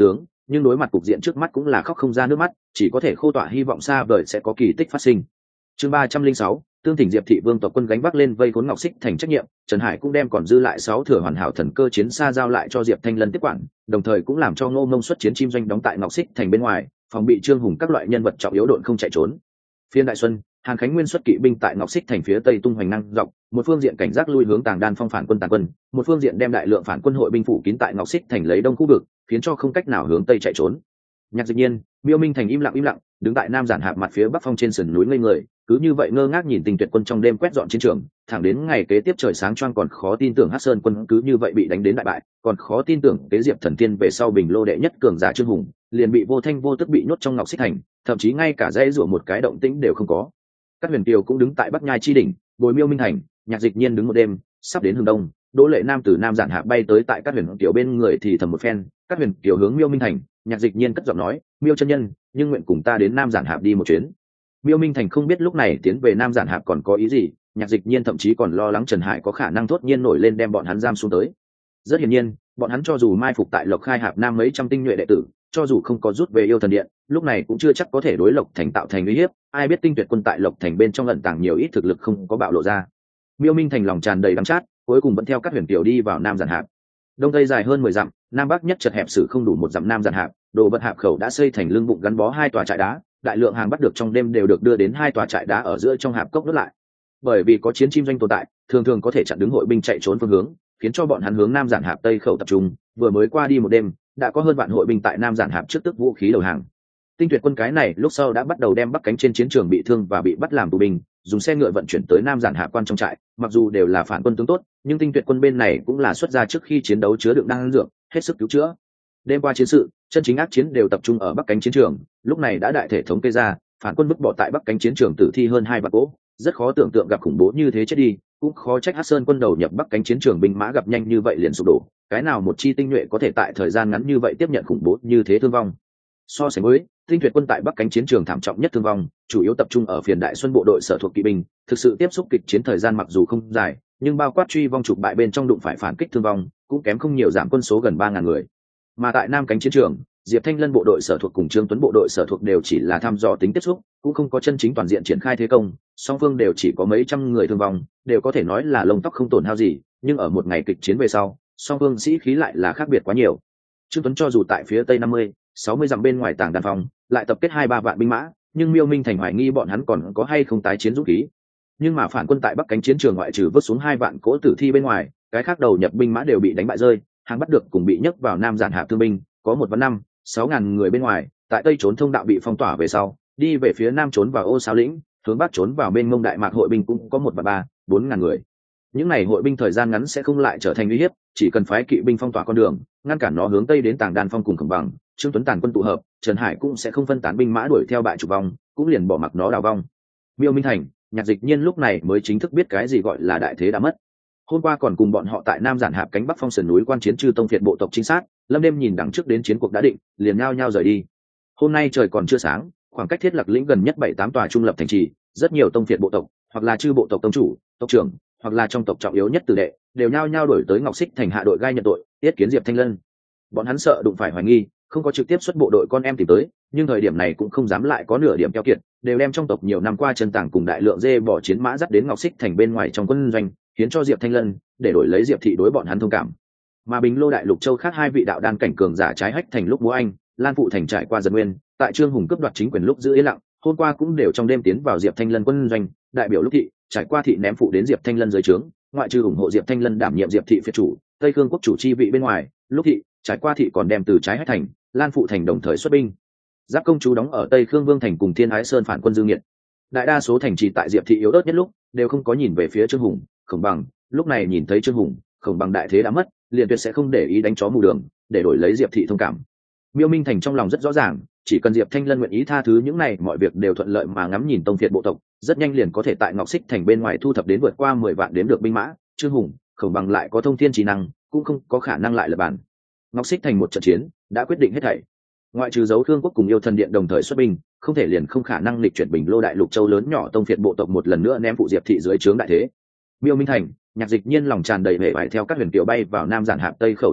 [SPEAKER 1] nhưng đối mặt cục diện trước mắt cũng là khóc không ra nước mắt, chỉ có thể khô tỏa hy vọng xa vời sẽ có kỳ tích phát sinh. Chương 306, tương thỉnh Diệp thị vương tộc quân gánh vác lên vây khốn Ngọc Xích Thành trách nhiệm, Trần Hải cũng đem còn dư lại 6 thừa hoàn hảo thần cơ chiến xa giao lại cho Diệp Thanh Lân tiếp quản, đồng thời cũng làm cho Ngô Mông xuất chiến chim doanh đóng tại Ngọc Xích Thành bên ngoài, phòng bị Trương Hùng các loại nhân vật trọng yếu độn không chạy trốn. Phiên đại xuân, Hàn Khánh Nguyên xuất kỵ binh tại Ngọc Xích Thành phía tây tung hoành năng dọc, một phương diện cảnh giác lui hướng Tàng Đan Phong phản quân tàn quân, một phương diện đem đại lượng phản quân hội binh phủ kín tại Ngọc Xích Thành lấy đông khu vực, khiến cho không cách nào hướng tây chạy trốn. Nhạc Dịch Nhiên, Miêu Minh Thành im lặng, đứng tại Nam Giản Hạp mặt phía bắc phong trên sườn núi ngây người, cứ như vậy ngơ ngác nhìn Tinh Tuyệt quân trong đêm quét dọn chiến trường, thẳng đến ngày kế tiếp trời sáng choang còn khó tin tưởng Hắc Sơn quân cứ như vậy bị đánh đến đại bại, còn khó tin tưởng kế Diệp Thần Tiên về sau Bình Lô đệ nhất cường giả Trương Hùng, liền bị vô thanh vô tức bị nhốt trong Ngọc Xích Thành, thậm chí ngay cả dãy rủa một cái động tĩnh đều không có. Các Huyền Kiều cũng đứng tại Bắc Nhai chi đỉnh, bồi Miêu Minh Thành, Nhạc Dịch Nhiên đứng một đêm, sắp đến hướng đông, Đỗ Lệ Nam từ Nam Giản Hạp bay tới tại Các Huyền Kiều bên người thì thầm một phen, Các Huyền Kiều hướng Miêu Minh Thành, Nhạc Dịch Nhiên cất giọng nói, Miêu chân nhân, nhưng nguyện cùng ta đến Nam Giản Hạp đi một chuyến. Miêu Minh Thành không biết lúc này tiến về Nam Giản Hạp còn có ý gì, Nhạc Dịch Nhiên thậm chí còn lo lắng Trần Hải có khả năng thốt nhiên nổi lên đem bọn hắn giam xuống tới. Rất hiển nhiên, bọn hắn cho dù mai phục tại Lộc Khai Hạp Nam mấy trăm tinh nhuệ đệ tử, cho dù không có rút về Yêu Thần Điện, lúc này cũng chưa chắc có thể đối Lộc Thành tạo thành uy hiếp, ai biết Tinh Tuyệt quân tại Lộc Thành bên trong ẩn tàng nhiều ít thực lực không có bạo lộ ra. Miêu Minh Thành lòng tràn đầy đắng chát, cuối cùng vẫn theo các huyền tiểu đi vào Nam Giản Hạp. Đông tây dài hơn 10 dặm, nam bắc nhất chật hẹp sử không đủ một dặm Nam Giản Hạp, đồ vật hạp khẩu đã xây thành lưng bụng gắn bó 2 tòa trại đá, đại lượng hàng bắt được trong đêm đều được đưa đến 2 tòa trại đá ở giữa trong hạp cốc nuốt lại. Bởi vì có chiến chim doanh tồn tại, thường thường có thể chặn đứng hội binh chạy trốn phương hướng, khiến cho bọn hắn hướng Nam Giản Hạp tây khẩu tập trung, vừa mới qua đi một đêm, đã có hơn vạn hội binh tại Nam Giản Hạp trước tức vũ khí đầu hàng. Tinh Tuyệt quân cái này lúc sau đã bắt đầu đem bắc cánh trên chiến trường bị thương và bị bắt làm tù binh, dùng xe ngựa vận chuyển tới Nam Giản Hạp quan trong trại, mặc dù đều là phản quân tướng tốt, nhưng Tinh Tuyệt quân bên này cũng là xuất ra trước khi chiến đấu chứa đựng đan dược, hết sức cứu chữa. Đêm qua chiến sự, chân chính ác chiến đều tập trung ở bắc cánh chiến trường, lúc này đã đại thể thống kê ra, phản quân vứt bỏ tại bắc cánh chiến trường tử thi hơn 2 vạn cỗ, rất khó tưởng tượng gặp khủng bố như thế chết đi, cũng khó trách Hắc Sơn quân đầu nhập bắc cánh chiến trường binh mã gặp nhanh như vậy liền sụp đổ, cái nào một chi tinh nhuệ có thể tại thời gian ngắn như vậy tiếp nhận khủng bố như thế thương vong. So sánh với Tinh Tuyệt quân tại bắc cánh chiến trường thảm trọng nhất thương vong, chủ yếu tập trung ở Phiền Đại Xuân bộ đội sở thuộc kỵ binh, thực sự tiếp xúc kịch chiến thời gian mặc dù không dài, nhưng bao quát truy vong trục bại bên trong đụng phải phản kích thương vong, cũng kém không nhiều, giảm quân số gần 3000 người. Mà tại nam cánh chiến trường, Diệp Thanh Lân bộ đội sở thuộc cùng Trương Tuấn bộ đội sở thuộc đều chỉ là thăm dò tính tiếp xúc, cũng không có chân chính toàn diện triển khai thế công, song phương đều chỉ có mấy trăm người thương vong, đều có thể nói là lông tóc không tổn hao gì, nhưng ở một ngày kịch chiến về sau, song phương sĩ khí lại là khác biệt quá nhiều. Trương Tuấn cho dù tại phía tây 50-60 dặm bên ngoài Tàng Đan Phong, lại tập kết 2-3 vạn binh mã, nhưng Miêu Minh Thành hoài nghi bọn hắn còn có hay không tái chiến dũng khí. Nhưng mà phản quân tại bắc cánh chiến trường ngoại trừ vứt xuống 2 vạn cỗ tử thi bên ngoài, cái khác đầu nhập binh mã đều bị đánh bại rơi, hàng bắt được cùng bị nhấc vào Nam Giản Hạp thương binh, có 1.5-6.000 người bên ngoài, tại tây trốn thông đạo bị phong tỏa về sau, đi về phía nam trốn vào Ô Sao lĩnh, hướng bắc trốn vào bên Mông Đại Mạc hội binh cũng có 1.3-4.000 người. Những này hội binh thời gian ngắn sẽ không lại trở thành uy hiếp, chỉ cần phái kỵ binh phong tỏa con đường, ngăn cản nó hướng tây đến Tàng Đan Phong cùng Khổng Bằng, Trương Tuấn tàn quân tụ hợp, Trần Hải cũng sẽ không phân tán binh mã đuổi theo bại trục vong, cũng liền bỏ mặc nó đào vong. Miêu Minh Thành, Nhạc Dịch Nhiên lúc này mới chính thức biết cái gì gọi là đại thế đã mất. Hôm qua còn cùng bọn họ tại Nam Giản Hạp cánh bắc phong sườn núi quan chiến Chư Tông Phiệt bộ tộc trinh sát, lâm đêm nhìn đằng trước đến chiến cuộc đã định, liền nhao nhao rời đi. Hôm nay trời còn chưa sáng, khoảng cách Thiết Lạc lĩnh gần nhất 7-8 tòa trung lập thành trì, rất nhiều tông phiệt bộ tộc, hoặc là chư bộ tộc tông chủ, tộc trưởng, hoặc là trong tộc trọng yếu nhất tử đệ, đều nhao nhao đổi tới Ngọc Xích Thành hạ đội gai nhận tội, yết kiến Diệp Thanh Lân. Bọn hắn sợ đụng phải hoài nghi, không có trực tiếp xuất bộ đội con em tìm tới, nhưng thời điểm này cũng không dám lại có nửa điểm keo kiệt, đều đem trong tộc nhiều năm qua chân tàng cùng đại lượng dê bỏ chiến mã dắt đến Ngọc Xích Thành bên ngoài trong quân doanh, hiến cho Diệp Thanh Lân, để đổi lấy Diệp thị đối bọn hắn thông cảm. Mà Bình Lô Đại Lục Châu khác 2 vị đạo đan cảnh cường giả trái hách thành lúc Múa Anh, Lan Phụ Thành trải qua Giật Nguyên, tại Trương Hùng cướp đoạt chính quyền lúc giữ yên lặng, hôm qua cũng đều trong đêm tiến vào Diệp Thanh Lân quân doanh, đại biểu lúc thị, trải qua thị ném phụ đến Diệp Thanh Lân dưới trướng, ngoại trừ ủng hộ Diệp Thanh Lân đảm nhiệm Diệp thị phiệt chủ, Tây Cương quốc chủ chi vị bên ngoài, lúc thị, trải qua thị còn đem từ trái hách thành, Lan Phụ Thành đồng thời xuất binh. Giáp công chú đóng ở Tây Khương Vương Thành cùng Thiên Ái Sơn phản quân Dương Nghiệt. Đại đa số thành trì tại Diệp thị yếu ớt nhất lúc, đều không có nhìn về phía Trương Hùng, Khổng Bằng, lúc này nhìn thấy Trương Hùng, Khổng Bằng đại thế đã mất, liền tuyệt sẽ không để ý đánh chó mù đường, để đổi lấy Diệp thị thông cảm. Miêu Minh Thành trong lòng rất rõ ràng, chỉ cần Diệp Thanh Lân nguyện ý tha thứ những này, mọi việc đều thuận lợi mà ngắm nhìn tông phiệt bộ tộc, rất nhanh liền có thể tại Ngọc Xích Thành bên ngoài thu thập đến vượt qua 10 vạn đếm được binh mã. Trương Hùng, Khổng Bằng lại có thông thiên trí năng, cũng không có khả năng lại lật bàn. Ngọc Xích Thành một trận chiến đã quyết định hết thảy. Ngoại trừ dấu Thương quốc cùng Yêu Thần Điện đồng thời xuất binh, không thể liền không khả năng lịch chuyển Bình Lô Đại Lục Châu lớn nhỏ tông phiệt bộ tộc một lần nữa ném phụ Diệp thị dưới trướng đại thế. Miêu Minh Thành, Nhạc Dịch Nhiên lòng tràn đầy vẻ vải theo các huyền kiều bay vào Nam Giản Hạp tây khẩu lớn trại,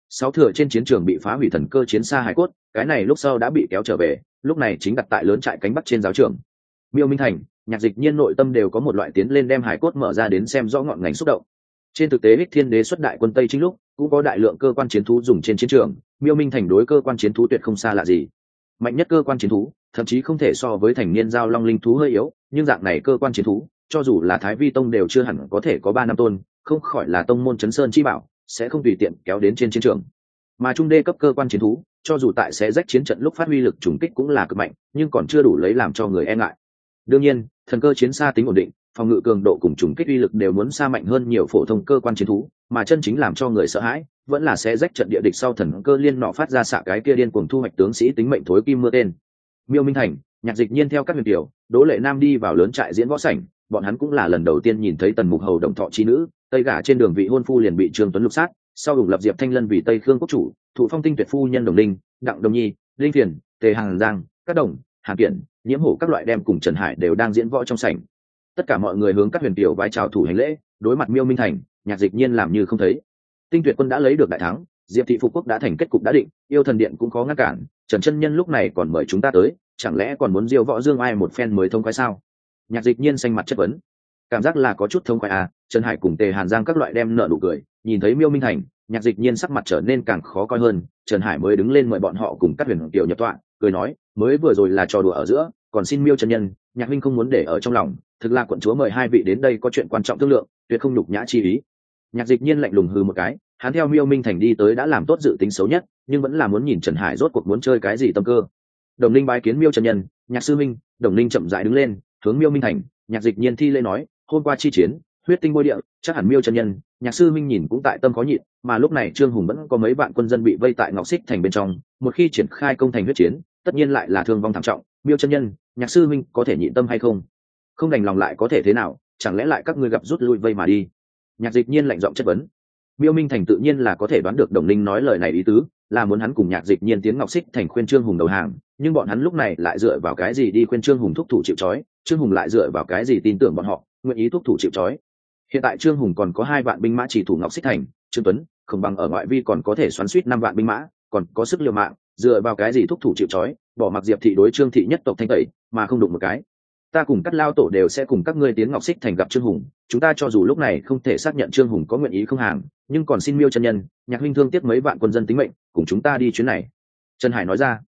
[SPEAKER 1] sáu thừa trên chiến trường bị phá hủy thần cơ chiến xa hải cốt, cái này lúc sau đã bị kéo trở về, lúc này chính đặt tại lớn trại cánh bắc trên giáo trường. Miêu Minh Thành, Nhạc Dịch Nhiên nội tâm đều có một loại tiến lên đem hải cốt mở ra đến xem rõ ngọn ngành xúc động. Trên thực tế Hích Thiên Đế xuất đại quân Tây Chính lúc cũng có đại lượng cơ quan chiến thú dùng trên chiến trường, Miêu Minh Thành đối cơ quan chiến thú tuyệt không xa lạ gì. Mạnh nhất cơ quan chiến thú, thậm chí không thể so với thành niên giao long linh thú hơi yếu, nhưng dạng này cơ quan chiến thú, cho dù là Thái Vi Tông đều chưa hẳn có thể có 3 năm tôn, không khỏi là tông môn Chấn Sơn chi bảo, sẽ không tùy tiện kéo đến trên chiến trường. Mà trung đê cấp cơ quan chiến thú, cho dù tại sẽ rách chiến trận lúc phát huy lực trùng kích cũng là cực mạnh, nhưng còn chưa đủ lấy làm cho người e ngại. Đương nhiên, thần cơ chiến xa tính ổn định, phòng ngự cường độ cùng trùng kích uy lực đều muốn xa mạnh hơn nhiều phổ thông cơ quan chiến thú, mà chân chính làm cho người sợ hãi, vẫn là sẽ rách trận địa địch sau thần cơ liên nọ phát ra xạ cái kia điên cuồng thu hoạch tướng sĩ tính mệnh thối kim mưa tên. Miêu Minh Thành, Nhạc Dịch Nhiên theo các huyền tiểu, Đỗ Lệ Nam đi vào lớn trại diễn võ sảnh, bọn hắn cũng là lần đầu tiên nhìn thấy Tần Mục Hầu đồng thọ chi nữ, tây gả trên đường vị hôn phu liền bị Trương Tuấn lục sát, sau ủng lập Diệp Thanh Lân vì Tây Khương quốc chủ, thụ phong tinh tuyệt phu nhân Đồng Linh, Đặng Đồng Nhi, Linh Thiền, Tề Hàng Giang, các đồng, Hàn Kiện, Nhiễm Hổ các loại đem cùng Trần Hải đều đang diễn võ trong sảnh. Tất cả mọi người hướng các huyền tiểu vái chào thủ hành lễ, đối mặt Miêu Minh Thành, Nhạc Dịch Nhiên làm như không thấy. Tinh Tuyệt quân đã lấy được đại thắng, Diệp thị phục quốc đã thành kết cục đã định, yêu thần điện cũng khó ngăn cản, Trần chân nhân lúc này còn mời chúng ta tới, chẳng lẽ còn muốn diêu võ dương ai một phen mới thông khoái sao? Nhạc Dịch Nhiên xanh mặt chất vấn, cảm giác là có chút thông khoái à? Trần Hải cùng Tề Hàn Giang các loại đem nợ nụ cười, nhìn thấy Miêu Minh Thành, Nhạc Dịch Nhiên sắc mặt trở nên càng khó coi hơn. Trần Hải mới đứng lên mời bọn họ cùng các huyền tiểu nhập tọa, cười nói, mới vừa rồi là trò đùa ở giữa, còn xin Miêu chân nhân, Nhạc huynh không muốn để ở trong lòng, thực là quận chúa mời hai vị đến đây có chuyện quan trọng thương lượng, tuyệt không nhục nhã chi ý. Nhạc Dịch Nhiên lạnh lùng hừ một cái, hắn theo Miêu Minh Thành đi tới đã làm tốt dự tính xấu nhất, nhưng vẫn là muốn nhìn Trần Hải rốt cuộc muốn chơi cái gì tâm cơ. Đồng Linh bái kiến Miêu chân nhân, Nhạc sư minh. Đồng Linh chậm rãi đứng lên, hướng Miêu Minh Thành, Nhạc Dịch Nhiên thi lễ nói, hôm qua chi chiến, huyết tinh bôi địa, chắc hẳn Miêu chân nhân, Nhạc sư minh nhìn cũng tại tâm khó nhịn, mà lúc này Trương Hùng vẫn có mấy vạn quân dân bị vây tại Ngọc Xích thành bên trong, một khi triển khai công thành huyết chiến, tất nhiên lại là thương vong thảm trọng. Miêu chân nhân, Nhạc sư minh có thể nhịn tâm hay không? Không đành lòng lại có thể thế nào, chẳng lẽ lại các ngươi gặp rút lui vây mà đi? Nhạc Dịch Nhiên lạnh giọng chất vấn. Miêu Minh Thành tự nhiên là có thể đoán được Đồng Linh nói lời này ý tứ, là muốn hắn cùng Nhạc Dịch Nhiên tiến Ngọc Xích thành khuyên Trương Hùng đầu hàng, nhưng bọn hắn lúc này lại dựa vào cái gì đi khuyên Trương Hùng thúc thủ chịu trói? Trương Hùng lại dựa vào cái gì tin tưởng bọn họ, nguyện ý thúc thủ chịu trói? Hiện tại Trương Hùng còn có 2 vạn binh mã chỉ thủ Ngọc Xích thành, Trương Tuấn, Khổng Bằng ở ngoại vi còn có thể xoắn suýt 5 vạn binh mã, còn có sức liều mạng, dựa vào cái gì thúc thủ chịu trói? Bỏ mặc Diệp thị đối Trương thị nhất tộc thanh tẩy, mà không đụng một cái. Ta cùng Cát Lao tổ đều sẽ cùng các ngươi tiến Ngọc Xích thành gặp Trương Hùng, chúng ta cho dù lúc này không thể xác nhận Trương Hùng có nguyện ý không hàng, nhưng còn xin Miêu chân nhân, Nhạc huynh thương tiếc mấy vạn quân dân tính mệnh, cùng chúng ta đi chuyến này. Trần Hải nói ra.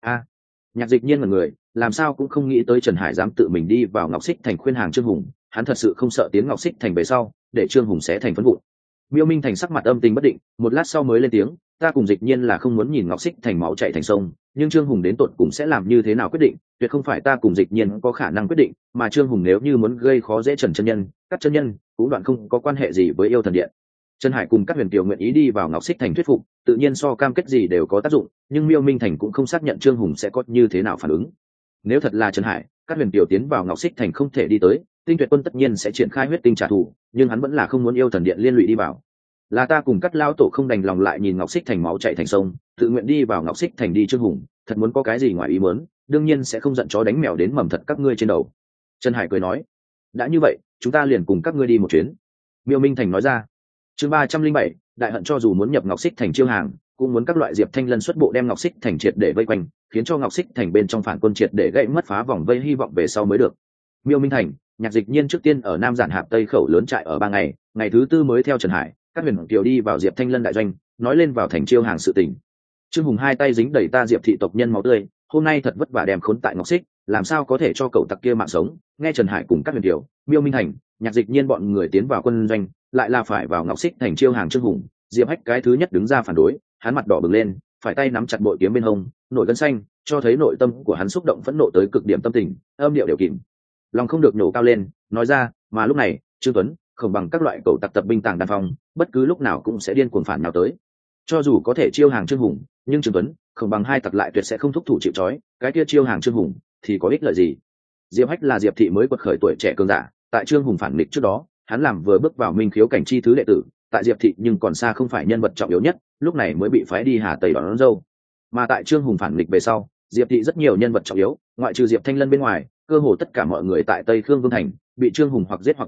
[SPEAKER 1] Nhạc Dịch Nhiên là người, làm sao cũng không nghĩ tới Trần Hải dám tự mình đi vào Ngọc Xích thành khuyên hàng Trương Hùng, hắn thật sự không sợ tiến Ngọc Xích thành về sau, để Trương Hùng sẽ thành phấn vụn. Miêu Minh Thành sắc mặt âm tình bất định, một lát sau mới lên tiếng, ta cùng Dịch Nhiên là không muốn nhìn Ngọc Xích thành máu chảy thành sông, nhưng Trương Hùng đến tột cùng sẽ làm như thế nào quyết định, tuyệt không phải ta cùng Dịch Nhiên có khả năng quyết định, mà Trương Hùng nếu như muốn gây khó dễ Trần chân nhân, các chân nhân cũng đoạn không có quan hệ gì với yêu thần điện. Trần Hải cùng các huyền tiểu nguyện ý đi vào Ngọc Xích thành thuyết phục, tự nhiên so cam kết gì đều có tác dụng, nhưng Miêu Minh Thành cũng không xác nhận Trương Hùng sẽ có như thế nào phản ứng. Nếu thật là Trần Hải, các huyền tiểu tiến vào Ngọc Xích thành không thể đi tới, Tinh Tuyệt quân tất nhiên sẽ triển khai huyết tinh trả thù, nhưng hắn vẫn là không muốn yêu thần điện liên lụy đi vào. Là ta cùng Cát Lao tổ không đành lòng lại nhìn Ngọc Xích thành máu chảy thành sông, tự nguyện đi vào Ngọc Xích thành đi Trương Hùng, thật muốn có cái gì ngoài ý muốn, đương nhiên sẽ không giận chó đánh mèo đến mầm thật các ngươi trên đầu. Trần Hải cười nói, đã như vậy, chúng ta liền cùng các ngươi đi một chuyến. Miêu Minh Thành nói ra. Chương 307, đại hận cho dù muốn nhập Ngọc Xích thành chiêu hàng, cũng muốn các loại Diệp Thanh Lân xuất bộ đem Ngọc Xích thành triệt để vây quanh, khiến cho Ngọc Xích thành bên trong phản quân triệt để gãy mất phá vòng vây hy vọng về sau mới được. Miêu Minh Thành, Nhạc Dịch Nhiên trước tiên ở Nam Giản Hạp Tây khẩu lớn trại ở 3 ngày, ngày thứ 4 mới theo Trần Hải, các huyền kiều đi vào Diệp Thanh Lân đại doanh, nói lên vào thành chiêu hàng sự tình. Trương Hùng hai tay dính đầy ta Diệp thị tộc nhân máu tươi, hôm nay thật vất vả đem khốn tại Ngọc Xích, làm sao có thể cho cậu tặc kia mạng sống? Nghe Trần Hải cùng các huyền kiều, Miêu Minh Thành, Nhạc Dịch Nhiên bọn người tiến vào quân doanh, lại là phải vào Ngọc Xích thành chiêu hàng Trương Hùng. Diệp Hách cái thứ nhất đứng ra phản đối, hắn mặt đỏ bừng lên, phải tay nắm chặt bội kiếm bên hông, nổi gân xanh, cho thấy nội tâm của hắn xúc động phẫn nộ tới cực điểm tâm tình, âm điệu đều kìm, lòng không được nổ cao lên, nói ra. Mà lúc này, Trương Tuấn, Khổng Bằng các loại cậu tặc tập binh tàng đàn phòng, bất cứ lúc nào cũng sẽ điên cuồng phản nào tới. Cho dù có thể chiêu hàng Trương Hùng, nhưng Trương Tuấn, Khổng Bằng hai tặc lại tuyệt sẽ không thúc thủ chịu trói, cái kia chiêu hàng Trương Hùng thì có ích lợi gì? Diệp Hách là Diệp thị mới quật khởi tuổi trẻ cường giả, tại Trương Hùng phản nghịch trước đó, hắn làm vừa bước vào minh khiếu cảnh chi thứ đệ tử, tại Diệp thị nhưng còn xa không phải nhân vật trọng yếu nhất, lúc này mới bị phái đi Hà Tây đón dâu. Mà tại Trương Hùng phản nghịch về sau, Diệp thị rất nhiều nhân vật trọng yếu, ngoại trừ Diệp Thanh Lân bên ngoài, cơ hồ tất cả mọi người tại Tây Khương Vương thành bị Trương Hùng hoặc giết hoặc bắt được,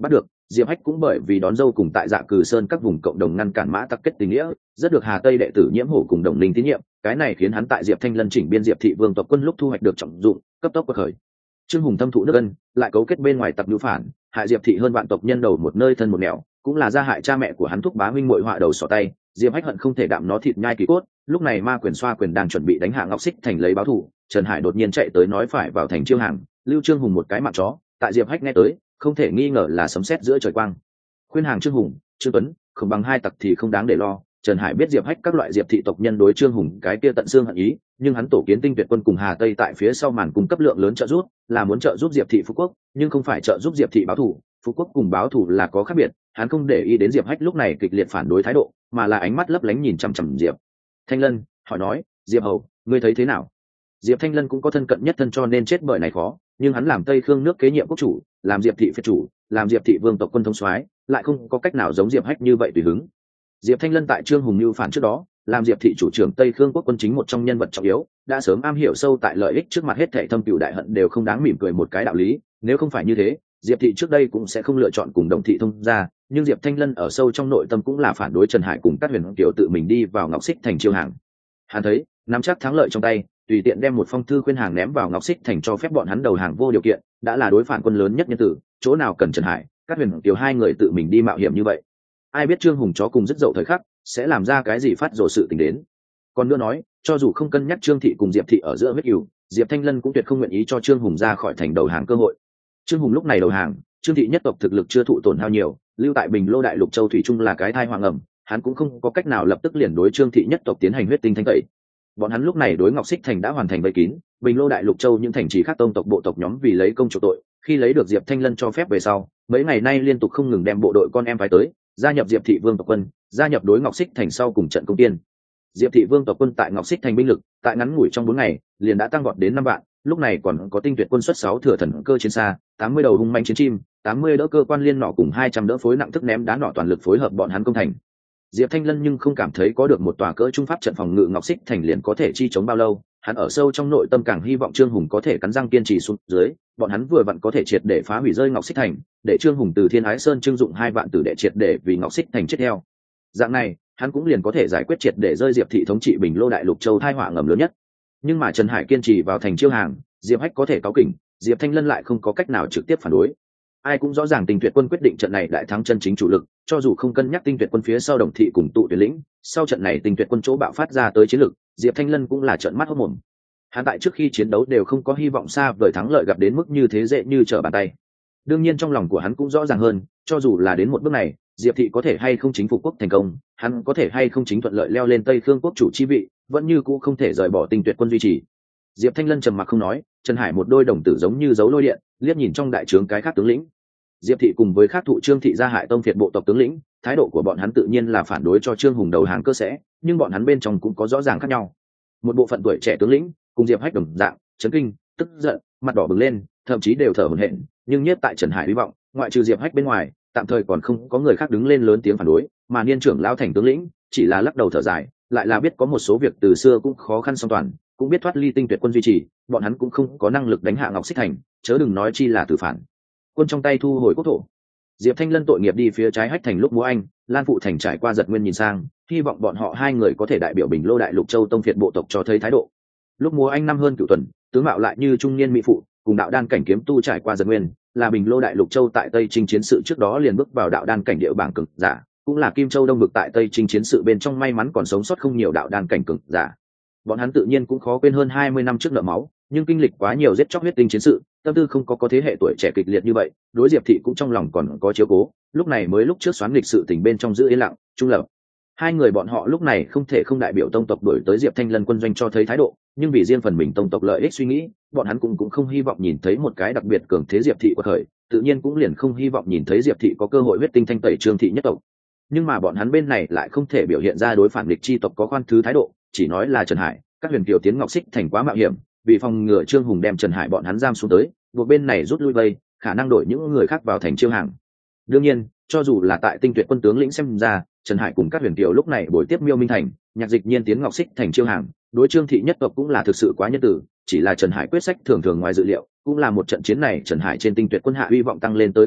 [SPEAKER 1] Diệp Hách cũng bởi vì đón dâu cùng tại Dạ Cừ Sơn các vùng cộng đồng ngăn cản mã tặc kết tình nghĩa, rất được Hà Tây đệ tử Nhiễm Hổ cùng Đồng Linh tín nhiệm, cái này khiến hắn tại Diệp Thanh Lân chỉnh biên Diệp thị vương tộc quân lúc thu hoạch được trọng dụng, cấp tốc quật khởi. Trương Hùng thâm thụ nước ân, lại cấu kết bên ngoài tặc nhu phản, hại Diệp thị hơn vạn tộc nhân đầu một nơi thân một nẻo, cũng là gia hại cha mẹ của hắn thúc bá huynh muội họa đầu sọ tay. Diệp Hách hận không thể đạm nó thịt nhai kỳ cốt. Lúc này Ma Quyền xoa quyền đang chuẩn bị đánh hạ Ngọc Xích Thành lấy báo thù, Trần Hải đột nhiên chạy tới nói phải vào thành chiêu hàng, lưu Trương Hùng một cái mạng chó. Tại Diệp Hách nghe tới, không thể nghi ngờ là sấm sét giữa trời quang. Khuyên hàng Trương Hùng, Trương Tuấn, không bằng hai tặc thì không đáng để lo. Trần Hải biết Diệp Hách các loại Diệp thị tộc nhân đối Trương Hùng cái kia tận xương hận ý, nhưng hắn tổ kiến Tinh Tuyệt quân cùng Hà Tây tại phía sau màn cung cấp lượng lớn trợ giúp, là muốn trợ giúp Diệp thị Phú Quốc, nhưng không phải trợ giúp Diệp thị báo thù. Phú Quốc cùng báo thù là có khác biệt, hắn không để ý đến Diệp Hách lúc này kịch liệt phản đối thái độ, mà là ánh mắt lấp lánh nhìn chằm chằm Diệp Thanh Lân, hỏi nói, Diệp hầu, ngươi thấy thế nào? Diệp Thanh Lân cũng có thân cận nhất thân cho nên chết bởi này khó, nhưng hắn làm Tây Khương nước kế nhiệm quốc chủ, làm Diệp thị phiệt chủ, làm Diệp thị vương tộc quân thống soái, lại không có cách nào giống Diệp Hách như vậy tùy hứng. Diệp Thanh Lân tại Trương Hùng mưu phản trước đó, làm Diệp thị chủ trưởng Tây Khương quốc quân chính một trong nhân vật trọng yếu, đã sớm am hiểu sâu tại lợi ích trước mặt hết thảy thâm cừu đại hận đều không đáng mỉm cười một cái đạo lý, nếu không phải như thế, Diệp thị trước đây cũng sẽ không lựa chọn cùng Đồng thị thông gia, nhưng Diệp Thanh Lân ở sâu trong nội tâm cũng là phản đối Trần Hải cùng các huyền kiều tự mình đi vào Ngọc Xích Thành chiêu hàng. Hắn thấy, nắm chắc thắng lợi trong tay, tùy tiện đem một phong thư khuyên hàng ném vào Ngọc Xích Thành cho phép bọn hắn đầu hàng vô điều kiện, đã là đối phản quân lớn nhất nhân tử, chỗ nào cần Trần Hải, các huyền kiều hai người tự mình đi mạo hiểm như vậy. Ai biết Trương Hùng chó cùng rất dậu thời khắc, sẽ làm ra cái gì phát rồ sự tình đến. Còn nữa nói, cho dù không cân nhắc Trương thị cùng Diệp thị ở giữa huyết cừu, Diệp Thanh Lân cũng tuyệt không nguyện ý cho Trương Hùng ra khỏi thành đầu hàng cơ hội. Trương Hùng lúc này đầu hàng, Trương thị nhất tộc thực lực chưa thụ tổn hao nhiều, lưu tại Bình Lô Đại Lục Châu thủy chung là cái thai hoàng ẩm, hắn cũng không có cách nào lập tức liền đối Trương thị nhất tộc tiến hành huyết tinh thanh tẩy. Bọn hắn lúc này đối Ngọc Xích Thành đã hoàn thành vây kín, Bình Lô Đại Lục Châu những thành trì khác tông tộc bộ tộc nhóm vì lấy công chuộc tội, khi lấy được Diệp Thanh Lân cho phép về sau, mấy ngày nay liên tục không ngừng đem bộ đội con em phái tới, gia nhập Diệp thị vương tộc quân, gia nhập đối Ngọc Xích Thành sau cùng trận công tiên. Diệp thị vương tộc quân tại Ngọc Xích Thành binh lực, tại ngắn ngủi trong 4 ngày, liền đã tăng vọt đến 5 vạn, lúc này còn có Tinh Tuyệt quân xuất 6 thừa thần cơ chiến xa, 80 đầu hung manh chiến chim, 80 đỡ cơ quan liên nỏ cùng 200 đỡ phối nặng thức ném đá nỏ toàn lực phối hợp bọn hắn công thành. Diệp Thanh Lân nhưng không cảm thấy có được một tòa cỡ trung pháp trận phòng ngự Ngọc Xích Thành liền có thể chi chống bao lâu, hắn ở sâu trong nội tâm càng hy vọng Trương Hùng có thể cắn răng kiên trì xuống dưới, bọn hắn vừa vặn có thể triệt để phá hủy rơi Ngọc Xích Thành, để Trương Hùng từ Thiên Ái Sơn trưng dụng 2 vạn tử đệ triệt để vì Ngọc Xích Thành chết theo. Dạng này, hắn cũng liền có thể giải quyết triệt để rơi Diệp thị thống trị Bình Lô Đại Lục Châu tai họa ngầm lớn nhất. Nhưng mà Trần Hải kiên trì vào thành chiêu hàng, Diệp Hách có thể cáo kỉnh, Diệp Thanh Lân lại không có cách nào trực tiếp phản đối. Ai cũng rõ ràng Tinh Tuyệt quân quyết định trận này đại thắng chân chính chủ lực, cho dù không cân nhắc Tinh Tuyệt quân phía sau Đồng thị cùng tụ tuyển lĩnh, sau trận này Tinh Tuyệt quân chỗ bạo phát ra tới chiến lực, Diệp Thanh Lân cũng là trợn mắt hốt mồm. Hắn tại trước khi chiến đấu đều không có hy vọng xa vời thắng lợi gặp đến mức như thế dễ như trở bàn tay. Đương nhiên trong lòng của hắn cũng rõ ràng hơn, cho dù là đến một bước này, Diệp thị có thể hay không chính phục quốc thành công, hắn có thể hay không chính thuận lợi leo lên Tây Khương quốc chủ chi vị, vẫn như cũ không thể rời bỏ Tinh Tuyệt quân duy trì. Diệp Thanh Lân trầm mặc không nói, Trần Hải một đôi đồng tử giống như dấu lôi điện, liếc nhìn trong đại trướng cái khác tướng lĩnh. Diệp thị cùng với khác thụ Trương thị gia hại tông phiệt bộ tộc tướng lĩnh, thái độ của bọn hắn tự nhiên là phản đối cho Trương Hùng đầu hàng cơ sẽ, nhưng bọn hắn bên trong cũng có rõ ràng khác nhau. Một bộ phận tuổi trẻ tướng lĩnh, cùng Diệp Hách đồng dạng, chấn kinh, tức giận, mặt đỏ bừng lên, thậm chí đều thở hổn hển, nhưng nhất tại Trần Hải hy vọng, ngoại trừ Diệp Hách bên ngoài, tạm thời còn không có người khác đứng lên lớn tiếng phản đối, mà niên trưởng lão thành tướng lĩnh, chỉ là lắc đầu thở dài, lại là biết có một số việc từ xưa cũng khó khăn song toàn, cũng biết thoát ly Tinh Tuyệt quân duy trì, bọn hắn cũng không có năng lực đánh hạ Ngọc Xích Thành, chớ đừng nói chi là từ phản. Quân trong tay thu hồi quốc thổ. Diệp Thanh Lân tội nghiệp đi phía trái Hách Thành lúc múa anh, Lan Phụ Thành trải qua giật nguyên nhìn sang, hy vọng bọn họ hai người có thể đại biểu Bình Lô Đại Lục Châu tông phiệt bộ tộc cho thấy thái độ. Lúc múa anh năm hơn cửu tuần, tướng mạo lại như trung niên mỹ phụ, cùng đạo đan cảnh kiếm tu trải qua giật nguyên, là Bình Lô Đại Lục Châu tại Tây Trinh chiến sự trước đó liền bước vào đạo đan cảnh địa bảng cường giả, cũng là Kim Châu Đông vực tại Tây Trinh chiến sự bên trong may mắn còn sống sót không nhiều đạo đan cảnh cường giả. Bọn hắn tự nhiên cũng khó quên hơn 20 năm trước nợ máu, nhưng kinh lịch quá nhiều giết chóc huyết tinh chiến sự, tâm tư không có thế hệ tuổi trẻ kịch liệt như vậy, đối Diệp thị cũng trong lòng còn có chiếu cố, lúc này mới lúc trước xoán lịch sự tình bên trong giữ yên lặng, trung lập. Hai người bọn họ lúc này không thể không đại biểu tông tộc đổi tới Diệp Thanh Lân quân doanh cho thấy thái độ, nhưng vì riêng phần mình tông tộc lợi ích suy nghĩ, bọn hắn cũng không hy vọng nhìn thấy một cái đặc biệt cường thế Diệp thị của khởi, tự nhiên cũng liền không hy vọng nhìn thấy Diệp thị có cơ hội huyết tinh thanh tẩy Trương thị nhất tộc. Nhưng mà bọn hắn bên này lại không thể biểu hiện ra đối phản địch chi tộc có khoan thứ thái độ, chỉ nói là Trần Hải, các huyền kiều tiến Ngọc Xích Thành quá mạo hiểm, vì phòng ngừa Trương Hùng đem Trần Hải bọn hắn giam xuống tới, buộc bên này rút lui vây, khả năng đổi những người khác vào thành chiêu hàng. Đương nhiên, cho dù là tại Tinh Tuyệt quân tướng lĩnh xem ra, Trần Hải cùng các huyền kiều lúc này buổi tiếp Miêu Minh Thành, Nhạc Dịch Nhiên tiến Ngọc Xích Thành chiêu hàng, đối Trương thị nhất tộc cũng là thực sự quá nhân tử, chỉ là Trần Hải quyết sách thường thường ngoài dự liệu, cũng là một trận chiến này Trần Hải trên Tinh Tuyệt quân hạ hy vọng tăng lên tới cực điểm,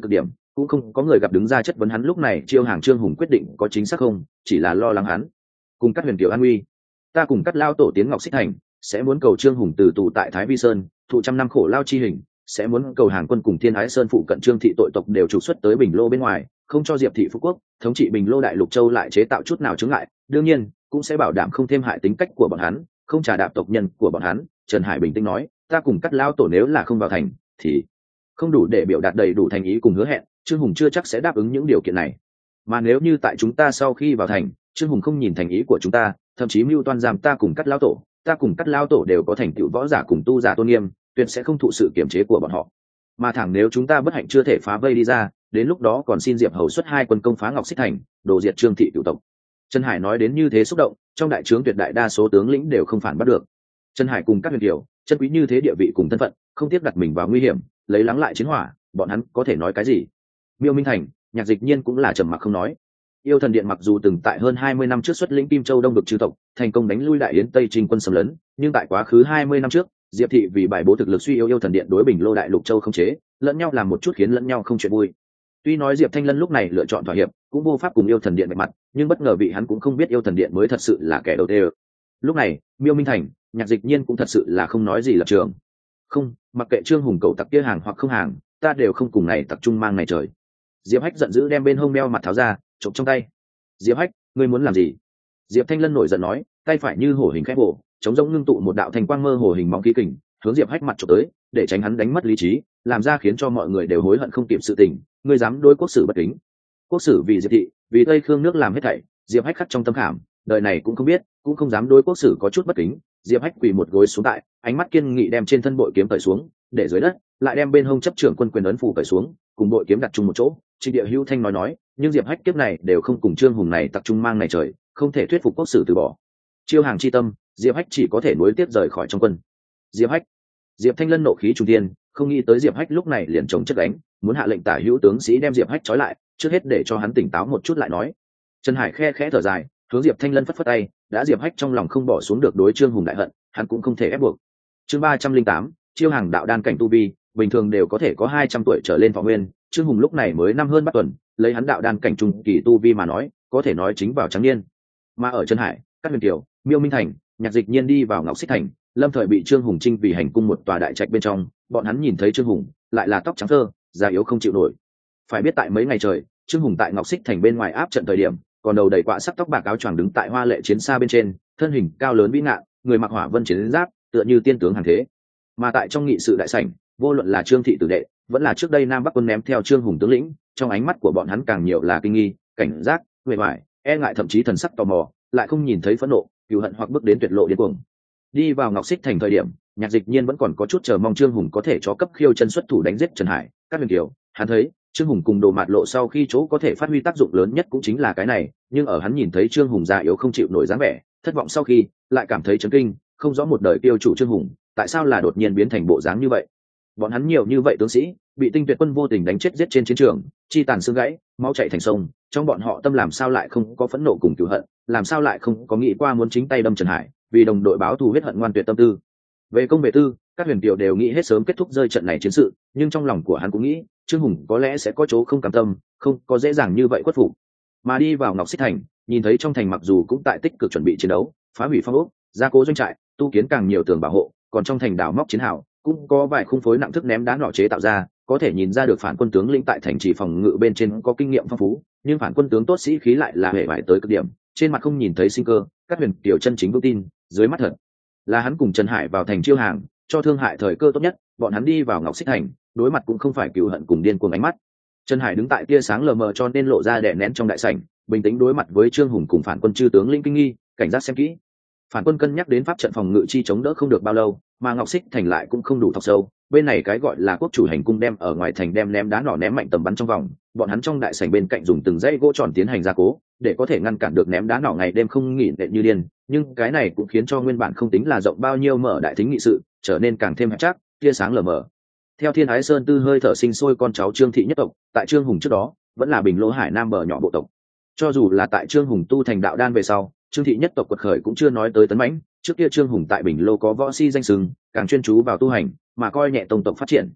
[SPEAKER 1] cũng không có người gặp đứng ra chất vấn hắn lúc này chiêu hàng Trương Hùng quyết định có chính xác không, chỉ là lo lắng hắn cùng các huyền tiểu an nguy. Ta cùng các lao tổ tiến Ngọc Xích Thành, sẽ muốn cầu Trương Hùng từ tù tại Thái Vi Sơn, thụ trăm năm khổ lao chi hình, sẽ muốn cầu hàng quân cùng Thiên Ái Sơn phụ cận Trương thị tội tộc đều trục xuất tới Bình Lô bên ngoài, không cho Diệp thị Phú Quốc thống trị Bình Lô Đại Lục Châu lại chế tạo chút nào chứng ngại, đương nhiên cũng sẽ bảo đảm không thêm hại tính cách của bọn hắn, không trả đạp tộc nhân của bọn hắn. Trần Hải bình tĩnh nói, ta cùng các lao tổ nếu là không vào thành thì không đủ để biểu đạt đầy đủ thành ý cùng hứa hẹn, Trương Hùng chưa chắc sẽ đáp ứng những điều kiện này. Mà nếu như tại chúng ta sau khi vào thành, Trương Hùng không nhìn thành ý của chúng ta, thậm chí mưu toan giam ta cùng các lao tổ, ta cùng các lao tổ đều có thành tựu võ giả cùng tu giả tôn nghiêm, tuyệt sẽ không thụ sự kiểm chế của bọn họ. Mà thẳng nếu chúng ta bất hạnh chưa thể phá vây đi ra, đến lúc đó còn xin Diệp Hầu xuất 2 quân công phá Ngọc Xích Thành, đồ diệt Trương thị cửu tộc. Trần Hải nói đến như thế xúc động, trong đại trướng tuyệt đại đa số tướng lĩnh đều không phản bắt được. Trần Hải cùng các huyền kiều, chân quý như thế địa vị cùng thân phận, không tiếc đặt mình vào nguy hiểm, lấy lắng lại chiến hỏa, bọn hắn có thể nói cái gì? Miêu Minh Thành, Nhạc Dịch Nhiên cũng là trầm mặc không nói. Yêu Thần Điện mặc dù từng tại hơn 20 năm trước xuất lĩnh Kim Châu Đông vực chư tộc, thành công đánh lui Đại Yến Tây Trình quân xâm lấn, nhưng tại quá khứ 20 năm trước, Diệp thị vì bài bố thực lực suy yếu Yêu Thần Điện đối Bình Lô Đại Lục Châu không chế, lẫn nhau làm một chút khiến lẫn nhau không chuyện vui. Tuy nói Diệp Thanh Lân lúc này lựa chọn thỏa hiệp, cũng vô pháp cùng Yêu Thần Điện vạch mặt, nhưng bất ngờ vị hắn cũng không biết Yêu Thần Điện mới thật sự là kẻ đầu tiên. Lúc này, Miêu Minh Thành, Nhạc Dịch Nhiên cũng thật sự là không nói gì lập trường. Không, mặc kệ Trương Hùng cầu tặc kia hàng hoặc không hàng, ta đều không cùng này tập trung mang này trời. Diệp Hách giận dữ đem bên hông đeo mặt tháo ra, trộm trong tay. Diệp Hách, ngươi muốn làm gì? Diệp Thanh Lân nổi giận nói, tay phải như hổ hình khép bổ, chống rỗng ngưng tụ một đạo thành quang mơ hồ hình móng khí kình, hướng Diệp Hách mặt chụp tới, để tránh hắn đánh mất lý trí, làm ra khiến cho mọi người đều hối hận không kịp sự tình. Ngươi dám đối quốc sử bất kính? Quốc sử vì Diệp thị, vì Tây Khương nước làm hết thảy, Diệp Hách khắc trong tâm khảm, đời này cũng không biết, cũng không dám đối quốc sử có chút bất kính. Diệp Hách quỳ một gối xuống tại, ánh mắt kiên nghị đem trên thân bội kiếm cởi xuống, để dưới đất, lại đem bên hông chấp trưởng quân quyền ấn phù cởi xuống, cùng bội kiếm đặt chung một chỗ. Trịnh Địa Hữu Thanh nói, nhưng Diệp Hách kiếp này đều không cùng Trương Hùng này tập trung mang này trời, không thể thuyết phục quốc sử từ bỏ. Chiêu hàng chi tâm, Diệp Hách chỉ có thể nuối tiếc rời khỏi trong quân. Diệp Hách, Diệp Thanh Lân nộ khí trung thiên, không nghĩ tới Diệp Hách lúc này liền chống chất đánh, muốn hạ lệnh tả hữu tướng sĩ đem Diệp Hách trói lại, trước hết để cho hắn tỉnh táo một chút lại nói. Trần Hải khe khẽ thở dài, hướng Diệp Thanh Lân phất phất tay, đã Diệp Hách trong lòng không bỏ xuống được đối Trương Hùng đại hận, hắn cũng không thể ép buộc. Chương 308, chiêu hàng đạo đan cảnh tu vi, bình thường đều có thể có 200 tuổi trở lên võ nguyên, Trương Hùng lúc này mới năm hơn 3 tuần, lấy hắn đạo đan cảnh trung kỳ tu vi mà nói, có thể nói chính vào trắng niên. Mà ở Trần Hải, các huyền tiểu, Miêu Minh Thành, Nhạc Dịch Nhiên đi vào Ngọc Xích Thành, lâm thời bị Trương Hùng trinh vì hành cung một tòa đại trạch bên trong, bọn hắn nhìn thấy Trương Hùng, lại là tóc trắng phơ, già yếu không chịu nổi. Phải biết tại mấy ngày trời, Trương Hùng tại Ngọc Xích Thành bên ngoài áp trận thời điểm, còn đầu đầy quạ sắc tóc bạc áo choàng đứng tại hoa lệ chiến xa bên trên, thân hình cao lớn vĩ ngạn, người mặc hỏa vân chiến giáp, tựa như tiên tướng hàng thế. Mà tại trong nghị sự đại sảnh, vô luận là Trương thị tử đệ, vẫn là trước đây Nam Bắc quân ném theo Trương Hùng tướng lĩnh, trong ánh mắt của bọn hắn càng nhiều là kinh nghi, cảnh giác, huệ hoài, e ngại, thậm chí thần sắc tò mò, lại không nhìn thấy phẫn nộ, cừu hận hoặc bước đến tuyệt lộ điên cuồng. Đi vào Ngọc Xích Thành thời điểm, Nhạc Dịch Nhiên vẫn còn có chút chờ mong Trương Hùng có thể cho cấp khiêu chân xuất thủ đánh giết Trần Hải, các huyền kiều. Hắn thấy Trương Hùng cùng Đồ Mạt Lộ sau khi chỗ có thể phát huy tác dụng lớn nhất cũng chính là cái này, nhưng ở hắn nhìn thấy Trương Hùng già yếu không chịu nổi dáng vẻ, thất vọng sau khi, lại cảm thấy chấn kinh, không rõ một đời tiêu chủ Trương Hùng, tại sao là đột nhiên biến thành bộ dáng như vậy. Bọn hắn nhiều như vậy tướng sĩ, bị Tinh Tuyệt quân vô tình đánh chết giết trên chiến trường, chi tàn xương gãy, máu chảy thành sông, trong bọn họ tâm làm sao lại không có phẫn nộ cùng cừu hận, làm sao lại không có nghĩ qua muốn chính tay đâm Trần Hải, vì đồng đội báo thù huyết hận ngoan tuyệt tâm tư. Về công về tư, các huyền kiều đều nghĩ hết sớm kết thúc rơi trận này chiến sự, nhưng trong lòng của hắn cũng nghĩ, Trương Hùng có lẽ sẽ có chỗ không cam tâm, không có dễ dàng như vậy khuất phục. Mà đi vào Ngọc Xích Thành, nhìn thấy trong thành mặc dù cũng tại tích cực chuẩn bị chiến đấu, phá hủy phong ốc, gia cố doanh trại, tu kiến càng nhiều tường bảo hộ, còn trong thành đào móc chiến hào, cũng có vài khung phối nặng thức ném đá nọ chế tạo ra, có thể nhìn ra được phản quân tướng lĩnh tại thành trì phòng ngự bên trên có kinh nghiệm phong phú, nhưng phản quân tướng tốt sĩ khí lại là hệ vải tới cực điểm, trên mặt không nhìn thấy sinh cơ. Các huyền kiều chân chính vững tin, dưới mắt thật là hắn cùng Trần Hải vào thành chiêu hàng, cho thương hại thời cơ tốt nhất. Bọn hắn đi vào Ngọc Xích Thành, đối mặt cũng không phải cừu hận cùng điên cuồng ánh mắt. Trần Hải đứng tại tia sáng lờ mờ cho nên lộ ra đè nén trong đại sảnh, bình tĩnh đối mặt với Trương Hùng cùng phản quân chư tướng lĩnh kinh nghi, cảnh giác xem kỹ. Phản quân cân nhắc đến pháp trận phòng ngự chi chống đỡ không được bao lâu, mà Ngọc Xích Thành lại cũng không đủ thọc sâu. Bên này cái gọi là quốc chủ hành cung đem ở ngoài thành đem ném đá nỏ ném mạnh tầm bắn trong vòng, bọn hắn trong đại sảnh bên cạnh dùng từng dãy gỗ tròn tiến hành gia cố, để có thể ngăn cản được ném đá nỏ ngày đêm không nghỉ nện như điên. Nhưng cái này cũng khiến cho nguyên bản không tính là rộng bao nhiêu mở đại thính nghị sự trở nên càng thêm hẹp chắc, tia sáng lờ mờ. Theo Thiên Ái Sơn tư hơi thở sinh sôi con cháu Trương thị nhất tộc, tại Trương Hùng trước đó vẫn là Bình Lô Hải Nam bờ nhỏ bộ tộc. Cho dù là tại Trương Hùng tu thành đạo đan về sau, Trương thị nhất tộc quật khởi cũng chưa nói tới tấn mãnh. Trước kia Trương Hùng tại Bình Lô có võ si danh sừng, càng chuyên chú vào tu hành, mà coi nhẹ tông tộc phát triển.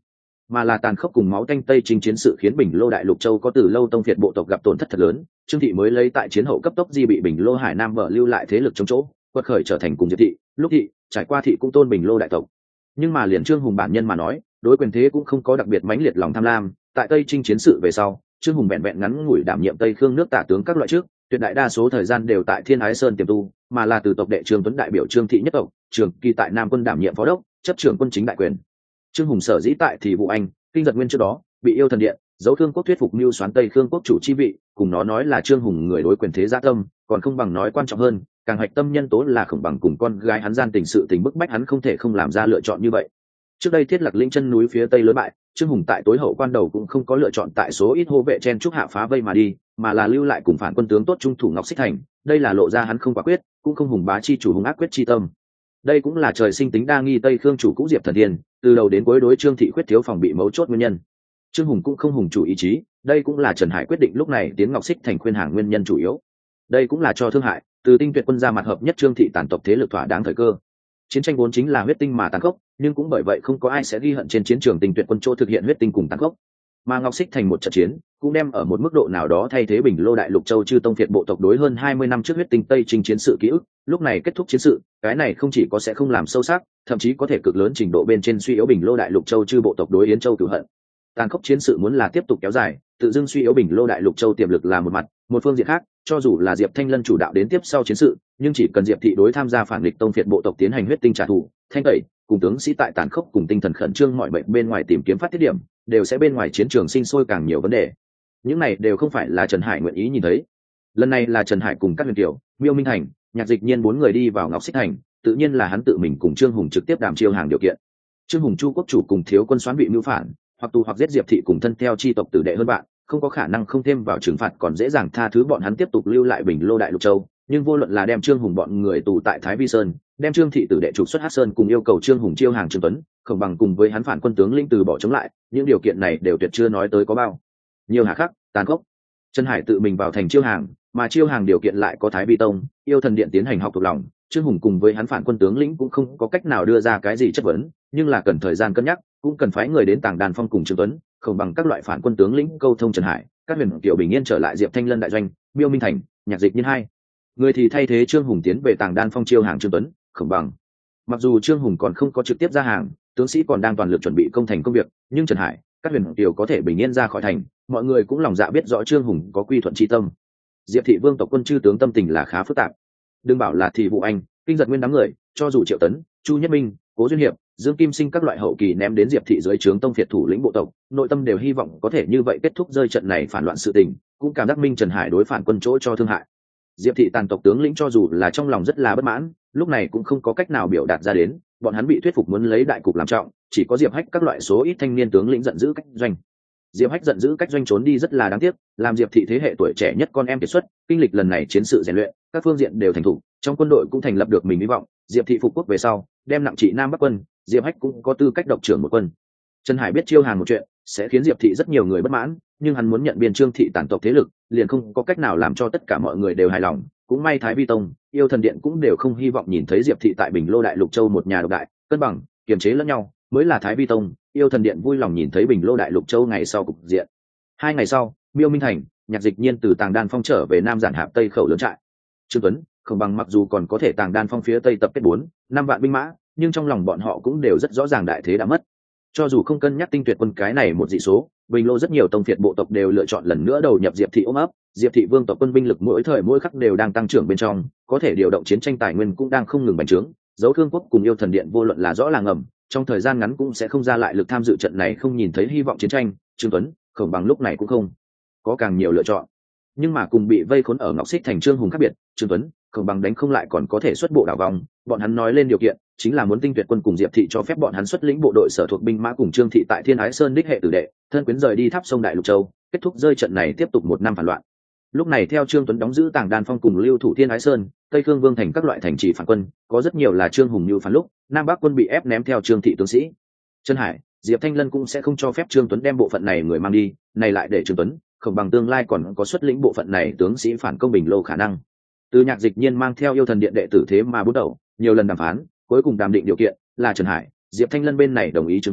[SPEAKER 1] mà là tàn khốc cùng máu tanh Tây Chinh chiến sự khiến Bình Lô Đại Lục Châu có từ lâu tông phiệt bộ tộc gặp tổn thất thật lớn. Trương Thị mới lấy tại chiến hậu cấp tốc di bị Bình Lô Hải Nam vợ lưu lại thế lực chống chỗ, quật khởi trở thành cùng Diệp Thị, lúc Thị, trải qua Thị cũng tôn Bình Lô đại tộc. Nhưng mà liền Trương Hùng bản nhân mà nói, đối quyền thế cũng không có đặc biệt mãnh liệt lòng tham lam. Tại Tây Chinh chiến sự về sau, Trương Hùng vẹn vẹn ngắn ngủi đảm nhiệm Tây Khương nước tả tướng các loại trước, tuyệt đại đa số thời gian đều tại Thiên Ái Sơn tiềm tu, mà là từ tộc đệ Trương Tuấn đại biểu Trương Thị nhất tộc, Trường Kỳ tại Nam quân đảm nhiệm phó đốc, chấp trưởng quân chính đại quyền. Trương Hùng sở dĩ tại thì vụ Anh, Kinh Giật Nguyên trước đó bị Yêu Thần Điện, Dấu Thương Quốc thuyết phục mưu soán Tây Khương quốc chủ chi vị, cùng nó nói là Trương Hùng người đối quyền thế gia tâm, còn không bằng nói quan trọng hơn, càng hạch tâm nhân tố là Khổng Bằng cùng con gái hắn gian tình sự tình bức bách hắn không thể không làm ra lựa chọn như vậy. Trước đây Thiết Lạc lĩnh chân núi phía tây lớn bại, Trương Hùng tại tối hậu quan đầu cũng không có lựa chọn tại số ít hô vệ chen trúc hạ phá vây mà đi, mà là lưu lại cùng phản quân tướng tốt trung thủ Ngọc Xích Thành, đây là lộ ra hắn không quả quyết, cũng không hùng bá chi chủ hùng ác quyết chi tâm. Đây cũng là trời sinh tính đa nghi Tây Khương chủ cũ Diệp Thần Thiên, từ đầu đến cuối đối Trương Thị khuyết thiếu phòng bị mấu chốt nguyên nhân. Trương Hùng cũng không hùng chủ ý chí, đây cũng là Trần Hải quyết định lúc này tiến Ngọc Xích Thành khuyên hàng nguyên nhân chủ yếu. Đây cũng là cho Thương Hại, từ Tinh Tuyệt quân ra mặt hợp nhất Trương Thị tàn tộc thế lực thỏa đáng thời cơ. Chiến tranh vốn chính là huyết tinh mà tàn khốc, nhưng cũng bởi vậy không có ai sẽ ghi hận trên chiến trường Tinh Tuyệt quân chỗ thực hiện huyết tinh cùng tàn khốc. Mà Ngọc Xích Thành một trận chiến, cũng đem ở một mức độ nào đó thay thế Bình Lô Đại Lục Châu chư tông phiệt bộ tộc đối hơn 20 năm trước huyết tinh Tây Chinh chiến sự ký ức, lúc này kết thúc chiến sự, cái này không chỉ có sẽ không làm sâu sắc, thậm chí có thể cực lớn trình độ bên trên suy yếu Bình Lô Đại Lục Châu chư bộ tộc đối Yến Châu cửu hận. Tàn khốc chiến sự muốn là tiếp tục kéo dài, tự dưng suy yếu Bình Lô Đại Lục Châu tiềm lực là một mặt, một phương diện khác, cho dù là Diệp Thanh Lân chủ đạo đến tiếp sau chiến sự, nhưng chỉ cần Diệp Thị đối tham gia phản nghịch tông phiệt bộ tộc tiến hành huyết tinh trả thù, thanh tẩy, cùng tướng sĩ tại tàn khốc cùng tinh thần khẩn trương mọi bệnh bên ngoài tìm kiếm phát tiết điểm, đều sẽ bên ngoài chiến trường sinh sôi càng nhiều vấn đề. Những này đều không phải là Trần Hải nguyện ý nhìn thấy. Lần này là Trần Hải cùng các huyền tiểu, Miêu Minh Thành, Nhạc Dịch Nhiên bốn người đi vào Ngọc Xích Thành, tự nhiên là hắn tự mình cùng Trương Hùng trực tiếp đàm chiêu hàng điều kiện. Trương Hùng Chu quốc chủ cùng thiếu quân soán bị mưu phản, hoặc tù hoặc giết Diệp Thị cùng thân theo chi tộc tử đệ hơn bạn, không có khả năng không thêm vào trừng phạt, còn dễ dàng tha thứ bọn hắn tiếp tục lưu lại Bình Lô Đại Lục Châu. Nhưng vô luận là đem Trương Hùng bọn người tù tại Thái Vi Sơn, đem Trương Thị tử đệ trục xuất Hắc Sơn, cùng yêu cầu Trương Hùng chiêu hàng Trương Tuấn, Khổng Bằng cùng với hắn phản quân tướng lĩnh từ bỏ chống lại, những điều kiện này đều tuyệt chưa nói tới có bao nhiều hà khắc, tàn khốc. Trần Hải tự mình vào thành chiêu hàng, mà chiêu hàng điều kiện lại có Thái Vi Tông, Yêu Thần Điện tiến hành học thuộc lòng. Trương Hùng cùng với hắn phản quân tướng lĩnh cũng không có cách nào đưa ra cái gì chất vấn, nhưng là cần thời gian cân nhắc, cũng cần phái người đến Tàng Đàn Phong cùng Trương Tuấn, Khổng Bằng các loại phản quân tướng lĩnh câu thông Trần Hải, các huyền tiểu bình yên trở lại Diệp Thanh Lân đại doanh, Miêu Minh Thành, Nhạc Dịch Nhiên hai người thì thay thế Trương Hùng tiến về Tàng Đan Phong chiêu hàng Trương Tuấn, Khổng Bằng. Mặc dù Trương Hùng còn không có trực tiếp ra hàng, tướng sĩ còn đang toàn lực chuẩn bị công thành công việc, nhưng Trần Hải, các huyền tiểu có thể bình yên ra khỏi thành, mọi người cũng lòng dạ biết rõ Trương Hùng có quy thuận chi tâm. Diệp Thị vương tộc quân chư tướng tâm tình là khá phức tạp. Đừng bảo là Thị Vụ Anh, Kinh Giật Nguyên đám người, cho dù Triệu Tấn, Chu Nhất Minh, Cố Duyên Hiệp, Dương Kim Sinh các loại hậu kỳ ném đến Diệp Thị dưới trướng tông phiệt thủ lĩnh bộ tộc, nội tâm đều hy vọng có thể như vậy kết thúc rơi trận này phản loạn sự tình, cũng cảm giác minh Trần Hải đối phản quân chỗ cho thương hại. Diệp Thị tàn tộc tướng lĩnh cho dù là trong lòng rất là bất mãn, lúc này cũng không có cách nào biểu đạt ra đến, bọn hắn bị thuyết phục muốn lấy đại cục làm trọng, chỉ có Diệp Hách các loại số ít thanh niên tướng lĩnh giận dữ cách doanh. Diệp Hách giận dữ cách doanh trốn đi rất là đáng tiếc, làm Diệp Thị thế hệ tuổi trẻ nhất con em kiệt xuất, kinh lịch lần này chiến sự rèn luyện, các phương diện đều thành thục, trong quân đội cũng thành lập được mình hy vọng. Diệp Thị phục quốc về sau, đem nặng trị Nam Bắc quân, Diệp Hách cũng có tư cách độc trưởng một quân. Trần Hải biết chiêu hàng một chuyện sẽ khiến Diệp Thị rất nhiều người bất mãn, nhưng hắn muốn nhận biên Trương Thị tản tộc thế lực, liền không có cách nào làm cho tất cả mọi người đều hài lòng. Cũng may Thái Vi Tông, Yêu Thần Điện cũng đều không hy vọng nhìn thấy Diệp Thị tại Bình Lô Đại Lục Châu một nhà độc đại, cân bằng, kiềm chế lẫn nhau, mới là Thái Vi Tông, Yêu Thần Điện vui lòng nhìn thấy Bình Lô Đại Lục Châu ngày sau cục diện. 2 ngày sau, Miêu Minh Thành, Nhạc Dịch Nhiên từ Tàng Đan Phong trở về Nam Giản Hạp Tây khẩu lớn trại. Trương Tuấn, Khổng Bằng mặc dù còn có thể Tàng Đan Phong phía Tây tập kết 4-5 vạn binh mã, nhưng trong lòng bọn họ cũng đều rất rõ ràng đại thế đã mất. Cho dù không cân nhắc tinh tuyệt quân cái này một dị số, Bình Lô rất nhiều tông phiệt bộ tộc đều lựa chọn lần nữa đầu nhập Diệp Thị ôm ấp. Diệp Thị vương tộc quân binh lực mỗi thời mỗi khắc đều đang tăng trưởng bên trong, có thể điều động chiến tranh tài nguyên cũng đang không ngừng bành trướng. Dấu Thương Quốc cùng Yêu Thần Điện vô luận là rõ là ngầm, trong thời gian ngắn cũng sẽ không ra lại lực tham dự trận này không nhìn thấy hy vọng chiến tranh. Trương Tuấn, Khổng Bằng lúc này cũng không có càng nhiều lựa chọn. Nhưng mà cùng bị vây khốn ở Ngọc Xích Thành Trương Hùng khác biệt, Trương Tuấn, Khổng Bằng đánh không lại còn có thể xuất bộ đảo vòng, bọn hắn nói lên điều kiện, chính là muốn tinh tuyệt quân cùng Diệp Thị cho phép bọn hắn xuất lĩnh bộ đội sở thuộc binh mã cùng Trương Thị tại Thiên Ái Sơn đích hệ tử đệ, thân quyến rời đi Tháp Sông Đại Lục Châu, kết thúc rơi trận này tiếp tục 1 năm phản loạn. Lúc này theo Trương Tuấn đóng giữ Tàng Đan Phong cùng lưu thủ Thiên Ái Sơn, Tây Khương Vương thành các loại thành trì phản quân, có rất nhiều là Trương Hùng như phản lúc, Nam Bắc quân bị ép ném theo Trương Thị tướng sĩ. Trần Hải, Diệp Thanh Lân cũng sẽ không cho phép Trương Tuấn đem bộ phận này người mang đi, này lại để Trương Tuấn, Khổng Bằng tương lai còn có xuất lĩnh bộ phận này tướng sĩ phản công Bình Lô khả năng. Từ Nhạc Dịch Nhiên mang theo Yêu Thần Điện đệ tử thế mà bút đầu, nhiều lần đàm phán, cuối cùng đàm định điều kiện là Trần Hải, Diệp Thanh Lân bên này đồng ý Trương Tuấn,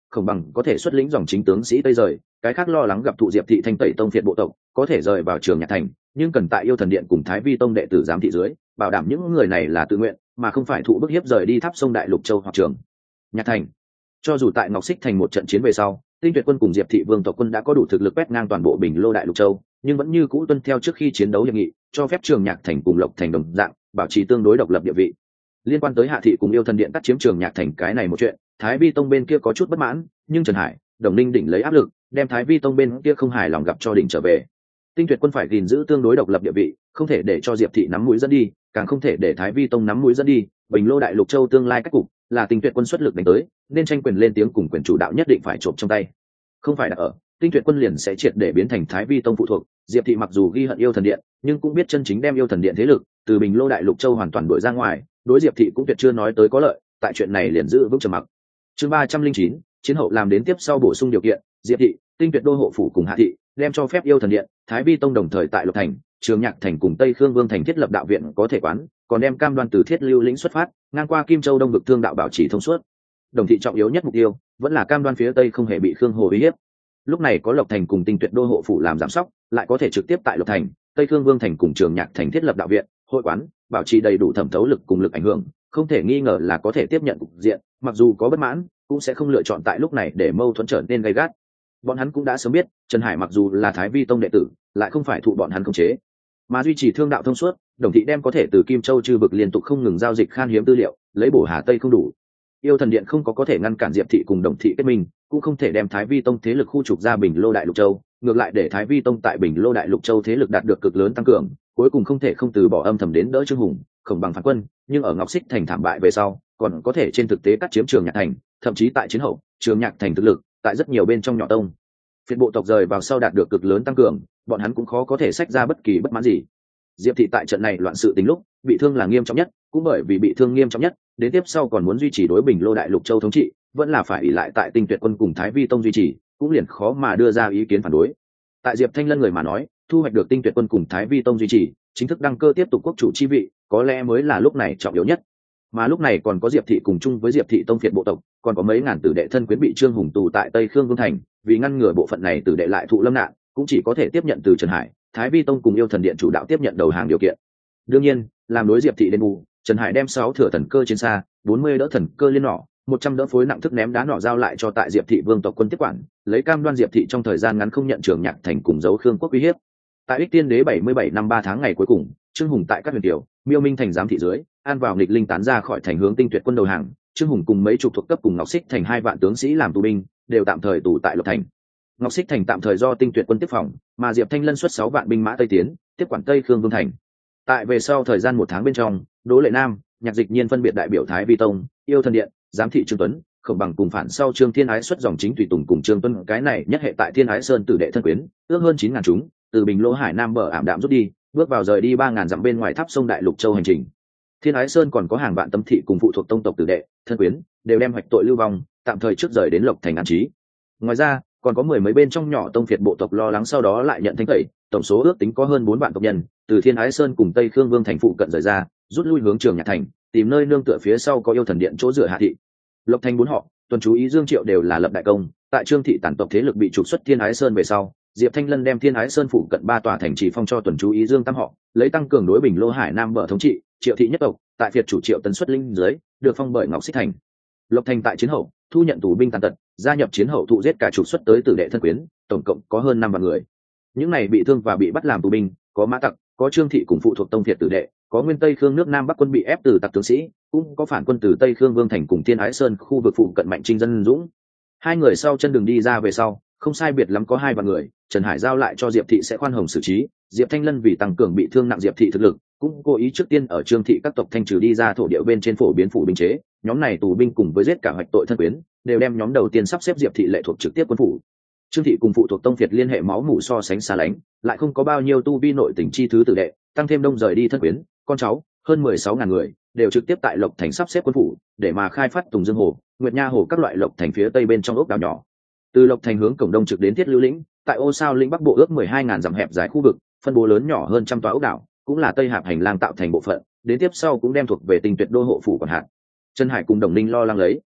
[SPEAKER 1] Khổng Bằng có thể xuất lĩnh dòng chính tướng sĩ tây rời, cái khác lo lắng gặp thụ Diệp thị thanh tẩy tông phiệt bộ tộc, có thể rời vào Trường Nhạc Thành, nhưng cần tại Yêu Thần Điện cùng Thái Vi tông đệ tử giám thị dưới, bảo đảm những người này là tự nguyện, mà không phải thụ bức hiếp rời đi Tháp Sông Đại Lục Châu hoặc Trường Nhạc Thành. Cho dù tại Ngọc Xích Thành một trận chiến về sau, Tinh Tuyệt quân cùng Diệp thị vương tộc quân đã có đủ thực lực quét ngang toàn bộ Bình Lô Đại Lục Châu, nhưng vẫn như cũ tuân theo trước khi chiến đấu hiệp nghị, cho phép Trường Nhạc Thành cùng Lộc Thành đồng dạng, bảo trì tương đối độc lập địa vị. Liên quan tới Hạ thị cùng Yêu Thần Điện cắt chiếm Trường Nhạc Thành cái này một chuyện, Thái Vi tông bên kia có chút bất mãn, nhưng Trần Hải, Đồng Ninh đỉnh lấy áp lực, đem Thái Vi tông bên kia không hài lòng gặp cho đỉnh trở về. Tinh Tuyệt quân phải gìn giữ tương đối độc lập địa vị, không thể để cho Diệp thị nắm mũi dẫn đi, càng không thể để Thái Vi tông nắm mũi dẫn đi. Bình Lô Đại Lục Châu tương lai cách cục là Tinh Tuyệt quân xuất lực đánh tới, nên tranh quyền lên tiếng cùng quyền chủ đạo nhất định phải trộm trong tay. Không phải đặt ở Tinh Tuyệt quân liền sẽ triệt để biến thành Thái Vi tông phụ thuộc. Diệp thị mặc dù ghi hận Yêu Thần Điện, nhưng cũng biết chân chính đem Yêu Thần Điện thế lực từ Bình Lô Đại Lục Châu hoàn toàn đuổi ra ngoài, đối Diệp thị cũng tuyệt chưa nói tới có lợi, tại chuyện này liền giữ vững trầm mặc. Chương 309, chiến hậu làm đến tiếp sau bổ sung điều kiện, Diệp thị, Tinh Tuyệt đô hộ phủ cùng Hạ thị đem cho phép Yêu Thần Điện, Thái Vi tông đồng thời tại Lộc Thành, Trường Nhạc Thành cùng Tây Khương Vương thành thiết lập đạo viện có thể quán, còn đem cam đoan từ Thiết Lưu lĩnh xuất phát, ngang qua Kim Châu Đông vực thương đạo bảo trì thông suốt. Đồng thị trọng yếu nhất mục tiêu vẫn là cam đoan phía Tây không hề bị Khương Hồ uy hiếp. Lúc này có Lộc Thành cùng Tinh Tuyệt đô hộ phủ làm giám sóc, lại có thể trực tiếp tại Lộc Thành, Tây Khương Vương thành cùng Trường Nhạc Thành thiết lập đạo viện, hội quán, bảo trì đầy đủ thẩm thấu lực cùng lực ảnh hưởng, không thể nghi ngờ là có thể tiếp nhận cục diện, mặc dù có bất mãn, cũng sẽ không lựa chọn tại lúc này để mâu thuẫn trở nên gay gắt. Bọn hắn cũng đã sớm biết, Trần Hải mặc dù là Thái Vi tông đệ tử, lại không phải thụ bọn hắn khống chế, mà duy trì thương đạo thông suốt. Đồng thị đem có thể từ Kim Châu chư vực liên tục không ngừng giao dịch khan hiếm tư liệu, lấy bổ Hà Tây không đủ. Yêu Thần Điện không có thể ngăn cản Diệp thị cùng Đồng thị kết minh, cũng không thể đem Thái Vi tông thế lực khu trục ra Bình Lô Đại Lục Châu, ngược lại để Thái Vi tông tại Bình Lô Đại Lục Châu thế lực đạt được cực lớn tăng cường, cuối cùng không thể không từ bỏ âm thầm đến đỡ Trương Hùng, Khổng Bằng phản quân, nhưng ở Ngọc Xích Thành thảm bại về sau, còn có thể trên thực tế cắt chiếm Trường Nhạc Thành, thậm chí tại chiến hậu, Trường Nhạc Thành thực lực tại rất nhiều bên trong nhỏ tông phiệt bộ tộc rời vào sau đạt được cực lớn tăng cường, bọn hắn cũng khó có thể xách ra bất kỳ bất mãn gì. Diệp thị tại trận này loạn sự tình lúc bị thương là nghiêm trọng nhất, cũng bởi vì bị thương nghiêm trọng nhất, đến tiếp sau còn muốn duy trì đối Bình Lô Đại Lục Châu thống trị, vẫn là phải ỷ lại tại Tinh Tuyệt quân cùng Thái Vi tông duy trì, cũng liền khó mà đưa ra ý kiến phản đối. Tại Diệp Thanh Lân người mà nói, thu hoạch được Tinh Tuyệt quân cùng Thái Vi tông duy trì, chính thức đăng cơ tiếp tục quốc chủ chi vị, có lẽ mới là lúc này trọng yếu nhất. Mà lúc này còn có Diệp thị cùng chung với Diệp thị tông phiệt bộ tộc, còn có mấy ngàn tử đệ thân quyến bị Trương Hùng tù tại Tây Khương Vương thành, vì ngăn ngừa bộ phận này tử đệ lại thụ lâm nạn, cũng chỉ có thể tiếp nhận từ Trần Hải, Thái Vi tông cùng Yêu Thần Điện chủ đạo tiếp nhận đầu hàng điều kiện. Đương nhiên, làm đối Diệp thị đền bù, Trần Hải đem 6 thừa thần cơ trên xa, 40 đỡ thần cơ liên nỏ, 100 đỡ phối nặng thức ném đá nỏ giao lại cho tại Diệp thị vương tộc quân tiếp quản, lấy cam đoan Diệp thị trong thời gian ngắn không nhận Trường Nhạc Thành cùng dấu Khương quốc uy hiếp. Tại Ích Tiên Đế 77 năm 3 tháng ngày cuối cùng, Trương Hùng tại các huyền tiểu, Miêu Minh thành giám thị dưới, an vào nghịch linh tán ra khỏi thành hướng Tinh Tuyệt quân đầu hàng. Trương Hùng cùng mấy chục thuộc cấp cùng Ngọc Xích thành 2 vạn tướng sĩ làm tù binh, đều tạm thời tù tại Lộc Thành. Ngọc Xích thành tạm thời do Tinh Tuyệt quân tiếp phòng, mà Diệp Thanh Lân xuất 6 vạn binh mã tây tiến, tiếp quản Tây Khương Vương thành. Tại về sau thời gian 1 tháng bên trong, Đỗ Lệ Nam, Nhạc Dịch Nhiên phân biệt đại biểu Thái Vi tông, Yêu Thần Điện, giám thị Trương Tuấn, Khổng Bằng cùng phản sau Trương Thiên Ái xuất dòng chính tùy tùng cùng Trương Tuấn, cái này nhất hệ tại Thiên Ái Sơn tử đệ thân quyến, ước hơn 9000 chúng, từ Bình Lô Hải Nam bờ ảm đạm rút đi, bước vào rời đi 3000 dặm bên ngoài Tháp Sông Đại Lục Châu hành trình. Thiên Ái Sơn còn có hàng vạn tâm thị cùng phụ thuộc tông tộc tử đệ, thân quyến, đều đem hoạch tội lưu vong, tạm thời trước rời đến Lộc Thành an trí. Ngoài ra, còn có 10 mấy bên trong nhỏ tông phiệt bộ tộc lo lắng sau đó lại nhận thanh tẩy, tổng số ước tính có hơn 4 vạn tộc nhân, từ Thiên Ái Sơn cùng Tây Khương Vương thành phụ cận rời ra, rút lui hướng Trường Nhạc Thành, tìm nơi nương tựa phía sau có Yêu Thần Điện chỗ dựa Hạ thị. Lộc Thành 4 họ, tuần chú ý Dương Triệu đều là lập đại công, tại Trương thị tản tộc thế lực bị trục xuất Thiên Ái Sơn về sau, Diệp Thanh Lân đem Thiên Ái Sơn phụ cận 3 tòa thành trì phong cho tuần chú ý Dương tam họ, lấy tăng cường đối Bình Lô Hải Nam bờ thống trị. Triệu thị nhất tộc, tại phiệt chủ Triệu tấn xuất linh dưới, được phong bởi Ngọc Xích thành. Lộc Thành tại chiến hậu, thu nhận tù binh tàn tật, gia nhập chiến hậu thụ giết cả trục xuất tới tử đệ thân quyến, tổng cộng có hơn 5 vạn người. Những này bị thương và bị bắt làm tù binh, có Mã Tặc, có Trương thị cùng phụ thuộc tông phiệt tử đệ, có nguyên Tây Khương nước Nam Bắc quân bị ép từ tặc tướng sĩ, cũng có phản quân từ Tây Khương Vương thành cùng Thiên Ái Sơn khu vực phụ cận mạnh trinh dân dũng. Hai người sau chân đường đi ra về sau, không sai biệt lắm có 2 vạn người, Trần Hải giao lại cho Diệp thị sẽ khoan hồng xử trí. Diệp Thanh Lân vì tăng cường bị thương nặng Diệp thị thực lực, cũng cố ý trước tiên ở Trương thị các tộc thanh trừ đi ra thổ địa bên trên phổ biến phủ binh chế, nhóm này tù binh cùng với giết cả hoạch tội thân quyến, đều đem nhóm đầu tiên sắp xếp Diệp thị lệ thuộc trực tiếp quân phủ. Trương thị cùng phụ thuộc tông phiệt liên hệ máu mủ so sánh xa lánh, lại không có bao nhiêu tu vi nội tình chi thứ tử đệ, tăng thêm đông rời đi thân quyến, con cháu, hơn 16.000 người, đều trực tiếp tại Lộc Thành sắp xếp quân phủ, để mà khai phát Tùng Dương Hồ, Nguyệt Nha Hồ các loại Lộc Thành phía tây bên trong ốc đảo nhỏ. Từ Lộc Thành hướng cổng đông trực đến Thiết Lưu lĩnh, tại Ô Sao lĩnh bắc bộ ước 12.000 dặm hẹp dài khu vực, phân bố lớn nhỏ hơn trăm tòa ốc đảo, cũng là Tây Hạp hành lang tạo thành bộ phận, đến tiếp sau cũng đem thuộc về Tinh Tuyệt đô hộ phủ quản hạt. Trần Hải cùng Đồng Ninh lo lắng lấy,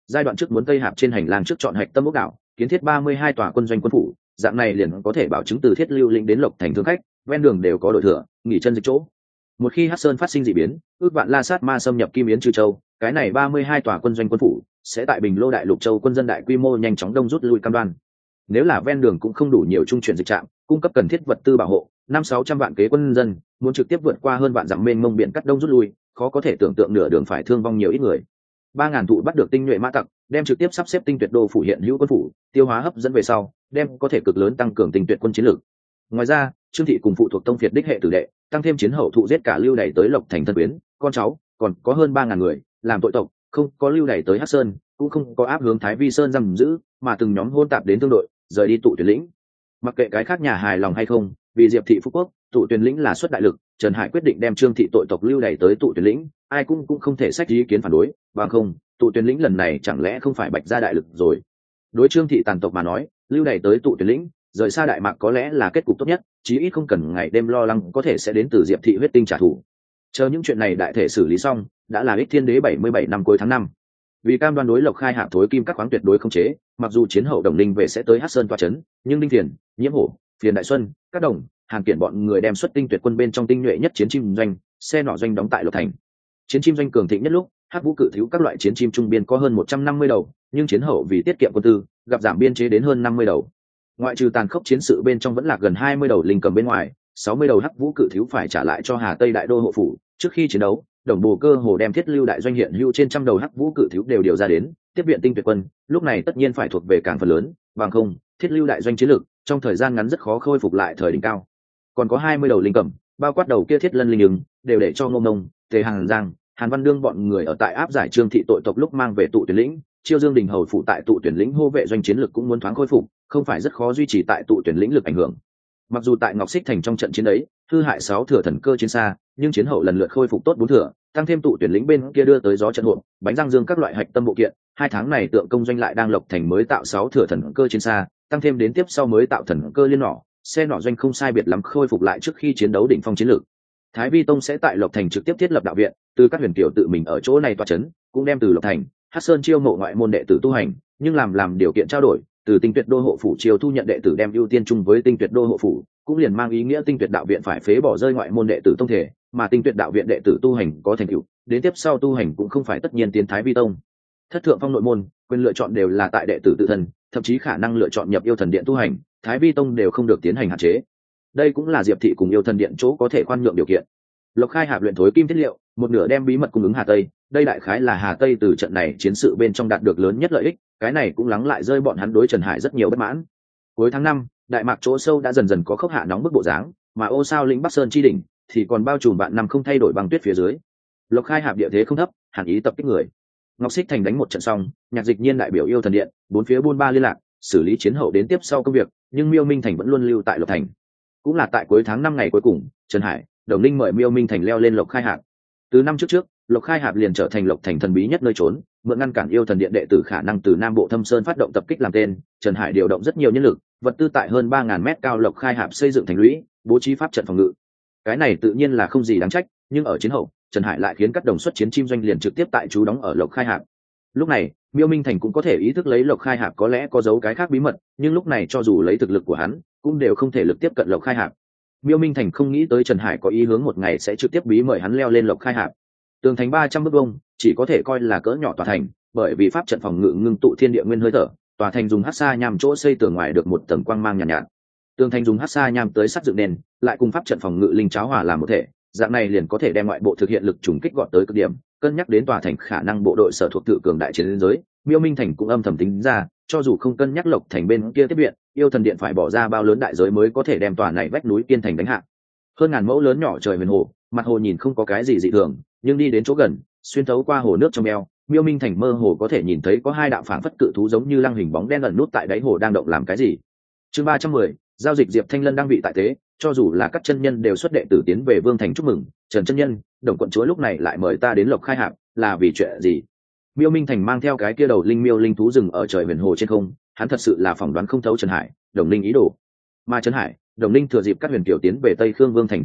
[SPEAKER 1] giai đoạn trước muốn tây hạp trên hành lang trước chọn hạch tâm ốc đảo kiến thiết 32 tòa quân doanh quân phủ, dạng này liền có thể bảo chứng từ Thiết Lưu Lĩnh đến Lộc Thành thương khách ven đường đều có đội thừa nghỉ chân dịch chỗ. Một khi Hắc Sơn phát sinh dị biến, ước vạn La Sát Ma xâm nhập Kim Yến Trư Châu, cái này 32 tòa quân doanh quân phủ sẽ tại Bình Lô Đại Lục Châu quân dân đại quy mô nhanh chóng đông rút lui cam đoan. Nếu là ven đường cũng không đủ nhiều trung chuyển dịch trạm, cung cấp cần thiết vật tư bảo hộ, 500-600 vạn kế quân dân muốn trực tiếp vượt qua hơn vạn dặm mênh mông biển cắt đông rút lui, khó có thể tưởng tượng nửa đường phải thương vong nhiều ít người. 3.000 thụ bắt được tinh nhuệ mã tặc, đem trực tiếp sắp xếp tinh tuyệt đô phủ hiện hữu quân phủ, tiêu hóa hấp dẫn về sau, đem có thể cực lớn tăng cường tinh tuyệt quân chiến lược. Ngoài ra, Trương thị cùng phụ thuộc tông phiệt đích hệ tử đệ, tăng thêm chiến hậu thụ giết cả lưu đày tới Lộc Thành thân quyến, con cháu, còn có hơn 3.000 người làm tội tộc, không có lưu đày tới Hắc Sơn, cũng không có áp hướng Thái Vi Sơn giam giữ, mà từng nhóm hôn tạp đến tương đội, rời đi tụ tuyển lĩnh. Mặc kệ cái khác nhà hài lòng hay không, vì Diệp thị phú quốc, tụ tuyển lĩnh là xuất đại lực, Trần Hải quyết định đem Trương thị tội tộc lưu đày tới tụ tuyển lĩnh, ai cũng không thể sách ý kiến phản đối, bằng không, tụ tuyển lĩnh lần này chẳng lẽ không phải bạch ra đại lực rồi. Đối Trương thị tàn tộc mà nói, lưu đày tới tụ tuyển lĩnh, rời xa đại mạc có lẽ là kết cục tốt nhất, chí ít không cần ngày đêm lo lắng có thể sẽ đến từ Diệp thị huyết tinh trả thù. Chờ những chuyện này đại thể xử lý xong, đã là Ích Thiên Đế 77 năm cuối tháng 5. Vì cam đoan đối Lộc Khai Hạp thối kim các khoáng tuyệt đối không chế, mặc dù chiến hậu Đồng Ninh về sẽ tới Hắc Sơn tọa trấn, nhưng Đinh Thiền, Nhiễm Hổ, Phiền Đại Xuân, các đồng, Hàn Kiện bọn người đem xuất tinh tuyệt quân bên trong tinh nhuệ nhất chiến chim doanh, xe nỏ doanh đóng tại Lộc Thành. Chiến chim doanh cường thịnh nhất lúc, Hắc Vũ cự thiếu các loại chiến chim trung biên có hơn 150 đầu, nhưng chiến hậu vì tiết kiệm quân tư, gặp giảm biên chế đến hơn 50 đầu. Ngoại trừ tàn khốc chiến sự bên trong vẫn là gần 20 đầu linh cầm bên ngoài, 60 đầu Hắc Vũ cự thiếu phải trả lại cho Hà Tây đại đô hộ phủ. Trước khi chiến đấu, Đồng Bồ cơ hồ đem Thiết Lưu đại doanh hiện hữu trên trăm đầu Hắc Vũ cự thiếu đều điều ra đến tiếp viện tinh tuyệt quân, lúc này tất nhiên phải thuộc về cảng phần lớn, bằng không Thiết Lưu đại doanh chiến lược trong thời gian ngắn rất khó khôi phục lại thời đỉnh cao. Còn có 20 đầu linh cầm, bao quát đầu kia Thiết Lân linh ứng, đều để cho Ngô Nông, Tề Hàng Giang, Hàn Văn Đương bọn người ở tại áp giải Trương thị tội tộc lúc mang về tụ tuyển lĩnh, Chiêu Dương Đình hầu phụ tại tụ tuyển lĩnh hô vệ doanh chiến lược cũng muốn thoáng khôi phục, không phải rất khó duy trì tại tụ tuyển lĩnh lực ảnh hưởng. Mặc dù tại Ngọc Xích Thành trong trận chiến ấy, hư hại 6 thừa thần cơ chiến xa, nhưng chiến hậu lần lượt khôi phục tốt 4 thừa, tăng thêm tụ tuyển lĩnh bên kia đưa tới gió trận hộp, bánh răng dương các loại hạch tâm bộ kiện, 2 tháng này tượng công doanh lại đang Lộc Thành mới tạo 6 thừa thần cơ chiến xa, tăng thêm đến tiếp sau mới tạo thần cơ liên nỏ, xe nỏ doanh không sai biệt lắm khôi phục lại trước khi chiến đấu đỉnh phong chiến lược. Thái Vi Tông sẽ tại Lộc Thành trực tiếp thiết lập đạo viện, từ các huyền tiểu tự mình ở chỗ này tọa trấn, cũng đem từ Lộc Thành, Hắc Sơn chiêu mộ ngoại môn đệ tử tu hành, nhưng làm điều kiện trao đổi, từ Tinh Tuyệt đô hộ phủ chiêu thu nhận đệ tử đem ưu tiên chung với Tinh Tuyệt đô hộ phủ, cũng liền mang ý nghĩa Tinh Tuyệt đạo viện phải phế bỏ rơi ngoại môn đệ tử tông thể, mà Tinh Tuyệt đạo viện đệ tử tu hành có thành tựu, đến tiếp sau tu hành cũng không phải tất nhiên tiến Thái Vi Tông. Thất thượng phong nội môn, quyền lựa chọn đều là tại đệ tử tự thân, thậm chí khả năng lựa chọn nhập yêu thần điện tu hành, Thái Vi Tông đều không được tiến hành hạn chế. Đây cũng là Diệp thị cùng yêu thần điện chỗ có thể khoan nhượng điều kiện. Lộc Khai Hạp luyện thối kim thiết liệu, một nửa đem bí mật cung ứng Hà Tây, đây đại khái là Hà Tây từ trận này chiến sự bên trong đạt được lớn nhất lợi ích, cái này cũng lắng lại rơi bọn hắn đối Trần Hải rất nhiều bất mãn. Cuối tháng 5, đại mạc chỗ sâu đã dần dần có khốc hạ nóng bức bộ dáng, mà ô sao lĩnh Bắc Sơn chi đỉnh thì còn bao trùm vạn năm không thay đổi băng tuyết phía dưới. Lộc Khai Hạp địa thế không thấp, hàn ý tập kích người. Ngọc Xích Thành đánh một trận xong, Nhạc Dịch Nhiên đại biểu yêu thần điện, bốn phía buôn ba liên lạc, xử lý chiến hậu đến tiếp sau công việc, nhưng Miêu Minh Thành vẫn luôn lưu tại Lộc Thành. Cũng là tại cuối tháng 5 ngày cuối cùng, Trần Hải, Đồng Ninh mời Miêu Minh Thành leo lên Lộc Khai Hạp. Từ năm trước, Lộc Khai Hạp liền trở thành Lộc Thành thần bí nhất nơi trốn, mượn ngăn cản yêu thần điện đệ tử khả năng từ Nam Bộ Thâm Sơn phát động tập kích làm tên, Trần Hải điều động rất nhiều nhân lực, vật tư tại hơn 3.000 mét cao Lộc Khai Hạp xây dựng thành lũy, bố trí pháp trận phòng ngự. Cái này tự nhiên là không gì đáng trách, nhưng ở chiến hậu, Trần Hải lại khiến các đồng xuất chiến chim doanh liền trực tiếp tại trú đóng ở Lộc Khai Hạp. Lúc này, Miêu Minh Thành cũng có thể ý thức lấy Lộc Khai Hạp có lẽ có giấu cái khác bí mật, nhưng lúc này cho dù lấy thực lực của hắn, cũng đều không thể lực tiếp cận Lộc Khai Hạp. Miêu Minh Thành không nghĩ tới Trần Hải có ý hướng một ngày sẽ trực tiếp bí mời hắn leo lên Lộc Khai Hạp. Tường thành 300 bước vuông, chỉ có thể coi là cỡ nhỏ tòa thành, bởi vì pháp trận phòng ngự ngưng tụ thiên địa nguyên hơi thở, tòa thành dùng hắc sa nham chỗ xây tường ngoài được một tầng quang mang nhàn nhạt. Tường thành dùng hắc sa nham tới sắt dựng nền, lại cùng pháp trận phòng ngự linh cháo hòa làm một thể, dạng này liền có thể đem ngoại bộ thực hiện lực trùng kích gọn tới cực điểm. Cân nhắc đến tòa thành khả năng bộ đội sở thuộc tự cường đại chiến giới, Miêu Minh Thành cũng âm thầm tính ra, cho dù không cân nhắc Lộc Thành bên kia tiếp viện, yêu thần điện phải bỏ ra bao lớn đại giới mới có thể đem tòa này vách núi kiên thành đánh hạ. Hơn ngàn mẫu lớn nhỏ trời huyền hồ, mặt hồ nhìn không có cái gì dị thường, nhưng đi đến chỗ gần, xuyên thấu qua hồ nước trong eo, Miêu Minh Thành mơ hồ có thể nhìn thấy có hai đạo phảng phất cự thú giống như lăng hình bóng đen ẩn nút tại đáy hồ đang động làm cái gì. Chương 310, giao dịch Diệp Thanh Lân đang vị tại thế, cho dù là các chân nhân đều xuất đệ tử tiến về Vương Thành chúc mừng, Trần chân nhân, Đồng quận chúa lúc này lại mời ta đến Lộc Khai Hạp, là vì chuyện gì? Miêu Minh Thành mang theo cái kia đầu linh miêu linh thú rừng ở trời huyền hồ trên không, hắn thật sự là phỏng đoán không thấu Trần Hải, Đồng Ninh ý đồ. Mà Trần Hải, Đồng Ninh thừa dịp các huyền kiều tiến về Tây Khương Vương Thành thời khắc,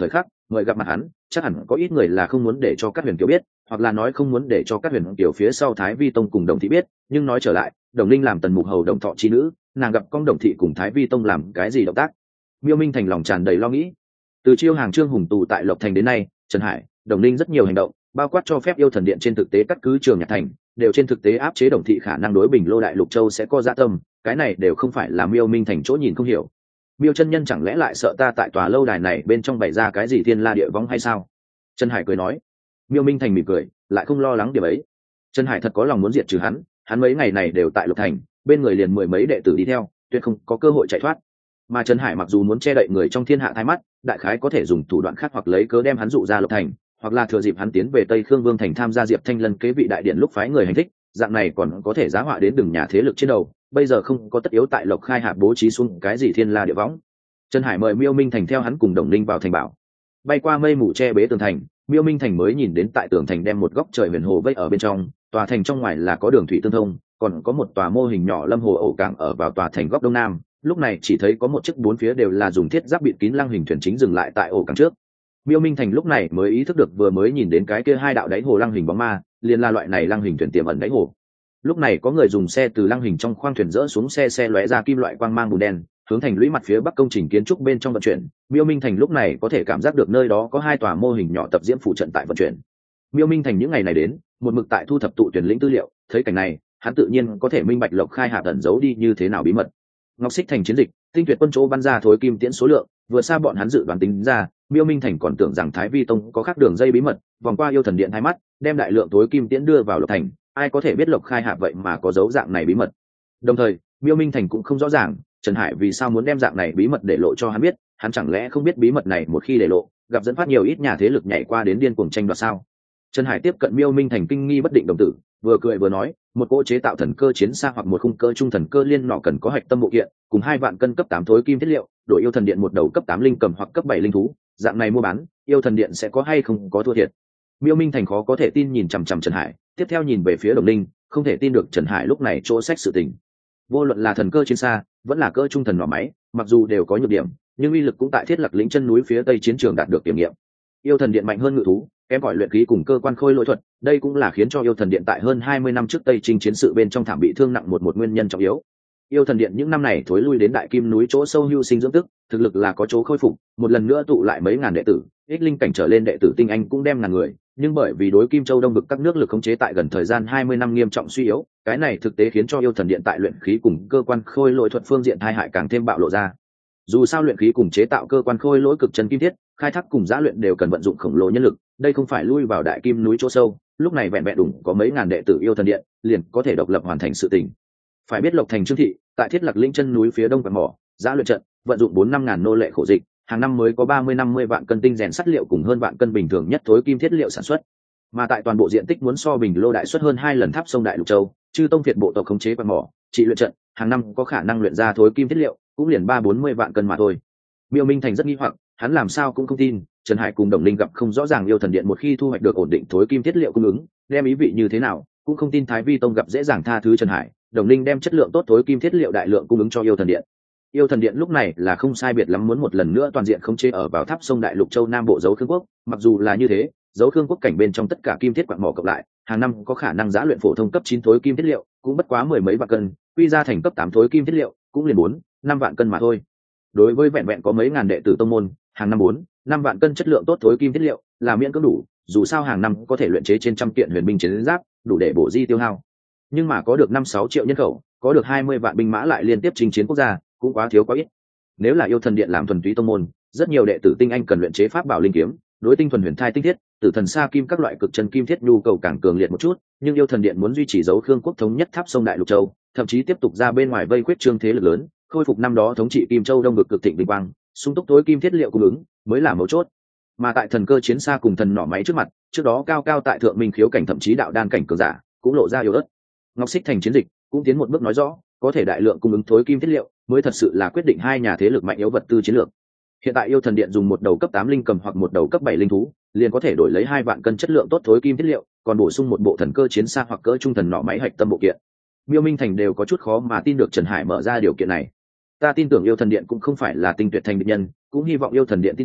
[SPEAKER 1] mời gặp mặt hắn chắc hẳn có ít người là không muốn để cho các huyền kiều biết, hoặc là nói không muốn để cho các huyền kiều phía sau Thái Vi tông cùng Đồng thị biết. Nhưng nói trở lại, Đồng Linh làm Tần Mục Hầu Đồng Thọ chi nữ, nàng gặp con Đồng thị cùng Thái Vi tông làm cái gì động tác? Miêu Minh Thành lòng tràn đầy lo nghĩ. Từ chiêu hàng Trương Hùng tù tại Lộc Thành đến nay, Trần Hải, Đồng Linh rất nhiều hành động, bao quát cho phép Yêu Thần Điện trên thực tế cắt cứ Trường Nhạc Thành, đều trên thực tế áp chế Đồng thị khả năng đối Bình Lô Đại Lục Châu sẽ có dạ tâm, cái này đều không phải là Miêu Minh Thành chỗ nhìn không hiểu. Miêu chân nhân chẳng lẽ lại sợ ta tại tòa lâu đài này bên trong bày ra cái gì thiên la địa võng hay sao? Trần Hải cười nói. Miêu Minh Thành mỉm cười, lại không lo lắng điểm ấy. Trần Hải thật có lòng muốn diệt trừ hắn mấy ngày này đều tại Lộc Thành, bên người liền mười mấy đệ tử đi theo, tuyệt không có cơ hội chạy thoát. Mà Trần Hải mặc dù muốn che đậy người trong thiên hạ thái mắt, đại khái có thể dùng thủ đoạn khác hoặc lấy cớ đem hắn dụ ra Lộc Thành, hoặc là thừa dịp hắn tiến về Tây Khương Vương thành tham gia Diệp Thanh Lân kế vị đại điện lúc phái người hành thích, dạng này còn có thể giá họa đến đường nhà thế lực trên đầu. Bây giờ không có tất yếu tại Lộc Khai hạ bố trí xuống cái gì thiên la địa võng. Trần Hải mời Miêu Minh Thành theo hắn cùng Đồng Linh vào thành bảo. Bay qua mây mù che bế tường thành, Miêu Minh Thành mới nhìn đến tại tường thành đem một góc trời huyền hồ vây ở bên trong, tòa thành trong ngoài là có đường thủy tương thông, còn có một tòa mô hình nhỏ lâm hồ ổ cảng ở vào tòa thành góc đông nam. Lúc này chỉ thấy có một chiếc bốn phía đều là dùng thiết giáp bịt kín lăng hình thuyền chính dừng lại tại ổ cảng trước. Miêu Minh Thành lúc này mới ý thức được vừa mới nhìn đến cái kia hai đạo đáy hồ lăng hình bóng ma, liền là loại này lăng hình thuyền tiềm ẩn đáy hồ. Lúc này có người dùng xe từ lăng hình trong khoang thuyền dỡ xuống xe lóe ra kim loại quang mang bùn đen, hướng thành lũy mặt phía bắc công trình kiến trúc bên trong vận chuyển. Miêu Minh Thành lúc này có thể cảm giác được nơi đó có hai tòa mô hình nhỏ tập diễm phụ trận tại vận chuyển. Miêu Minh Thành những ngày này đến một mực tại thu thập tụ tuyển lĩnh tư liệu, thấy cảnh này hắn tự nhiên có thể minh bạch Lộc Khai hạ ẩn giấu đi như thế nào bí mật. Ngọc Xích Thành chiến dịch, tinh tuyệt quân chỗ bắn ra thối kim tiễn số lượng vừa xa bọn hắn dự đoán tính ra. Miêu Minh Thành còn tưởng rằng Thái Vi tông có khác đường dây bí mật, vòng qua Yêu Thần Điện hai mắt, đem đại lượng thối kim tiễn đưa vào Lộc Thành. Ai có thể biết Lộc Khai hạ vậy mà có dấu dạng này bí mật. Đồng thời Miêu Minh Thành cũng không rõ ràng Trần Hải vì sao muốn đem dạng này bí mật để lộ cho hắn biết. Hắn chẳng lẽ không biết bí mật này một khi để lộ gặp dẫn phát nhiều ít nhà thế lực nhảy qua đến điên cuồng tranh đoạt sao? Trần Hải tiếp cận Miêu Minh Thành kinh nghi bất định đồng tử, vừa cười vừa nói, một cỗ chế tạo thần cơ chiến xa hoặc một khung cơ trung thần cơ liên nọ cần có hạch tâm bộ kiện, cùng 2 vạn cân cấp 8 thối kim thiết liệu, đổi Yêu Thần Điện một đầu cấp 8 linh cầm hoặc cấp 7 linh thú, dạng này mua bán, Yêu Thần Điện sẽ có hay không có thua thiệt. Miêu Minh Thành khó có thể tin nhìn chằm chằm Trần Hải, tiếp theo nhìn về phía Đồng Linh, không thể tin được Trần Hải lúc này chỗ sách sự tình. Vô luận là thần cơ chiến xa, vẫn là cơ trung thần nỏ máy, mặc dù đều có nhược điểm, nhưng uy lực cũng tại Thiết Lạc lĩnh chân núi phía tây chiến trường đạt được kiểm nghiệm. Yêu Thần Điện mạnh hơn ngự thú, kém cỏi luyện khí cùng cơ quan khôi lỗi thuật, đây cũng là khiến cho Yêu Thần Điện tại hơn 20 năm trước Tây Trinh chiến sự bên trong thảm bị thương nặng một nguyên nhân trọng yếu. Yêu Thần Điện những năm này thối lui đến Đại Kim núi chỗ sâu hưu sinh dưỡng tức, thực lực là có chỗ khôi phục, một lần nữa tụ lại mấy ngàn đệ tử, ích linh cảnh trở lên đệ tử tinh anh cũng đem ngàn người, nhưng bởi vì đối Kim Châu Đông vực các nước lực khống chế tại gần thời gian 20 năm nghiêm trọng suy yếu, cái này thực tế khiến cho Yêu Thần Điện tại luyện khí cùng cơ quan khôi lỗi thuật phương diện tai hại càng thêm bạo lộ ra. Dù sao luyện khí cùng chế tạo cơ quan khôi lỗi cực chân kim thiết, khai thác cùng giã luyện đều cần vận dụng khổng lồ nhân lực, đây không phải lui vào Đại Kim núi chỗ sâu, lúc này vẹn vẹn đủ có mấy ngàn đệ tử Yêu Thần Điện, liền có thể độc lập hoàn thành sự tình. Phải biết Lộc Thành Trương thị, tại Thiết Lạc lĩnh chân núi phía đông quặng mỏ, giã luyện trận, vận dụng 4-5 ngàn nô lệ khổ dịch, hàng năm mới có 30-50 vạn cân tinh rèn sắt liệu cùng hơn vạn cân bình thường nhất thối kim thiết liệu sản xuất. Mà tại toàn bộ diện tích muốn so Bình Lô đại suất hơn 2 lần Tháp sông Đại Lục Châu, Chư Tông Việt bộ tộc khống chế quặng mỏ, trị luyện trận, hàng năm có khả năng luyện ra thối kim thiết liệu, cũng liền 30-40 vạn cân mà thôi. Miêu Minh Thành rất nghi hoặc, hắn làm sao cũng không tin, Trần Hải cùng Đồng Linh gặp không rõ ràng Yêu Thần Điện một khi thu hoạch được ổn định thối kim thiết liệu cung ứng, đem ý vị như thế nào, cũng không tin Thái Vi tông gặp dễ dàng tha thứ Trần Hải, Đồng Linh đem chất lượng tốt thối kim thiết liệu đại lượng cung ứng cho Yêu Thần Điện. Yêu Thần Điện lúc này là không sai biệt lắm muốn một lần nữa toàn diện khống chế ở vào Tháp sông Đại Lục Châu Nam bộ dấu Khương quốc, mặc dù là như thế, dấu Khương quốc cảnh bên trong tất cả kim thiết quặng mỏ cộng lại, hàng năm có khả năng giá luyện phổ thông cấp 9 thối kim thiết liệu, cũng bất quá mười mấy vạn cân, quy ra thành cấp 8 thối kim thiết liệu, cũng liền 4-5 vạn cân mà thôi. Đối với vẹn vẹn có mấy ngàn đệ tử tông môn, hàng năm 4-5 vạn cân chất lượng tốt thối kim thiết liệu là miễn cưỡng đủ, dù sao hàng năm có thể luyện chế trên trăm kiện huyền binh chiến giáp, đủ để bổ di tiêu hao. Nhưng mà có được 5-6 triệu nhân khẩu, có được 20 vạn binh mã lại liên tiếp chinh chiến quốc gia, cũng quá thiếu quá ít. Nếu là Yêu Thần Điện làm thuần túy tông môn, rất nhiều đệ tử tinh anh cần luyện chế pháp bảo linh kiếm, đối tinh thuần huyền thai tinh thiết, tử thần sa kim các loại cực chân kim thiết nhu cầu càng cường liệt một chút, nhưng Yêu Thần Điện muốn duy trì dấu Khương quốc thống nhất Tháp sông Đại Lục Châu, thậm chí tiếp tục ra bên ngoài vây quét trương thế lực lớn, khôi phục năm đó thống trị Kim Châu Đông vực cực thịnh vinh quang, sung túc tối kim thiết liệu cung ứng mới là mấu chốt. Mà tại thần cơ chiến xa cùng thần nỏ máy trước mặt, trước đó cao cao tại thượng minh khiếu cảnh thậm chí đạo đan cảnh cường giả cũng lộ ra yếu ớt. Ngọc Xích Thành chiến dịch cũng tiến một bước nói rõ, có thể đại lượng cung ứng thối kim thiết liệu mới thật sự là quyết định hai nhà thế lực mạnh yếu vật tư chiến lược. Hiện tại Yêu Thần Điện dùng một đầu cấp 8 linh cầm hoặc một đầu cấp 7 linh thú, liền có thể đổi lấy 2 vạn cân chất lượng tốt thối kim thiết liệu, còn bổ sung một bộ thần cơ chiến xa hoặc cỡ trung thần nỏ máy hạch tâm bộ kiện. Miêu Minh Thành đều có chút khó mà tin được Trần Hải mở ra điều kiện này. Ta tin tưởng Yêu Thần Điện cũng không phải là tinh tuyệt thành địch nhân, cũng hy vọng Yêu Thần Điện tin tưởng,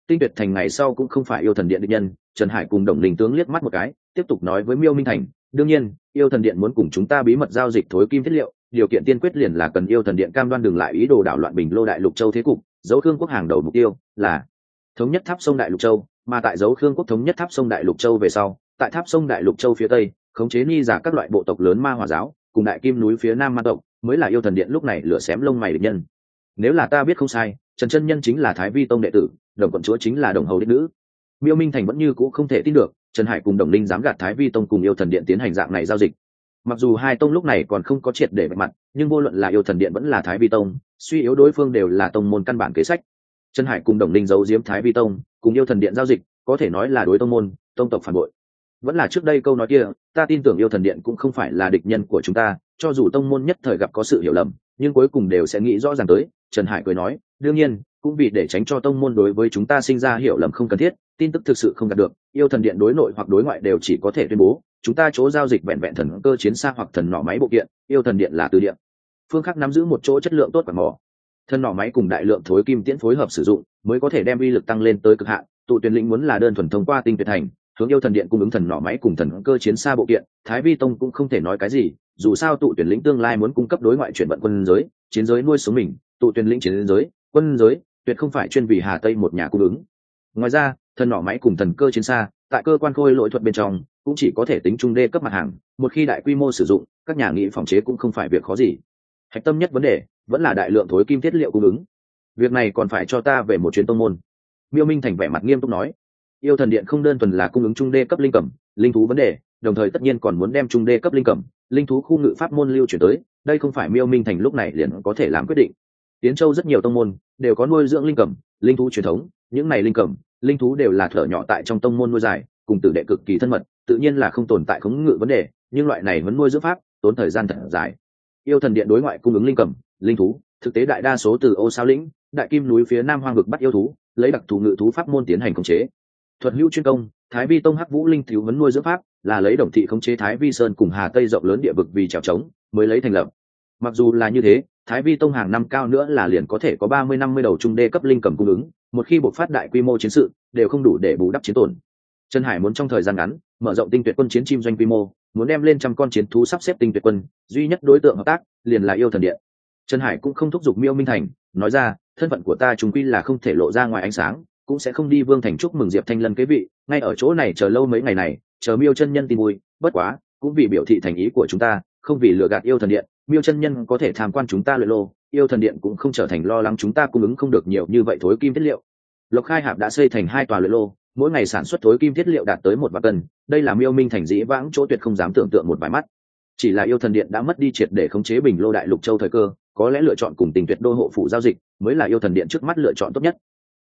[SPEAKER 1] Tinh Tuyệt Thành ngày sau cũng không phải yêu thần điện địch nhân. Trần Hải cùng Đồng Linh tướng liếc mắt một cái, tiếp tục nói với Miêu Minh Thành, đương nhiên yêu thần điện muốn cùng chúng ta bí mật giao dịch thối kim thiết liệu, điều kiện tiên quyết liền là cần yêu thần điện cam đoan đừng lại ý đồ đảo loạn Bình Lô Đại Lục Châu thế cục. Dấu Khương quốc hàng đầu mục tiêu là thống nhất Tháp Sông Đại Lục Châu, mà tại dấu Khương quốc thống nhất Tháp Sông Đại Lục Châu về sau, tại Tháp Sông Đại Lục Châu phía tây khống chế ni giả các loại bộ tộc lớn ma hỏa giáo cùng Đại Kim núi phía nam ma tộc, mới là yêu thần điện lúc này lửa xém lông mày địch nhân. Nếu là ta biết không sai, Trần chân nhân chính là Thái Vi tông đệ tử, Đồng quận chúa chính là Đồng hầu đích nữ. Miêu Minh Thành vẫn như cũ không thể tin được Trần Hải cùng Đồng Linh dám gạt Thái Vi tông cùng yêu thần điện tiến hành dạng này giao dịch. Mặc dù hai tông lúc này còn không có triệt để vạch mặt, nhưng vô luận là yêu thần điện vẫn là Thái Vi tông, suy yếu đối phương đều là tông môn căn bản kế sách. Trần Hải cùng Đồng Linh giấu giếm Thái Vi tông cùng yêu thần điện giao dịch, có thể nói là đối tông môn tông tộc phản bội. Vẫn là trước đây câu nói kia, ta tin tưởng yêu thần điện cũng không phải là địch nhân của chúng ta, cho dù tông môn nhất thời gặp có sự hiểu lầm, nhưng cuối cùng đều sẽ nghĩ rõ ràng tới. Trần Hải cười nói, đương nhiên cũng vì để tránh cho tông môn đối với chúng ta sinh ra hiểu lầm không cần thiết, tin tức thực sự không đạt được, yêu thần điện đối nội hoặc đối ngoại đều chỉ có thể tuyên bố chúng ta chỗ giao dịch vẹn vẹn thần cơ chiến xa hoặc thần nỏ máy bộ kiện, yêu thần điện là từ điện phương khác nắm giữ một chỗ chất lượng tốt và mỏ thần nỏ máy cùng đại lượng thối kim tiễn phối hợp sử dụng mới có thể đem uy lực tăng lên tới cực hạn. Tụ Tuyển lĩnh muốn là đơn thuần thông qua Tinh Tuyệt Thành hướng yêu thần điện cung ứng thần nỏ máy cùng thần cơ chiến xa bộ kiện, Thái Vi tông cũng không thể nói cái gì, dù sao Tụ Tuyển lĩnh tương lai muốn cung cấp đối ngoại chuyển vận quân giới chiến giới nuôi sống mình, Tụ Tuyển lĩnh chiến giới quân giới tuyệt không phải chuyên vì Hà Tây một nhà cung ứng. Ngoài ra thần nỏ máy cùng thần cơ chiến xa tại cơ quan khôi lỗi thuật bên trong cũng chỉ có thể tính trung đê cấp mặt hàng, một khi đại quy mô sử dụng, các nhà nghĩ phòng chế cũng không phải việc khó gì. Hạch tâm nhất vấn đề vẫn là đại lượng thối kim thiết liệu cung ứng, việc này còn phải cho ta về một chuyến tông môn. Miêu Minh Thành vẻ mặt nghiêm túc nói, yêu thần điện không đơn thuần là cung ứng trung đê cấp linh cẩm linh thú vấn đề, đồng thời tất nhiên còn muốn đem trung đê cấp linh cẩm linh thú khu ngự pháp môn lưu chuyển tới, đây không phải Miêu Minh Thành lúc này liền có thể làm quyết định. Tiến Châu rất nhiều tông môn đều có nuôi dưỡng linh cẩm linh thú truyền thống, những này linh cẩm linh thú đều là thở nhỏ tại trong tông môn nuôi dài, cùng tử đệ cực kỳ thân mật, tự nhiên là không tồn tại khống ngự vấn đề, nhưng loại này vẫn nuôi dưỡng pháp tốn thời gian thật dài. Yêu thần điện đối ngoại cung ứng linh cẩm linh thú, thực tế đại đa số từ Ô Sao lĩnh Đại Kim núi phía nam hoang vực bắt yêu thú, lấy đặc thù ngự thú pháp môn tiến hành khống chế. Thuật hữu chuyên công, Thái Vi tông Hắc Vũ linh thiếu vấn nuôi dưỡng pháp là lấy Đồng thị khống chế Thái Vi sơn cùng Hà Tây rộng lớn địa vực vì trèo trống mới lấy thành lập. Mặc dù là như thế, Thái Vi tông hàng năm cao nữa là liền có thể có 30-50 đầu trung đê cấp linh cẩm cung ứng, một khi bộc phát đại quy mô chiến sự đều không đủ để bù đắp chiến tổn. Trần Hải muốn trong thời gian ngắn mở rộng Tinh Tuyệt quân chiến chim doanh quy mô, muốn đem lên trăm con chiến thú sắp xếp Tinh Tuyệt quân, duy nhất đối tượng hợp tác liền là yêu thần điện. Trần Hải cũng không thúc giục Miêu Minh Thành, nói ra, thân phận của ta chúng quy là không thể lộ ra ngoài ánh sáng, cũng sẽ không đi Vương thành chúc mừng Diệp Thanh Lân kế vị, ngay ở chỗ này chờ lâu mấy ngày này, chờ Miêu chân nhân tin vui, bất quá, cũng vì biểu thị thành ý của chúng ta, không vì lừa gạt yêu thần điện, Miêu chân nhân có thể tham quan chúng ta luyện lô, yêu thần điện cũng không trở thành lo lắng chúng ta cung ứng không được nhiều như vậy thối kim thiết liệu. Lộc Khai Hạp đã xây thành 2 tòa luyện lô, mỗi ngày sản xuất thối kim thiết liệu đạt tới 1 vạn cân, đây là Miêu Minh Thành dĩ vãng chỗ tuyệt không dám tưởng tượng một vài mắt. Chỉ là yêu thần điện đã mất đi triệt để khống chế Bình Lô Đại Lục Châu thời cơ, có lẽ lựa chọn cùng Tình Tuyệt đô hộ phủ giao dịch mới là yêu thần điện trước mắt lựa chọn tốt nhất.